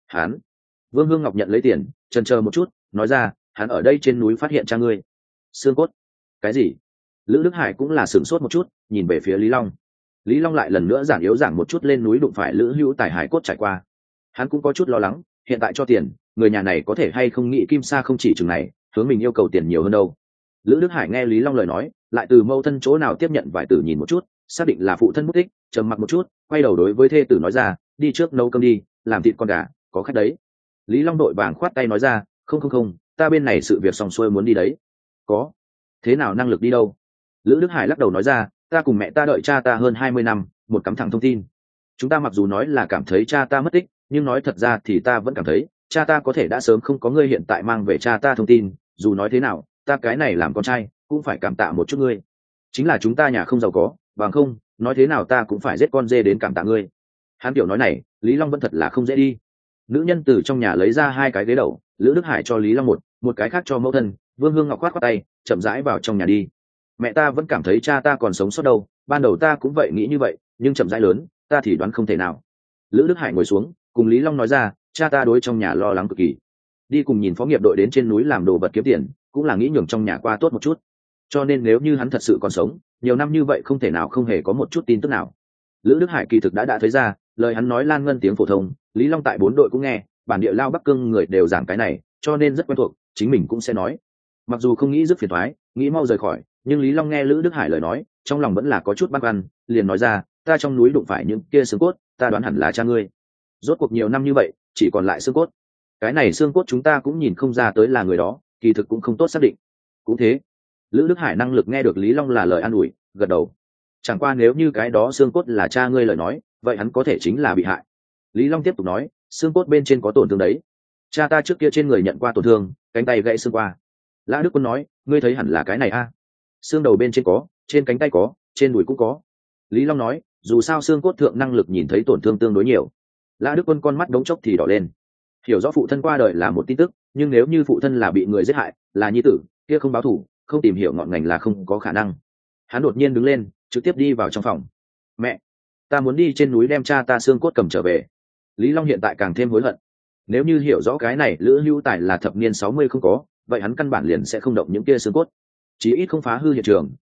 Vương Hương Ngọc nhận lấy tiền, chần chờ một chút, nói ra, hắn ở đây trên núi phát hiện cha ngươi. Xương cốt? Cái gì? Lữ Đức Hải cũng là sửng sốt một chút, nhìn về phía Lý Long. Lý Long lại lần nữa giảng một chút lên núi đụng phải Lữ Hữu Tài hải cốt trải qua. Hắn cũng có chút lo lắng, hiện tại cho tiền, người nhà này có thể hay không nghĩ kim sa không chỉ chừng này, hướng mình yêu cầu tiền nhiều hơn đâu. Lữ Đức Hải nghe Lý Long lời nói, lại từ mâu thân chỗ nào tiếp nhận vài tử nhìn một chút, xác định là phụ thân mất tích, trầm mặc một chút, quay đầu đối với thê tử nói ra, đi trước nấu cơm đi, làm thịt con gà, có khách đấy. Lý Long đội vàng khoát tay nói ra, không, ta bên này sự việc xong xuôi muốn đi đấy. Có thế nào năng lực đi đâu? Lữ Đức Hải lắc đầu nói ra, ta cùng mẹ ta đợi cha ta hơn 20 năm, một cắm thẳng thông tin. Chúng ta mặc dù nói là cảm thấy cha ta mất tích, nhưng nói thật ra thì ta vẫn cảm thấy cha ta có thể đã sớm không có ngươi hiện tại mang về cha ta thông tin. Dù nói thế nào, ta cái này làm con trai cũng phải cảm tạ một chút ngươi. Chính là chúng ta nhà không giàu có, bằng không nói thế nào ta cũng phải giết con dê đến cảm tạ ngươi. Hắn kiểu nói này, Lý Long vẫn thật là không dễ đi. Nữ nhân từ trong nhà lấy ra 2 cái ghế đầu, Lữ Đức Hải cho Lý Long một cái khác cho mẫu thân. Vương Hương Ngọc khoát tay, chậm rãi vào trong nhà đi. Mẹ ta vẫn cảm thấy cha ta còn sống sót đâu, ban đầu ta cũng vậy nghĩ như vậy, nhưng chậm rãi lớn, ta thì đoán không thể nào. Lữ Đức Hải ngồi xuống, cùng Lý Long nói ra, cha ta đối trong nhà lo lắng cực kỳ, đi cùng nhìn phó nghiệp đội đến trên núi làm đồ vật kiếm tiền, cũng là nghĩ nhường trong nhà qua tốt một chút. Cho nên nếu như hắn thật sự còn sống, nhiều năm như vậy không thể nào không hề có một chút tin tức nào. Lữ Đức Hải kỳ thực đã thấy ra, lời hắn nói lan ngân tiếng phổ thông, Lý Long tại 4 đội cũng nghe, bản địa Lao Bắc Cương người đều giảng cái này, cho nên rất quen thuộc, chính mình cũng sẽ nói. Mặc dù không nghĩ rước phiền toái, nghĩ mau rời khỏi, nhưng Lý Long nghe Lữ Đức Hải lời nói, trong lòng vẫn là có chút băn khoăn, liền nói ra, ta trong núi đụng phải những kia xương cốt, ta đoán hẳn là cha ngươi. Rốt cuộc nhiều năm như vậy, chỉ còn lại xương cốt. Cái này xương cốt chúng ta cũng nhìn không ra tới là người đó, kỳ thực cũng không tốt xác định. Cũng thế. Lữ Đức Hải năng lực nghe được Lý Long là lời an ủi, gật đầu. Chẳng qua nếu như cái đó xương cốt là cha ngươi lời nói, vậy hắn có thể chính là bị hại. Lý Long tiếp tục nói, xương cốt bên trên có tổn thương đấy. Cha ta trước kia trên người nhận qua tổn thương, cánh tay gãy xương qua. Lã Đức Quân nói, ngươi thấy hẳn là cái này a. Xương đầu bên trên có, trên cánh tay có, trên đùi cũng có. Lý Long nói, dù sao xương cốt thượng năng lực nhìn thấy tổn thương tương đối nhiều. Lã Đức Quân con mắt đống chốc thì đỏ lên. Hiểu rõ phụ thân qua đời là một tin tức, nhưng nếu như phụ thân là bị người giết hại, là nhi tử, kia không báo thù, không tìm hiểu ngọn ngành là không có khả năng. Hắn đột nhiên đứng lên, trực tiếp đi vào trong phòng. Mẹ, ta muốn đi trên núi đem cha ta xương cốt cầm trở về. Lý Long hiện tại càng thêm hối hận. Nếu như hiểu rõ cái này Lữ Hữu Tài là thập niên 60 không có, vậy hắn căn bản liền sẽ không động những kia xương cốt, chí ít không phá hư hiện trường,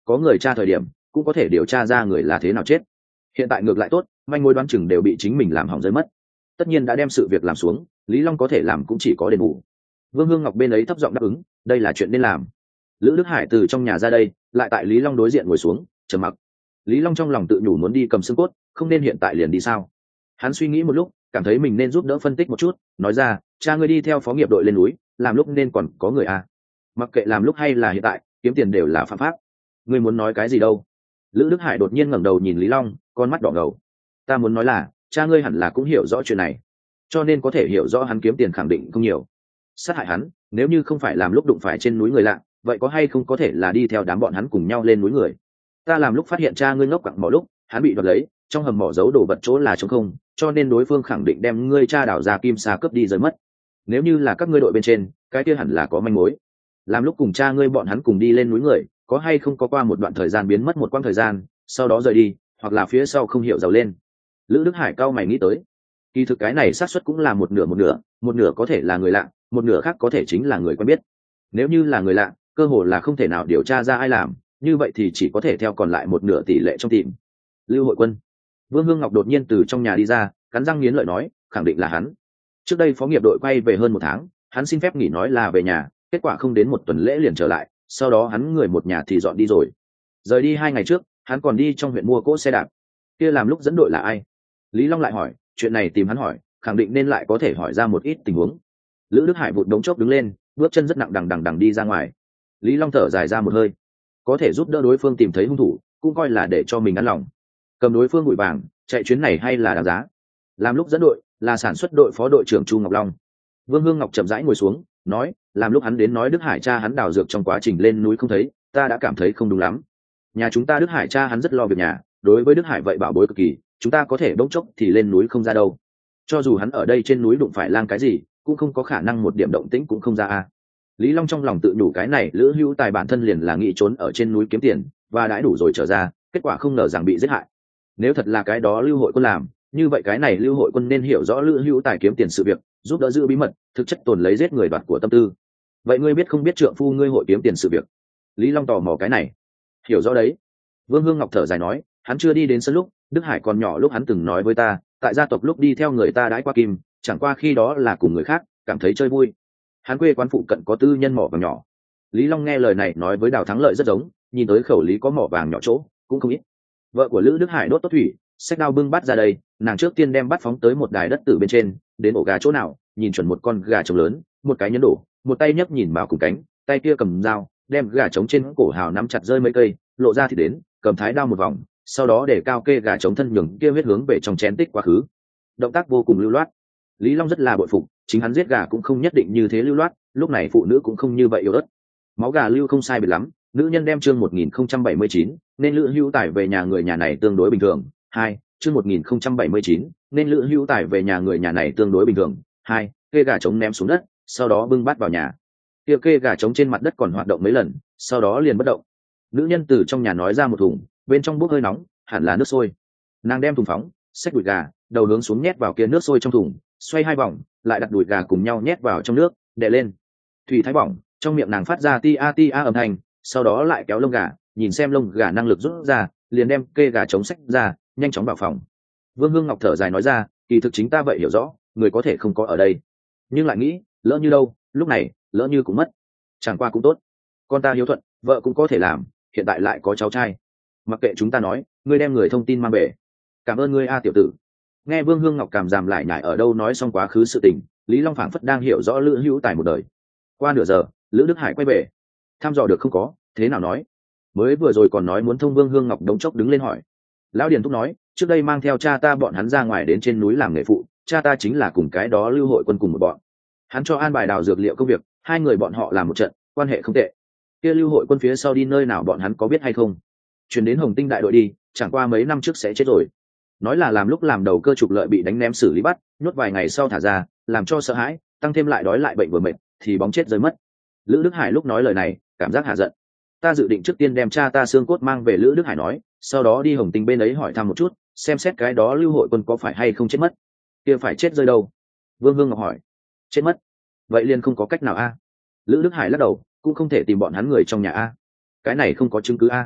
có người tra thời điểm cũng có thể điều tra ra người là thế nào chết. Hiện tại ngược lại tốt, manh mối đoán chừng đều bị chính mình làm hỏng rơi mất. Tất nhiên đã đem sự việc làm xuống, Lý Long có thể làm cũng chỉ có đền bù. Vương Hương Ngọc bên ấy thấp giọng đáp ứng, đây là chuyện nên làm. Lữ Đức Hải từ trong nhà ra đây, lại tại Lý Long đối diện ngồi xuống, trầm mặc. Lý Long trong lòng tự nhủ muốn đi cầm xương cốt, không nên hiện tại liền đi sao. Hắn suy nghĩ một lúc, cảm thấy mình nên giúp đỡ phân tích một chút, nói ra, cha ngươi đi theo phó nghiệp đội lên núi, làm lúc nên còn có người à. Mặc kệ làm lúc hay là hiện tại, kiếm tiền đều là phạm pháp. Ngươi muốn nói cái gì đâu? Lữ Đức Hải đột nhiên ngẩng đầu nhìn Lý Long, con mắt đỏ ngầu. Ta muốn nói là, cha ngươi hẳn là cũng hiểu rõ chuyện này, cho nên có thể hiểu rõ hắn kiếm tiền khẳng định không nhiều. Sát hại hắn, nếu như không phải làm lúc đụng phải trên núi người lạ, vậy có hay không có thể là đi theo đám bọn hắn cùng nhau lên núi người. Ta làm lúc phát hiện cha ngươi ngốc quặng mỏ lúc hắn bị đoạt lấy, trong hầm mỏ giấu đồ vật chỗ là trống không, cho nên đối phương khẳng định đem ngươi cha đào ra kim sa cướp đi rơi mất. Nếu như là các ngươi đội bên trên, cái kia hẳn là có manh mối. Làm lúc cùng cha ngươi bọn hắn cùng đi lên núi người, có hay không có qua một đoạn thời gian biến mất một quãng thời gian, sau đó rời đi, hoặc là phía sau không hiểu giàu lên. Lữ Đức Hải cao mày nghĩ tới, kỳ thực cái này xác suất cũng là một nửa một nửa có thể là người lạ, một nửa khác có thể chính là người quen biết. Nếu như là người lạ, cơ hội là không thể nào điều tra ra ai làm, như vậy thì chỉ có thể theo còn lại một nửa tỷ lệ trong tìm. Lưu Hội Quân. Vương Hương Ngọc đột nhiên từ trong nhà đi ra, cắn răng nghiến lợi nói, khẳng định là hắn. Trước đây phó nghiệp đội quay về hơn 1 tháng, hắn xin phép nghỉ nói là về nhà, kết quả không đến 1 tuần lễ liền trở lại, sau đó hắn người một nhà thì dọn đi rồi. Rời đi 2 ngày trước, hắn còn đi trong huyện mua cỗ xe đạp. Kia làm lúc dẫn đội là ai? Lý Long lại hỏi, chuyện này tìm hắn hỏi, khẳng định nên lại có thể hỏi ra một ít tình huống. Lữ Đức Hải vụt đống chốc đứng lên, bước chân rất nặng đằng đi ra ngoài. Lý Long thở dài ra một hơi, có thể giúp đỡ đối phương tìm thấy hung thủ, cũng coi là để cho mình an lòng. Cầm đối phương bụi vàng, chạy chuyến này hay là đáng giá. Làm lúc dẫn đội là sản xuất đội phó đội trưởng Chu Ngọc Long. Vương Hương Ngọc chậm rãi ngồi xuống, nói, làm lúc hắn đến nói Đức Hải cha hắn đào dược trong quá trình lên núi không thấy, ta đã cảm thấy không đúng lắm. Nhà chúng ta Đức Hải cha hắn rất lo việc nhà, đối với Đức Hải vậy bảo bối cực kỳ, chúng ta có thể bỗng chốc thì lên núi không ra đâu. Cho dù hắn ở đây trên núi đụng phải lang cái gì, cũng không có khả năng một điểm động tĩnh cũng không ra a. Lý Long trong lòng tự nhủ cái này Lữ Hữu Tài bản thân liền là nghĩ trốn ở trên núi kiếm tiền, và đãi đủ rồi trở ra, kết quả không ngờ rằng bị giết hại. Nếu thật là cái đó Lưu Hội Quân làm, như vậy cái này Lưu Hội Quân nên hiểu rõ Lữ Hữu Tài kiếm tiền sự việc, giúp đỡ giữ bí mật, thực chất tồn lấy giết người đoạt của tâm tư. Vậy ngươi biết không biết trượng phu ngươi hội kiếm tiền sự việc? Lý Long tò mò cái này. Hiểu rõ đấy. Vương Hương Ngọc thở dài nói, hắn chưa đi đến sân lúc, Đức Hải còn nhỏ lúc hắn từng nói với ta, tại gia tộc lúc đi theo người ta đãi qua kim, chẳng qua khi đó là cùng người khác, cảm thấy chơi vui. Hắn quê quán phụ cận có tư nhân mỏ vàng nhỏ. Lý Long nghe lời này nói với Đào Thắng Lợi rất giống, nhìn tới khẩu lý có mỏ vàng nhỏ chỗ cũng không ít. Vợ của Lữ Đức Hải đốt tốt thủy, xách đao bưng bát ra đây, nàng trước tiên đem bát phóng tới một đài đất tử bên trên, đến ổ gà chỗ nào, nhìn chuẩn một con gà trống lớn, một cái nhấn đổ, một tay nhấc nhìn vào cùng cánh, tay kia cầm dao, đem gà trống trên cổ hào nắm chặt rơi mấy cây, lộ ra thì đến, cầm thái đao một vòng, sau đó để cao kê gà trống thân nhường kia huyết hướng về trong chén tích quá khứ. Động tác vô cùng lưu loát. Lý Long rất là bội phục, chính hắn giết gà cũng không nhất định như thế lưu loát, lúc này phụ nữ cũng không như vậy yếu ớt. Máu gà lưu không sai biệt lắm, nữ nhân đem chương 1079, nên Lữ Hữu Tài về nhà người nhà này tương đối bình thường. 2, chương 1079, nên Lữ Hữu Tài về nhà người nhà này tương đối bình thường. 2, kê gà trống ném xuống đất, sau đó bưng bát vào nhà. Kia kê gà trống trên mặt đất còn hoạt động mấy lần, sau đó liền bất động. Nữ nhân từ trong nhà nói ra một thùng, bên trong bốc hơi nóng, hẳn là nước sôi. Nàng đem thùng phóng, xách đùi gà, đầu hướng xuống nhét vào kia nước sôi trong thùng, xoay 2 vòng, lại đặt đùi gà cùng nhau nhét vào trong nước, đè lên. Thủy thái bỏng, trong miệng nàng phát ra tia âm thanh, sau đó lại kéo lông gà, nhìn xem lông gà năng lực rút ra, liền đem kê gà trống xách ra, nhanh chóng vào phòng. Vương Hương Ngọc thở dài nói ra, kỳ thực chính ta vậy hiểu rõ, người có thể không có ở đây, nhưng lại nghĩ, lỡ như đâu, lúc này, lỡ như cũng mất, chẳng qua cũng tốt. Con ta hiếu thuận, vợ cũng có thể làm, hiện tại lại có cháu trai. Mặc kệ chúng ta nói, ngươi đem người thông tin mang về. Cảm ơn ngươi a tiểu tử. Nghe Vương Hương Ngọc cảm giảm lại nhải ở đâu nói xong quá khứ sự tình, Lý Long phảng phất đang hiểu rõ Lữ Hữu Tài một đời. Qua nửa giờ, Lữ Đức Hải quay về. Thăm dò được không có, thế nào nói? Mới vừa rồi còn nói muốn thông Vương Hương Ngọc đống chốc đứng lên hỏi. Lão Điền Thúc nói, trước đây mang theo cha ta bọn hắn ra ngoài đến trên núi làm nghề phụ, cha ta chính là cùng cái đó Lưu Hội Quân cùng một bọn. Hắn cho an bài đào dược liệu công việc, 2 người bọn họ làm một trận, quan hệ không tệ. Kia Lưu Hội Quân phía sau đi nơi nào bọn hắn có biết hay không? Chuyển đến Hồng Tinh đại đội đi, chẳng qua mấy năm trước sẽ chết rồi. Nói là làm lúc làm đầu cơ trục lợi bị đánh ném xử lý bắt, nhốt vài ngày sau thả ra, làm cho sợ hãi, tăng thêm lại đói lại bệnh vừa mệt, thì bóng chết rơi mất. Lữ Đức Hải lúc nói lời này, cảm giác hạ giận. Ta dự định trước tiên đem cha ta xương cốt mang về, Lữ Đức Hải nói, sau đó đi Hồng Tinh bên ấy hỏi thăm một chút, xem xét cái đó Lưu Hội Quân có phải hay không chết mất. Kia phải chết rơi đâu? Vương Hương Ngọc hỏi. Chết mất? Vậy liền không có cách nào a? Lữ Đức Hải lắc đầu, cũng không thể tìm bọn hắn người trong nhà a. Cái này không có chứng cứ a.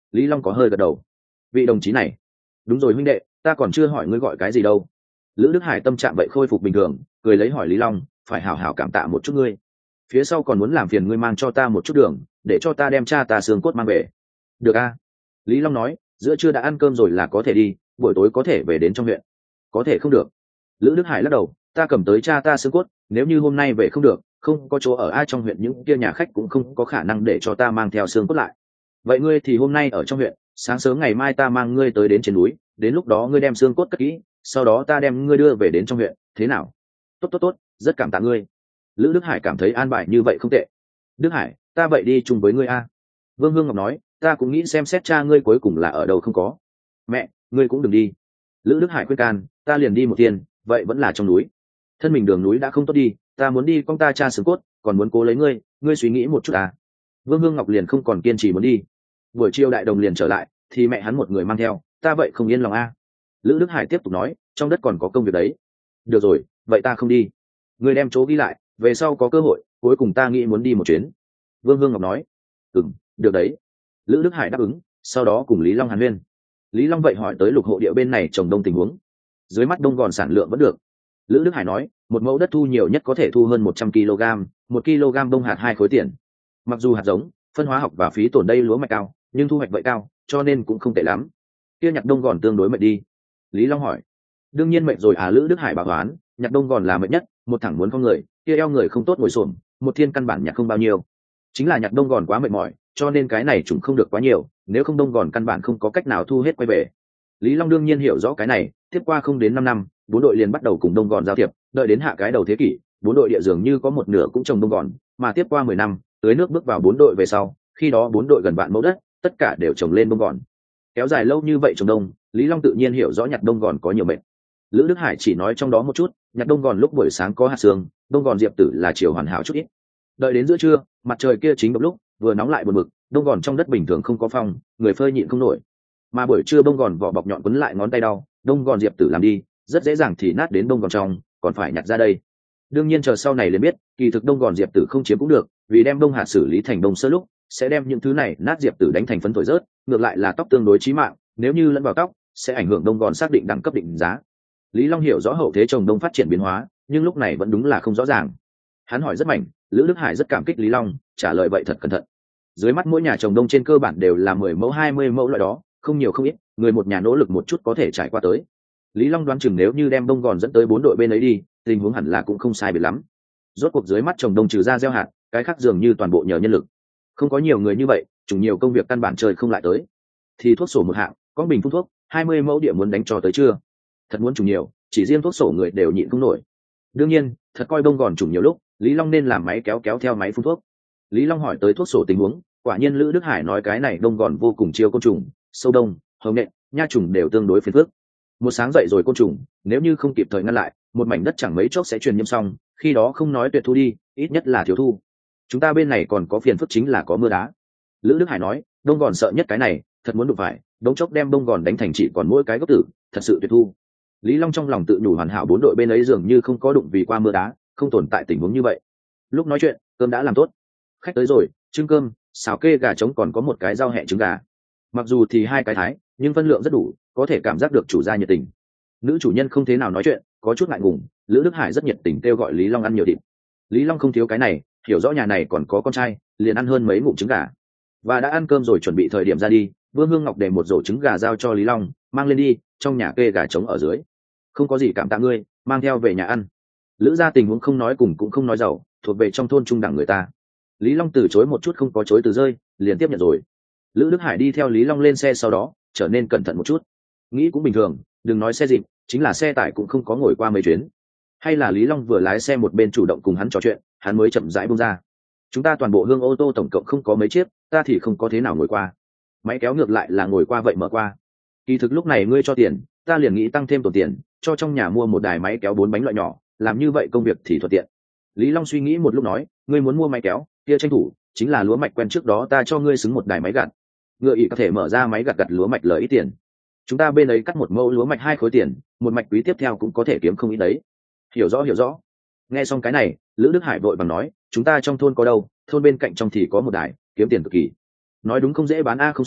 Lý Long có hơi gật đầu. Vị đồng chí này. Đúng rồi huynh đệ, ta còn chưa hỏi ngươi gọi cái gì đâu. Lữ Đức Hải tâm trạng vậy khôi phục bình thường, cười lấy hỏi Lý Long, phải hảo hảo cảm tạ một chút ngươi. Phía sau còn muốn làm phiền ngươi mang cho ta một chút đường, để cho ta đem cha ta xương cốt mang về. Được a. Lý Long nói, giữa trưa đã ăn cơm rồi là có thể đi, buổi tối có thể về đến trong huyện. Có thể không được. Lữ Đức Hải lắc đầu, ta cầm tới cha ta xương cốt, nếu như hôm nay về không được, không có chỗ ở ai trong huyện, những kia nhà khách cũng không có khả năng để cho ta mang theo xương cốt lại. Vậy ngươi thì hôm nay ở trong huyện, sáng sớm ngày mai ta mang ngươi tới đến trên núi, đến lúc đó ngươi đem xương cốt cất kỹ, sau đó ta đem ngươi đưa về đến trong huyện, thế nào? Tốt tốt tốt, rất cảm tạ ngươi. Lữ Đức Hải cảm thấy an bài như vậy không tệ. Đức Hải, ta vậy đi chung với ngươi a. Vương Hương Ngọc nói, ta cũng nghĩ xem xét cha ngươi cuối cùng là ở đâu không có. Mẹ, ngươi cũng đừng đi. Lữ Đức Hải khuyên can, ta liền đi một tiền, vậy vẫn là trong núi. Thân mình đường núi đã không tốt đi, ta muốn đi con ta cha xương cốt, còn muốn cố lấy ngươi, ngươi suy nghĩ một chút à. Vương Hương Ngọc liền không còn kiên trì muốn đi. Buổi chiều đại đồng liền trở lại, thì mẹ hắn một người mang theo, ta vậy không yên lòng a. Lữ Đức Hải tiếp tục nói, trong đất còn có công việc đấy. Được rồi, vậy ta không đi. Ngươi đem chỗ ghi lại, về sau có cơ hội, cuối cùng ta nghĩ muốn đi một chuyến. Vương Hương Ngọc nói, được đấy. Lữ Đức Hải đáp ứng, sau đó cùng Lý Long hàn huyên. Lý Long vậy hỏi tới lục hộ địa bên này trồng đông tình huống. Dưới mắt đông gòn sản lượng vẫn được. Lữ Đức Hải nói, một mẫu đất thu nhiều nhất có thể thu hơn 100 kg, 1 kg đông hạt 2 khối tiền. Mặc dù hạt giống, phân hóa học và phí tổn đây lúa mạch cao, nhưng thu hoạch vậy cao, cho nên cũng không tệ lắm. Kia nhặt đông gòn tương đối mệt đi. Lý Long hỏi. Đương nhiên mệt rồi à. Lữ Đức Hải bảo toán, nhặt đông gòn là mệt nhất, một thẳng muốn con người, kia eo người không tốt ngồi xổm, một thiên căn bản nhặt không bao nhiêu. Chính là nhặt đông gòn quá mệt mỏi, cho nên cái này chúng không được quá nhiều, nếu không đông gòn căn bản không có cách nào thu hết quay về. Lý Long đương nhiên hiểu rõ cái này, tiếp qua không đến 5 năm, bốn đội liền bắt đầu cùng đông gòn giao thiệp, đợi đến hạ cái đầu thế kỷ, bốn đội địa dường như có một nửa cũng trồng đông gòn, mà tiếp qua 10 năm, tưới nước bước vào bốn đội về sau, khi đó bốn đội gần vạn mẫu đất, tất cả đều trồng lên đông gòn. Kéo dài lâu như vậy trồng đông, Lý Long tự nhiên hiểu rõ nhặt đông gòn có nhiều mệnh. Lữ Đức Hải chỉ nói trong đó một chút, nhặt đông gòn lúc buổi sáng có hạt sương, đông gòn diệp tử là chiều hoàn hảo chút ít. Đợi đến giữa trưa, mặt trời kia chính độc lúc, vừa nóng lại buồn bực, đông gòn trong đất bình thường không có phong, người phơi nhịn không nổi. Mà buổi trưa đông gòn vỏ bọc nhọn quấn lại ngón tay đau, đông gòn diệp tử làm đi, rất dễ dàng thì nát đến đông gòn trong, còn phải nhặt ra đây. Đương nhiên chờ sau này liền biết, kỳ thực đông gòn diệp tử không chiếm cũng được, vì đem đông hạt xử lý thành đông sơ lúc, sẽ đem những thứ này nát diệp tử đánh thành phấn thổi rớt, ngược lại là tóc tương đối chí mạng, nếu như lẫn vào tóc, sẽ ảnh hưởng đông gòn xác định đẳng cấp định giá. Lý Long hiểu rõ hậu thế trồng đông phát triển biến hóa, nhưng lúc này vẫn đúng là không rõ ràng. Hắn hỏi rất mạnh, Lữ Đức Hải rất cảm kích Lý Long, trả lời vậy thật cẩn thận. Dưới mắt mỗi nhà trồng đông trên cơ bản đều là 10 mẫu 20 mẫu loại đó, không nhiều không ít, người một nhà nỗ lực một chút có thể trải qua tới. Lý Long đoán chừng nếu như đem đông gòn dẫn tới bốn đội bên ấy đi, tình huống hẳn là cũng không sai biệt lắm. Rốt cuộc dưới mắt trồng đông trừ ra gieo hạt, cái khác dường như toàn bộ nhờ nhân lực. Không có nhiều người như vậy, chủ nhiều công việc căn bản trời không lại tới. Thì thuốc sổ một hạng, có bình phun thuốc, 20 mẫu địa muốn đánh cho tới chưa? Thật muốn chủ nhiều, chỉ riêng thuốc sổ người đều nhịn không nổi. Đương nhiên, thật coi đông gòn chủ nhiều lúc, Lý Long nên làm máy kéo kéo theo máy phun thuốc. Lý Long hỏi tới thuốc sổ tình huống, quả nhiên Lữ Đức Hải nói cái này đông gòn vô cùng chiêu côn trùng, sâu đông, hồng nện, nha trùng đều tương đối phiền phức. Một sáng dậy rồi côn trùng, nếu như không kịp thời ngăn lại, một mảnh đất chẳng mấy chốc sẽ truyền nhiễm xong, khi đó không nói tuyệt thu đi, ít nhất là thiếu thu. Chúng ta bên này còn có phiền phức chính là có mưa đá. Lữ Đức Hải nói, đông gòn sợ nhất cái này, thật muốn đụng phải, đống chốc đem đông gòn đánh thành chỉ còn mỗi cái gốc tử, thật sự tuyệt thu. Lý Long trong lòng tự nhủ hoàn hảo bốn đội bên ấy dường như không có đụng vì qua mưa đá, không tồn tại tình huống như vậy. Lúc nói chuyện, cơm đã làm tốt. Khách tới rồi, trưng cơm, xào kê gà trống còn có một cái rau hẹ trứng gà. Mặc dù thì hai cái thái, nhưng phân lượng rất đủ, có thể cảm giác được chủ gia nhiệt tình. Nữ chủ nhân không thế nào nói chuyện, có chút ngại ngùng, Lữ Đức Hải rất nhiệt tình kêu gọi Lý Long ăn nhiều thịt. Lý Long không thiếu cái này, hiểu rõ nhà này còn có con trai, liền ăn hơn mấy ngụm trứng gà. Và đã ăn cơm rồi chuẩn bị thời điểm ra đi, Vương Hương Ngọc để một rổ trứng gà giao cho Lý Long, mang lên đi, trong nhà kê gà trống ở dưới. Không có gì cảm tạ ngươi, mang theo về nhà ăn. Lữ gia tình huống không nói cùng cũng không nói giàu, thuộc về trong thôn trung đẳng người ta. Lý Long từ chối một chút không có chối từ rơi, liền tiếp nhận rồi. Lữ Đức Hải đi theo Lý Long lên xe sau đó, trở nên cẩn thận một chút. Nghĩ cũng bình thường, đừng nói xe dịp, chính là xe tải cũng không có ngồi qua mấy chuyến. Hay là Lý Long vừa lái xe một bên chủ động cùng hắn trò chuyện, hắn mới chậm rãi buông ra. Chúng ta toàn bộ Hương ô tô tổng cộng không có mấy chiếc, ta thì không có thế nào ngồi qua. Máy kéo ngược lại là ngồi qua vậy mở qua. Kỳ thực lúc này ngươi cho tiền, ta liền nghĩ tăng thêm tổ tiền, cho trong nhà mua một đài máy kéo 4 bánh loại nhỏ, làm như vậy công việc thì thuận tiện. Lý Long suy nghĩ một lúc nói, ngươi muốn mua máy kéo, kia tranh thủ, chính là lúa mạch quen trước đó ta cho ngươi xứng một đài máy gặt. Ngựa ý có thể mở ra máy gặt lúa mạch lời ít tiền. Chúng ta bên ấy cắt một mẫu lúa mạch 2 khối tiền, một mạch quý tiếp theo cũng có thể kiếm không ít đấy. Hiểu rõ hiểu rõ. Nghe xong cái này, Lữ Đức Hải vội bằng nói, chúng ta trong thôn có đâu, thôn bên cạnh trong thì có một đài, kiếm tiền cực kỳ. Nói đúng không dễ bán a không sao,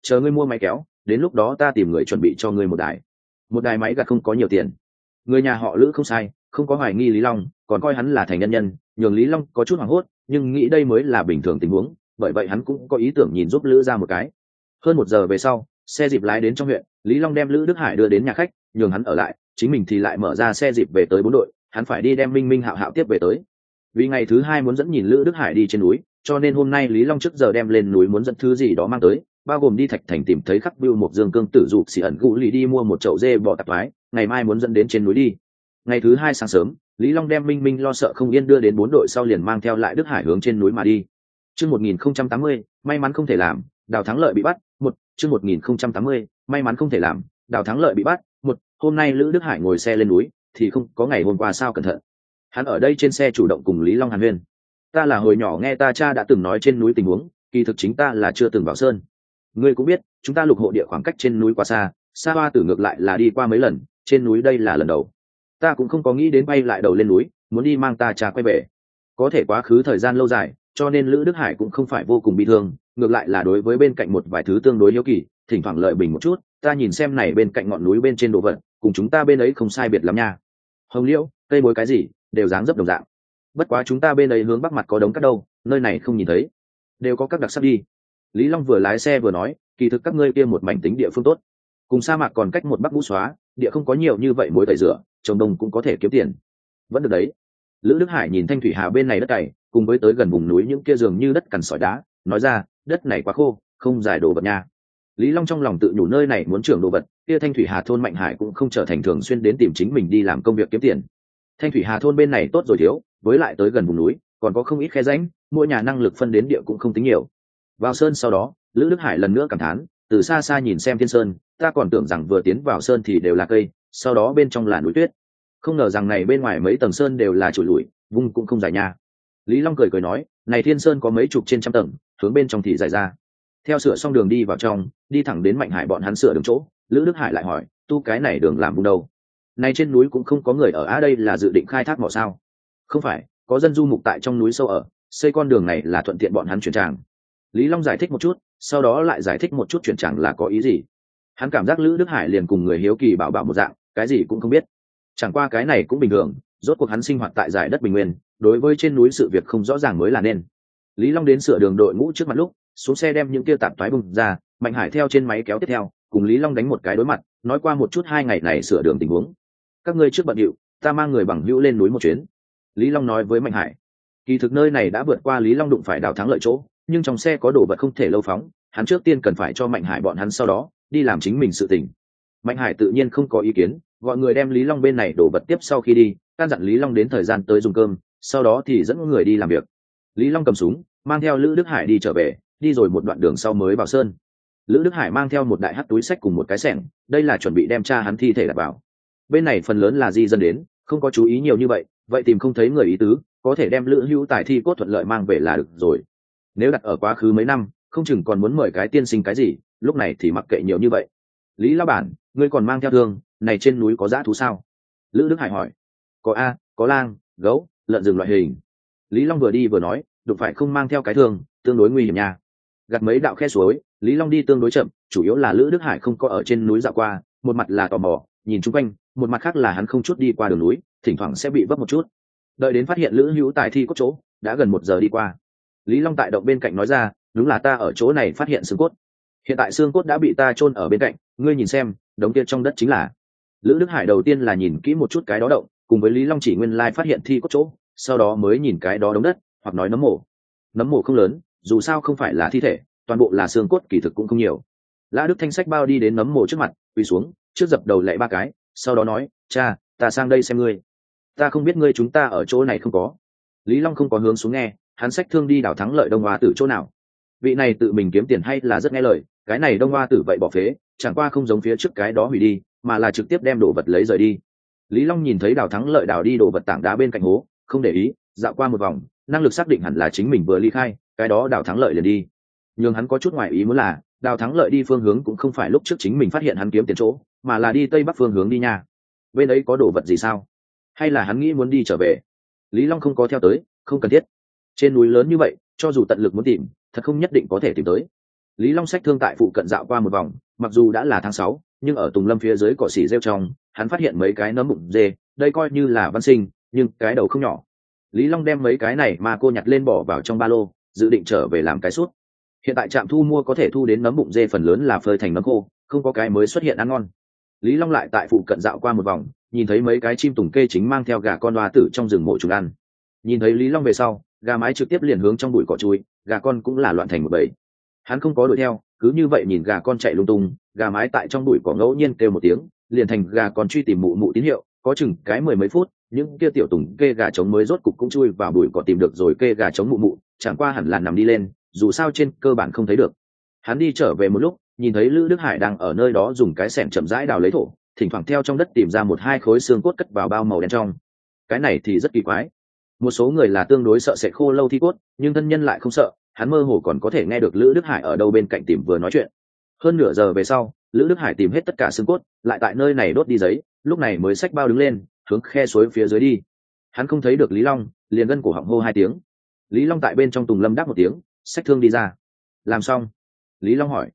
chờ ngươi mua máy kéo, đến lúc đó ta tìm người chuẩn bị cho ngươi một đài máy gặt không có nhiều tiền. Người nhà họ Lữ không sai, không có hoài nghi Lý Long, còn coi hắn là thành nhân, nhường Lý Long có chút hoảng hốt, nhưng nghĩ đây mới là bình thường tình huống, bởi vậy hắn cũng có ý tưởng nhìn giúp Lữ ra một cái. Hơn 1 giờ về sau, xe dịp lái đến trong huyện, Lý Long đem Lữ Đức Hải đưa đến nhà khách, nhường hắn ở lại, chính mình thì lại mở ra xe dịp về tới 4 đội, hắn phải đi đem Minh Minh Hạo Hạo tiếp về tới. Vì ngày thứ 2 muốn dẫn nhìn Lữ Đức Hải đi trên núi, cho nên hôm nay Lý Long trước giờ đem lên núi muốn dẫn thứ gì đó mang tới, bao gồm đi Thạch Thành tìm thấy khắc bưu một dương cương tử dụ xỉ ẩn gũ lì đi mua một chậu dê bò tạp thoái, ngày mai muốn dẫn đến trên núi đi. Ngày thứ 2 sáng sớm, Lý Long đem Minh Minh lo sợ không yên đưa đến 4 đội sau liền mang theo lại Đức Hải hướng trên núi mà đi. Chương 1080, may mắn không thể làm, Đào Thắng Lợi bị bắt. Chương 1080, may mắn không thể làm, Đào Thắng Lợi bị bắt. Hôm nay Lữ Đức Hải ngồi xe lên núi, thì không có ngày hôm qua sao cẩn thận. Hắn ở đây trên xe chủ động cùng Lý Long hàn huyên. Ta là hồi nhỏ nghe ta cha đã từng nói trên núi tình huống, kỳ thực chính ta là chưa từng vào sơn. Ngươi cũng biết, chúng ta lục hộ địa khoảng cách trên núi quá xa, Sa Hoa Tử ngược lại là đi qua mấy lần, trên núi đây là lần đầu. Ta cũng không có nghĩ đến bay lại đầu lên núi, muốn đi mang ta cha quay về. Có thể quá khứ thời gian lâu dài, cho nên Lữ Đức Hải cũng không phải vô cùng bi thương, ngược lại là đối với bên cạnh một vài thứ tương đối hiếu kỳ, thỉnh thoảng lợi bình một chút. Ta nhìn xem này bên cạnh ngọn núi bên trên đồ vật, cùng chúng ta bên ấy không sai biệt lắm nha. Hồng liễu, cây bối cái gì, đều dáng dấp đồng dạng. Bất quá chúng ta bên ấy hướng bắc mặt có đống cát đâu, nơi này không nhìn thấy. Đều có các đặc sắc đi. Lý Long vừa lái xe vừa nói, kỳ thực các ngươi kia một mảnh tính địa phương tốt, cùng sa mạc còn cách một bắc vũ xóa, địa không có nhiều như vậy mối tẩy rửa, trồng đông cũng có thể kiếm tiền. Vẫn được đấy. Lữ Đức Hải nhìn thanh thủy hà bên này đất cày, cùng với tới gần vùng núi những kia dường như đất cằn sỏi đá, nói ra, đất này quá khô, không giải đồ vật nha. Lý Long trong lòng tự nhủ nơi này muốn trưởng đồ vật, kia thanh thủy hà thôn Mạnh Hải cũng không trở thành thường xuyên đến tìm chính mình đi làm công việc kiếm tiền. Thanh thủy hà thôn bên này tốt rồi thiếu, với lại tới gần vùng núi, còn có không ít khe rãnh, mỗi nhà năng lực phân đến địa cũng không tính nhiều. Vào sơn sau đó, Lữ Đức Hải lần nữa cảm thán, từ xa xa nhìn xem thiên sơn, ta còn tưởng rằng vừa tiến vào sơn thì đều là cây, sau đó bên trong là núi tuyết, không ngờ rằng này bên ngoài mấy tầng sơn đều là trụi lủi, vung cũng không dài nha. Lý Long cười cười nói, này thiên sơn có mấy chục trên trăm tầng, hướng bên trong thì dài ra. Theo sửa xong đường đi vào trong, đi thẳng đến Mạnh Hải bọn hắn sửa đường chỗ, Lữ Đức Hải lại hỏi, tu cái này đường làm vùng đâu? Này trên núi cũng không có người ở đây là dự định khai thác mỏ sao? Không phải, có dân du mục tại trong núi sâu ở, xây con đường này là thuận tiện bọn hắn chuyển tràng. Lý Long giải thích một chút, sau đó lại giải thích một chút chuyển tràng là có ý gì. Hắn cảm giác Lữ Đức Hải liền cùng người hiếu kỳ bảo một dạng, cái gì cũng không biết. Chẳng qua cái này cũng bình thường, rốt cuộc hắn sinh hoạt tại giải đất bình nguyên, đối với trên núi sự việc không rõ ràng mới là nên. Lý Long đến sửa đường đội ngũ trước mặt lúc, xuống xe đem những kia tạp toái bung ra, Mạnh Hải theo trên máy kéo tiếp theo, cùng Lý Long đánh một cái đối mặt, nói qua một chút 2 ngày này sửa đường tình huống. Các ngươi trước bận điệu, ta mang người bằng hữu lên núi một chuyến. Lý Long nói với Mạnh Hải. Kỳ thực nơi này đã vượt qua Lý Long đụng phải Đào Thắng Lợi chỗ, nhưng trong xe có đồ vật không thể lâu phóng, hắn trước tiên cần phải cho Mạnh Hải bọn hắn sau đó đi làm chính mình sự tình. Mạnh Hải tự nhiên không có ý kiến, gọi người đem Lý Long bên này đồ vật tiếp sau khi đi, căn dặn Lý Long đến thời gian tới dùng cơm, sau đó thì dẫn người đi làm việc. Lý Long cầm súng, mang theo Lữ Đức Hải đi trở về, đi rồi một đoạn đường sau mới vào sơn. Lữ Đức Hải mang theo một đại hắc túi xách cùng một cái xẻng, đây là chuẩn bị đem cha hắn thi thể đặt vào. Bên này phần lớn là di dân đến, không có chú ý nhiều như vậy, vậy tìm không thấy người ý tứ, có thể đem Lữ Hữu Tài thi cốt thuận lợi mang về là được rồi. Nếu đặt ở quá khứ mấy năm, không chừng còn muốn mời cái tiên sinh cái gì, lúc này thì mặc kệ nhiều như vậy. Lý lão bản, ngươi còn mang theo thương, này trên núi có dã thú sao? Lữ Đức Hải hỏi. Có a, có lang, gấu, lợn rừng loại hình. Lý Long vừa đi vừa nói, đụng phải không mang theo cái thương, tương đối nguy hiểm nha. Gặt mấy đạo khe suối, Lý Long đi tương đối chậm, chủ yếu là Lữ Đức Hải không có ở trên núi dạo qua, một mặt là tò mò, nhìn chung quanh, một mặt khác là hắn không chút đi qua đường núi, thỉnh thoảng sẽ bị vấp một chút. Đợi đến phát hiện Lữ Hữu Tài thi cốt chỗ, đã gần 1 giờ đi qua. Lý Long tại động bên cạnh nói ra, đúng là ta ở chỗ này phát hiện xương cốt. Hiện tại xương cốt đã bị ta chôn ở bên cạnh, ngươi nhìn xem, đống kia trong đất chính là. Lữ Đức Hải đầu tiên là nhìn kỹ một chút cái đó động, cùng với Lý Long chỉ nguyên lai phát hiện thi cốt chỗ, sau đó mới nhìn cái đó đống đất, hoặc nói nấm mồ. Nấm mồ không lớn, dù sao không phải là thi thể, toàn bộ là xương cốt kỳ thực cũng không nhiều. Lã Đức Thanh sách bao đi đến nấm mồ trước mặt, quỳ xuống, trước dập đầu lạy 3 cái, sau đó nói, cha, ta sang đây xem ngươi. Ta không biết ngươi chúng ta ở chỗ này không có. Lý Long không có hướng xuống nghe, hắn xách thương đi Đào Thắng Lợi Đông Hoa Tử chỗ nào. Vị này tự mình kiếm tiền hay là rất nghe lời, cái này Đông Hoa Tử vậy bỏ phế, chẳng qua không giống phía trước cái đó hủy đi, mà là trực tiếp đem đồ vật lấy rời đi. Lý Long nhìn thấy Đào Thắng Lợi đào đi đồ vật tảng đá bên cạnh hố, không để ý, dạo qua một vòng, năng lực xác định hẳn là chính mình vừa ly khai, cái đó Đào Thắng Lợi liền đi. Nhưng hắn có chút ngoài ý muốn là, Đào Thắng Lợi đi phương hướng cũng không phải lúc trước chính mình phát hiện hắn kiếm tiền chỗ, mà là đi tây bắc phương hướng đi nha. Bên ấy có đồ vật gì sao? Hay là hắn nghĩ muốn đi trở về? Lý Long không có theo tới, không cần thiết. Trên núi lớn như vậy, cho dù tận lực muốn tìm, thật không nhất định có thể tìm tới. Lý Long xách thương tại phụ cận dạo qua một vòng, mặc dù đã là tháng 6, nhưng ở Tùng Lâm phía dưới cỏ xỉ rêu trong, hắn phát hiện mấy cái nấm bụng dê, đây coi như là văn sinh, nhưng cái đầu không nhỏ. Lý Long đem mấy cái này mà cô nhặt lên bỏ vào trong ba lô, dự định trở về làm cái sút. Hiện tại trạm thu mua có thể thu đến nấm bụng dê phần lớn là phơi thành nấm khô, không có cái mới xuất hiện ăn ngon. Lý Long lại tại phụ cận dạo qua một vòng, nhìn thấy mấy cái chim tùng kê chính mang theo gà con đoa tử trong rừng mộ trùng ăn. Nhìn thấy Lý Long về sau, gà mái trực tiếp liền hướng trong bụi cỏ chui, gà con cũng là loạn thành một bầy. Hắn không có đuổi theo, cứ như vậy nhìn gà con chạy lung tung, gà mái tại trong bụi cỏ ngẫu nhiên kêu một tiếng, liền thành gà con truy tìm mụ mụ tín hiệu, có chừng cái mười mấy phút, những kia tiểu tùng kê gà trống mới rốt cục cũng chui vào bụi cỏ tìm được rồi kê gà trống mụ mụ, chẳng qua hẳn là nằm đi lên, dù sao trên cơ bản không thấy được. Hắn đi trở về một lúc, nhìn thấy Lữ Đức Hải đang ở nơi đó dùng cái xẻng chậm rãi đào lấy thổ, thỉnh thoảng theo trong đất tìm ra một hai khối xương cốt cất vào bao màu đen trong. Cái này thì rất kỳ quái. Một số người là tương đối sợ sệt khô lâu thi cốt, nhưng thân nhân lại không sợ, hắn mơ hồ còn có thể nghe được Lữ Đức Hải ở đâu bên cạnh tìm vừa nói chuyện. Hơn nửa giờ về sau, Lữ Đức Hải tìm hết tất cả xương cốt, lại tại nơi này đốt đi giấy, lúc này mới xách bao đứng lên, hướng khe suối phía dưới đi. Hắn không thấy được Lý Long, liền gân cổ họng hô hai tiếng. Lý Long tại bên trong Tùng Lâm đáp một tiếng, xách thương đi ra. Làm xong? Lý Long hỏi.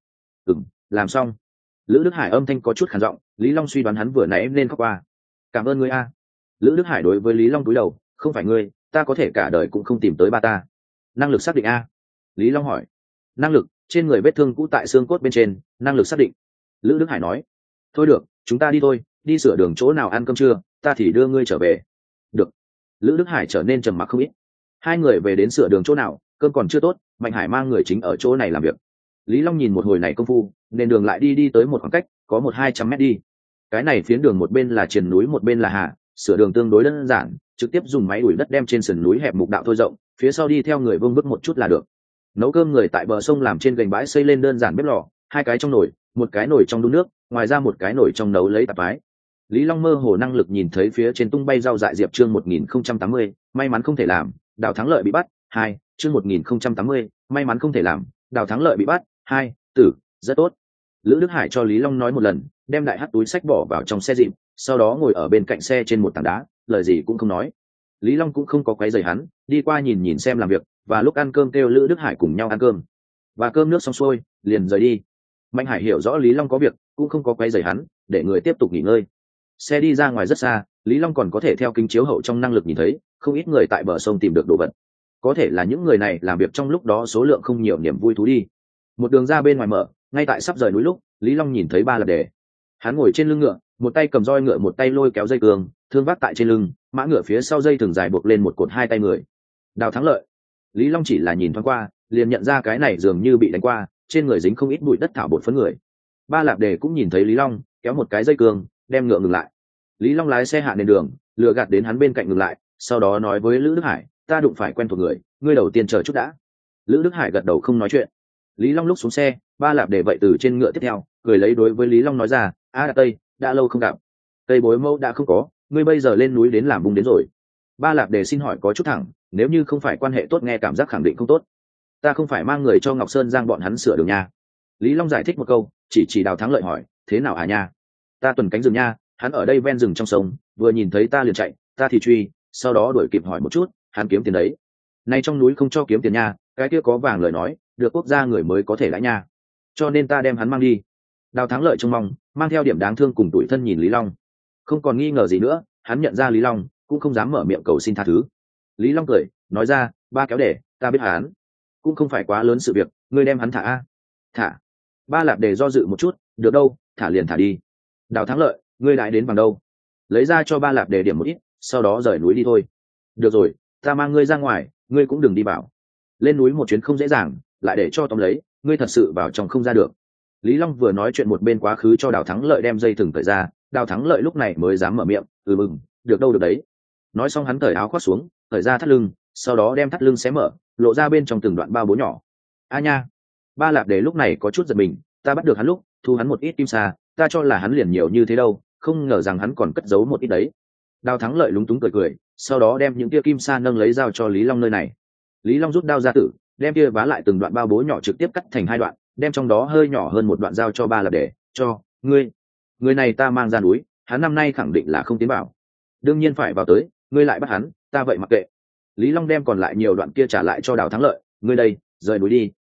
Làm xong. Lữ Đức Hải âm thanh có chút khàn giọng, Lý Long suy đoán hắn vừa nãy nên khóc qua. Cảm ơn ngươi a. Lữ Đức Hải đối với Lý Long cúi đầu, không phải ngươi, ta có thể cả đời cũng không tìm tới ba ta. Năng lực xác định a. Lý Long hỏi. Năng lực, trên người vết thương cũ tại xương cốt bên trên, năng lực xác định. Lữ Đức Hải nói. Thôi được, chúng ta đi thôi, đi sửa đường chỗ nào ăn cơm trưa, ta thì đưa ngươi trở về. Được. Lữ Đức Hải trở nên trầm mặc không ít. Hai người về đến sửa đường chỗ nào, cơm còn chưa tốt, Mạnh Hải mang người chính ở chỗ này làm việc. Lý Long nhìn một hồi này công phu, nên đường lại đi tới một khoảng cách, có 100-200 mét đi. Cái này phiến đường một bên là triền núi một bên là hạ, sửa đường tương đối đơn giản, trực tiếp dùng máy đuổi đất đem trên sườn núi hẹp mục đạo thôi rộng, phía sau đi theo người vương bước một chút là được. Nấu cơm người tại bờ sông làm trên gành bãi xây lên đơn giản bếp lò, hai cái trong nồi, một cái nồi trong đun nước, ngoài ra một cái nồi trong nấu lấy tạp ái. Lý Long mơ hồ năng lực nhìn thấy phía trên tung bay rau dại diệp chương 1080, may mắn không thể làm, Đào Thắng Lợi bị bắt, 2, chương 1080, may mắn không thể làm, Đào Thắng Lợi bị bắt, 2, tử, rất tốt. Lữ Đức Hải cho Lý Long nói một lần, đem đại hắc túi sách bỏ vào trong xe dịp, sau đó ngồi ở bên cạnh xe trên một tảng đá, lời gì cũng không nói. Lý Long cũng không có quấy rầy hắn, đi qua nhìn nhìn xem làm việc, và lúc ăn cơm kêu Lữ Đức Hải cùng nhau ăn cơm. Và cơm nước xong xuôi, liền rời đi. Mạnh Hải hiểu rõ Lý Long có việc, cũng không có quấy rầy hắn, để người tiếp tục nghỉ ngơi. Xe đi ra ngoài rất xa, Lý Long còn có thể theo kính chiếu hậu trong năng lực nhìn thấy, không ít người tại bờ sông tìm được đồ vật. Có thể là những người này làm việc trong lúc đó số lượng không nhiều niềm vui thú đi. Một đường ra bên ngoài mở, ngay tại sắp rời núi lúc, Lý Long nhìn thấy ba lạp đề. Hắn ngồi trên lưng ngựa, một tay cầm roi ngựa một tay lôi kéo dây cương, thương vác tại trên lưng, mã ngựa phía sau dây thường dài buộc lên một cột hai tay người. Đào Thắng Lợi. Lý Long chỉ là nhìn thoáng qua, liền nhận ra cái này dường như bị đánh qua, trên người dính không ít bụi đất thảo bột phấn người. Ba lạp đề cũng nhìn thấy Lý Long, kéo một cái dây cương, đem ngựa ngừng lại. Lý Long lái xe hạ nền đường, lừa gạt đến hắn bên cạnh ngừng lại, sau đó nói với Lữ Đức Hải, ta đụng phải quen thuộc người, ngươi đầu tiên chờ chút đã. Lữ Đức Hải gật đầu không nói chuyện. Lý Long lúc xuống xe, ba lạp để vậy từ trên ngựa tiếp theo, cười lấy đối với Lý Long nói ra, Tây, đã lâu không gặp. Tây bối mẫu đã không có, ngươi bây giờ lên núi đến làm bung đến rồi. Ba lạp để xin hỏi có chút thẳng, nếu như không phải quan hệ tốt nghe cảm giác khẳng định không tốt. Ta không phải mang người cho Ngọc Sơn Giang bọn hắn sửa đường nha. Lý Long giải thích một câu, chỉ Đào Thắng Lợi hỏi, thế nào hả nha? Ta tuần cánh rừng nha, hắn ở đây ven rừng trong sông, vừa nhìn thấy ta liền chạy, ta thì truy, sau đó đuổi kịp hỏi một chút, hắn kiếm tiền đấy. Nay trong núi không cho kiếm tiền nha, cái kia có vàng lời nói, được quốc gia người mới có thể lãi nha. Cho nên ta đem hắn mang đi. Đào Thắng Lợi trông mong, mang theo điểm đáng thương cùng tủi thân nhìn Lý Long. Không còn nghi ngờ gì nữa, hắn nhận ra Lý Long, cũng không dám mở miệng cầu xin tha thứ. Lý Long cười, nói ra, ba kéo để, ta biết hắn. Cũng không phải quá lớn sự việc, ngươi đem hắn thả a. Thả. Ba lạp đề do dự một chút, được đâu, thả liền thả đi. Đào Thắng Lợi, ngươi lại đến bằng đâu? Lấy ra cho ba lạp đề điểm một ít, sau đó rời núi đi thôi. Được rồi, ta mang ngươi ra ngoài, ngươi cũng đừng đi bảo. Lên núi một chuyến không dễ dàng, lại để cho tóm lấy, ngươi thật sự vào trong không ra được. Lý Long vừa nói chuyện một bên quá khứ cho Đào Thắng Lợi đem dây thừng cởi ra, Đào Thắng Lợi lúc này mới dám mở miệng, được đâu được đấy. Nói xong hắn cởi áo khoác xuống, cởi ra thắt lưng, sau đó đem thắt lưng xé mở, lộ ra bên trong từng đoạn bao bố nhỏ. A nha. Ba lạp đề lúc này có chút giật mình, ta bắt được hắn lúc, thu hắn một ít kim sa, ta cho là hắn liền nhiều như thế đâu, không ngờ rằng hắn còn cất giấu một ít đấy. Đào Thắng Lợi lúng túng cười, sau đó đem những kia kim sa nâng lấy dao cho Lý Long nơi này. Lý Long rút đao ra tử, đem kia vá lại từng đoạn bao bố nhỏ trực tiếp cắt thành hai đoạn, đem trong đó hơi nhỏ hơn một đoạn dao cho ba lạp đề, cho ngươi. Người này ta mang ra núi, hắn năm nay khẳng định là không tiến vào. Đương nhiên phải vào tới, ngươi lại bắt hắn, ta vậy mặc kệ. Lý Long đem còn lại nhiều đoạn kia trả lại cho Đào Thắng Lợi, ngươi đây, rời núi đi,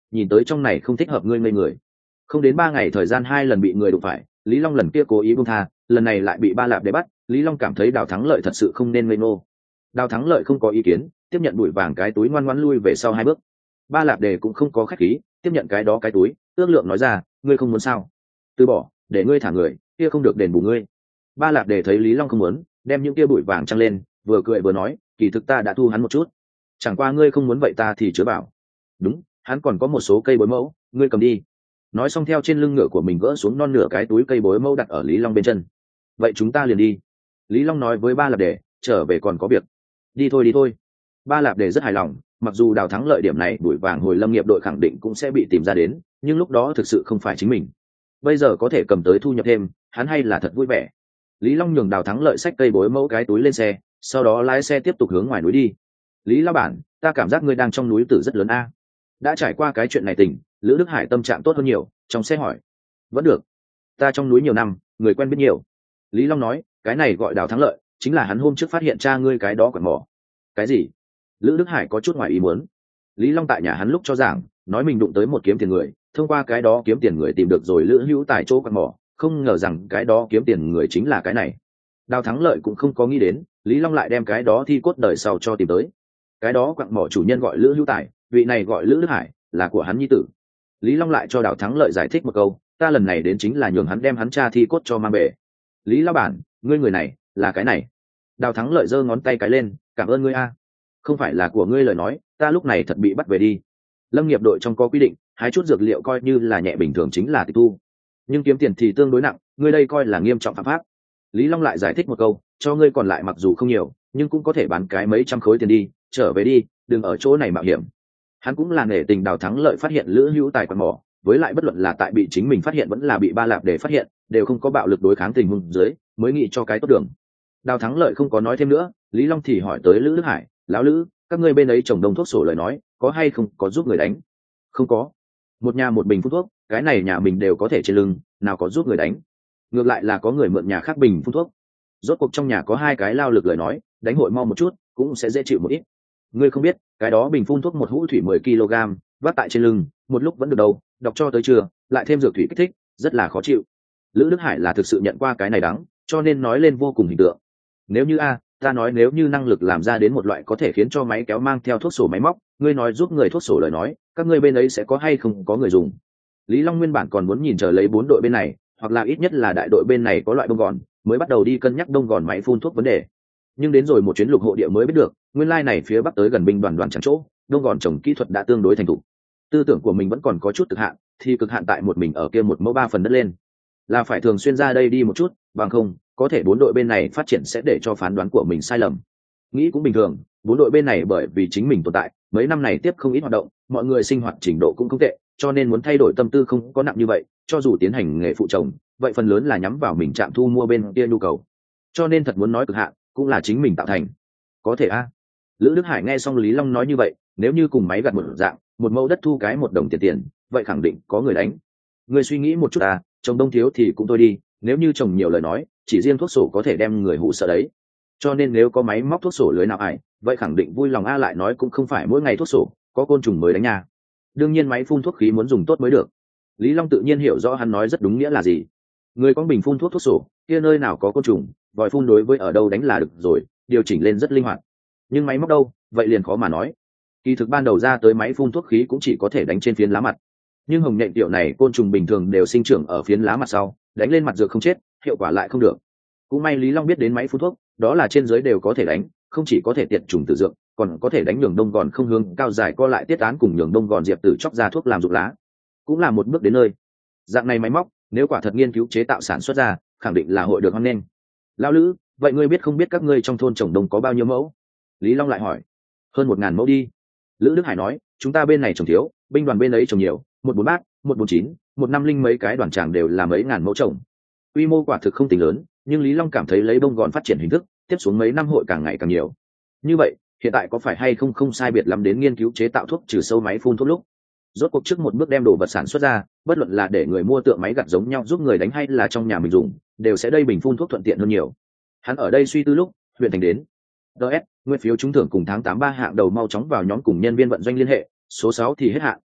nhìn tới trong này không thích hợp ngươi ngây người. Không đến 3 ngày thời gian 2 lần bị người đụng phải, Lý Long lần kia cố ý buông tha, lần này lại bị Ba Lạp để bắt. Lý Long cảm thấy Đào Thắng Lợi thật sự không nên ngây ngô. Đào Thắng Lợi không có ý kiến, tiếp nhận bụi vàng cái túi, ngoan ngoãn lui về sau 2 bước. Ba Lạp Đề cũng không có khách khí, tiếp nhận cái đó cái túi, ước lượng nói ra, ngươi không muốn sao? Từ bỏ, để ngươi thả người, kia không được đền bù ngươi. Ba Lạp Đề thấy Lý Long không muốn, đem những kia bụi vàng trăng lên, vừa cười vừa nói, kỳ thực ta đã thu hắn một chút, chẳng qua ngươi không muốn vậy ta thì chứa bảo. Đúng, hắn còn có một số cây bối mẫu, ngươi cầm đi. Nói xong theo trên lưng ngựa của mình gỡ xuống non nửa cái túi cây bối mẫu đặt ở Lý Long bên chân. Vậy chúng ta liền đi. Lý Long nói với Ba Lạp Đề, trở về còn có việc. Đi thôi đi thôi. Ba Lạp Đề rất hài lòng, mặc dù Đào Thắng Lợi điểm này đuổi vàng hồi lâm nghiệp đội khẳng định cũng sẽ bị tìm ra đến, nhưng lúc đó thực sự không phải chính mình. Bây giờ có thể cầm tới thu nhập thêm, hắn hay là thật vui vẻ. Lý Long nhường Đào Thắng Lợi xách cây bối mẫu cái túi lên xe, sau đó lái xe tiếp tục hướng ngoài núi đi. Lý lão bản, ta cảm giác ngươi đang trong núi tử rất lớn a. Đã trải qua cái chuyện này tỉnh, Lữ Đức Hải tâm trạng tốt hơn nhiều, trong xe hỏi. Vẫn được, ta trong núi nhiều năm, người quen biết nhiều. Lý Long nói, cái này gọi Đào Thắng Lợi, chính là hắn hôm trước phát hiện cha ngươi cái đó quạt mỏ. Cái gì? Lữ Đức Hải có chút ngoài ý muốn. Lý Long tại nhà hắn lúc cho giảng, nói mình đụng tới một kiếm tiền người, thông qua cái đó kiếm tiền người tìm được rồi Lữ Hữu Tài chỗ quạt mỏ, không ngờ rằng cái đó kiếm tiền người chính là cái này. Đào Thắng Lợi cũng không có nghĩ đến, Lý Long lại đem cái đó thi cốt đời sau cho tìm tới. Cái đó quặng mỏ chủ nhân gọi Lữ Hữu Tài, vị này gọi Lữ Đức Hải, là của hắn nhi tử. Lý Long lại cho Đào Thắng Lợi giải thích một câu, ta lần này đến chính là nhường hắn đem hắn cha thi cốt cho mang về. Lý lão bản, ngươi người này là cái này. Đào Thắng Lợi giơ ngón tay cái lên, cảm ơn ngươi a. Không phải là của ngươi lời nói, ta lúc này thật bị bắt về đi. Lâm nghiệp đội trong có quy định, hái chút dược liệu coi như là nhẹ bình thường chính là tịch thu, nhưng kiếm tiền thì tương đối nặng, ngươi đây coi là nghiêm trọng phạm pháp. Lý Long lại giải thích một câu, cho ngươi còn lại mặc dù không nhiều, nhưng cũng có thể bán cái mấy trăm khối tiền đi, trở về đi, đừng ở chỗ này mạo hiểm. Hắn cũng là nể tình Đào Thắng Lợi phát hiện Lữ Hữu Tài quạt mỏ, với lại bất luận là tại bị chính mình phát hiện vẫn là bị Ba Lạp Để phát hiện, đều không có bạo lực đối kháng tình huống dưới, mới nghĩ cho cái tốt đường. Đào Thắng Lợi không có nói thêm nữa, Lý Long thì hỏi tới Lữ Đức Hải, lão Lữ, các ngươi bên ấy trồng đông thuốc sổ lời nói, có hay không có giúp người đánh? Không có. Một nhà một bình phun thuốc, cái này nhà mình đều có thể trên lưng, nào có giúp người đánh. Ngược lại là có người mượn nhà khác bình phun thuốc. Rốt cuộc trong nhà có 2 cái lao lực lời nói, đánh hội mau một chút, cũng sẽ dễ chịu một ít. Ngươi không biết, cái đó bình phun thuốc một hũ thủy 10 kg, vác tại trên lưng, một lúc vẫn được đâu, đọc cho tới trưa, lại thêm dược thủy kích thích, rất là khó chịu. Lữ Đức Hải là thực sự nhận qua cái này đắng, cho nên nói lên vô cùng hình tượng. Nếu như ta nói nếu như năng lực làm ra đến một loại có thể khiến cho máy kéo mang theo thuốc sổ máy móc, ngươi nói giúp người thuốc sổ lời nói, các ngươi bên ấy sẽ có hay không có người dùng? Lý Long nguyên bản còn muốn nhìn chờ lấy 4 đội bên này, hoặc là ít nhất là đại đội bên này có loại đông gòn, mới bắt đầu đi cân nhắc đông gòn máy phun thuốc vấn đề. Nhưng đến rồi một chuyến lục hộ địa mới biết được, nguyên lai này phía bắc tới gần binh đoàn chẳng chỗ, đông gòn trồng kỹ thuật đã tương đối thành thục. Tư tưởng của mình vẫn còn có chút cực hạn, thì cực hạn tại một mình ở kia 1 mẫu 3 phần đất lên, là phải thường xuyên ra đây đi một chút, bằng không có thể 4 đội bên này phát triển sẽ để cho phán đoán của mình sai lầm. Nghĩ cũng bình thường, 4 đội bên này bởi vì chính mình tồn tại, mấy năm này tiếp không ít hoạt động, mọi người sinh hoạt trình độ cũng không tệ, cho nên muốn thay đổi tâm tư không có nặng như vậy, cho dù tiến hành nghề phụ trồng, vậy phần lớn là nhắm vào mình trạm thu mua bên kia nhu cầu. Cho nên thật muốn nói cực hạn, cũng là chính mình tạo thành. Có thể Lữ Đức Hải nghe xong Lý Long nói như vậy, nếu như cùng máy gặt một dạng, 1 mẫu đất thu cái 1 đồng tiền, vậy khẳng định có người đánh. Ngươi suy nghĩ một chút trồng đông thiếu thì cũng thôi đi, nếu như trồng nhiều lời nói, chỉ riêng thuốc sổ có thể đem người hụ sợ đấy. Cho nên nếu có máy móc thuốc sổ lưới nào vậy khẳng định vui lòng lại nói cũng không phải mỗi ngày thuốc sổ, có côn trùng mới đánh nha. Đương nhiên máy phun thuốc khí muốn dùng tốt mới được. Lý Long tự nhiên hiểu rõ hắn nói rất đúng nghĩa là gì. Người có bình phun thuốc thuốc sổ, kia nơi nào có côn trùng, vòi phun đối với ở đâu đánh là được rồi, điều chỉnh lên rất linh hoạt. Nhưng máy móc đâu, vậy liền khó mà nói. Kỳ thực ban đầu ra tới máy phun thuốc khí cũng chỉ có thể đánh trên phiến lá mặt. Nhưng hồng nhện tiểu này côn trùng bình thường đều sinh trưởng ở phiến lá mặt sau, đánh lên mặt dược không chết, hiệu quả lại không được. Cũng may Lý Long biết đến máy phun thuốc, đó là trên dưới đều có thể đánh, không chỉ có thể tiệt trùng tử dược, còn có thể đánh nhường đông gòn không hướng cao dài co lại tiết án cùng nhường đông gòn diệp tử chóc ra thuốc làm dụng lá, cũng là một bước đến nơi. Dạng này máy móc, nếu quả thật nghiên cứu chế tạo sản xuất ra, khẳng định là hội được hoan nghênh. Lão Lữ, vậy ngươi biết không biết các ngươi trong thôn trồng đông có bao nhiêu mẫu? Lý Long lại hỏi. Hơn 1000 mẫu đi. Lữ Đức Hải nói, chúng ta bên này trồng thiếu, binh đoàn bên ấy trồng nhiều, 143, 149, 150 mấy cái đoàn tràng đều là mấy ngàn mẫu trồng. Quy mô quả thực không tính lớn, nhưng Lý Long cảm thấy lấy bông gòn phát triển hình thức, tiếp xuống mấy năm hội càng ngày càng nhiều. Như vậy, hiện tại có phải hay không sai biệt lắm đến nghiên cứu chế tạo thuốc trừ sâu máy phun thuốc lúc. Rốt cuộc trước một bước đem đồ vật sản xuất ra, bất luận là để người mua tượng máy gặt giống nhau giúp người đánh hay là trong nhà mình dùng, đều sẽ đây bình phun thuốc thuận tiện hơn nhiều. Hắn ở đây suy tư lúc, huyện thành đến. DS, nguyên phiếu trúng thưởng cùng tháng 8 3 hạng đầu mau chóng vào nhóm cùng nhân viên vận doanh liên hệ, số 6 thì hết hạn.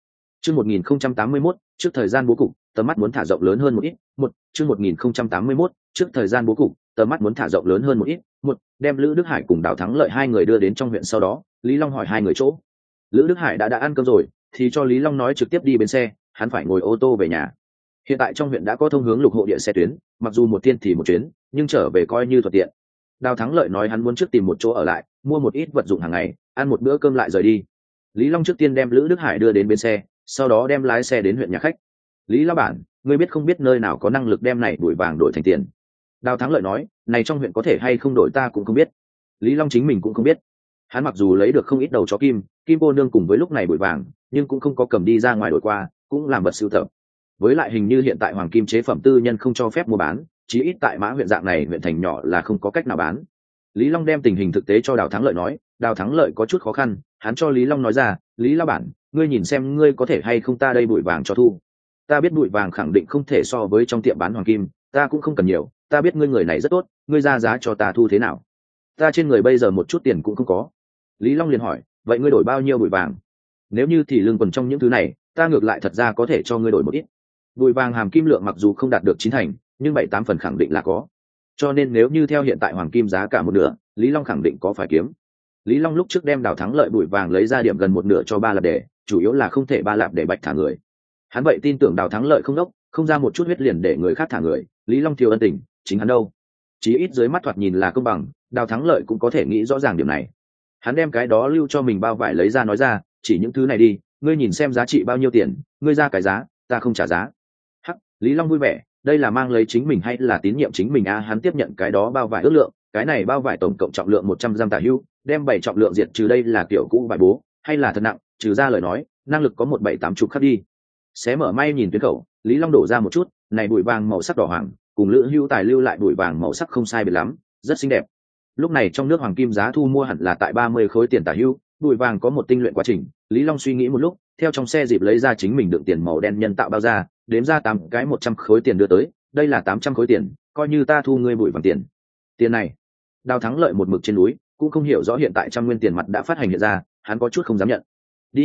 Chương 1081, trước thời gian bố cục, tầm mắt muốn thả rộng lớn hơn một ít. Chương 1081, trước thời gian bố cục, tầm mắt muốn thả rộng lớn hơn một ít. Đem Lữ Đức Hải cùng Đào Thắng Lợi hai người đưa đến trong huyện sau đó, Lý Long hỏi hai người chỗ. Lữ Đức Hải đã ăn cơm rồi, thì cho Lý Long nói trực tiếp đi bến xe, hắn phải ngồi ô tô về nhà. Hiện tại trong huyện đã có thông hướng lục hộ địa xe tuyến, mặc dù một thiên thì một chuyến, nhưng trở về coi như thuận tiện. Đào Thắng Lợi nói hắn muốn trước tìm một chỗ ở lại, mua một ít vật dụng hàng ngày, ăn một bữa cơm lại rời đi. Lý Long trước tiên đem Lữ Đức Hải đưa đến bến xe, sau đó đem lái xe đến huyện nhà khách. Lý lão bản, ngươi biết không biết nơi nào có năng lực đem này bụi vàng đổi thành tiền? Đào Thắng Lợi nói, này trong huyện có thể hay không đổi ta cũng không biết. Lý Long chính mình cũng không biết. Hắn mặc dù lấy được không ít đầu chó kim cô nương cùng với lúc này bụi vàng, nhưng cũng không có cầm đi ra ngoài đổi qua, cũng làm vật sưu tập. Với lại hình như hiện tại hoàng kim chế phẩm tư nhân không cho phép mua bán, chí ít tại Mã huyện dạng này huyện thành nhỏ là không có cách nào bán. Lý Long đem tình hình thực tế cho Đào Thắng Lợi nói, Đào Thắng Lợi có chút khó khăn, hắn cho Lý Long nói ra, Lý lão bản, ngươi nhìn xem ngươi có thể hay không ta đây bụi vàng cho thu. Ta biết bụi vàng khẳng định không thể so với trong tiệm bán hoàng kim, ta cũng không cần nhiều, ta biết ngươi người này rất tốt, ngươi ra giá cho ta thu thế nào? Ta trên người bây giờ một chút tiền cũng không có. Lý Long liền hỏi, vậy ngươi đổi bao nhiêu bụi vàng? Nếu như thì lương quần trong những thứ này, ta ngược lại thật ra có thể cho ngươi đổi một ít. Bụi vàng hàm kim lượng mặc dù không đạt được 9 thành, nhưng 7-8 phần khẳng định là có. Cho nên nếu như theo hiện tại hoàng kim giá cả một nửa, Lý Long khẳng định có phải kiếm. Lý Long lúc trước đem Đào Thắng Lợi bụi vàng lấy ra điểm gần một nửa cho Ba Lạp để, chủ yếu là không thể Ba Lạp để bạch thả người. Hắn vậy tin tưởng Đào Thắng Lợi không đốc, không ra một chút huyết liền để người khác thả người. Lý Long thiếu ân tình, chính hắn đâu? Chí ít dưới mắt thoạt nhìn là công bằng, Đào Thắng Lợi cũng có thể nghĩ rõ ràng điểm này. Hắn đem cái đó lưu cho mình bao vải lấy ra nói ra, chỉ những thứ này đi, ngươi nhìn xem giá trị bao nhiêu tiền, ngươi ra cái giá, ta không trả giá. Hắc, Lý Long vui vẻ, đây là mang lấy chính mình hay là tín nhiệm chính mình a? Hắn tiếp nhận cái đó bao vải ước lượng, cái này bao vải tổng cộng trọng lượng 100 gram tả hữu, đem 7 trọng lượng diệt trừ đây là kiểu cũ vải bố, hay là thật nặng, trừ ra lời nói, năng lực có 17-80 khắc đi. Xé mở may nhìn tuyến khẩu, Lý Long đổ ra một chút, này bụi vàng màu sắc đỏ hoàng, cùng Lữ Hữu Tài lưu lại bụi vàng màu sắc không sai biệt lắm, rất xinh đẹp. Lúc này trong nước hoàng kim giá thu mua hẳn là tại 30 khối tiền tả hữu, bụi vàng có một tinh luyện quá trình. Lý Long suy nghĩ một lúc, theo trong xe dịp lấy ra chính mình đựng tiền màu đen nhân tạo bao ra, đếm ra 8 cái 100 khối tiền đưa tới, đây là 800 khối tiền, coi như ta thu ngươi bụi vàng tiền. Tiền này, Đào Thắng Lợi một mực trên núi, cũng không hiểu rõ hiện tại trăm nguyên tiền mặt đã phát hành hiện ra, hắn có chút không dám nhận.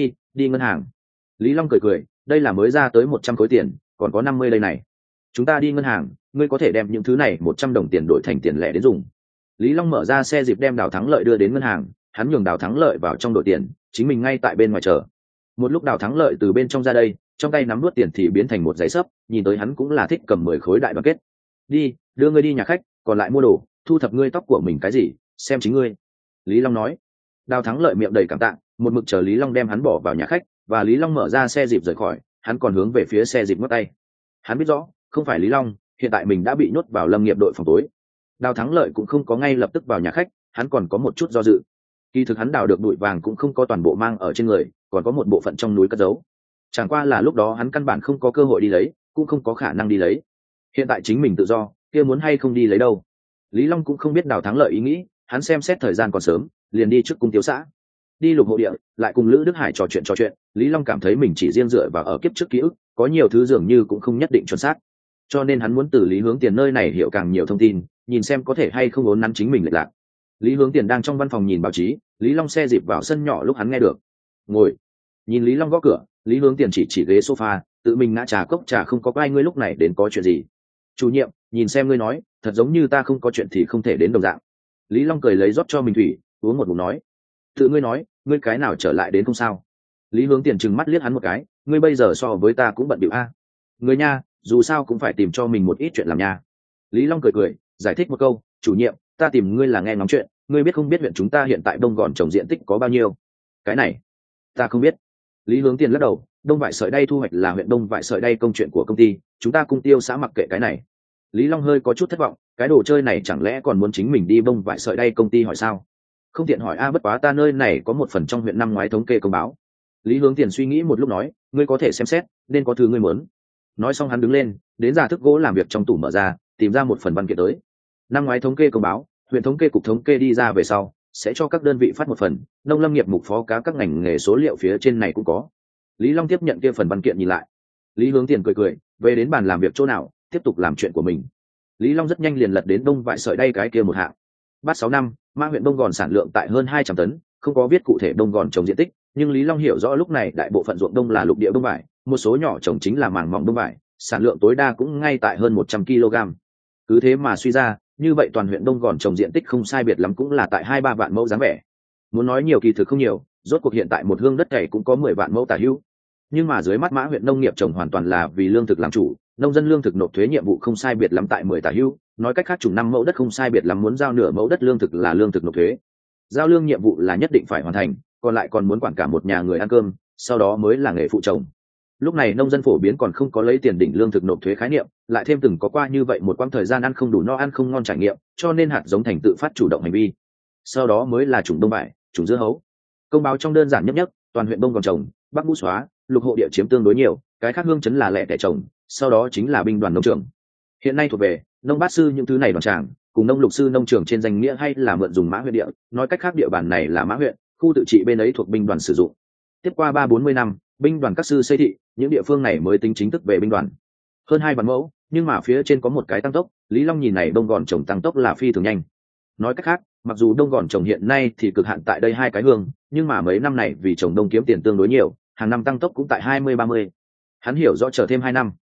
Đi ngân hàng. Lý Long cười cười, đây là mới ra tới 100 khối tiền, còn có 50 đây này. Chúng ta đi ngân hàng, ngươi có thể đem những thứ này 100 đồng tiền đổi thành tiền lẻ đến dùng. Lý Long mở ra xe dịp đem Đào Thắng Lợi đưa đến ngân hàng, hắn nhường Đào Thắng Lợi vào trong đổi tiền, chính mình ngay tại bên ngoài chờ. Một lúc Đào Thắng Lợi từ bên trong ra đây, trong tay nắm nuốt tiền thì biến thành một giấy xấp, nhìn tới hắn cũng là thích cầm 10 khối đại đoàn kết. Đi, đưa ngươi đi nhà khách, còn lại mua đồ, thu thập ngươi tóc của mình cái gì, xem chính ngươi. Lý Long nói. Đào Thắng Lợi miệng đầy cảm tạ, một mực chờ Lý Long đem hắn bỏ vào nhà khách, và Lý Long mở ra xe dịp rời khỏi, hắn còn hướng về phía xe dịp ngắt tay. Hắn biết rõ, không phải Lý Long, hiện tại mình đã bị nhốt vào Lâm Nghiệp đội phòng tối. Đào Thắng Lợi cũng không có ngay lập tức vào nhà khách, hắn còn có một chút do dự. Kỳ thực hắn đào được bụi vàng cũng không có toàn bộ mang ở trên người, còn có một bộ phận trong núi cất giấu. Chẳng qua là lúc đó hắn căn bản không có cơ hội đi lấy, cũng không có khả năng đi lấy. Hiện tại chính mình tự do, kia muốn hay không đi lấy đâu. Lý Long cũng không biết Đào Thắng Lợi ý nghĩ, hắn xem xét thời gian còn sớm, liền đi trước cung Tiếu xã. Đi lục hộ địa, lại cùng Lữ Đức Hải trò chuyện, Lý Long cảm thấy mình chỉ riêng dựa vào ở kiếp trước ký ức, có nhiều thứ dường như cũng không nhất định chuẩn xác. Cho nên hắn muốn từ Lý Hướng Tiền nơi này hiểu càng nhiều thông tin, nhìn xem có thể hay không ốn nắn chính mình lệch lạc. Lý Hướng Tiền đang trong văn phòng nhìn báo chí, Lý Long xe dịp vào sân nhỏ lúc hắn nghe được. Ngồi. Nhìn Lý Long gõ cửa, Lý Hướng Tiền chỉ ghế sofa, tự mình ngã trà cốc trà không có ai, ngươi lúc này đến có chuyện gì? Chủ nhiệm, nhìn xem ngươi nói, thật giống như ta không có chuyện thì không thể đến đồng dạng. Lý Long cười lấy rót cho mình thủy, uống một ngụm nói. Tự ngươi nói, ngươi cái nào trở lại đến không sao? Lý Hướng Tiền trừng mắt liếc hắn một cái, ngươi bây giờ so với ta cũng bận bịu a. Người nha, dù sao cũng phải tìm cho mình một ít chuyện làm nha. Lý Long cười, giải thích một câu, chủ nhiệm, ta tìm ngươi là nghe ngóng chuyện, ngươi biết không biết huyện chúng ta hiện tại Đông Gòn trồng diện tích có bao nhiêu? Cái này, ta không biết. Lý Hướng Tiền lắc đầu, Đông Vải Sợi Đay thu hoạch là huyện Đông Vải Sợi Đay công chuyện của công ty, chúng ta cung Tiêu xã mặc kệ cái này. Lý Long hơi có chút thất vọng, cái đồ chơi này chẳng lẽ còn muốn chính mình đi Đông Vải Sợi Đay công ty hỏi sao? Không tiện hỏi a, bất quá ta nơi này có một phần trong huyện năm ngoái thống kê công báo. Lý Hướng Tiền suy nghĩ một lúc nói, ngươi có thể xem xét, nên có thứ ngươi muốn. Nói xong hắn đứng lên, đến giả thức gỗ làm việc trong tủ mở ra, tìm ra một phần văn kiện tới. Năm ngoái thống kê công báo, huyện thống kê cục thống kê đi ra về sau, sẽ cho các đơn vị phát một phần, nông lâm nghiệp mục phó cá các ngành nghề số liệu phía trên này cũng có. Lý Long tiếp nhận kia phần văn kiện nhìn lại. Lý Hướng Tiền cười, về đến bàn làm việc chỗ nào, tiếp tục làm chuyện của mình. Lý Long rất nhanh liền lật đến Đông Vải Sợi Đay cái kia một hạng. Bát 6 năm, Mã huyện Đông Gòn sản lượng tại hơn 200 tấn, không có viết cụ thể Đông Gòn trồng diện tích, nhưng Lý Long hiểu rõ lúc này đại bộ phận ruộng đông là lục địa bông vải, một số nhỏ trồng chính là màng mỏng bông vải, sản lượng tối đa cũng ngay tại hơn 100 kg. Cứ thế mà suy ra, như vậy toàn huyện Đông Gòn trồng diện tích không sai biệt lắm cũng là tại 2-3 vạn mẫu dáng vẻ. Muốn nói nhiều kỳ thực không nhiều, rốt cuộc hiện tại một hương đất cày cũng có 10 vạn mẫu tả hữu. Nhưng mà dưới mắt Mã huyện nông nghiệp trồng hoàn toàn là vì lương thực làm chủ, nông dân lương thực nộp thuế nhiệm vụ không sai biệt lắm tại 10 tả hữu, nói cách khác chủng 5 mẫu đất không sai biệt lắm muốn giao nửa mẫu đất lương thực là lương thực nộp thuế. Giao lương nhiệm vụ là nhất định phải hoàn thành, còn lại còn muốn quản cả một nhà người ăn cơm, sau đó mới là nghề phụ trồng. Lúc này nông dân phổ biến còn không có lấy tiền đỉnh lương thực nộp thuế khái niệm, lại thêm từng có qua như vậy một quãng thời gian ăn không đủ no ăn không ngon trải nghiệm, cho nên hạt giống thành tự phát chủ động hành vi. Sau đó mới là chủng đông vải, chủng dưa hấu. Công báo trong đơn giản nhất, toàn huyện Đông còn trồng, Bắc Ngũ Xóa, lục hộ địa chiếm tương đối nhiều, cái khác hương chấn là lẻ tẻ trồng, sau đó chính là binh đoàn nông trường. Hiện nay thuộc về nông bát sư những thứ này đoàn tràng, cùng nông lục sư nông trường trên danh nghĩa hay là mượn dùng Mã huyện địa, nói cách khác địa bàn này là Mã huyện, khu tự trị bên ấy thuộc binh đoàn sử dụng. Tiếp qua 30-40 năm, binh đoàn các sư xây thị, những địa phương này mới tính chính thức về binh đoàn. Hơn 2 vạn mẫu, nhưng mà phía trên có một cái tăng tốc, Lý Long nhìn này Đông Gòn trồng tăng tốc là phi thường nhanh. Nói cách khác, mặc dù Đông Gòn trồng hiện nay thì cực hạn tại đây 2 cái hương, nhưng mà mấy năm này vì trồng đông kiếm tiền tương đối nhiều, hàng năm tăng tốc cũng tại 20-30. Hắn hiểu rõ chờ thêm 2 năm,